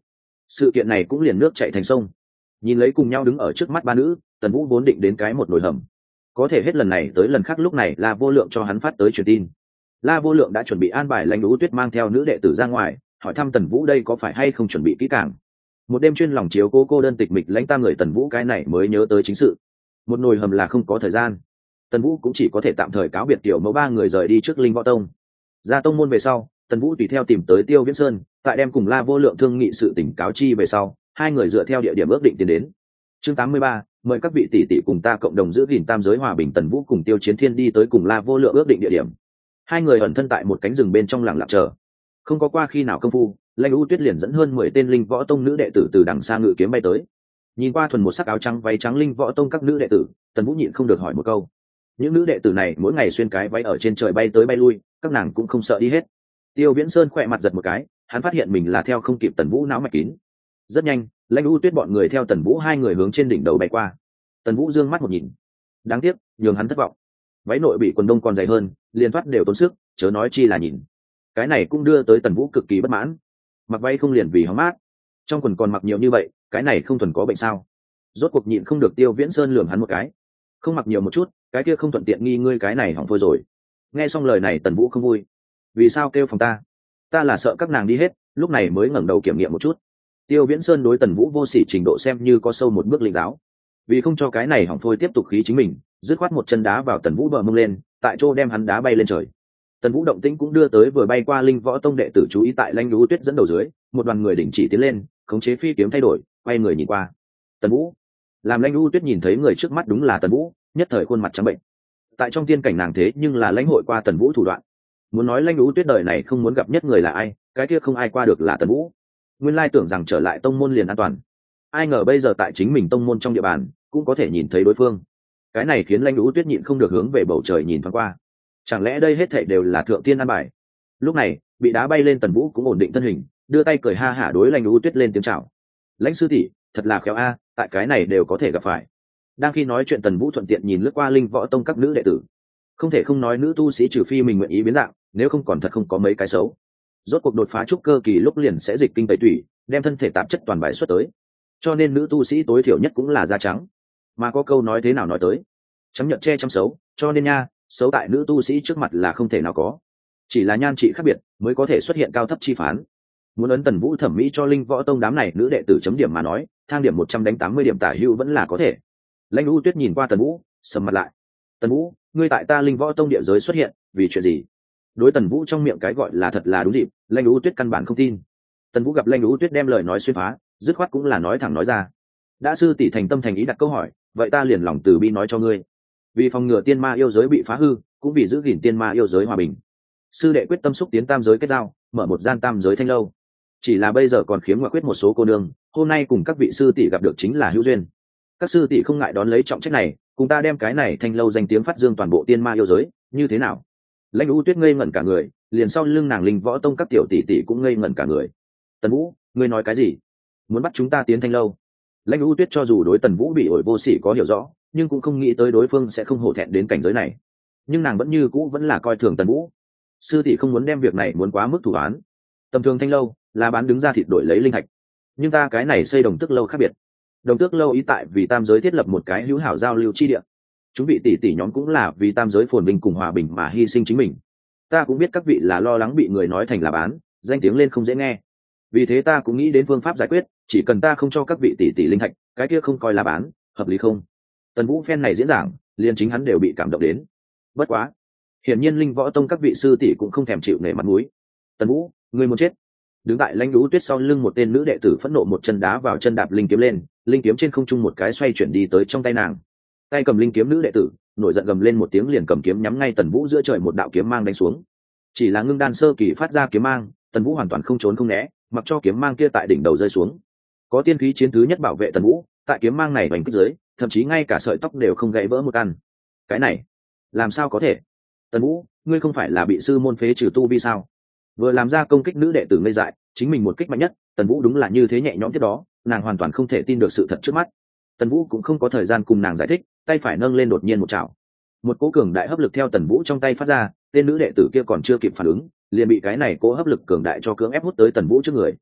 sự kiện này cũng liền nước chạy thành sông. Nhìn lấy cùng nhau đứng ở trước mắt ba nữ, Tần Vũ vốn định đến cái một nồi hầm, có thể hết lần này tới lần khác lúc này La Vô Lượng cho hắn phát tới truyền tin. La Vô Lượng đã chuẩn bị an bài Lãnh Vũ Tuyết mang theo nữ đệ tử ra ngoài, hỏi thăm Tần Vũ đây có phải hay không chuẩn bị kỹ càng. Một đêm chuyên lòng chiếu cố cô đơn tịch mịch lãnh tam người Tần Vũ cái này mới nhớ tới chính sự. Một nồi hầm là không có thời gian, Tần Vũ cũng chỉ có thể tạm thời cáo biệt tiểu mẫu ba người rời đi trước Linh Võ Tông. Ra tông môn về sau, Tần Vũ tùy theo tìm tới Tiêu Viễn Sơn, tại đem cùng La Vô Lượng thương nghị sự tình cáo chi về sau, hai người dựa theo địa điểm ước định tiến đến. Chương tám mươi ba, mời các vị tỷ tỷ cùng ta cộng đồng giữ gìn tam giới hòa bình. Tần Vũ cùng Tiêu Chiến Thiên đi tới cùng La Vô Lượng ước định địa điểm. Hai người ẩn thân tại một cánh rừng bên trong lặng lặng chờ. Không có qua khi nào công phu, Lãnh U Tuyết liền dẫn hơn mười tên Linh Võ Tông nữ đệ tử từ đằng xa ngự kiếm bay tới. Nhìn qua thuần một sắc áo trắng váy trắng Linh Võ Tông các nữ đệ tử, Tần Vũ nhịn không được hỏi một câu. Những nữ đệ tử này mỗi ngày xuyên cái váy ở trên trời bay tới bay lui, các nàng cũng không sợ đi hết. Tiêu Viễn Sơn khỏe mặt giật một cái, hắn phát hiện mình là theo không kịp Tần Vũ não mạch kín. Rất nhanh, Lãnh U Tuyết bọn người theo Tần Vũ hai người hướng trên đỉnh đầu bay qua. Tần Vũ dương mắt một nhìn, đáng tiếc, nhường hắn thất vọng. Váy nội bị quần đông còn dày hơn, liền thoát đều tốn sức, chớ nói chi là nhìn. Cái này cũng đưa tới Tần Vũ cực kỳ bất mãn. Mặc váy không liền vì hóng mát, trong quần còn mặc nhiều như vậy, cái này không thuần có bệnh sao? Rốt cuộc nhịn không được Tiêu Viễn Sơn lườm hắn một cái. Không mặc nhiều một chút, cái kia không thuận tiện nghi ngươi cái này hỏng phôi rồi. Nghe xong lời này Tần Vũ không vui. Vì sao kêu phòng ta? Ta là sợ các nàng đi hết, lúc này mới ngẩng đầu kiểm nghiệm một chút. Tiêu Viễn Sơn đối Tần Vũ vô sỉ trình độ xem như có sâu một bước linh giáo. Vì không cho cái này hỏng phôi tiếp tục khí chính mình, dứt khoát một chân đá vào Tần Vũ bờ mông lên, tại chỗ đem hắn đá bay lên trời. Tần Vũ động tĩnh cũng đưa tới vừa bay qua Linh Võ Tông đệ tử chú ý, tại Lãnh Vũ Tuyết dẫn đầu dưới, một đoàn người đình chỉ tiến lên, khống chế phi kiếm thay đổi, quay người nhìn qua. Tần Vũ. Làm Lãnh Vũ Tuyết nhìn thấy người trước mắt đúng là Tần Vũ, nhất thời khuôn mặt trắng bệnh. Tại trong tiên cảnh nàng thế nhưng là lãnh hội qua Tần Vũ thủ đoạn. Muốn nói Lãnh Vũ Tuyết đời này không muốn gặp nhất người là ai, cái kia không ai qua được là Tần Vũ. Nguyên lai tưởng rằng trở lại tông môn liền an toàn, ai ngờ bây giờ tại chính mình tông môn trong địa bàn cũng có thể nhìn thấy đối phương. Cái này khiến Lãnh Vũ Tuyết nhịn không được hướng về bầu trời nhìn thoáng qua. Chẳng lẽ đây hết thảy đều là thượng tiên an bài? Lúc này, bị đá bay lên Tần Vũ cũng ổn định thân hình, đưa tay cười ha hả đối Lãnh Vũ Tuyết lên tiếng chào. Lãnh sư tỷ, thật là khéo a, tại cái này đều có thể gặp phải. Đang khi nói chuyện Tần Vũ thuận tiện nhìn lướt qua Linh Võ Tông các nữ đệ tử. Không thể không nói nữ tu sĩ trừ phi mình nguyện ý biến dạng, nếu không còn thật không có mấy cái xấu. Rốt cuộc đột phá trúc cơ kỳ lúc liền sẽ dịch kinh tẩy tủy, đem thân thể tạp chất toàn bài xuất tới. Cho nên nữ tu sĩ tối thiểu nhất cũng là da trắng. Mà có câu nói thế nào nói tới, trắng nhợt che chăm xấu, cho nên nha, xấu tại nữ tu sĩ trước mặt là không thể nào có. Chỉ là nhan trị khác biệt mới có thể xuất hiện cao thấp chi phán. Muốn ấn Tần Vũ thẩm mỹ cho Linh Võ Tông đám này nữ đệ tử chấm điểm mà nói, thang điểm một trăm đánh tám mươi điểm tả hữu vẫn là có thể. Lãnh U Tuyết nhìn qua Tần Vũ, sầm mặt lại. Tần Vũ, ngươi tại ta Linh Võ Tông địa giới xuất hiện, vì chuyện gì? Đối Tần Vũ trong miệng cái gọi là thật là đúng dịp, Lãnh U Tuyết căn bản không tin. Tần Vũ gặp Lãnh U Tuyết đem lời nói xuyên phá, dứt khoát cũng là nói thẳng nói ra. Đã sư tỷ thành tâm thành ý đặt câu hỏi, vậy ta liền lòng từ bi nói cho ngươi. Vì phòng ngừa tiên ma yêu giới bị phá hư, cũng vì giữ gìn tiên ma yêu giới hòa bình, sư đệ quyết tâm xúc tiến tam giới kết giao, mở một gian tam giới thanh lâu. Chỉ là bây giờ còn khiếm ngoại quyết một số cô nương, hôm nay cùng các vị sư tỷ gặp được chính là hữu duyên. Các sư tỷ không ngại đón lấy trọng trách này, cùng ta đem cái này thanh lâu danh tiếng phát dương toàn bộ tiên ma yêu giới, như thế nào? Lãnh U Tuyết ngây ngẩn cả người, liền sau lưng nàng Linh Võ Tông các tiểu tỷ tỷ cũng ngây ngẩn cả người. Tần Vũ, ngươi nói cái gì? Muốn bắt chúng ta tiến thanh lâu? Lãnh U Tuyết cho dù đối Tần Vũ bị ổi vô sỉ có hiểu rõ, nhưng cũng không nghĩ tới đối phương sẽ không hổ thẹn đến cảnh giới này. Nhưng nàng vẫn như cũ vẫn là coi thường Tần Vũ. Sư tỷ không muốn đem việc này muốn quá mức thủ án. Tầm thường thanh lâu là bán đứng ra thịt đổi lấy linh thạch, nhưng ta cái này xây đồng tước lâu khác biệt. Đồng tước lâu ý tại vì tam giới thiết lập một cái hữu hảo giao lưu chi địa. Chúng vị tỷ tỷ nhóm cũng là vì tam giới phồn vinh cùng hòa bình mà hy sinh chính mình. Ta cũng biết các vị là lo lắng bị người nói thành là bán, danh tiếng lên không dễ nghe. Vì thế ta cũng nghĩ đến phương pháp giải quyết, chỉ cần ta không cho các vị tỷ tỷ linh thạch, cái kia không coi là bán, hợp lý không? Tần Vũ phen này diễn giảng, liền chính hắn đều bị cảm động đến. Bất quá, hiển nhiên Linh Võ Tông các vị sư tỷ cũng không thèm chịu nể mặt mũi. Tần Vũ, ngươi muốn chết? Đứng tại Lãnh Vũ Tuyết sau lưng một tên nữ đệ tử phẫn nộ một chân đá vào chân đạp linh kiếm lên, linh kiếm trên không trung một cái xoay chuyển đi tới trong tay nàng. Tay cầm linh kiếm nữ đệ tử nổi giận gầm lên một tiếng, liền cầm kiếm nhắm ngay Tần Vũ giữa trời, một đạo kiếm mang đánh xuống. Chỉ là ngưng đan sơ kỳ phát ra kiếm mang, Tần Vũ hoàn toàn không trốn không né, mặc cho kiếm mang kia tại đỉnh đầu rơi xuống. Có tiên khí chiến thứ nhất bảo vệ Tần Vũ, tại kiếm mang này vành kích dưới, thậm chí ngay cả sợi tóc đều không gãy vỡ một căn. Cái này, làm sao có thể? Tần Vũ, ngươi không phải là bị sư môn phế trừ tu vi sao? Vừa làm ra công kích nữ đệ tử ngây dại, chính mình một kích mạnh nhất, Tần Vũ đúng là như thế nhẹ nhõm tiếp đó, nàng hoàn toàn không thể tin được sự thật trước mắt. Tần Vũ cũng không có thời gian cùng nàng giải thích, tay phải nâng lên đột nhiên một chảo. Một cỗ cường đại hấp lực theo Tần Vũ trong tay phát ra, tên nữ đệ tử kia còn chưa kịp phản ứng, liền bị cái này cỗ hấp lực cường đại cho cưỡng ép hút tới Tần Vũ trước người.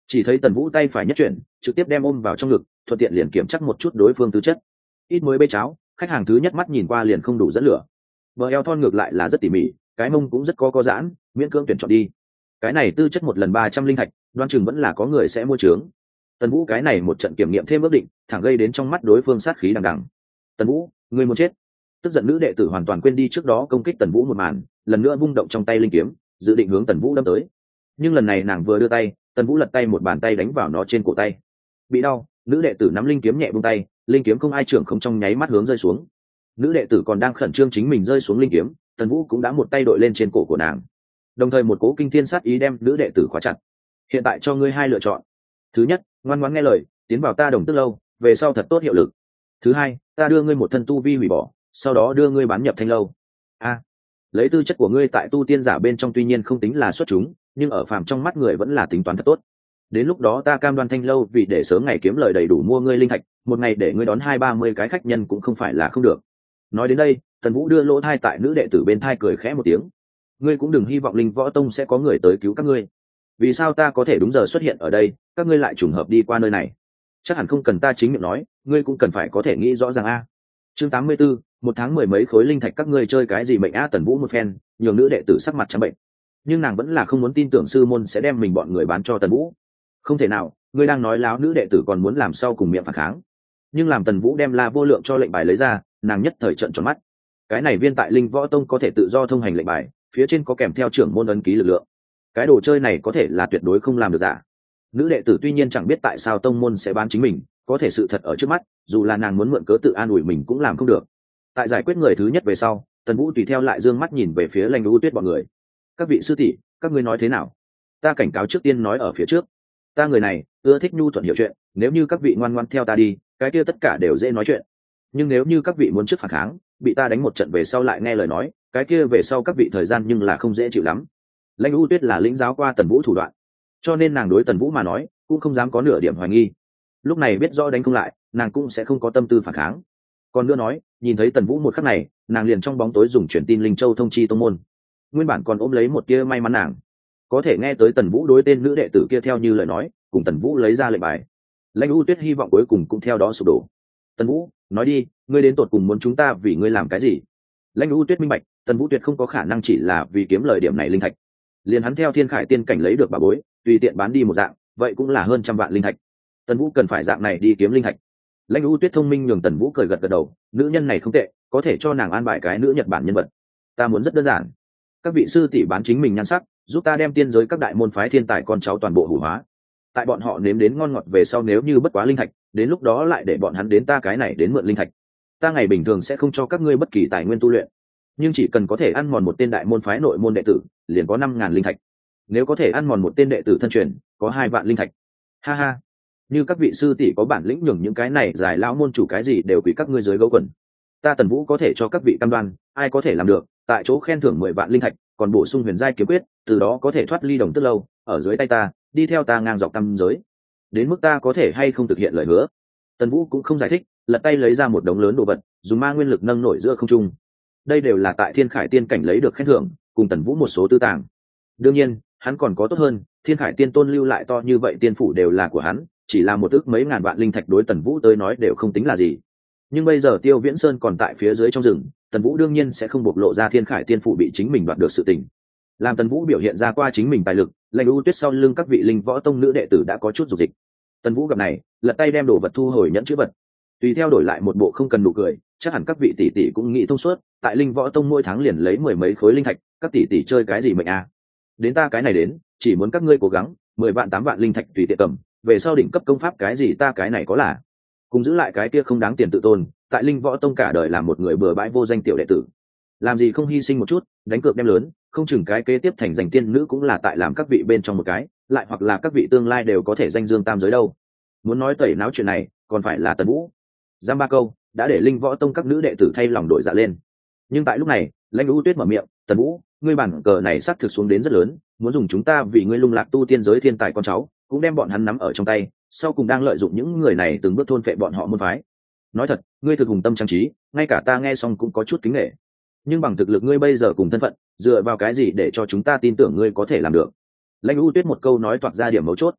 Chỉ thấy Tần Vũ tay phải nhất chuyển, trực tiếp đem ôm vào trong ngực, thuận tiện liền kiểm chắc một chút đối phương tư chất. Ít muối bê cháo, khách hàng thứ nhất mắt nhìn qua liền không đủ dẫn lửa. Bờ eo thon ngược lại là rất tỉ mỉ, cái mông cũng rất có có giãn, miễn cưỡng tuyển chọn đi. Cái này tư chất một lần ba trăm linh thạch, đoan chừng vẫn là có người sẽ mua trướng. Tần Vũ cái này một trận kiểm nghiệm thêm ước định, thẳng gây đến trong mắt đối phương sát khí đằng đằng. Tần Vũ, ngươi muốn chết. Tức giận nữ đệ tử hoàn toàn quên đi trước đó công kích Tần Vũ một màn, lần nữa vung động trong tay linh kiếm, dự định hướng Tần Vũ đâm tới. Nhưng lần này nàng vừa đưa tay, Tần Vũ lật tay một bàn tay đánh vào nó trên cổ tay. Bị đau, nữ đệ tử nắm linh kiếm nhẹ buông tay, linh kiếm không ai trưởng không trong nháy mắt hướng rơi xuống. Nữ đệ tử còn đang khẩn trương chính mình rơi xuống linh kiếm, Tần Vũ cũng đã một tay đội lên trên cổ của nàng, đồng thời một cố kinh thiên sát ý đem nữ đệ tử khóa chặt. Hiện tại cho ngươi hai lựa chọn. Thứ nhất, ngoan ngoãn nghe lời, tiến vào ta Đồng Tức lâu, về sau thật tốt hiệu lực. Thứ hai, ta đưa ngươi một thân tu vi hủy bỏ, sau đó đưa ngươi bán nhập Thanh lâu. A, lấy tư chất của ngươi tại tu tiên giả bên trong tuy nhiên không tính là xuất chúng, nhưng ở phàm trong mắt người vẫn là tính toán thật tốt. Đến lúc đó ta cam đoan Thanh lâu vì để sớm ngày kiếm lời đầy đủ mua ngươi linh thạch, một ngày để ngươi đón hai ba mươi cái khách nhân cũng không phải là không được. Nói đến đây, Tần Vũ đưa lỗ thai tại nữ đệ tử bên thai cười khẽ một tiếng. Ngươi cũng đừng hy vọng Linh Võ Tông sẽ có người tới cứu các ngươi. Vì sao ta có thể đúng giờ xuất hiện ở đây, các ngươi lại trùng hợp đi qua nơi này? Chắc hẳn không cần ta chính miệng nói, ngươi cũng cần phải có thể nghĩ rõ ràng a. Chương tám mươi 84, một tháng mười mấy khối linh thạch các ngươi chơi cái gì mệnh a? Tần Vũ một phen, nhường nữ đệ tử sắc mặt trắng bệnh. Nhưng nàng vẫn là không muốn tin tưởng sư môn sẽ đem mình bọn người bán cho Tần Vũ. Không thể nào, ngươi đang nói láo, nữ đệ tử còn muốn làm sau cùng miệng phản kháng. Nhưng làm Tần Vũ đem La Vô Lượng cho lệnh bài lấy ra, nàng nhất thời trợn tròn mắt. Cái này viên tại Linh Võ Tông có thể tự do thông hành lệnh bài, phía trên có kèm theo trưởng môn ấn ký lực lượng. Cái đồ chơi này có thể là tuyệt đối không làm được giả. Nữ đệ tử tuy nhiên chẳng biết tại sao tông môn sẽ bán chính mình, có thể sự thật ở trước mắt, dù là nàng muốn mượn cớ tự an ủi mình cũng làm không được. Tại giải quyết người thứ nhất về sau, Tần Vũ tùy theo lại dương mắt nhìn về phía Lãnh Lũ Tuyết bọn người. Các vị sư tỷ, các ngươi nói thế nào? Ta cảnh cáo trước tiên nói ở phía trước, ta người này ưa thích nhu thuận hiểu chuyện, nếu như các vị ngoan ngoãn theo ta đi, cái kia tất cả đều dễ nói chuyện. Nhưng nếu như các vị muốn trước phản kháng, bị ta đánh một trận về sau lại nghe lời nói, cái kia về sau các vị thời gian nhưng là không dễ chịu lắm. Lãnh U Tuyết là lĩnh giáo qua Tần Vũ thủ đoạn, cho nên nàng đối Tần Vũ mà nói cũng không dám có nửa điểm hoài nghi. Lúc này biết rõ đánh không lại, nàng cũng sẽ không có tâm tư phản kháng. Còn nữa nói, nhìn thấy Tần Vũ một khắc này, nàng liền trong bóng tối dùng truyền tin Linh Châu thông chi tông môn. Nguyên bản còn ôm lấy một tia may mắn nàng có thể nghe tới Tần Vũ đối tên nữ đệ tử kia theo như lời nói, cùng Tần Vũ lấy ra lệnh bài. Lãnh U Tuyết hy vọng cuối cùng cũng theo đó sụp đổ. Tần Vũ, nói đi, ngươi đến tột cùng muốn chúng ta vì ngươi làm cái gì? Lãnh U Tuyết minh bạch, Tần Vũ tuyệt không có khả năng chỉ là vì kiếm lời điểm này linh thạch. Liền hắn theo Thiên Khải tiên cảnh lấy được bà bối, tùy tiện bán đi một dạng, vậy cũng là hơn trăm vạn linh thạch. Tần Vũ cần phải dạng này đi kiếm linh thạch. Lãnh U Tuyết thông minh nhường Tần Vũ cười gật gật đầu, nữ nhân này không tệ, có thể cho nàng an bài cái nữ Nhật Bản nhân vật. Ta muốn rất đơn giản, các vị sư tỷ bán chính mình nhan sắc, giúp ta đem tiên giới các đại môn phái thiên tài con cháu toàn bộ hủ hóa. Tại bọn họ nếm đến ngon ngọt về sau, nếu như bất quá linh thạch, đến lúc đó lại để bọn hắn đến ta cái này đến mượn linh thạch. Ta ngày bình thường sẽ không cho các ngươi bất kỳ tài nguyên tu luyện, nhưng chỉ cần có thể ăn mòn một tên đại môn phái nội môn đệ tử, liền có năm ngàn linh thạch. Nếu có thể ăn mòn một tên đệ tử thân truyền, có hai vạn linh thạch. Ha ha, như các vị sư tỷ có bản lĩnh nhường những cái này giải lão môn chủ cái gì đều quỳ các ngươi dưới gấu quần. Ta Tần Vũ có thể cho các vị cam đoan, ai có thể làm được, tại chỗ khen thưởng mười vạn linh thạch, còn bổ sung huyền giai kiếm quyết, từ đó có thể thoát ly Đồng Tức lâu, ở dưới tay ta, đi theo ta ngang dọc tam giới. Đến mức ta có thể hay không thực hiện lời hứa, Tần Vũ cũng không giải thích, lật tay lấy ra một đống lớn đồ vật, dùng ma nguyên lực nâng nổi giữa không trung. Đây đều là tại Thiên Khải tiên cảnh lấy được khen thưởng, cùng Tần Vũ một số tư tàng. Đương nhiên, hắn còn có tốt hơn, Thiên Khải tiên tôn lưu lại to như vậy tiên phủ đều là của hắn, chỉ là một ức mấy ngàn vạn linh thạch đối Tần Vũ tới nói đều không tính là gì. Nhưng bây giờ Tiêu Viễn Sơn còn tại phía dưới trong rừng, Tần Vũ đương nhiên sẽ không bộc lộ ra Thiên Khải tiên phủ bị chính mình đoạt được sự tình. Làm Tần Vũ biểu hiện ra qua chính mình tài lực, Lãnh U Tuyết sau lưng các vị Linh Võ Tông nữ đệ tử đã có chút dục dịch. Tần Vũ gặp này, lật tay đem đồ vật thu hồi nhẫn chữ vật, tùy theo đổi lại một bộ không cần nụ cười, chắc hẳn các vị tỷ tỷ cũng nghĩ thông suốt, tại Linh Võ Tông mỗi tháng liền lấy mười mấy khối linh thạch, các tỷ tỷ chơi cái gì mệnh a? Đến ta cái này đến, chỉ muốn các ngươi cố gắng, mười vạn tám vạn linh thạch tùy tiện cầm, về sau đỉnh cấp công pháp cái gì ta cái này có là. Cùng giữ lại cái kia không đáng tiền tự tôn, tại Linh Võ Tông cả đời làm một người bừa bãi vô danh tiểu đệ tử. Làm gì không hy sinh một chút, đánh cược đem lớn, không chừng cái kế tiếp thành danh tiên nữ cũng là tại làm các vị bên trong một cái, lại hoặc là các vị tương lai đều có thể danh dương tam giới đâu. Muốn nói tẩy não chuyện này, còn phải là Tần Vũ. Giam ba câu, đã để Linh Võ Tông các nữ đệ tử thay lòng đổi dạ lên. Nhưng tại lúc này, Lãnh U Tuyết mở miệng, Tần Vũ, ngươi bản cờ này xác thực xuống đến rất lớn, muốn dùng chúng ta vì ngươi lung lạc tu tiên giới thiên tài con cháu, cũng đem bọn hắn nắm ở trong tay, sau cùng đang lợi dụng những người này từng bước thôn phệ bọn họ môn phái. Nói thật, ngươi thực hùng tâm trang trí, ngay cả ta nghe xong cũng có chút kính nể. Nhưng bằng thực lực ngươi bây giờ cùng thân phận, dựa vào cái gì để cho chúng ta tin tưởng ngươi có thể làm được? Lãnh U Tuyết một câu nói toạc ra điểm mấu chốt.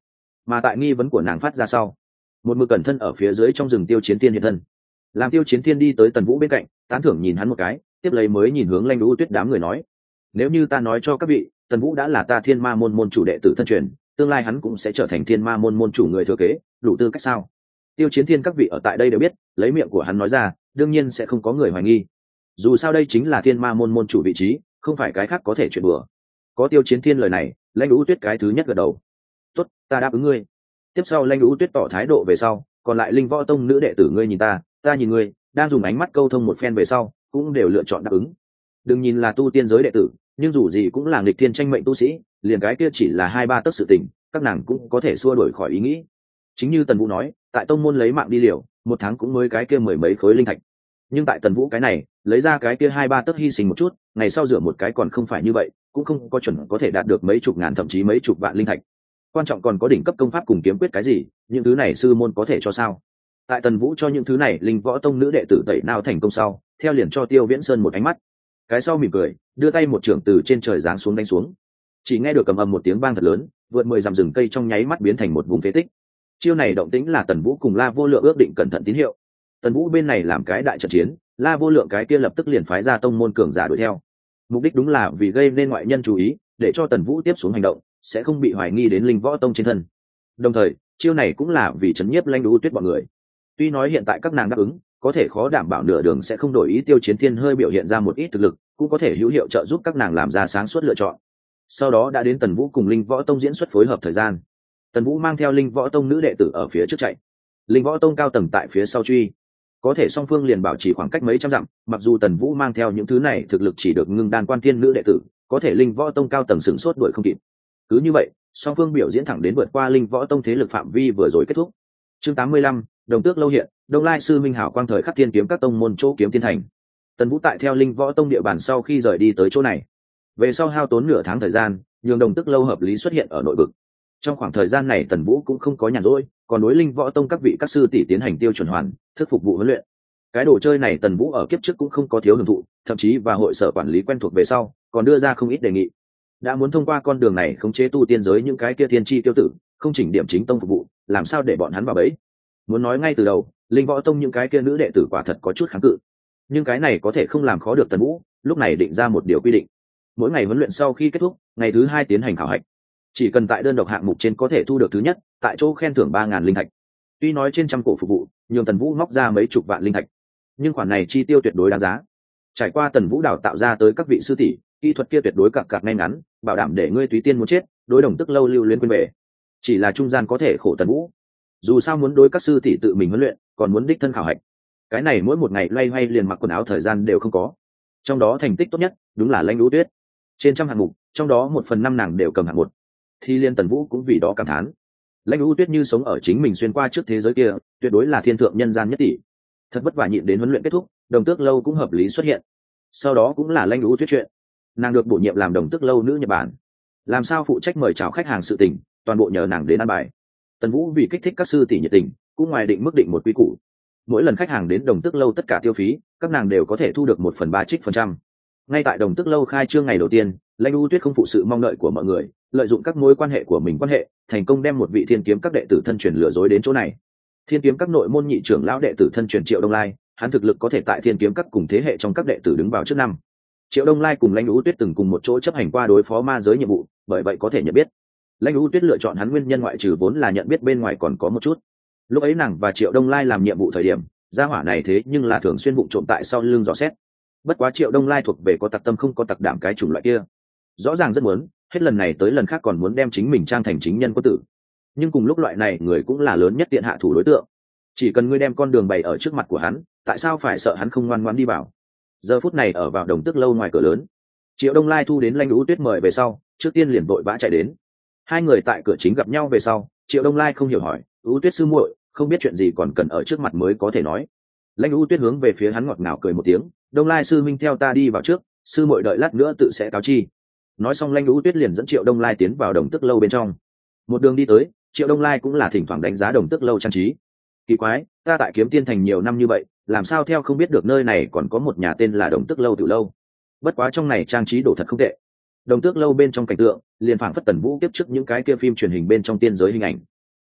Mà tại nghi vấn của nàng phát ra sau, một mực cẩn thân ở phía dưới trong rừng Tiêu Chiến Thiên hiện thân. Làm Tiêu Chiến Thiên đi tới Tần Vũ bên cạnh, tán thưởng nhìn hắn một cái, tiếp lấy mới nhìn hướng Lanh Lũ Tuyết đám người nói: nếu như ta nói cho các vị, Tần Vũ đã là ta Thiên Ma môn môn chủ đệ tử thân truyền, tương lai hắn cũng sẽ trở thành Thiên Ma môn môn chủ người thừa kế, đủ tư cách sao? Tiêu Chiến Thiên các vị ở tại đây đều biết, lấy miệng của hắn nói ra, đương nhiên sẽ không có người hoài nghi. Dù sao đây chính là Thiên Ma môn môn chủ vị trí, không phải cái khác có thể chuyện bừa. Có Tiêu Chiến Thiên lời này, Lanh Lũ Tuyết cái thứ nhất gật đầu. Tốt, ta đáp ứng ngươi. Tiếp sau Lanh Lũ Tuyết tỏ thái độ về sau, còn lại Linh Võ Tông nữ đệ tử ngươi nhìn ta, ta nhìn ngươi, đang dùng ánh mắt câu thông một phen về sau, cũng đều lựa chọn đáp ứng. Đừng nhìn là tu tiên giới đệ tử, nhưng dù gì cũng là nghịch thiên tranh mệnh tu sĩ, liền cái kia chỉ là hai ba tấc sự tình, các nàng cũng có thể xua đuổi khỏi ý nghĩ. Chính như Tần Vũ nói, tại tông môn lấy mạng đi liều, một tháng cũng mới cái kia mười mấy khối linh thạch. Nhưng tại Tần Vũ cái này, lấy ra cái kia hai ba tấc hy sinh một chút, ngày sau rửa một cái còn không phải như vậy, cũng không có chuẩn có thể đạt được mấy chục ngàn thậm chí mấy chục vạn linh thạch. Quan trọng còn có đỉnh cấp công pháp cùng kiếm quyết cái gì, những thứ này sư môn có thể cho sao? Tại Tần Vũ cho những thứ này Linh Võ Tông nữ đệ tử tẩy nào thành công sau, theo liền cho Tiêu Viễn Sơn một ánh mắt. Cái sau mỉm cười, đưa tay một trưởng từ trên trời giáng xuống đánh xuống. Chỉ nghe được cầm ầm một tiếng vang thật lớn, vượt mười dặm rừng cây trong nháy mắt biến thành một vùng phế tích. Chiêu này động tĩnh là Tần Vũ cùng La Vô Lượng ước định cẩn thận tín hiệu. Tần Vũ bên này làm cái đại trận chiến, La Vô Lượng cái kia lập tức liền phái ra tông môn cường giả đuổi theo. Mục đích đúng là vì gây nên ngoại nhân chú ý, để cho Tần Vũ tiếp xuống hành động sẽ không bị hoài nghi đến Linh Võ Tông trên thân. Đồng thời, chiêu này cũng là vì chấn nhiếp Lanh Lũ Tuyết bọn người. Tuy nói hiện tại các nàng đáp ứng, có thể khó đảm bảo nửa đường sẽ không đổi ý. Tiêu Chiến Thiên hơi biểu hiện ra một ít thực lực, cũng có thể hữu hiệu trợ giúp các nàng làm ra sáng suốt lựa chọn. Sau đó đã đến Tần Vũ cùng Linh Võ Tông diễn xuất phối hợp thời gian. Tần Vũ mang theo Linh Võ Tông nữ đệ tử ở phía trước chạy, Linh Võ Tông cao tầng tại phía sau truy. Có thể song phương liền bảo trì khoảng cách mấy trăm dặm, mặc dù Tần Vũ mang theo những thứ này thực lực chỉ được ngưng đan quan thiên nữ đệ tử, có thể Linh Võ Tông cao tầng sửng sốt đuổi không kịp. Cứ như vậy, song phương biểu diễn thẳng đến vượt qua Linh Võ Tông thế lực phạm vi vừa rồi kết thúc. Chương tám mươi lăm, Đồng Tước lâu hiện, Đông Lai sư Minh Hảo quang thời khắc thiên kiếm các tông môn chỗ kiếm tiên thành. Tần Vũ tại theo Linh Võ Tông địa bàn sau khi rời đi tới chỗ này, về sau hao tốn nửa tháng thời gian, nhường Đồng Tước lâu hợp lý xuất hiện ở nội vực. Trong khoảng thời gian này Tần Vũ cũng không có nhàn rỗi, còn đối Linh Võ Tông các vị các sư tỷ tiến hành tiêu chuẩn hoàn, thức phục vụ huấn luyện. Cái đồ chơi này Tần Vũ ở kiếp trước cũng không có thiếu hưởng thụ, thậm chí và hội sở quản lý quen thuộc về sau, còn đưa ra không ít đề nghị. Đã muốn thông qua con đường này khống chế tu tiên giới những cái kia thiên chi tiêu tử, không chỉnh điểm chính tông phục vụ, làm sao để bọn hắn vào bẫy. Muốn nói ngay từ đầu, Linh Võ Tông những cái kia nữ đệ tử quả thật có chút kháng cự, nhưng cái này có thể không làm khó được Tần Vũ. Lúc này định ra một điều quy định: mỗi ngày huấn luyện sau khi kết thúc, ngày thứ hai tiến hành khảo hạch. Chỉ cần tại đơn độc hạng mục trên có thể thu được thứ nhất, tại chỗ khen thưởng ba ngàn linh thạch. Tuy nói trên trăm cổ phục vụ, nhường Tần Vũ móc ra mấy chục vạn linh thạch, nhưng khoản này chi tiêu tuyệt đối đáng giá. Trải qua Tần Vũ đào tạo ra tới các vị sư tỷ, kỹ thuật kia tuyệt đối cặc cặc ngay ngắn, bảo đảm để ngươi tùy tiên muốn chết, đối Đồng Tức lâu lưu liên quên về. Chỉ là trung gian có thể khổ Tần Vũ. Dù sao muốn đối các sư tỷ tự mình huấn luyện, còn muốn đích thân khảo hạch. Cái này mỗi một ngày loay hoay liền mặc quần áo thời gian đều không có. Trong đó thành tích tốt nhất, đúng là Lãnh Lũ Tuyết. Trên trăm hạng mục, trong đó một phần năm nàng đều cầm hạng một. Thì liên Tần Vũ cũng vì đó cảm thán. Lãnh Lũ Tuyết như sống ở chính mình xuyên qua trước thế giới kia, tuyệt đối là thiên thượng nhân gian nhất tỷ. Thật vất vả nhịn đến huấn luyện kết thúc, Đồng Tước lâu cũng hợp lý xuất hiện. Sau đó cũng là Lãnh Lũ Tuyết chuyện. Nàng được bổ nhiệm làm Đồng Tước lâu nữ Nhật Bản, làm sao phụ trách mời chào khách hàng sự tình, toàn bộ nhờ nàng đến ăn bài. Tần Vũ vì kích thích các sư tỷ nhiệt tình, cũng ngoài định mức định một quy củ. Mỗi lần khách hàng đến Đồng Tước lâu tất cả tiêu phí, các nàng đều có thể thu được một phần ba trích phần trăm. Ngay tại Đồng Tước lâu khai trương ngày đầu tiên, Lãnh Lũ Tuyết không phụ sự mong đợi của mọi người, lợi dụng các mối quan hệ của mình quan hệ, thành công đem một vị thiên kiếm các đệ tử thân truyền lừa dối đến chỗ này. Thiên kiếm các nội môn nhị trưởng lão đệ tử thân truyền Triệu Đông Lai, hắn thực lực có thể tại thiên kiếm các cùng thế hệ trong các đệ tử đứng vào trước năm. Triệu Đông Lai cùng Lãnh Lũ Tuyết từng cùng một chỗ chấp hành qua đối phó ma giới nhiệm vụ, bởi vậy có thể nhận biết. Lãnh Lũ Tuyết lựa chọn hắn nguyên nhân ngoại trừ vốn là nhận biết bên ngoài còn có một chút. Lúc ấy nàng và Triệu Đông Lai làm nhiệm vụ thời điểm, gia hỏa này thế nhưng là thường xuyên vụng trộm tại sau lưng dò xét. Bất quá Triệu Đông Lai thuộc về có tặc tâm không có tặc đảm cái chủng loại kia, rõ ràng rất muốn hết lần này tới lần khác còn muốn đem chính mình trang thành chính nhân quân tử. Nhưng cùng lúc loại này người cũng là lớn nhất tiện hạ thủ đối tượng. Chỉ cần ngươi đem con đường bày ở trước mặt của hắn, tại sao phải sợ hắn không ngoan ngoãn đi vào? Giờ phút này ở vào Đồng Tước lâu ngoài cửa lớn, Triệu Đông Lai thu đến Lãnh Lũ Tuyết mời về sau, trước tiên liền vội vã chạy đến. Hai người tại cửa chính gặp nhau về sau, Triệu Đông Lai không hiểu hỏi: "Lũ Tuyết sư muội, không biết chuyện gì còn cần ở trước mặt mới có thể nói?" Lãnh Lũ Tuyết hướng về phía hắn ngọt ngào cười một tiếng: "Đông Lai sư minh theo ta đi vào trước, sư muội đợi lát nữa tự sẽ cáo chi." Nói xong Lãnh Lũ Tuyết liền dẫn Triệu Đông Lai tiến vào Đồng Tước lâu bên trong. Một đường đi tới, Triệu Đông Lai cũng là thỉnh thoảng đánh giá Đồng Tước lâu trang trí. Kỳ quái, ta tại Kiếm Tiên thành nhiều năm như vậy, làm sao theo không biết được nơi này còn có một nhà tên là Đồng Tước lâu tiểu lâu. Bất quá trong này trang trí đồ thật không tệ. Đồng Tước lâu bên trong cảnh tượng, liền phảng phất Tần Vũ tiếp trước những cái kia phim truyền hình bên trong tiên giới hình ảnh.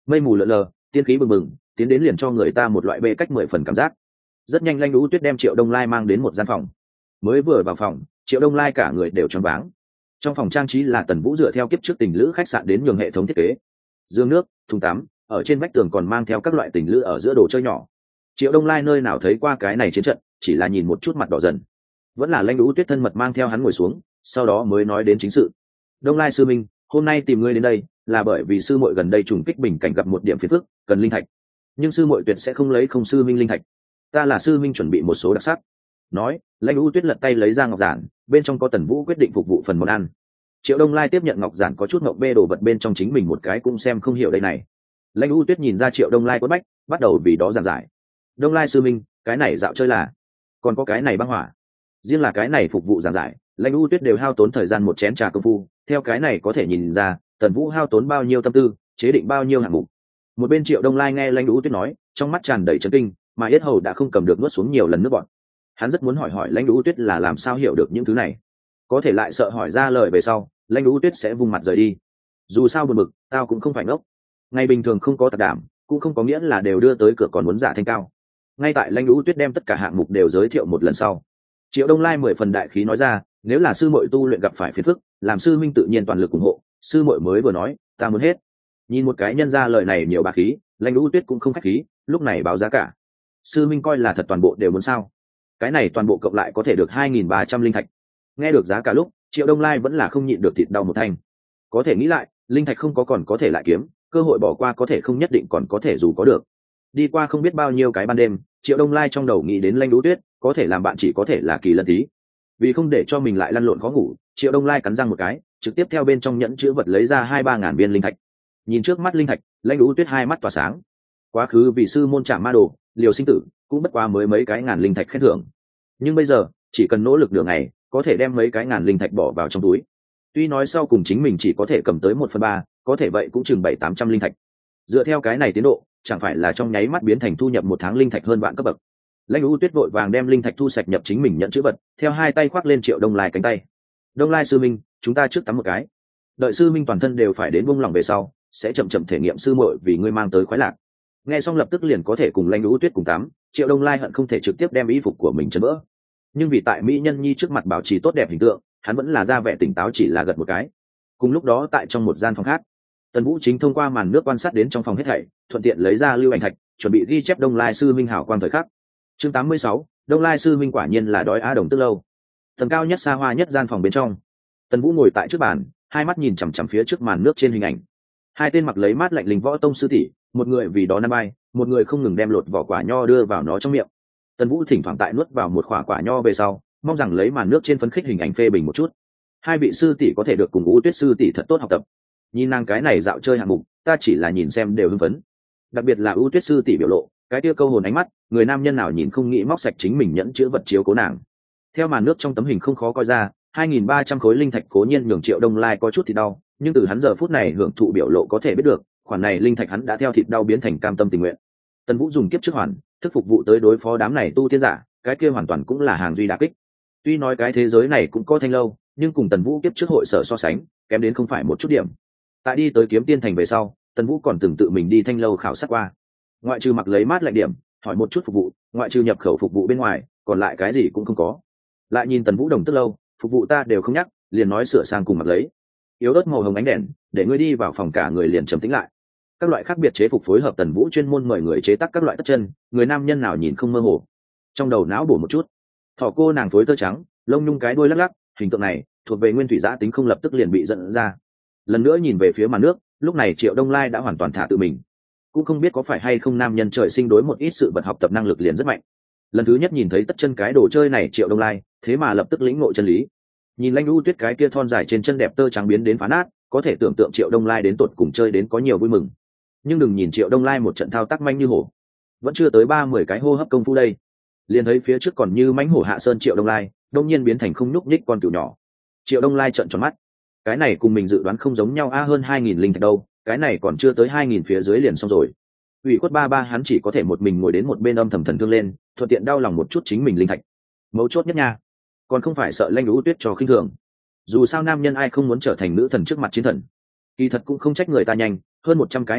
mây mù lợn lờ, tiên khí bừng bừng, tiến đến liền cho người ta một loại bê cách mười phần cảm giác. Rất nhanh Lanh Lũ Tuyết đem Triệu Đông Lai mang đến một gian phòng. Mới vừa vào phòng, Triệu Đông Lai cả người đều choáng váng. Trong phòng trang trí là Tần Vũ dựa theo kiếp trước tình lữ khách sạn đến nhường hệ thống thiết kế. Dương nước, thùng tắm, ở trên vách tường còn mang theo các loại tình lữ ở giữa đồ chơi nhỏ. Triệu Đông Lai nơi nào thấy qua cái này chiến trận, chỉ là nhìn một chút mặt đỏ dần. Vẫn là Lanh Lũ Tuyết thân mật mang theo hắn ngồi xuống, sau đó mới nói đến chính sự. Đông Lai sư minh, hôm nay tìm ngươi đến đây là bởi vì sư muội gần đây trùng kích bình cảnh gặp một điểm phiền phức, cần linh thạch. Nhưng sư muội tuyệt sẽ không lấy không sư minh linh thạch. Ta là sư minh chuẩn bị một số đặc sắc. Nói, Lãnh U Tuyết lật tay lấy ra ngọc giản, bên trong có Tần Vũ quyết định phục vụ phần món ăn. Triệu Đông Lai tiếp nhận ngọc giản, có chút ngọc bê đồ vật bên trong chính mình một cái cũng xem không hiểu đây này. Lãnh U Tuyết nhìn ra Triệu Đông Lai quất bách, bắt đầu vì đó giảng giải. Đông Lai sư minh, cái này dạo chơi là, còn có cái này băng hỏa. Riêng là cái này phục vụ giảng giải, Lãnh U Tuyết đều hao tốn thời gian một chén trà công phu, theo cái này có thể nhìn ra, Tần Vũ hao tốn bao nhiêu tâm tư, chế định bao nhiêu hạng mục. Một bên Triệu Đông Lai nghe Lãnh U Tuyết nói, trong mắt tràn đầy chấn kinh, mà yết hầu đã không cầm được nuốt xuống nhiều lần nước bọt. Hắn rất muốn hỏi hỏi Lãnh U Tuyết là làm sao hiểu được những thứ này, có thể lại sợ hỏi ra lời về sau, Lãnh U Tuyết sẽ vung mặt rời đi. Dù sao buồn bực, tao cũng không phải ngốc. Ngày bình thường không có tạc đảm, cũng không có nghĩa là đều đưa tới cửa còn muốn giả thanh cao. Ngay tại Lãnh U Tuyết đem tất cả hạng mục đều giới thiệu một lần sau, Triệu Đông Lai mười phần đại khí nói ra, nếu là sư muội tu luyện gặp phải phiền phức, làm sư minh tự nhiên toàn lực ủng hộ. Sư muội mới vừa nói, ta muốn hết. Nhìn một cái nhân ra lời này nhiều bá khí, Lãnh U Tuyết cũng không khách khí, lúc này báo giá cả. Sư minh coi là thật toàn bộ đều muốn sao? Cái này toàn bộ cộng lại có thể được hai nghìn ba trăm linh thạch. Nghe được giá cả lúc, Triệu Đông Lai vẫn là không nhịn được thịt đau một thanh. Có thể nghĩ lại, linh thạch không có còn có thể lại kiếm, cơ hội bỏ qua có thể không nhất định còn có thể dù có được. Đi qua không biết bao nhiêu cái ban đêm, Triệu Đông Lai trong đầu nghĩ đến Lãnh U Tuyết, có thể làm bạn chỉ có thể là Kỳ Lân Tí. Vì không để cho mình lại lăn lộn khó ngủ, Triệu Đông Lai cắn răng một cái, trực tiếp theo bên trong nhẫn chứa vật lấy ra hai ba ngàn viên linh thạch. Nhìn trước mắt linh thạch, Lãnh U Tuyết hai mắt tỏa sáng. Quá khứ vì sư môn Trảm Ma Đồ, liều sinh tử, cũng bất quá mới mấy cái ngàn linh thạch khen thưởng. Nhưng bây giờ, chỉ cần nỗ lực nửa ngày, có thể đem mấy cái ngàn linh thạch bỏ vào trong túi. Tuy nói sau cùng chính mình chỉ có thể cầm tới một phần ba, có thể vậy cũng chừng bảy tám trăm linh thạch. Dựa theo cái này tiến độ, chẳng phải là trong nháy mắt biến thành thu nhập một tháng linh thạch hơn vạn cấp bậc. Lãnh U Tuyết vội vàng đem linh thạch thu sạch nhập chính mình nhận chữ vật, theo hai tay khoác lên Triệu Đông Lai cánh tay. Đông Lai sư minh, chúng ta trước tắm một cái. Đợi sư minh toàn thân đều phải đến buông lỏng về sau, sẽ chậm chậm thể nghiệm sư muội vì ngươi mang tới khoái lạc. Nghe xong lập tức liền có thể cùng Lãnh U Tuyết cùng tắm, Triệu Đông Lai hận không thể trực tiếp đem y phục của mình chấn vỡ. Nhưng vì tại mỹ nhân nhi trước mặt bảo trì tốt đẹp hình tượng, hắn vẫn là ra vẻ tỉnh táo, chỉ là gật một cái. Cùng lúc đó tại trong một gian phòng khác, Tần Vũ chính thông qua màn nước quan sát đến trong phòng hết thảy, thuận tiện lấy ra lưu ảnh thạch, chuẩn bị ghi chép Đông Lai sư minh hảo quang thời khắc. Chương tám mươi sáu, Đông Lai sư minh quả nhiên là đói á đồng tức lâu. Tầng cao nhất xa hoa nhất gian phòng bên trong, Tần Vũ ngồi tại trước bàn, hai mắt nhìn chằm chằm phía trước màn nước trên hình ảnh. Hai tên mặc lấy mát lạnh linh võ tông sư tỷ, một người vì đó năm bay, một người không ngừng đem lột vỏ quả nho đưa vào nó trong miệng. Tần Vũ thỉnh thoảng tại nuốt vào một quả quả nho về sau, mong rằng lấy màn nước trên phấn khích hình ảnh phê bình một chút. Hai vị sư tỷ có thể được cùng U Tuyết sư tỷ thật tốt học tập. Nhìn nàng cái này dạo chơi hạng mục, ta chỉ là nhìn xem đều hưng phấn. Đặc biệt là U Tuyết sư tỷ biểu lộ, cái tia câu hồn ánh mắt, người nam nhân nào nhìn không nghĩ móc sạch chính mình nhẫn chữ vật chiếu cố nàng. Theo màn nước trong tấm hình không khó coi ra, hai nghìn ba trăm khối linh thạch cố nhiên nhường Triệu Đông Lai có chút thịt đau, nhưng từ hắn giờ phút này hưởng thụ biểu lộ có thể biết được, khoản này linh thạch hắn đã theo thịt đau biến thành cam tâm tình nguyện. Tần Vũ dùng kiếp trước hoàn thức phục vụ tới đối phó đám này tu tiên giả, cái kia hoàn toàn cũng là hàng duy đả kích. Tuy nói cái thế giới này cũng có thanh lâu, nhưng cùng Tần Vũ kiếp trước hội sở so sánh, kém đến không phải một chút điểm. Tại đi tới Kiếm Tiên thành về sau, Tần Vũ còn từng tự mình đi thanh lâu khảo sát qua. Ngoại trừ mặc lấy mát lạnh điểm, hỏi một chút phục vụ, ngoại trừ nhập khẩu phục vụ bên ngoài, còn lại cái gì cũng không có. Lại nhìn Tần Vũ đồng tức lâu, phục vụ ta đều không nhắc, liền nói sửa sang cùng mặc lấy. Yếu ớt màu hồng ánh đèn, để ngươi đi vào phòng cả người liền trầm tĩnh lại. Các loại khác biệt chế phục phối hợp, Tần Vũ chuyên môn mời người chế tác các loại tất chân, người nam nhân nào nhìn không mơ hồ. Trong đầu não bổ một chút, thỏ cô nàng phối tơ trắng, lông nhung cái đuôi lắc lắc, hình tượng này thuộc về nguyên thủy giã tính, không lập tức liền bị dẫn ra. Lần nữa nhìn về phía màn nước, lúc này Triệu Đông Lai đã hoàn toàn thả tự mình. Cũng không biết có phải hay không nam nhân trời sinh đối một ít sự vật học tập năng lực liền rất mạnh. Lần thứ nhất nhìn thấy tất chân cái đồ chơi này Triệu Đông Lai, thế mà lập tức lĩnh ngộ chân lý. Nhìn Lãnh U Tuyết cái kia thon dài trên chân đẹp tơ trắng biến đến phá nát, có thể tưởng tượng Triệu Đông Lai đến tột cùng chơi đến có nhiều vui mừng. Nhưng đừng nhìn Triệu Đông Lai một trận thao tác manh như hổ, vẫn chưa tới ba mươi cái hô hấp công phu đây, liền thấy phía trước còn như mãnh hổ hạ sơn Triệu Đông Lai đông nhiên biến thành không nhúc nhích con cừu nhỏ. Triệu Đông Lai trợn tròn mắt, cái này cùng mình dự đoán không giống nhau a, hơn hai nghìn linh thạch đâu, cái này còn chưa tới hai nghìn phía dưới liền xong rồi. Ủy khuất ba ba hắn chỉ có thể một mình ngồi đến một bên âm thầm thần thương lên, thuận tiện đau lòng một chút chính mình linh thạch. Mấu chốt nhất nha, còn không phải sợ Lãnh U Tuyết cho khinh thường. Dù sao nam nhân ai không muốn trở thành nữ thần trước mặt chiến thần. Kỳ thật cũng không trách người ta nhanh, hơn một trăm cái hạng mục,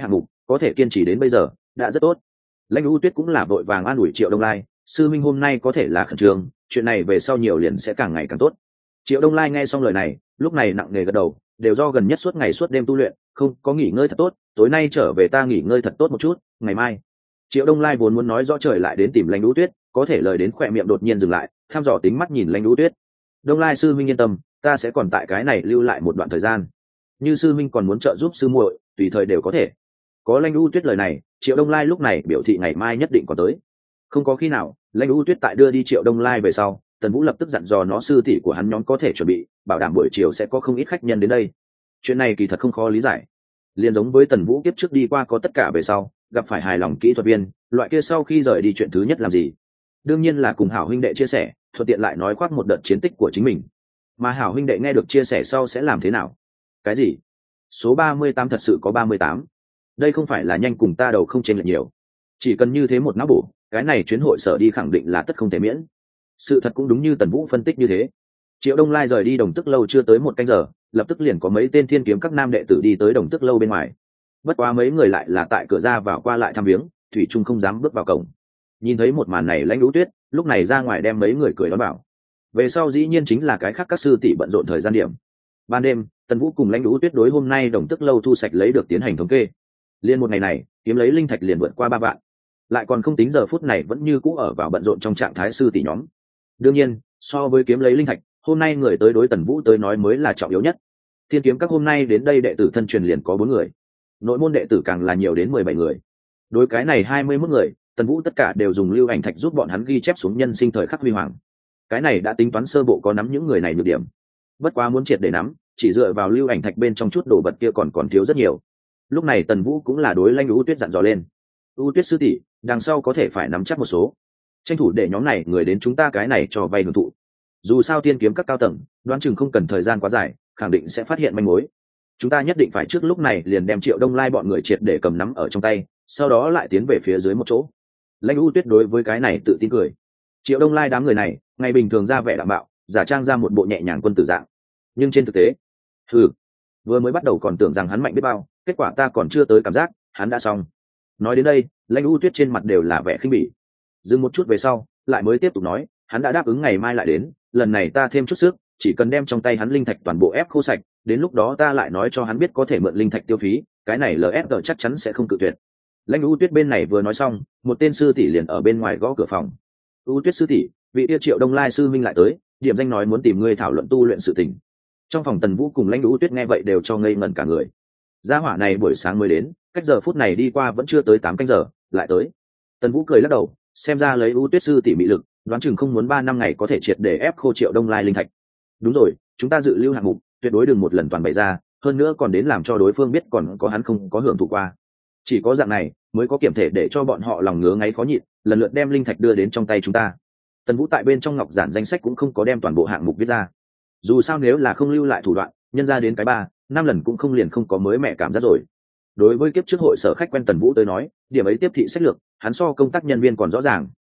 có thể kiên trì đến bây giờ đã rất tốt. Lãnh U Tuyết cũng là vội vàng an ủi Triệu Đông Lai, sư minh hôm nay có thể là khẩn trương, chuyện này về sau nhiều liền sẽ càng ngày càng tốt. Triệu Đông Lai nghe xong lời này, lúc này nặng nề gật đầu, đều do gần nhất suốt ngày suốt đêm tu luyện, không có nghỉ ngơi thật tốt, tối nay trở về ta nghỉ ngơi thật tốt một chút, ngày mai. Triệu Đông Lai vốn muốn nói rõ trời lại đến tìm Lãnh U Tuyết, có thể lời đến khỏe miệng đột nhiên dừng lại, tham dò tính mắt nhìn Lãnh U Tuyết. Đông Lai sư minh yên tâm, ta sẽ còn tại cái này lưu lại một đoạn thời gian. Như sư minh còn muốn trợ giúp sư muội, tùy thời đều có thể. Có Lãnh U Tuyết lời này, Triệu Đông Lai lúc này biểu thị ngày mai nhất định có tới. Không có khi nào, Lãnh U Tuyết tại đưa đi Triệu Đông Lai về sau, Tần Vũ lập tức dặn dò nó sư tỷ của hắn nhóm có thể chuẩn bị, bảo đảm buổi chiều sẽ có không ít khách nhân đến đây. Chuyện này kỳ thật không khó lý giải, liền giống với Tần Vũ kiếp trước đi qua có tất cả về sau, gặp phải hài lòng kỹ thuật viên, loại kia sau khi rời đi chuyện thứ nhất làm gì? Đương nhiên là cùng hảo huynh đệ chia sẻ, thuận tiện lại nói khoác một đợt chiến tích của chính mình. Mà hảo huynh đệ nghe được chia sẻ sau sẽ làm thế nào? Cái gì? Số ba mươi tám thật sự có ba mươi tám? Đây không phải là nhanh cùng ta đầu không chênh lệch nhiều. Chỉ cần như thế một não bổ, cái này chuyến hội sở đi khẳng định là tất không thể miễn. Sự thật cũng đúng như Tần Vũ phân tích như thế. Triệu Đông Lai rời đi Đồng Tức lâu chưa tới một canh giờ, lập tức liền có mấy tên thiên kiếm các nam đệ tử đi tới Đồng Tức lâu bên ngoài. Bất quá mấy người lại là tại cửa ra vào qua lại thăm viếng, thủy trung không dám bước vào cổng. Nhìn thấy một màn này, Lãnh U Tuyết lúc này ra ngoài đem mấy người cười đón bảo. Về sau dĩ nhiên chính là cái khác các sư tỷ bận rộn thời gian điểm. Ban đêm, Tần Vũ cùng Lãnh U Tuyết đối hôm nay Đồng Tức lâu thu sạch lấy được tiến hành thống kê. Liên một ngày này, kiếm lấy linh thạch liền vượt qua ba vạn. Lại còn không tính giờ phút này vẫn như cũ ở vào bận rộn trong trạng thái sư tỷ nhóm. Đương nhiên, so với kiếm lấy linh thạch, hôm nay người tới đối Tần Vũ tới nói mới là trọng yếu nhất. Thiên kiếm các hôm nay đến đây đệ tử thân truyền liền có bốn người, nội môn đệ tử càng là nhiều đến mười bảy người. Đối cái này hai mươi mốt người, Tần Vũ tất cả đều dùng lưu ảnh thạch giúp bọn hắn ghi chép xuống nhân sinh thời khắc huy hoàng. Cái này đã tính toán sơ bộ có nắm những người này nhược điểm. Bất quá muốn triệt để nắm, chỉ dựa vào lưu ảnh thạch bên trong chút đồ vật kia còn còn thiếu rất nhiều. Lúc này Tần Vũ cũng là đối Lãnh U Tuyết dặn dò lên. U Tuyết sư tỷ, đằng sau có thể phải nắm chắc một số, tranh thủ để nhóm này người đến chúng ta cái này cho vay hưởng thụ. Dù sao tiên kiếm các cao tầng, đoán chừng không cần thời gian quá dài, khẳng định sẽ phát hiện manh mối. Chúng ta nhất định phải trước lúc này liền đem Triệu Đông Lai bọn người triệt để cầm nắm ở trong tay, sau đó lại tiến về phía dưới một chỗ. Lãnh U Tuyết đối với cái này tự tin cười. Triệu Đông Lai đám người này, ngày bình thường ra vẻ đạm bạo, giả trang ra một bộ nhẹ nhàng quân tử dạng, nhưng trên thực tế, hừ, vừa mới bắt đầu còn tưởng rằng hắn mạnh biết bao, kết quả ta còn chưa tới cảm giác hắn đã xong. Nói đến đây, Lãnh U Tuyết trên mặt đều là vẻ khinh bỉ. Dừng một chút về sau, lại mới tiếp tục nói, hắn đã đáp ứng ngày mai lại đến, lần này ta thêm chút sức, chỉ cần đem trong tay hắn linh thạch toàn bộ ép khô sạch, đến lúc đó ta lại nói cho hắn biết có thể mượn linh thạch tiêu phí, cái này lờ ép giê chắc chắn sẽ không cự tuyệt. Lãnh U Tuyết bên này vừa nói xong, một tên sư tỷ liền ở bên ngoài gõ cửa phòng. U Tuyết sư tỷ, vị tiêu Triệu Đông Lai sư minh lại tới, điểm danh nói muốn tìm ngươi thảo luận tu luyện sự tình. Trong phòng Tần Vũ cùng Lãnh U Tuyết nghe vậy đều cho ngây ngẩn cả người. Gia hỏa này buổi sáng mới đến, cách giờ phút này đi qua vẫn chưa tới tám canh giờ, lại tới. Tần Vũ cười lắc đầu, xem ra lấy U Tuyết sư tỷ mị lực, đoán chừng không muốn ba năm ngày có thể triệt để ép khô Triệu Đông Lai linh thạch. Đúng rồi, chúng ta dự lưu hạng mục, tuyệt đối đừng một lần toàn bày ra, hơn nữa còn đến làm cho đối phương biết còn có hắn không có hưởng thụ qua. Chỉ có dạng này mới có kiểm thể để cho bọn họ lòng ngứa ngáy khó nhịn, lần lượt đem linh thạch đưa đến trong tay chúng ta. Tần Vũ tại bên trong ngọc giản danh sách cũng không có đem toàn bộ hạng mục viết ra. Dù sao nếu là không lưu lại thủ đoạn, nhân ra đến cái ba, năm lần cũng không liền không có mới mẹ cảm giác rồi. Đối với kiếp trước hội sở khách quen Tần Vũ tới nói, điểm ấy tiếp thị sách lược, hắn so công tác nhân viên còn rõ ràng.